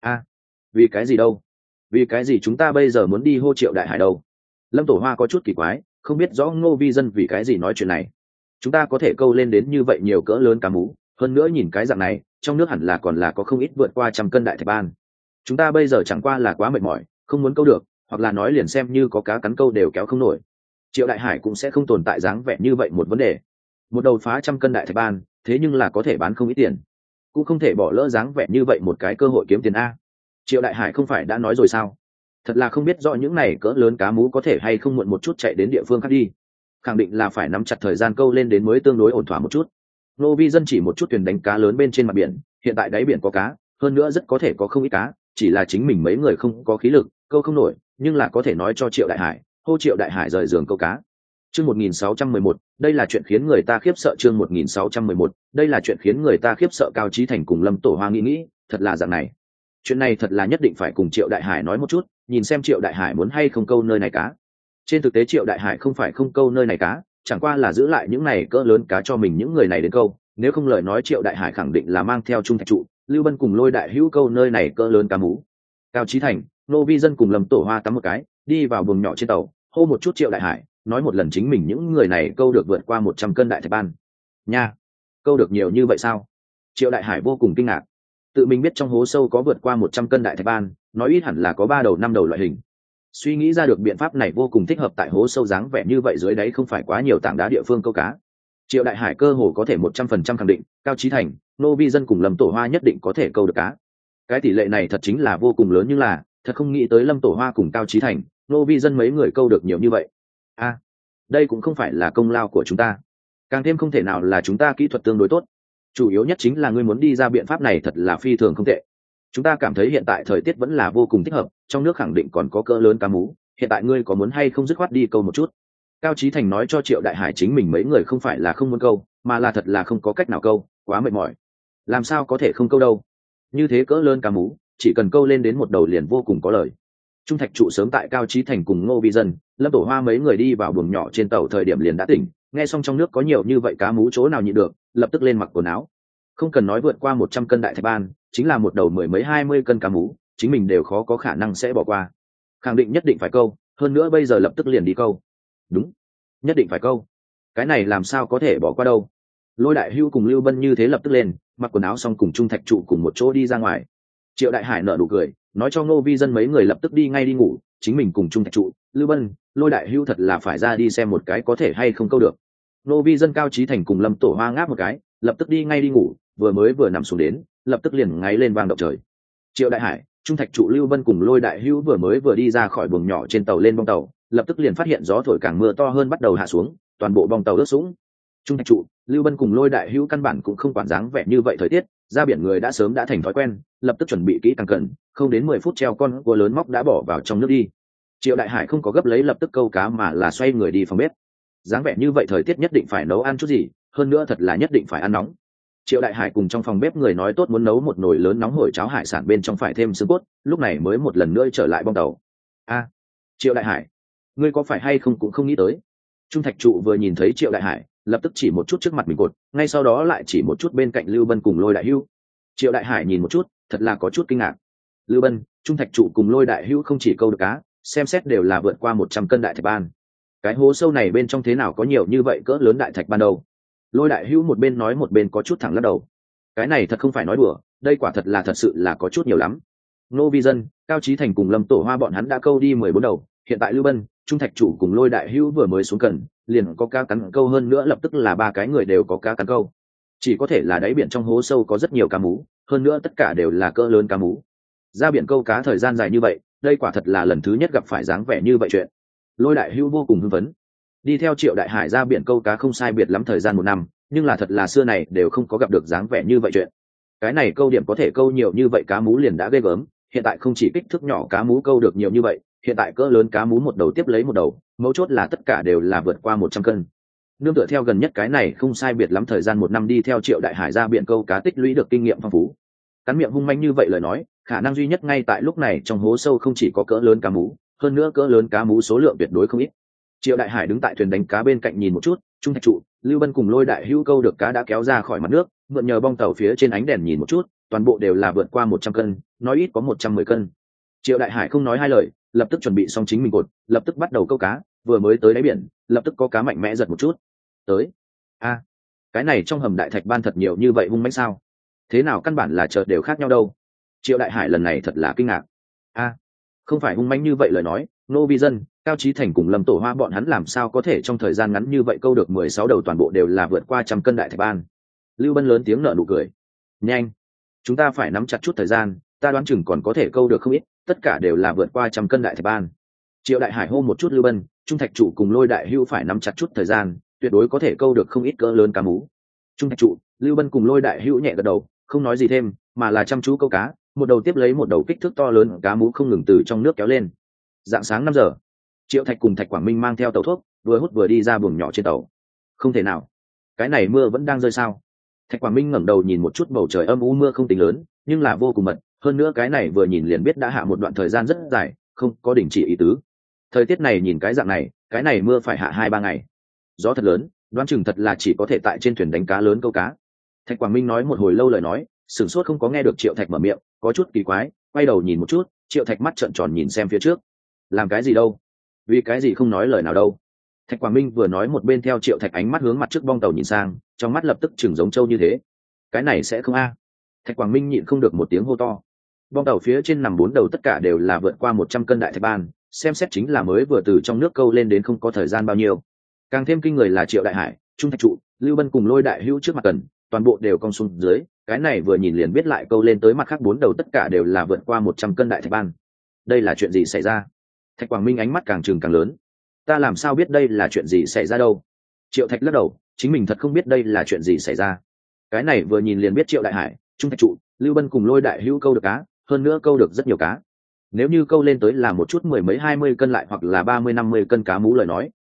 Vì cái gì đâu? Vì cái gì chúng ta bây giờ muốn đi hô Triệu Đại Hải đâu? Lâm Tổ Hoa có chút kỳ quái, không biết rõ Ngô Vi Dân vì cái gì nói chuyện này. Chúng ta có thể câu lên đến như vậy nhiều cỡ lớn cá mú, hơn nữa nhìn cái dạng này, trong nước hẳn là còn là có không ít vượt qua 100 cân đại thạch ban. Chúng ta bây giờ chẳng qua là quá mệt mỏi, không muốn câu được, hoặc là nói liền xem như có cá cắn câu đều kéo không nổi. Triệu Đại Hải cũng sẽ không tồn tại dáng vẻ như vậy một vấn đề. Một đầu phá 100 cân đại thạch ban, thế nhưng là có thể bán không ít tiền, cũng không thể bỏ lỡ dáng vẻ như vậy một cái cơ hội kiếm tiền a. Triệu Đại Hải không phải đã nói rồi sao? Thật là không biết rõ những này cỡ lớn cá mú có thể hay không muộn một chút chạy đến địa phương khác đi. Khẳng định là phải nắm chặt thời gian câu lên đến mới tương đối ổn thỏa một chút. Nô Vi Dân chỉ một chút thuyền đánh cá lớn bên trên mặt biển, hiện tại đáy biển có cá, hơn nữa rất có thể có không ít cá, chỉ là chính mình mấy người không có khí lực, câu không nổi, nhưng là có thể nói cho Triệu Đại Hải, hô Triệu Đại Hải rời giường câu cá. Chương 1611, đây là chuyện khiến người ta khiếp sợ. Chương 1611, đây là chuyện khiến người ta khiếp sợ. Cao Chí Thành cùng Lâm Tổ Hoa nghĩ, thật là dạng này. Chuyện này thật là nhất định phải cùng Triệu Đại Hải nói một chút, nhìn xem Triệu Đại Hải muốn hay không câu nơi này cá. Trên thực tế Triệu Đại Hải không phải không câu nơi này cá, chẳng qua là giữ lại những này cỡ lớn cá cho mình những người này đến câu, nếu không lời nói Triệu Đại Hải khẳng định là mang theo Trung Thạch Trụ, Lưu Bân cùng Lôi Đại Hữu câu nơi này cỡ lớn cá mú. Cao Chí Thành, Nô Vi Dân cùng Lâm Tổ Hoa tắm một cái, đi vào buồng nhỏ trên tàu, hô một chút Triệu Đại Hải, nói một lần chính mình những người này câu được vượt qua 100 cân đại thạch ban. Nha, câu được nhiều như vậy sao? Triệu Đại Hải vô cùng kinh ngạc. Tự mình biết trong hố sâu có vượt qua 100 cân đại thạch ban, nói ít hẳn là có 3 đầu 5 đầu loại hình. Suy nghĩ ra được biện pháp này vô cùng thích hợp tại hố sâu dáng vẻ như vậy dưới đáy không phải quá nhiều tảng đá địa phương câu cá. Triệu Đại Hải cơ hồ có thể 100% khẳng định, Cao Chí Thành, Nô Vi Dân cùng Lâm Tổ Hoa nhất định có thể câu được cá. Cái tỷ lệ này thật chính là vô cùng lớn, nhưng là thật không nghĩ tới Lâm Tổ Hoa cùng Cao Chí Thành, Nô Vi Dân mấy người câu được nhiều như vậy. Đây cũng không phải là công lao của chúng ta, càng thêm không thể nào là chúng ta kỹ thuật tương đối tốt. Chủ yếu nhất chính là ngươi muốn đi ra biện pháp này thật là phi thường không tệ. Chúng ta cảm thấy hiện tại thời tiết vẫn là vô cùng thích hợp, trong nước khẳng định còn có cỡ lớn cá mú, hiện tại ngươi có muốn hay không dứt khoát đi câu một chút? Cao Chí Thành nói cho Triệu Đại Hải chính mình mấy người không phải là không muốn câu, mà là thật là không có cách nào câu, quá mệt mỏi. Làm sao có thể không câu đâu? Như thế cỡ lớn cá mú, chỉ cần câu lên đến một đầu liền vô cùng có lời. Trung Thạch trụ sớm tại Cao Chí Thành cùng Ngô Vi Dân, Lâm Tổ Hoa mấy người đi vào buồng nhỏ trên tàu thời điểm liền đã tỉnh, nghe xong trong nước có nhiều như vậy cá mú chỗ nào nhịn được, lập tức lên mặc quần áo. Không cần nói vượt qua 100 cân đại thạch ban, chính là một đầu mười mấy 20 cân cá mú, chính mình đều khó có khả năng sẽ bỏ qua. Khẳng định nhất định phải câu, hơn nữa bây giờ lập tức liền đi câu. Đúng, nhất định phải câu. Cái này làm sao có thể bỏ qua đâu. Lôi Đại Hưu cùng Lưu Bân như thế lập tức lên, mặc quần áo xong cùng Trung Thạch trụ cùng một chỗ đi ra ngoài. Triệu Đại Hải nở nụ cười, nói cho Ngô Vi Dân mấy người lập tức đi ngay đi ngủ, chính mình cùng Trung Thạch trụ, Lưu Bân, Lôi Đại Hưu thật là phải ra đi xem một cái có thể hay không câu được. Ngô Vi Dân, Cao Chí Thành cùng Lâm Tổ Hoa ngáp một cái, lập tức đi ngay đi ngủ, vừa nằm xuống đến, lập tức liền ngáy lên vang động trời. Triệu Đại Hải, Trung Thạch trụ, Lưu Bân cùng Lôi Đại Hưu vừa đi ra khỏi buồng nhỏ trên tàu lên bong tàu, lập tức liền phát hiện gió thổi càng mưa to hơn bắt đầu hạ xuống, toàn bộ bong tàu ướt sũng. Trung Thạch trụ, Lưu Bân cùng Lôi Đại Hưu căn bản cũng không quản dáng vẻ như vậy thời tiết, ra biển người đã sớm đã thành thói quen, lập tức chuẩn bị kỹ càng cẩn, không đến 10 phút treo con cua lớn móc đã bỏ vào trong nước đi. Triệu Đại Hải không có gấp lấy lập tức câu cá mà là xoay người đi phòng bếp. Dáng vẻ như vậy thời tiết nhất định phải nấu ăn chút gì, hơn nữa thật là nhất định phải ăn nóng. Triệu Đại Hải cùng trong phòng bếp người nói tốt muốn nấu một nồi lớn nóng hổi cháo hải sản bên trong phải thêm xương cốt, lúc này mới một lần nữa trở lại bong tàu. A, Triệu Đại Hải, ngươi có phải hay không cũng không nghĩ tới. Trung Thạch trụ vừa nhìn thấy Triệu Đại Hải, lập tức chỉ một chút trước mặt mình cột, ngay sau đó lại chỉ một chút bên cạnh Lưu Bân cùng Lôi Đại Hưu. Triệu Đại Hải nhìn một chút, thật là có chút kinh ngạc. Lưu Bân, Trung Thạch trụ cùng Lôi Đại Hưu không chỉ câu được cá, xem xét đều là vượt qua 100 cân đại thạch ban. Cái hố sâu này bên trong thế nào có nhiều như vậy cỡ lớn đại thạch ban đâu? Lôi Đại Hưu một bên nói một bên có chút thẳng lắc đầu. Cái này thật không phải nói đùa, đây quả thật sự là có chút nhiều lắm. Ngô Vi Dân, Cao Chí Thành cùng Lâm Tổ Hoa bọn hắn đã câu đi 14 đầu, hiện tại Lưu Bân, Trung Thạch trụ cùng Lôi Đại Hưu vừa mới xuống cần, liền có cá cắn câu hơn nữa lập tức là ba cái người đều có cá cắn câu. Chỉ có thể là đáy biển trong hố sâu có rất nhiều cá mú, hơn nữa tất cả đều là cỡ lớn cá mú. Ra biển câu cá thời gian dài như vậy, đây quả thật là lần thứ nhất gặp phải dáng vẻ như vậy chuyện. Lôi Đại Hưu vô cùng hưng phấn. Đi theo Triệu Đại Hải ra biển câu cá không sai biệt lắm thời gian 1 năm, nhưng là thật là xưa này đều không có gặp được dáng vẻ như vậy chuyện. Cái này câu điểm có thể câu nhiều như vậy cá mú liền đã ghê gớm, hiện tại không chỉ kích thước nhỏ cá mú câu được nhiều như vậy, hiện tại cỡ lớn cá mú một đầu tiếp lấy một đầu, mấu chốt là tất cả đều là vượt qua 100 cân. Nương tựa theo gần nhất cái này không sai biệt lắm thời gian 1 năm đi theo Triệu Đại Hải ra biển câu cá tích lũy được kinh nghiệm phong phú. Cắn miệng hung manh như vậy lời nói, khả năng duy nhất ngay tại lúc này trong hố sâu không chỉ có cỡ lớn cá mú, hơn nữa cỡ lớn cá mú số lượng tuyệt đối không ít. Triệu Đại Hải đứng tại thuyền đánh cá bên cạnh nhìn một chút, Trung Thạch trụ, Lưu Bân cùng Lôi Đại Hưu câu được cá đã kéo ra khỏi mặt nước, mượn nhờ bong tàu phía trên ánh đèn nhìn một chút, toàn bộ đều là vượt qua 100 cân, nói ít có 110 cân. Triệu Đại Hải không nói hai lời, lập tức chuẩn bị xong chính mình cột, lập tức bắt đầu câu cá, vừa mới tới đáy biển, lập tức có cá mạnh mẽ giật một chút. Tới. A, cái này trong hầm đại thạch ban thật nhiều như vậy hung mãnh sao? Thế nào căn bản là chợt đều khác nhau đâu. Triệu Đại Hải lần này thật là kinh ngạc. A, không phải hung mãnh như vậy lời nói, Ngô Vi Dân, Cao Chí Thành cùng Lâm Tổ Hoa bọn hắn làm sao có thể trong thời gian ngắn như vậy câu được 16 đầu toàn bộ đều là vượt qua 100 cân đại thạch ban. Lưu Bân lớn tiếng nở nụ cười. Nhanh, chúng ta phải nắm chặt chút thời gian, ta đoán chừng còn có thể câu được không ít, tất cả đều là vượt qua 100 cân đại thạch ban. Triệu Đại Hải hô một chút Lưu Bân, Trung Thạch trụ cùng Lôi Đại Hưu phải nắm chặt chút thời gian, tuyệt đối có thể câu được không ít cỡ lớn cá mú. Trung Thạch trụ, Lưu Bân cùng Lôi Đại Hưu nhẹ gật đầu, không nói gì thêm, mà là chăm chú câu cá, một đầu tiếp lấy một đầu kích thước to lớn cá mú không ngừng từ trong nước kéo lên. Dạng sáng 5 giờ, Triệu Thạch cùng Thạch Quảng Minh mang theo tàu thuốc, vừa hút vừa đi ra buồng nhỏ trên tàu. Không thể nào, cái này mưa vẫn đang rơi sao? Thạch Quảng Minh ngẩng đầu nhìn một chút bầu trời âm u, mưa không tính lớn, nhưng là vô cùng mật, hơn nữa cái này vừa nhìn liền biết đã hạ một đoạn thời gian rất dài, không có đình chỉ ý tứ. Thời tiết này nhìn cái dạng này, cái này mưa phải hạ 2-3 ngày. Gió thật lớn, đoán chừng thật là chỉ có thể tại trên thuyền đánh cá lớn câu cá. Thạch Quảng Minh nói một hồi lâu lời nói, sửng sốt không có nghe được Triệu Thạch mở miệng, có chút kỳ quái, quay đầu nhìn một chút, Triệu Thạch mắt trợn tròn nhìn xem phía trước. Làm cái gì đâu? Vì cái gì không nói lời nào đâu? Thạch Quảng Minh vừa nói một bên theo Triệu Thạch ánh mắt hướng mặt trước bong tàu nhìn sang, trong mắt lập tức chừng giống trâu như thế. Cái này sẽ không a? Thạch Quảng Minh nhịn không được một tiếng hô to. Bong tàu phía trên nằm 4 đầu tất cả đều là vượt qua 100 cân đại thạch ban, xem xét chính là mới vừa từ trong nước câu lên đến không có thời gian bao nhiêu. Càng thêm kinh người là Triệu Đại Hải, Trung Thạch trụ, Lưu Bân cùng Lôi Đại Hưu trước mặt cần, toàn bộ đều cong xuống dưới, cái này vừa nhìn liền biết lại câu lên tới mặt khác 4 đầu tất cả đều là vượt qua 100 cân đại thạch ban. Đây là chuyện gì xảy ra? Thạch Quảng Minh ánh mắt càng trừng càng lớn. Ta làm sao biết đây là chuyện gì xảy ra đâu? Triệu Thạch lắc đầu, chính mình thật không biết đây là chuyện gì xảy ra. Cái này vừa nhìn liền biết Triệu Đại Hải, Trung Thạch trụ, Lưu Bân cùng Lôi Đại Hưu câu được cá, hơn nữa câu được rất nhiều cá. Nếu như câu lên tới là một chút mười mấy 20 cân lại hoặc là 30-50 cân cá mú lời nói,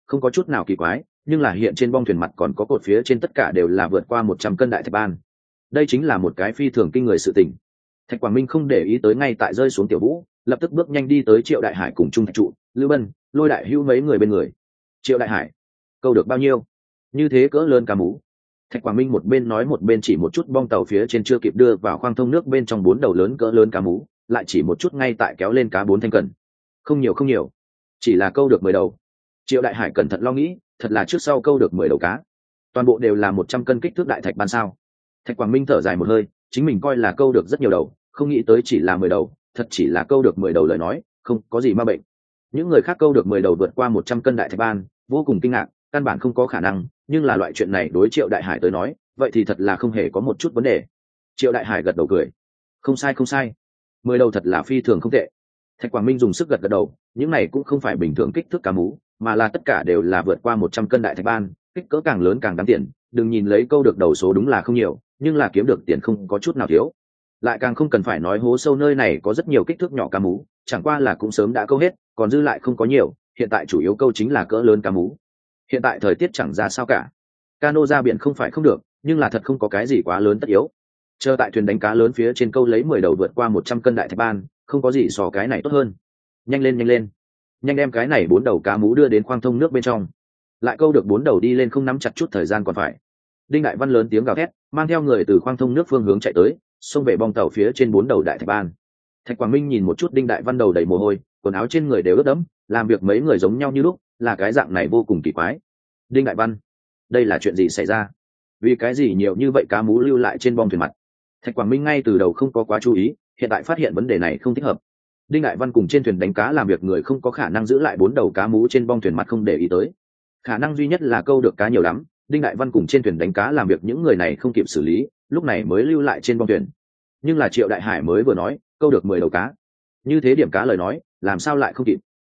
không có chút nào kỳ quái, nhưng là hiện trên bong thuyền mặt còn có cột phía trên tất cả đều là vượt qua 100 cân đại thạch ban. Đây chính là một cái phi thường kinh người sự tình. Thạch Quảng Minh không để ý tới ngay tại rơi xuống Tiểu Vũ, lập tức bước nhanh đi tới Triệu Đại Hải cùng Trung Thạch Trụ, Lưu Bân, Lôi Đại Hữu mấy người bên người. Triệu Đại Hải, câu được bao nhiêu? Như thế cỡ lớn cá mú. Thạch Quảng Minh một bên nói một bên chỉ một chút bong tàu phía trên chưa kịp đưa vào khoang thông nước bên trong 4 đầu lớn cỡ lớn cá mú, lại chỉ một chút ngay tại kéo lên cá 4 thanh cần. Không nhiều, chỉ là câu được 10 đầu. Triệu Đại Hải cẩn thận lo nghĩ, thật là trước sau câu được 10 đầu cá. Toàn bộ đều là 100 cân kích thước đại thạch ban sao? Thạch Quảng Minh thở dài một hơi, chính mình coi là câu được rất nhiều đầu, không nghĩ tới chỉ là 10 đầu, thật chỉ là câu được 10 đầu lời nói, không có gì ma bệnh. Những người khác câu được 10 đầu vượt qua 100 cân đại thạch ban, vô cùng kinh ngạc, căn bản không có khả năng, nhưng là loại chuyện này đối Triệu Đại Hải tới nói, vậy thì thật là không hề có một chút vấn đề. Triệu Đại Hải gật đầu cười, không sai, 10 đầu thật là phi thường không tệ. Thạch Quảng Minh dùng sức gật đầu, những này cũng không phải bình thường kích thước cá mú, mà là tất cả đều là vượt qua 100 cân đại thạch ban, kích cỡ càng lớn càng đáng tiền, đừng nhìn lấy câu được đầu số đúng là không nhiều, nhưng là kiếm được tiền không có chút nào thiếu. Lại càng không cần phải nói hố sâu nơi này có rất nhiều kích thước nhỏ cá mú, chẳng qua là cũng sớm đã câu hết, còn dư lại không có nhiều, hiện tại chủ yếu câu chính là cỡ lớn cá mú. Hiện tại thời tiết chẳng ra sao cả, cano ra biển không phải không được, nhưng là thật không có cái gì quá lớn tất yếu. Chờ tại thuyền đánh cá lớn phía trên câu lấy 10 đầu vượt qua 100 cân đại thạch ban, không có gì so cái này tốt hơn. Nhanh lên, nhanh đem cái này 4 đầu cá mú đưa đến khoang thông nước bên trong. Lại câu được 4 đầu đi lên không nắm chặt chút thời gian còn phải. Đinh Đại Văn lớn tiếng gào thét, mang theo người từ khoang thông nước phương hướng chạy tới, xông về bong tàu phía trên 4 đầu đại thạch ban. Thạch Quảng Minh nhìn một chút Đinh Đại Văn đầu đầy mồ hôi, quần áo trên người đều ướt đẫm, làm việc mấy người giống nhau như lúc, là cái dạng này vô cùng kỳ quái. Đinh Đại Văn, đây là chuyện gì xảy ra? Vì cái gì nhiều như vậy cá mú lưu lại trên bong thuyền mặt? Thạch Quảng Minh ngay từ đầu không có quá chú ý, hiện tại phát hiện vấn đề này không thích hợp. Đinh Đại Văn cùng trên thuyền đánh cá làm việc người không có khả năng giữ lại 4 đầu cá mú trên bong thuyền mặt không để ý tới. Khả năng duy nhất là câu được cá nhiều lắm, Đinh Đại Văn cùng trên thuyền đánh cá làm việc những người này không kịp xử lý, lúc này mới lưu lại trên bong thuyền. Nhưng là Triệu Đại Hải mới vừa nói câu được 10 đầu cá, như thế điểm cá lời nói làm sao lại không kịp?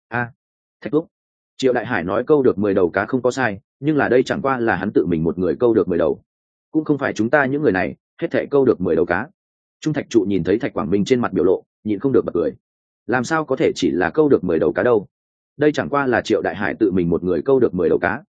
Thạch Thúc, Triệu Đại Hải nói câu được 10 đầu cá không có sai, nhưng là đây chẳng qua là hắn tự mình một người câu được 10 đầu, cũng không phải chúng ta những người này hết thảy câu được 10 đầu cá. Trung Thạch Trụ nhìn thấy Thạch Quảng Minh trên mặt biểu lộ, nhịn không được bật cười. Làm sao có thể chỉ là câu được 10 đầu cá đâu? Đây chẳng qua là Triệu Đại Hải tự mình một người câu được 10 đầu cá.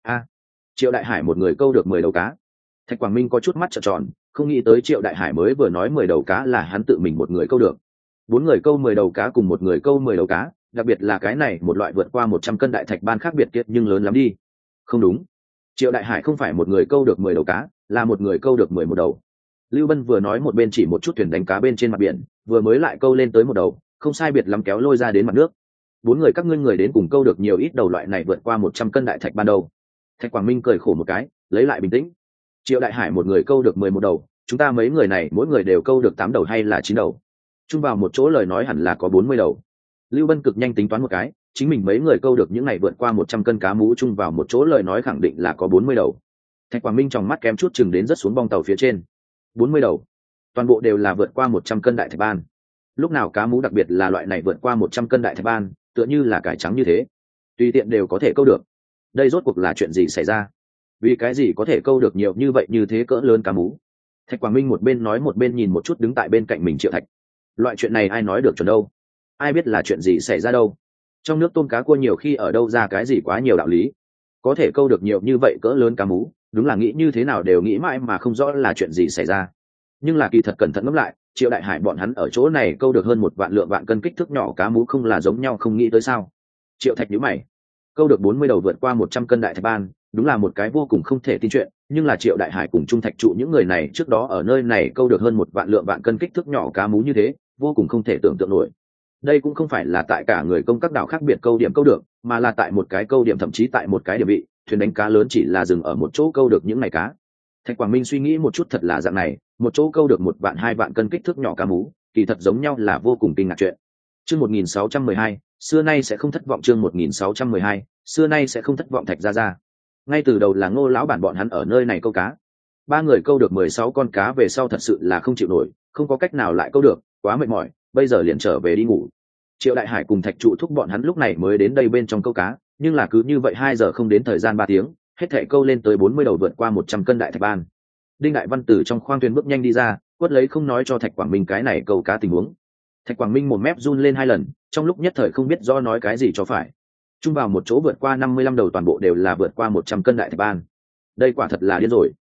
Triệu Đại Hải một người câu được 10 đầu cá. Thạch Quảng Minh có chút mắt trợn tròn, không nghĩ tới Triệu Đại Hải mới vừa nói 10 đầu cá là hắn tự mình một người câu được. 4 người câu 10 đầu cá cùng một người câu 10 đầu cá, đặc biệt là cái này một loại vượt qua 100 cân đại thạch ban khác biệt kiệt nhưng lớn lắm đi. Không đúng. Triệu Đại Hải không phải một người câu được 10 đầu cá, là một người câu được 11 đầu. Lưu Bân vừa nói một bên chỉ một chút thuyền đánh cá bên trên mặt biển, vừa mới lại câu lên tới một đầu, không sai biệt lắm kéo lôi ra đến mặt nước. 4 người các ngươi người đến cùng câu được nhiều ít đầu loại này vượt qua 100 cân đại thạch ban đầu. Thạch Quảng Minh cười khổ một cái, lấy lại bình tĩnh. Triệu Đại Hải một người câu được 11 đầu, chúng ta mấy người này mỗi người đều câu được 8 đầu hay là 9 đầu. Chung vào một chỗ lời nói hẳn là có 40 đầu. Lưu Bân cực nhanh tính toán một cái, chính mình mấy người câu được những này vượt qua 100 cân cá mú chung vào một chỗ lời nói khẳng định là có 40 đầu. Thạch Quảng Minh tròng mắt kém chút chừng đến rất xuống bong tàu phía trên. 40 đầu, toàn bộ đều là vượt qua 100 cân đại thạch ban. Lúc nào cá mú đặc biệt là loại này vượt qua 100 cân đại thạch ban, tựa như là cải trắng như thế, tùy tiện đều có thể câu được. Đây rốt cuộc là chuyện gì xảy ra? Vì cái gì có thể câu được nhiều như vậy như thế cỡ lớn cá mú? Thạch Quảng Minh một bên nói một bên nhìn một chút đứng tại bên cạnh mình Triệu Thạch. Loại chuyện này ai nói được chuẩn đâu? Ai biết là chuyện gì xảy ra đâu? Trong nước tôm cá cua nhiều khi ở đâu ra cái gì quá nhiều đạo lý? Có thể câu được nhiều như vậy cỡ lớn cá mú, đúng là nghĩ như thế nào đều nghĩ mãi mà không rõ là chuyện gì xảy ra. Nhưng là kỳ thật cẩn thận ngẫm lại, Triệu Đại Hải bọn hắn ở chỗ này câu được hơn 1 vạn lượng vạn cân kích thước nhỏ cá mú không là giống nhau không nghĩ tới sao? Triệu Thạch nhíu mày. Câu được 40 đầu vượt qua 100 cân đại thạch ban, đúng là một cái vô cùng không thể tin chuyện, nhưng là Triệu Đại Hải cùng Trung Thạch Trụ những người này trước đó ở nơi này câu được hơn 1 vạn lượng vạn cân kích thước nhỏ cá mú như thế, vô cùng không thể tưởng tượng nổi. Đây cũng không phải là tại cả người công các đảo khác biệt câu điểm câu được, mà là tại một cái câu điểm thậm chí tại một cái điểm vị, thuyền đánh cá lớn chỉ là dừng ở một chỗ câu được những này cá. Thạch Quảng Minh suy nghĩ một chút thật là dạng này, một chỗ câu được 1 vạn 2 vạn cân kích thước nhỏ cá mú, kỳ thật giống nhau là vô cùng kinh ngạc chuyện. Chương 1612, xưa nay sẽ không thất vọng. Chương 1612, xưa nay sẽ không thất vọng. Thạch gia. Ngay từ đầu là Ngô lão bản bọn hắn ở nơi này câu cá. 3 người câu được 16 con cá về sau thật sự là không chịu nổi, không có cách nào lại câu được, quá mệt mỏi, bây giờ liền trở về đi ngủ. Triệu Đại Hải cùng Thạch Trụ thúc bọn hắn lúc này mới đến đây bên trong câu cá, nhưng là cứ như vậy 2 giờ không đến thời gian 3 tiếng, hết thảy câu lên tới 40 đầu vượt qua 100 cân đại thạch ban. Đinh Đại Văn từ trong khoang thuyền bước nhanh đi ra, quất lấy không nói cho Thạch Quảng Minh cái này câu cá tình huống. Thạch Quảng Minh một mép run lên 2 lần, trong lúc nhất thời không biết do nói cái gì cho phải. chung vào một chỗ vượt qua 55 đầu toàn bộ đều là vượt qua 100 cân đại thạch ban. Đây quả thật là điên rồi.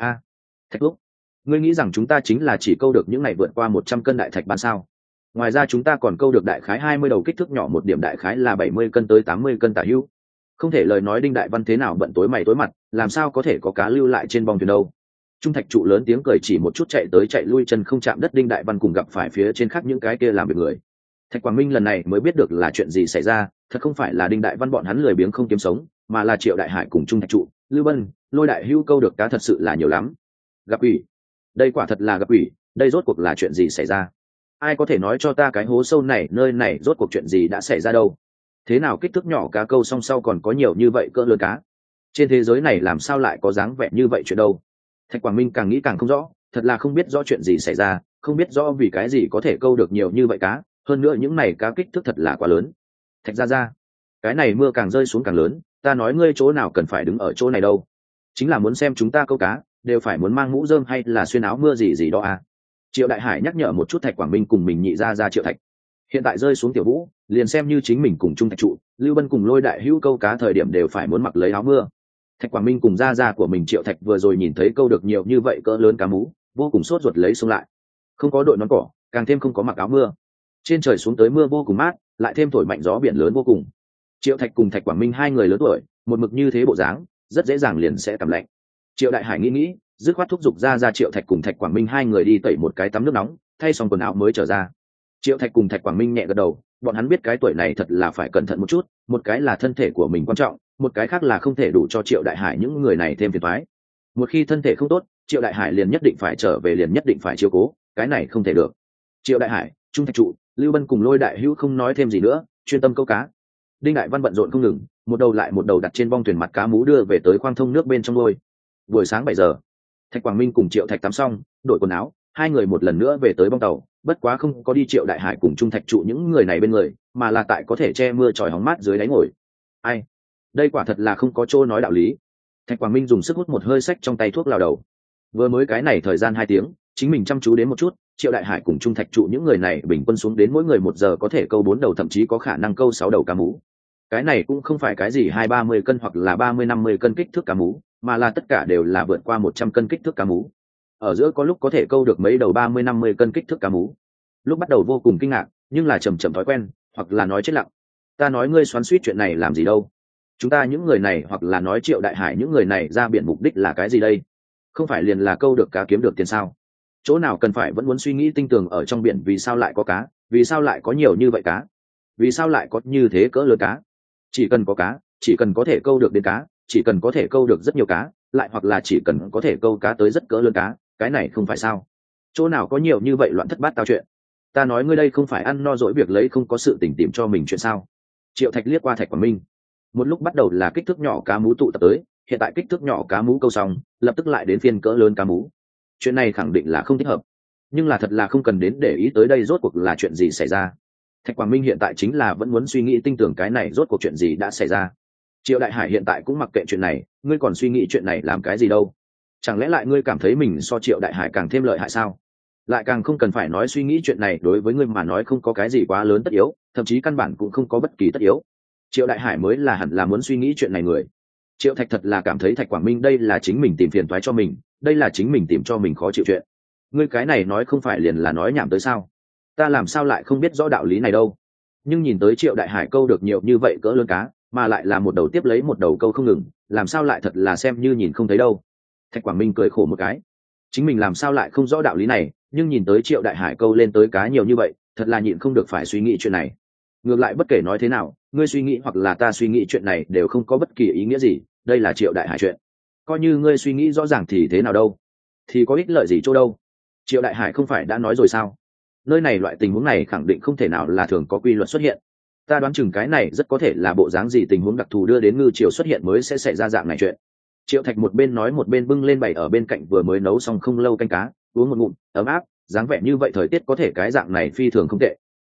Thạch thúc, ngươi nghĩ rằng chúng ta chính là chỉ câu được những này vượt qua 100 cân đại thạch ban sao? Ngoài ra chúng ta còn câu được đại khái 20 đầu kích thước nhỏ một điểm đại khái là 70 cân tới 80 cân tả hữu. Không thể lời nói Đinh Đại Văn thế nào bận tối mày tối mặt, làm sao có thể có cá lưu lại trên bong thuyền đâu. Trung thạch trụ lớn tiếng cười chỉ một chút chạy tới chạy lui chân không chạm đất Đinh Đại Văn cùng gặp phải phía trên khác những cái kia làm việc người. Thạch Quảng Minh lần này mới biết được là chuyện gì xảy ra, thật không phải là Đinh Đại Văn bọn hắn lười biếng không kiếm sống, mà là Triệu Đại Hải cùng Trung thạch trụ, Lưu Bân, Lôi Đại Hưu câu được cá thật sự là nhiều lắm. Gặp ủy, đây quả thật là gặp ủy, đây rốt cuộc là chuyện gì xảy ra? Ai có thể nói cho ta cái hố sâu này nơi này rốt cuộc chuyện gì đã xảy ra đâu? Thế nào kích thước nhỏ cá câu song sau còn có nhiều như vậy cỡ lớn cá? Trên thế giới này làm sao lại có dáng vẻ như vậy chuyện đâu? Thạch Quảng Minh càng nghĩ càng không rõ, thật là không biết rõ chuyện gì xảy ra, không biết rõ vì cái gì có thể câu được nhiều như vậy cá, hơn nữa những này cá kích thước thật là quá lớn. Thạch ra, cái này mưa càng rơi xuống càng lớn, ta nói ngươi chỗ nào cần phải đứng ở chỗ này đâu? Chính là muốn xem chúng ta câu cá, đều phải muốn mang mũ rơm hay là xuyên áo mưa gì gì đó à? Triệu Đại Hải nhắc nhở một chút Thạch Quảng Minh cùng mình nhị ra Triệu Thạch. Hiện tại rơi xuống tiểu vũ, liền xem như chính mình cùng Trung thạch trụ, Lưu Bân cùng Lôi Đại Hữu câu cá thời điểm đều phải muốn mặc lấy áo mưa. Thạch Quảng Minh cùng ra của mình Triệu Thạch vừa rồi nhìn thấy câu được nhiều như vậy cỡ lớn cá mú, vô cùng sốt ruột lấy xuống lại. Không có đội nón cỏ, càng thêm không có mặc áo mưa. Trên trời xuống tới mưa vô cùng mát, lại thêm thổi mạnh gió biển lớn vô cùng. Triệu Thạch cùng Thạch Quảng Minh hai người lớn tuổi, một mực như thế bộ dáng, rất dễ dàng liền sẽ cảm lạnh. Triệu Đại Hải nghĩ, dứt khoát thúc giục ra Triệu Thạch cùng Thạch Quảng Minh hai người đi tẩy một cái tắm nước nóng, thay xong quần áo mới trở ra. Triệu Thạch cùng Thạch Quảng Minh nhẹ gật đầu, bọn hắn biết cái tuổi này thật là phải cẩn thận một chút, một cái là thân thể của mình quan trọng, một cái khác là không thể đủ cho Triệu Đại Hải những người này thêm phiền toái. Một khi thân thể không tốt, Triệu Đại Hải liền nhất định phải trở về liền nhất định phải chiếu cố, cái này không thể được. Triệu Đại Hải, Trung thạch trụ, Lưu Bân cùng Lôi Đại Hữu không nói thêm gì nữa, chuyên tâm câu cá. Đinh Đại Văn bận rộn không ngừng, một đầu lại một đầu đặt trên bong thuyền mặt cá mú đưa về tới khoang thông nước bên trong lôi. Buổi sáng 7 giờ, Thạch Quảng Minh cùng Triệu Thạch tắm xong, đổi quần áo, hai người một lần nữa về tới bong tàu, bất quá không có đi Triệu Đại Hải cùng Trung thạch trụ những người này bên người, mà là tại có thể che mưa chòi hóng mát dưới đáy ngồi. Ai, đây quả thật là không có chỗ nói đạo lý. Thạch Quảng Minh dùng sức hút một hơi xách trong tay thuốc lào đầu. Vừa mới cái này thời gian 2 tiếng, chính mình chăm chú đến một chút, Triệu Đại Hải cùng Trung thạch trụ những người này bình quân xuống đến mỗi người 1 giờ có thể câu 4 đầu thậm chí có khả năng câu 6 đầu cá mú. Cái này cũng không phải cái gì 20-30 cân hoặc là 30-50 cân kích thước cá mú, mà là tất cả đều là vượt qua 100 cân kích thước cá mú. Ở giữa có lúc có thể câu được mấy đầu 30-50 cân kích thước cá mú. Lúc bắt đầu vô cùng kinh ngạc, nhưng là chậm thói quen, hoặc là nói chết lặng. Ta nói ngươi xoắn xuýt chuyện này làm gì đâu? Chúng ta những người này hoặc là nói Triệu Đại Hải những người này ra biển mục đích là cái gì đây? Không phải liền là câu được cá kiếm được tiền sao? Chỗ nào cần phải vẫn muốn suy nghĩ tinh tường ở trong biển vì sao lại có cá, vì sao lại có nhiều như vậy cá, vì sao lại có như thế cỡ lớn cá? Chỉ cần có cá, chỉ cần có thể câu được đến cá, chỉ cần có thể câu được rất nhiều cá, lại hoặc là chỉ cần có thể câu cá tới rất cỡ lớn cá, cái này không phải sao? Chỗ nào có nhiều như vậy loạn thất bát tao chuyện? Ta nói ngươi đây không phải ăn no dỗi việc lấy không có sự tình tìm cho mình chuyện sao? Triệu Thạch liếc qua Thạch Quảng Minh. Một lúc bắt đầu là kích thước nhỏ cá mú tụ tập tới, hiện tại kích thước nhỏ cá mú câu xong, lập tức lại đến phiên cỡ lớn cá mú. Chuyện này khẳng định là không thích hợp, nhưng là thật là không cần đến để ý tới đây rốt cuộc là chuyện gì xảy ra. Thạch Quảng Minh hiện tại chính là vẫn muốn suy nghĩ tinh tường cái này rốt cuộc chuyện gì đã xảy ra. Triệu Đại Hải hiện tại cũng mặc kệ chuyện này, ngươi còn suy nghĩ chuyện này làm cái gì đâu? Chẳng lẽ lại ngươi cảm thấy mình so Triệu Đại Hải càng thêm lợi hại sao? Lại càng không cần phải nói suy nghĩ chuyện này đối với ngươi mà nói không có cái gì quá lớn tất yếu, thậm chí căn bản cũng không có bất kỳ tất yếu. Triệu Đại Hải mới là hẳn là muốn suy nghĩ chuyện này người. Triệu Thạch thật là cảm thấy Thạch Quảng Minh đây là chính mình tìm phiền toái cho mình, đây là chính mình tìm cho mình khó chịu chuyện. Ngươi cái này nói không phải liền là nói nhảm tới sao? Ta làm sao lại không biết rõ đạo lý này đâu? Nhưng nhìn tới Triệu Đại Hải câu được nhiều như vậy cỡ lớn cá, mà lại là một đầu tiếp lấy một đầu câu không ngừng, làm sao lại thật là xem như nhìn không thấy đâu. Thạch Quảng Minh cười khổ một cái, chính mình làm sao lại không rõ đạo lý này, nhưng nhìn tới Triệu Đại Hải câu lên tới cá nhiều như vậy, thật là nhịn không được phải suy nghĩ chuyện này. Ngược lại bất kể nói thế nào, ngươi suy nghĩ hoặc là ta suy nghĩ chuyện này đều không có bất kỳ ý nghĩa gì, đây là Triệu Đại Hải chuyện. Coi như ngươi suy nghĩ rõ ràng thì thế nào đâu, thì có ích lợi gì chỗ đâu. Triệu Đại Hải không phải đã nói rồi sao? Nơi này loại tình huống này khẳng định không thể nào là thường có quy luật xuất hiện. Ta đoán chừng cái này rất có thể là bộ dáng gì tình huống đặc thù đưa đến ngư triều xuất hiện mới sẽ xảy ra dạng này chuyện. Triệu Thạch một bên nói một bên bưng lên bày ở bên cạnh vừa mới nấu xong không lâu canh cá, uống một ngụm, ấm áp, dáng vẻ như vậy thời tiết có thể cái dạng này phi thường không tệ.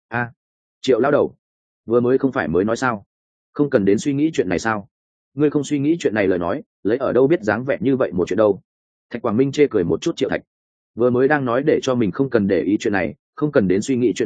Triệu lao đầu, vừa mới không phải mới nói sao? Không cần đến suy nghĩ chuyện này sao? Ngươi không suy nghĩ chuyện này lời nói, lấy ở đâu biết dáng vẻ như vậy một chuyện đâu? Thạch Quảng Minh chê cười một chút Triệu Thạch. Vừa mới đang nói để cho mình không cần để ý chuyện này, không cần đến suy nghĩ chuyện này,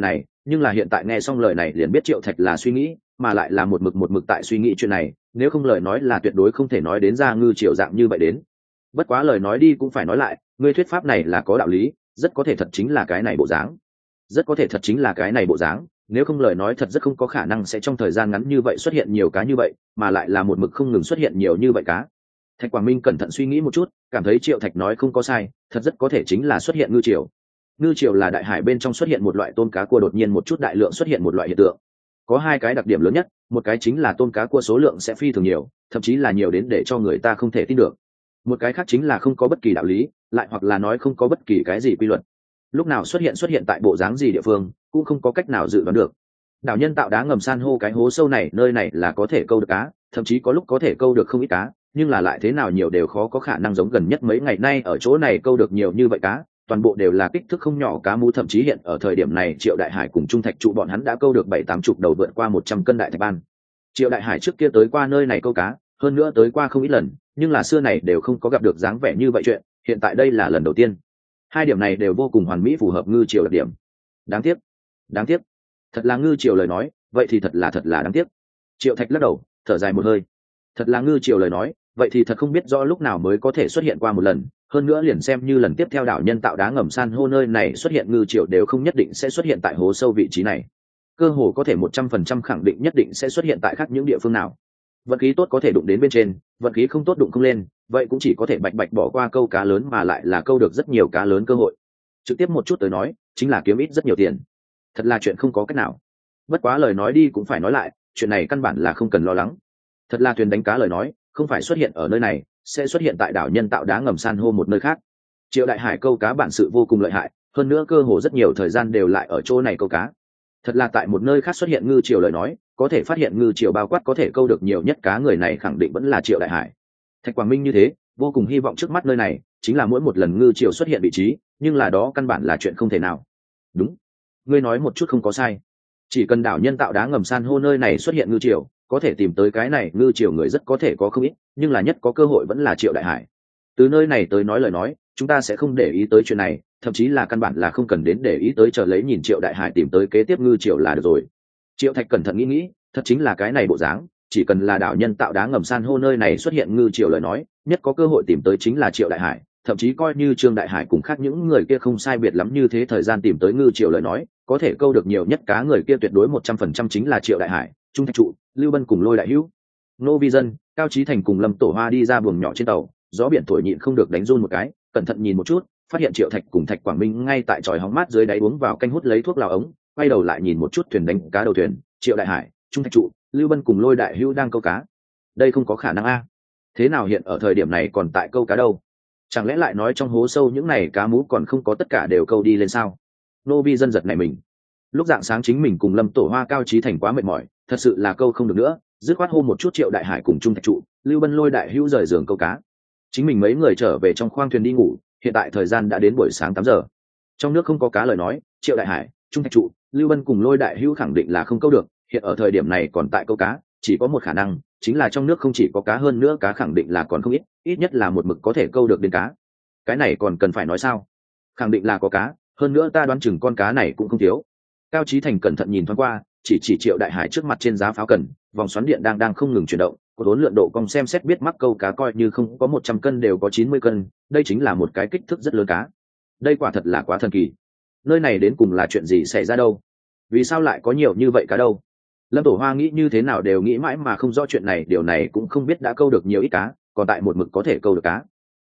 nhưng là hiện tại nghe xong lời này liền biết Triệu Thạch là suy nghĩ, mà lại là một mực tại suy nghĩ chuyện này, nếu không lời nói là tuyệt đối không thể nói đến ra ngư triều dạng như vậy đến. Bất quá lời nói đi cũng phải nói lại, ngươi thuyết pháp này là có đạo lý, rất có thể thật chính là cái này bộ dáng. Rất có thể thật chính là cái này bộ dáng, nếu không lời nói thật rất không có khả năng sẽ trong thời gian ngắn như vậy xuất hiện nhiều cá như vậy, mà lại là một mực không ngừng xuất hiện nhiều như vậy cá. Thạch Quảng Minh cẩn thận suy nghĩ một chút, cảm thấy Triệu Thạch nói không có sai, thật rất có thể chính là xuất hiện ngư triều. Ngư triều là đại hải bên trong xuất hiện một loại tôm cá cua đột nhiên một chút đại lượng xuất hiện một loại hiện tượng. Có hai cái đặc điểm lớn nhất, một cái chính là tôm cá cua số lượng sẽ phi thường nhiều, thậm chí là nhiều đến để cho người ta không thể tin được. Một cái khác chính là không có bất kỳ đạo lý, lại hoặc là nói không có bất kỳ cái gì quy luật. Lúc nào xuất hiện tại bộ dáng gì địa phương, cũng không có cách nào dự đoán được. Đảo nhân tạo đá ngầm san hô cái hố sâu này, nơi này là có thể câu được cá, thậm chí có lúc có thể câu được không ít cá, nhưng là lại thế nào nhiều đều khó có khả năng giống gần nhất mấy ngày nay ở chỗ này câu được nhiều như vậy cá, toàn bộ đều là kích thước không nhỏ cá mú, thậm chí hiện ở thời điểm này Triệu Đại Hải cùng Trung Thạch Trụ bọn hắn đã câu được 7-8 chục đầu, vượt qua 100 cân đại thạch ban. Triệu Đại Hải trước kia tới qua nơi này câu cá, hơn nữa tới qua không ít lần, nhưng là xưa này đều không có gặp được dáng vẻ như vậy chuyện, hiện tại đây là lần đầu tiên. Hai điểm này đều vô cùng hoàn mỹ phù hợp ngư triều đặc điểm. Đáng tiếc, thật là ngư triều lời nói, vậy thì thật là đáng tiếc. Triệu Thạch lắc đầu, thở dài một hơi. Thật là ngư triều lời nói, vậy thì thật không biết rõ lúc nào mới có thể xuất hiện qua một lần, hơn nữa liền xem như lần tiếp theo đảo nhân tạo đá ngầm san hô nơi này xuất hiện ngư triều đều không nhất định sẽ xuất hiện tại hố sâu vị trí này, cơ hồ có thể 100% khẳng định nhất định sẽ xuất hiện tại khác những địa phương nào. Vận khí tốt có thể đụng đến bên trên, vận khí không tốt đụng không lên, vậy cũng chỉ có thể bạch bỏ qua câu cá lớn, mà lại là câu được rất nhiều cá lớn cơ hội. Trực tiếp một chút tới nói, chính là kiếm ít rất nhiều tiền. Thật là chuyện không có cách nào. Bất quá lời nói đi cũng phải nói lại, chuyện này căn bản là không cần lo lắng. Thật là thuyền đánh cá lời nói, không phải xuất hiện ở nơi này, sẽ xuất hiện tại đảo nhân tạo đá ngầm san hô một nơi khác. Triệu Đại Hải câu cá bản sự vô cùng lợi hại, hơn nữa cơ hồ rất nhiều thời gian đều lại ở chỗ này câu cá. Thật là tại một nơi khác xuất hiện ngư triều lời nói, có thể phát hiện ngư triều bao quát có thể câu được nhiều nhất cá người này khẳng định vẫn là Triệu Đại Hải. Thạch Quảng Minh như thế, vô cùng hy vọng trước mắt nơi này chính là mỗi một lần ngư triều xuất hiện vị trí, nhưng là đó căn bản là chuyện không thể nào. Đúng, ngươi nói một chút không có sai. Chỉ cần đảo nhân tạo đá ngầm san hô nơi này xuất hiện ngư triều, có thể tìm tới cái này ngư triều người rất có thể có không ít, nhưng là nhất có cơ hội vẫn là Triệu Đại Hải. Từ nơi này tới nói lời nói, chúng ta sẽ không để ý tới chuyện này, thậm chí là căn bản là không cần đến để ý tới, chờ lấy nhìn Triệu Đại Hải tìm tới kế tiếp ngư triều là được rồi. Triệu Thạch cẩn thận nghĩ, thật chính là cái này bộ dáng, chỉ cần là đảo nhân tạo đá ngầm san hô nơi này xuất hiện ngư triều lời nói, nhất có cơ hội tìm tới chính là Triệu Đại Hải, thậm chí coi như Trương Đại Hải cùng khác những người kia không sai biệt lắm như thế thời gian tìm tới ngư triều lời nói, có thể câu được nhiều nhất cá người kia tuyệt đối 100% chính là Triệu Đại Hải, Trung Thạch Trụ, Lưu Bân cùng Lôi Đại Hữu. Nô Vi Dân, Cao Chí Thành cùng Lâm Tổ Hoa đi ra buồng nhỏ trên tàu, gió biển thổi nhịn không được đánh run một cái, cẩn thận nhìn một chút, phát hiện Triệu Thạch cùng Thạch Quảng Minh ngay tại chòi hóng mát dưới đáy uống vào canh hút lấy thuốc lào ống, quay đầu lại nhìn một chút thuyền đánh cá đầu thuyền, Triệu Đại Hải, Trung Thạch Trụ, Lưu Bân cùng Lôi Đại Hữu đang câu cá. Đây không có khả năng a. Thế nào hiện ở thời điểm này còn tại câu cá đâu? Chẳng lẽ lại nói trong hố sâu những này cá mú còn không có tất cả đều câu đi lên sao? Nô Vi Dân giật này mình. Lúc dạng sáng chính mình cùng Lâm Tổ Hoa Cao Chí Thành quá mệt mỏi, thật sự là câu không được nữa, dứt khoát hô một chút Triệu Đại Hải cùng Trung Thạch Trụ, Lưu Bân Lôi Đại Hữu rời giường câu cá. Chính mình mấy người trở về trong khoang thuyền đi ngủ, hiện tại thời gian đã đến buổi sáng 8 giờ. Trong nước không có cá lời nói, Triệu Đại Hải, Trung Thạch Trụ, Lưu Bân cùng Lôi Đại Hữu khẳng định là không câu được, hiện ở thời điểm này còn tại câu cá, chỉ có một khả năng, chính là trong nước không chỉ có cá, hơn nữa cá khẳng định là còn không ít, ít nhất là một mực có thể câu được đến cá. Cái này còn cần phải nói sao? Khẳng định là có cá, hơn nữa ta đoán chừng con cá này cũng không thiếu. Cao Chí Thành cẩn thận nhìn thoáng qua, chỉ Triệu Đại Hải trước mặt trên giá pháo cần, vòng xoắn điện đang không ngừng chuyển động, có đốn lượn độ cong xem xét biết mắc câu cá coi như không có 100 cân đều có 90 cân, đây chính là một cái kích thước rất lớn cá. Đây quả thật là quá thần kỳ. Nơi này đến cùng là chuyện gì xảy ra đâu? Vì sao lại có nhiều như vậy cá đâu? Lâm Tổ Hoa nghĩ như thế nào đều nghĩ mãi mà không rõ chuyện này, điều này cũng không biết đã câu được nhiều ít cá, còn tại một mực có thể câu được cá.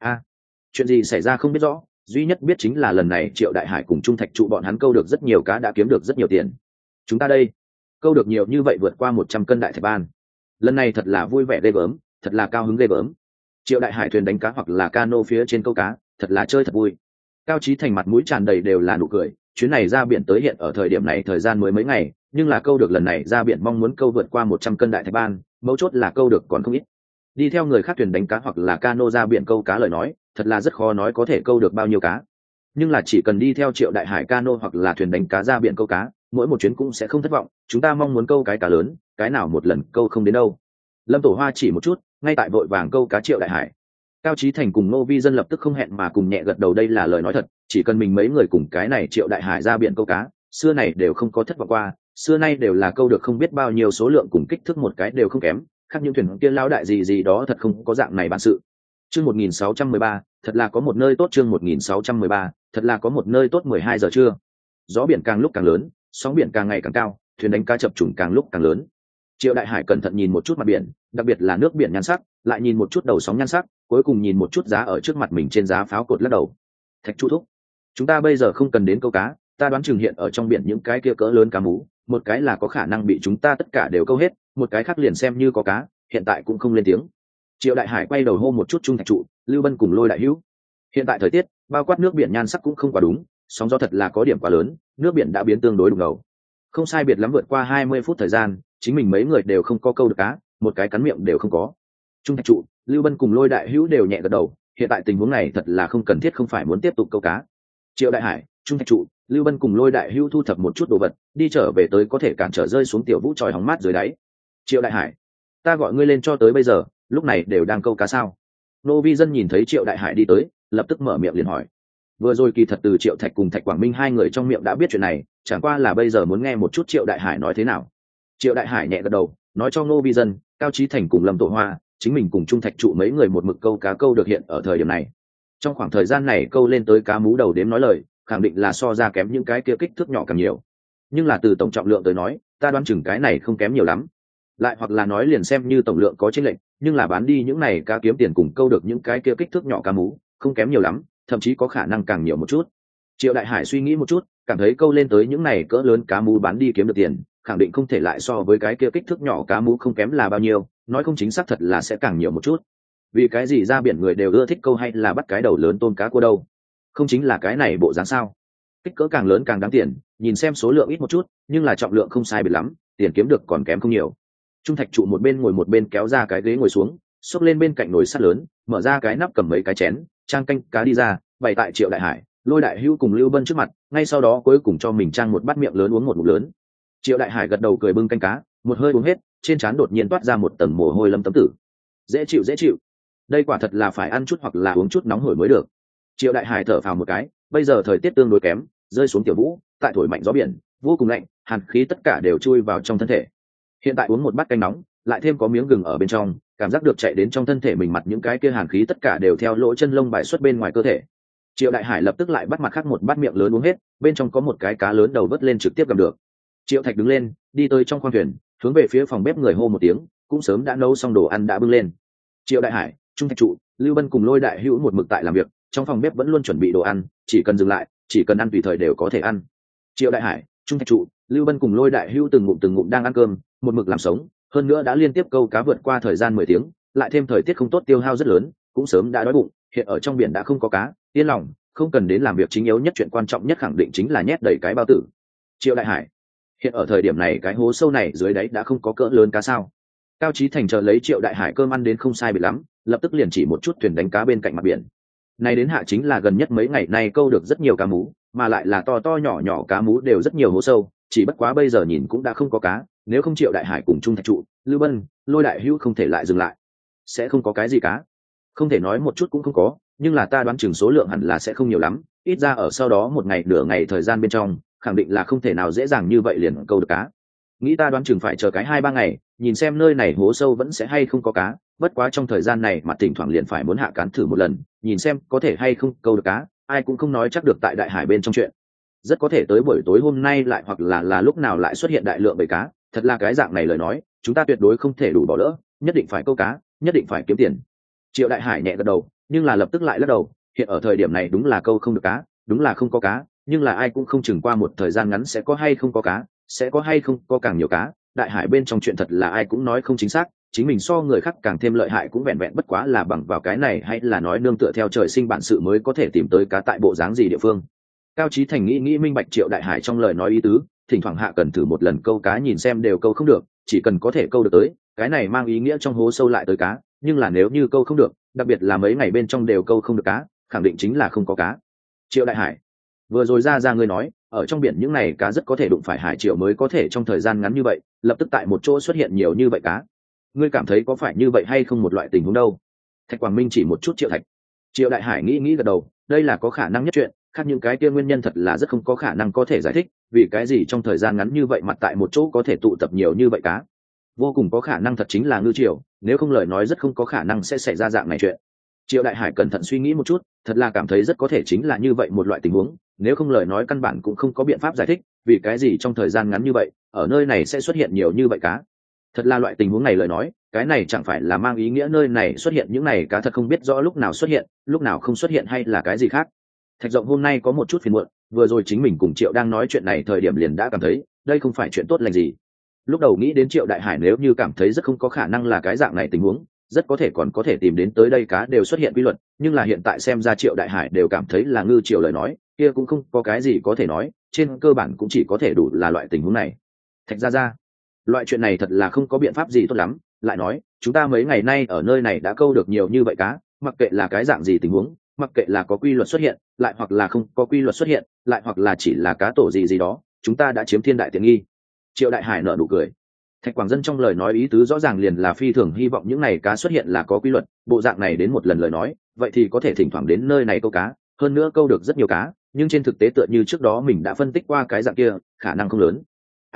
Chuyện gì xảy ra không biết rõ, duy nhất biết chính là lần này Triệu Đại Hải cùng Trung Thạch Trụ bọn hắn câu được rất nhiều cá, đã kiếm được rất nhiều tiền. Chúng ta đây câu được nhiều như vậy, vượt qua 100 cân đại thạch ban, lần này thật là vui vẻ ghê gớm, thật là cao hứng ghê gớm. Triệu Đại Hải thuyền đánh cá hoặc là cano phía trên câu cá, thật là chơi thật vui. Cao Chí Thành mặt mũi tràn đầy đều là nụ cười, chuyến này ra biển tới hiện ở thời điểm này thời gian mới mấy ngày, nhưng là câu được lần này ra biển mong muốn câu vượt qua 100 cân đại thạch ban, mấu chốt là câu được còn không ít. Đi theo người khác thuyền đánh cá hoặc là cano ra biển câu cá lời nói, thật là rất khó nói có thể câu được bao nhiêu cá. Nhưng là chỉ cần đi theo Triệu Đại Hải cano hoặc là thuyền đánh cá ra biển câu cá, mỗi một chuyến cũng sẽ không thất vọng, chúng ta mong muốn câu cái cá lớn, cái nào một lần câu không đến đâu. Lâm Tổ Hoa chỉ một chút, ngay tại vội vàng câu cá Triệu Đại Hải. Cao Chí Thành cùng Nô Vi Dân lập tức không hẹn mà cùng nhẹ gật đầu, đây là lời nói thật, chỉ cần mình mấy người cùng cái này Triệu Đại Hải ra biển câu cá, xưa này đều không có thất vọng qua, xưa nay đều là câu được không biết bao nhiêu số lượng cùng kích thước một cái đều không kém, khác những thuyền kia lao đại gì gì đó thật không có dạng này bản sự. Chương 1613, thật là có một nơi tốt. Chương 1613, thật là có một nơi tốt. 12 giờ trưa, gió biển càng lúc càng lớn, sóng biển càng ngày càng cao, thuyền đánh cá chập trùng càng lúc càng lớn. Triệu Đại Hải cẩn thận nhìn một chút mặt biển, đặc biệt là nước biển nhan sắc, lại nhìn một chút đầu sóng nhan sắc, cuối cùng nhìn một chút giá ở trước mặt mình trên giá pháo cột lắc đầu. Thạch Chu thúc, chúng ta bây giờ không cần đến câu cá, ta đoán chừng hiện ở trong biển những cái kia cỡ lớn cá mú, một cái là có khả năng bị chúng ta tất cả đều câu hết, một cái khác liền xem như có cá, hiện tại cũng không lên tiếng. Triệu Đại Hải quay đầu hô một chút Trung Thạch Trụ, Lưu Bân cùng Lôi Đại Hữu. Hiện tại thời tiết, bao quát nước biển nhan sắc cũng không quá đúng, sóng gió thật là có điểm quá lớn, nước biển đã biến tương đối đục ngầu. Không sai biệt lắm vượt qua 20 phút thời gian, chính mình mấy người đều không có câu được cá, một cái cắn miệng đều không có. Trung Thạch Trụ, Lưu Bân cùng Lôi Đại Hữu đều nhẹ gật đầu, hiện tại tình huống này thật là không cần thiết, không phải muốn tiếp tục câu cá. Triệu Đại Hải, Trung Thạch Trụ, Lưu Bân cùng Lôi Đại Hữu thu thập một chút đồ vật, đi trở về tới có thể cản trở rơi xuống tiểu vũ tròi hóng mát dưới đáy. Triệu Đại Hải, ta gọi ngươi lên cho tới bây giờ, lúc này đều đang câu cá sao? Nô Vi Dân nhìn thấy Triệu Đại Hải đi tới, lập tức mở miệng liền hỏi. Vừa rồi kỳ thật từ Triệu Thạch cùng Thạch Quảng Minh hai người trong miệng đã biết chuyện này, chẳng qua là bây giờ muốn nghe một chút Triệu Đại Hải nói thế nào. Triệu Đại Hải nhẹ gật đầu, nói cho Nô Vi Dân, Cao Chí Thành cùng Lâm Tổ Hoa, chính mình cùng Trung Thạch Trụ mấy người một mực câu cá câu được hiện ở thời điểm này. Trong khoảng thời gian này câu lên tới cá mú đầu đếm nói lời, khẳng định là so ra kém những cái kia kích thước nhỏ càng nhiều. Nhưng là từ tổng trọng lượng tới nói, ta đoán chừng cái này không kém nhiều lắm. Lại hoặc là nói liền xem như tổng lượng có chênh lệch, nhưng là bán đi những này cá kiếm tiền cùng câu được những cái kia kích thước nhỏ cá mú, không kém nhiều lắm, thậm chí có khả năng càng nhiều một chút. Triệu Đại Hải suy nghĩ một chút, cảm thấy câu lên tới những này cỡ lớn cá mú bán đi kiếm được tiền, khẳng định không thể lại so với cái kia kích thước nhỏ cá mú không kém là bao nhiêu, nói không chính xác thật là sẽ càng nhiều một chút. Vì cái gì ra biển người đều ưa thích câu hay là bắt cái đầu lớn tôm cá cua đâu? Không chính là cái này bộ dáng sao? Kích cỡ càng lớn càng đáng tiền, nhìn xem số lượng ít một chút, nhưng là trọng lượng không sai biệt lắm, tiền kiếm được còn kém không nhiều. Trung Thạch Trụ một bên ngồi một bên kéo ra cái ghế ngồi xuống, xốc lên bên cạnh nồi sắt lớn, mở ra cái nắp cầm mấy cái chén, trang canh cá đi ra, bày tại Triệu Đại Hải, Lôi Đại Hữu cùng Lưu Bân trước mặt, ngay sau đó cuối cùng cho mình trang một bát miệng lớn uống một ngụm lớn. Triệu Đại Hải gật đầu cười bưng canh cá, một hơi uống hết, trên trán đột nhiên toát ra một tầng mồ hôi lâm tấm tử. Dễ chịu dễ chịu. Đây quả thật là phải ăn chút hoặc là uống chút nóng hổi mới được. Triệu Đại Hải thở phào một cái, bây giờ thời tiết tương đối kém, rơi xuống tiểu vũ, tại thổi mạnh gió biển, vô cùng lạnh, hàn khí tất cả đều chui vào trong thân thể. Hiện tại uống một bát canh nóng, lại thêm có miếng gừng ở bên trong, cảm giác được chạy đến trong thân thể mình, mặt những cái kia hàn khí tất cả đều theo lỗ chân lông bài xuất bên ngoài cơ thể. Triệu Đại Hải lập tức lại bắt mặt khác một bát miệng lớn uống hết, bên trong có một cái cá lớn đầu vớt lên trực tiếp cầm được. Triệu Thạch đứng lên, đi tới trong khoang thuyền, hướng về phía phòng bếp người hô một tiếng, cũng sớm đã nấu xong đồ ăn đã bưng lên. Triệu Đại Hải, Trung Thạch Trụ, Lưu Bân cùng Lôi Đại Hữu một mực tại làm việc, trong phòng bếp vẫn luôn chuẩn bị đồ ăn, chỉ cần dừng lại, chỉ cần ăn tùy thời đều có thể ăn. Triệu Đại Hải, Trung Thạch Trụ, Lưu Bân cùng Lôi Đại Hữu từng ngụm đang ăn cơm, một mực làm sống, hơn nữa đã liên tiếp câu cá vượt qua thời gian 10 tiếng, lại thêm thời tiết không tốt tiêu hao rất lớn, cũng sớm đã đói bụng, hiện ở trong biển đã không có cá, yên lòng, không cần đến làm việc chính yếu nhất, chuyện quan trọng nhất khẳng định chính là nhét đầy cái bao tử. Triệu Đại Hải, hiện ở thời điểm này cái hố sâu này dưới đáy đã không có cỡ lớn cá sao? Cao Chí Thành chờ lấy Triệu Đại Hải cơm ăn đến không sai biệt lắm, lập tức liền chỉ một chút thuyền đánh cá bên cạnh mặt biển. Này đến hạ chính là gần nhất mấy ngày nay câu được rất nhiều cá mú, mà lại là to to nhỏ nhỏ cá mú đều rất nhiều hố sâu, chỉ bất quá bây giờ nhìn cũng đã không có cá, nếu không Triệu Đại Hải cùng Trung Thạch Trụ, Lưu Bân, Lôi Đại Hữu không thể lại dừng lại. Sẽ không có cái gì cá. Không thể nói một chút cũng không có, nhưng là ta đoán chừng số lượng hẳn là sẽ không nhiều lắm, ít ra ở sau đó một ngày nửa ngày thời gian bên trong, khẳng định là không thể nào dễ dàng như vậy liền câu được cá. Nghĩ ta đoán chừng phải chờ cái 2-3 ngày, nhìn xem nơi này hố sâu vẫn sẽ hay không có cá, bất quá trong thời gian này mà thỉnh thoảng liền phải muốn hạ cán thử một lần, nhìn xem có thể hay không câu được cá, ai cũng không nói chắc được tại đại hải bên trong chuyện. Rất có thể tới buổi tối hôm nay lại hoặc là lúc nào lại xuất hiện đại lượng bầy cá, thật là cái dạng này lời nói, chúng ta tuyệt đối không thể đủ bỏ lỡ, nhất định phải câu cá, nhất định phải kiếm tiền. Triệu Đại Hải nhẹ gật đầu, nhưng là lập tức lại lắc đầu, hiện ở thời điểm này đúng là câu không được cá, đúng là không có cá, nhưng là ai cũng không chừng qua một thời gian ngắn sẽ có hay không có cá, sẽ có hay không có càng nhiều cá, đại hải bên trong chuyện thật là ai cũng nói không chính xác, chính mình so người khác càng thêm lợi hại cũng vẹn vẹn bất quá là bằng vào cái này, hay là nói nương tựa theo trời sinh bản sự mới có thể tìm tới cá tại bộ dáng gì địa phương. Cao Chí Thành nghĩ minh bạch Triệu Đại Hải trong lời nói ý tứ, thỉnh thoảng hạ cần thử một lần câu cá nhìn xem đều câu không được, chỉ cần có thể câu được tới, cái này mang ý nghĩa trong hố sâu lại tới cá, nhưng là nếu như câu không được, đặc biệt là mấy ngày bên trong đều câu không được cá, khẳng định chính là không có cá. Triệu Đại Hải, vừa rồi ra ngươi nói, ở trong biển những này cá rất có thể đụng phải hải triệu mới có thể trong thời gian ngắn như vậy, lập tức tại một chỗ xuất hiện nhiều như vậy cá. Ngươi cảm thấy có phải như vậy hay không một loại tình huống đâu? Thạch Quảng Minh chỉ một chút Triệu Thạch. Triệu Đại Hải nghĩ gật đầu, đây là có khả năng nhất chuyện, khác những cái kia nguyên nhân thật là rất không có khả năng có thể giải thích, vì cái gì trong thời gian ngắn như vậy mặt tại một chỗ có thể tụ tập nhiều như vậy cá. Vô cùng có khả năng thật chính là ngư triều, nếu không lời nói rất không có khả năng sẽ xảy ra dạng này chuyện. Triệu Đại Hải cẩn thận suy nghĩ một chút, thật là cảm thấy rất có thể chính là như vậy một loại tình huống, nếu không lời nói căn bản cũng không có biện pháp giải thích, vì cái gì trong thời gian ngắn như vậy, ở nơi này sẽ xuất hiện nhiều như vậy cá. Thật là loại tình huống này lời nói, cái này chẳng phải là mang ý nghĩa nơi này xuất hiện những này cá thật không biết rõ lúc nào xuất hiện, lúc nào không xuất hiện hay là cái gì khác. Thạch Rộng hôm nay có một chút phiền muộn, vừa rồi chính mình cùng Triệu đang nói chuyện này thời điểm liền đã cảm thấy, đây không phải chuyện tốt lành gì. Lúc đầu nghĩ đến Triệu Đại Hải nếu như cảm thấy rất không có khả năng là cái dạng này tình huống, rất có thể còn có thể tìm đến tới đây cá đều xuất hiện quy luật, nhưng là hiện tại xem ra Triệu Đại Hải đều cảm thấy là ngư triều lời nói, kia cũng không có cái gì có thể nói, trên cơ bản cũng chỉ có thể đủ là loại tình huống này. Thạch gia, loại chuyện này thật là không có biện pháp gì tốt lắm, lại nói, chúng ta mấy ngày nay ở nơi này đã câu được nhiều như vậy cá, mặc kệ là cái dạng gì tình huống, mặc kệ là có quy luật xuất hiện, lại hoặc là không có quy luật xuất hiện, lại hoặc là chỉ là cá tổ gì gì đó, chúng ta đã chiếm thiên đại tiện nghi. Triệu Đại Hải nở nụ cười. Thạch Quảng Dân trong lời nói ý tứ rõ ràng liền là phi thường hy vọng những này cá xuất hiện là có quy luật, bộ dạng này đến một lần lời nói, vậy thì có thể thỉnh thoảng đến nơi này câu cá, hơn nữa câu được rất nhiều cá, nhưng trên thực tế tựa như trước đó mình đã phân tích qua cái dạng kia, khả năng không lớn.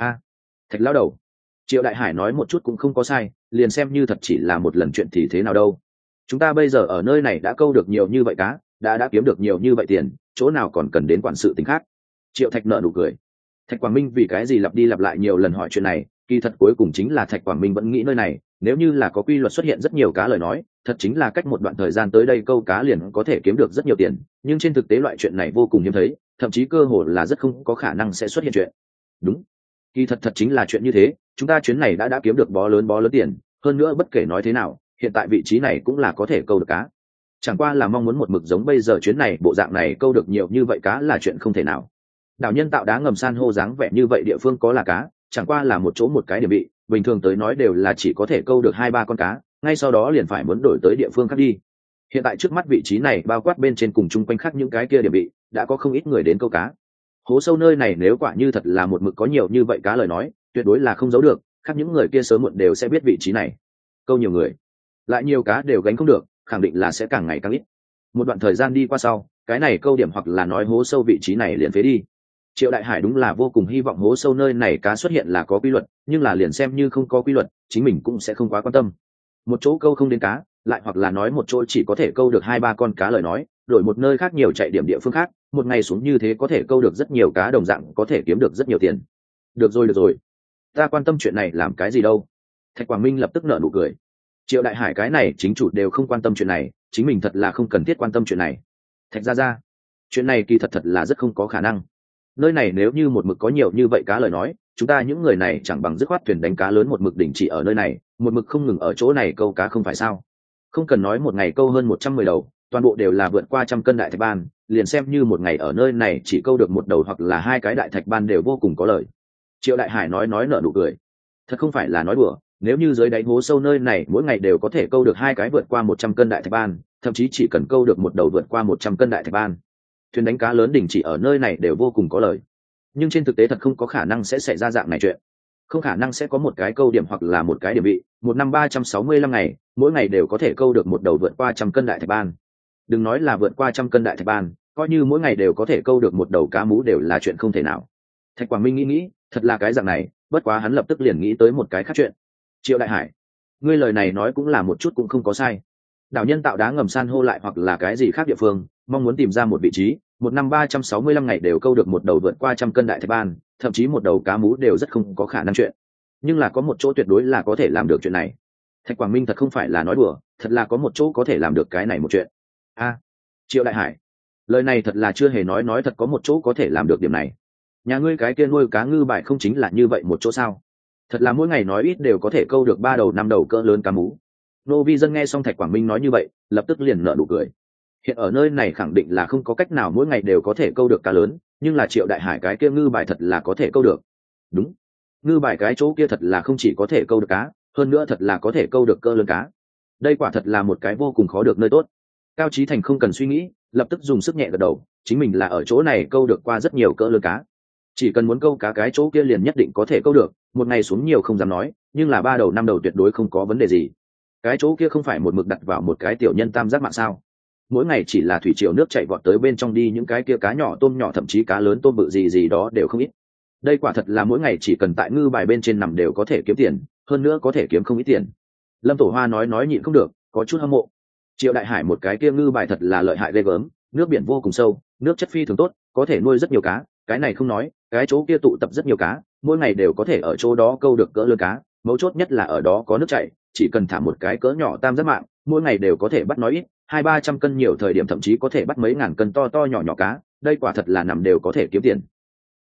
Thạch lão đầu. Triệu Đại Hải nói một chút cũng không có sai, liền xem như thật chỉ là một lần chuyện thì thế nào đâu. Chúng ta bây giờ ở nơi này đã câu được nhiều như vậy cá, đã kiếm được nhiều như vậy tiền, chỗ nào còn cần đến quản sự tình khác. Triệu Thạch nở nụ cười. Thạch Quảng Minh vì cái gì lặp đi lặp lại nhiều lần hỏi chuyện này, kỳ thật cuối cùng chính là Thạch Quảng Minh vẫn nghĩ nơi này, nếu như là có quy luật xuất hiện rất nhiều cá lời nói, thật chính là cách một đoạn thời gian tới đây câu cá liền có thể kiếm được rất nhiều tiền, nhưng trên thực tế loại chuyện này vô cùng hiếm thấy, thậm chí cơ hội là rất không có khả năng sẽ xuất hiện chuyện. Đúng, kỳ thật chính là chuyện như thế, chúng ta chuyến này đã kiếm được bó lớn tiền, hơn nữa bất kể nói thế nào, hiện tại vị trí này cũng là có thể câu được cá. Chẳng qua là mong muốn một mực giống bây giờ chuyến này bộ dạng này câu được nhiều như vậy cá là chuyện không thể nào. Đảo Nhân Tạo đá ngầm san hô dáng vẻ như vậy địa phương có là cá, chẳng qua là một chỗ một cái điểm bị, bình thường tới nói đều là chỉ có thể câu được 2-3 con cá, ngay sau đó liền phải muốn đổi tới địa phương khác đi. Hiện tại trước mắt vị trí này bao quát bên trên cùng chung quanh khác những cái kia điểm bị, đã có không ít người đến câu cá. Hố sâu nơi này nếu quả như thật là một mực có nhiều như vậy cá lời nói, tuyệt đối là không giấu được, khác những người kia sớm muộn đều sẽ biết vị trí này. Câu nhiều người, lại nhiều cá đều gánh không được, khẳng định là sẽ càng ngày càng ít. Một đoạn thời gian đi qua sau, cái này câu điểm hoặc là nói hố sâu vị trí này liền phế đi. Triệu Đại Hải đúng là vô cùng hy vọng hố sâu nơi này cá xuất hiện là có quy luật, nhưng là liền xem như không có quy luật, chính mình cũng sẽ không quá quan tâm. Một chỗ câu không đến cá, lại hoặc là nói một chỗ chỉ có thể câu được 2-3 con cá lời nói, đổi một nơi khác nhiều chạy điểm địa phương khác, một ngày xuống như thế có thể câu được rất nhiều cá đồng dạng có thể kiếm được rất nhiều tiền. Được rồi, ta quan tâm chuyện này làm cái gì đâu. Thạch Quảng Minh lập tức nở nụ cười. Triệu Đại Hải cái này chính chủ đều không quan tâm chuyện này, chính mình thật là không cần thiết quan tâm chuyện này. Thạch gia, chuyện này kỳ thật là rất không có khả năng. Nơi này nếu như một mực có nhiều như vậy cá lời nói, chúng ta những người này chẳng bằng dứt khoát thuyền đánh cá lớn một mực đình chỉ ở nơi này, một mực không ngừng ở chỗ này câu cá không phải sao? Không cần nói một ngày câu hơn 110 đầu, toàn bộ đều là vượt qua 100 cân đại thạch ban, liền xem như một ngày ở nơi này chỉ câu được một đầu hoặc là 2 cái đại thạch ban đều vô cùng có lợi. Triệu Đại Hải nói nở nụ cười. Thật không phải là nói đùa, nếu như dưới đáy hố sâu nơi này mỗi ngày đều có thể câu được 2 cái vượt qua 100 cân đại thạch ban, thậm chí chỉ cần câu được một đầu vượt qua 100 cân đại thạch ban, thuyền đánh cá lớn đình chỉ ở nơi này đều vô cùng có lợi. Nhưng trên thực tế thật không có khả năng sẽ xảy ra dạng này chuyện, không khả năng sẽ có một cái câu điểm hoặc là một cái điểm bị, một năm 365 ngày, mỗi ngày đều có thể câu được một đầu vượt qua 100 cân đại thạch ban. Đừng nói là vượt qua 100 cân đại thạch ban, coi như mỗi ngày đều có thể câu được một đầu cá mú đều là chuyện không thể nào. Thạch Quảng Minh nghĩ, thật là cái dạng này, bất quá hắn lập tức liền nghĩ tới một cái khác chuyện. Triệu Đại Hải, ngươi lời này nói cũng là một chút cũng không có sai. Đảo Nhân Tạo đá ngầm san hô lại hoặc là cái gì khác địa phương, mong muốn tìm ra một vị trí, một năm 365 ngày đều câu được một đầu vượt qua 100 cân đại thạch ban, thậm chí một đầu cá mú đều rất không có khả năng chuyện. Nhưng là có một chỗ tuyệt đối là có thể làm được chuyện này. Thạch Quảng Minh thật không phải là nói đùa, thật là có một chỗ có thể làm được cái này một chuyện. Triệu Đại Hải, lời này thật là chưa hề nói thật có một chỗ có thể làm được điểm này. Nhà ngươi cái kia nuôi cá ngư bại không chính là như vậy một chỗ sao? Thật là mỗi ngày nói ít đều có thể câu được 3 đầu 5 đầu cỡ lớn cá mú. Nô Vi Dân nghe xong Thạch Quảng Minh nói như vậy, lập tức liền nở nụ cười. Hiện ở nơi này khẳng định là không có cách nào mỗi ngày đều có thể câu được cá lớn, nhưng là Triệu Đại Hải cái kia ngư bài thật là có thể câu được. Đúng, ngư bài cái chỗ kia thật là không chỉ có thể câu được cá, hơn nữa thật là có thể câu được cỡ lớn cá. Đây quả thật là một cái vô cùng khó được nơi tốt. Cao Chí Thành không cần suy nghĩ, lập tức dùng sức nhẹ gật đầu, chính mình là ở chỗ này câu được qua rất nhiều cỡ lớn cá. Chỉ cần muốn câu cá cái chỗ kia liền nhất định có thể câu được, một ngày xuống nhiều không dám nói, nhưng là 3 đầu 5 đầu tuyệt đối không có vấn đề gì. Cái chỗ kia không phải một mực đặt vào một cái tiểu nhân tam giác mạng sao? mỗi ngày chỉ là thủy triều nước chảy vọt tới bên trong đi những cái kia cá nhỏ tôm nhỏ thậm chí cá lớn tôm bự gì gì đó đều không ít. Đây quả thật là mỗi ngày chỉ cần tại ngư bài bên trên nằm đều có thể kiếm tiền, hơn nữa có thể kiếm không ít tiền. Lâm Tổ Hoa nói nhịn không được, có chút hâm mộ. Triệu Đại Hải một cái kia ngư bài thật là lợi hại ghê gớm, nước biển vô cùng sâu, nước chất phi thường tốt, có thể nuôi rất nhiều cá, cái này không nói, cái chỗ kia tụ tập rất nhiều cá, mỗi ngày đều có thể ở chỗ đó câu được cỡ lớn cá, mấu chốt nhất là ở đó có nước chảy, chỉ cần thả một cái cỡ nhỏ tam giác mạng, mỗi ngày đều có thể bắt nói ít, 200-300 cân nhiều thời điểm thậm chí có thể bắt mấy ngàn cân to to nhỏ nhỏ cá, đây quả thật là nằm đều có thể kiếm tiền.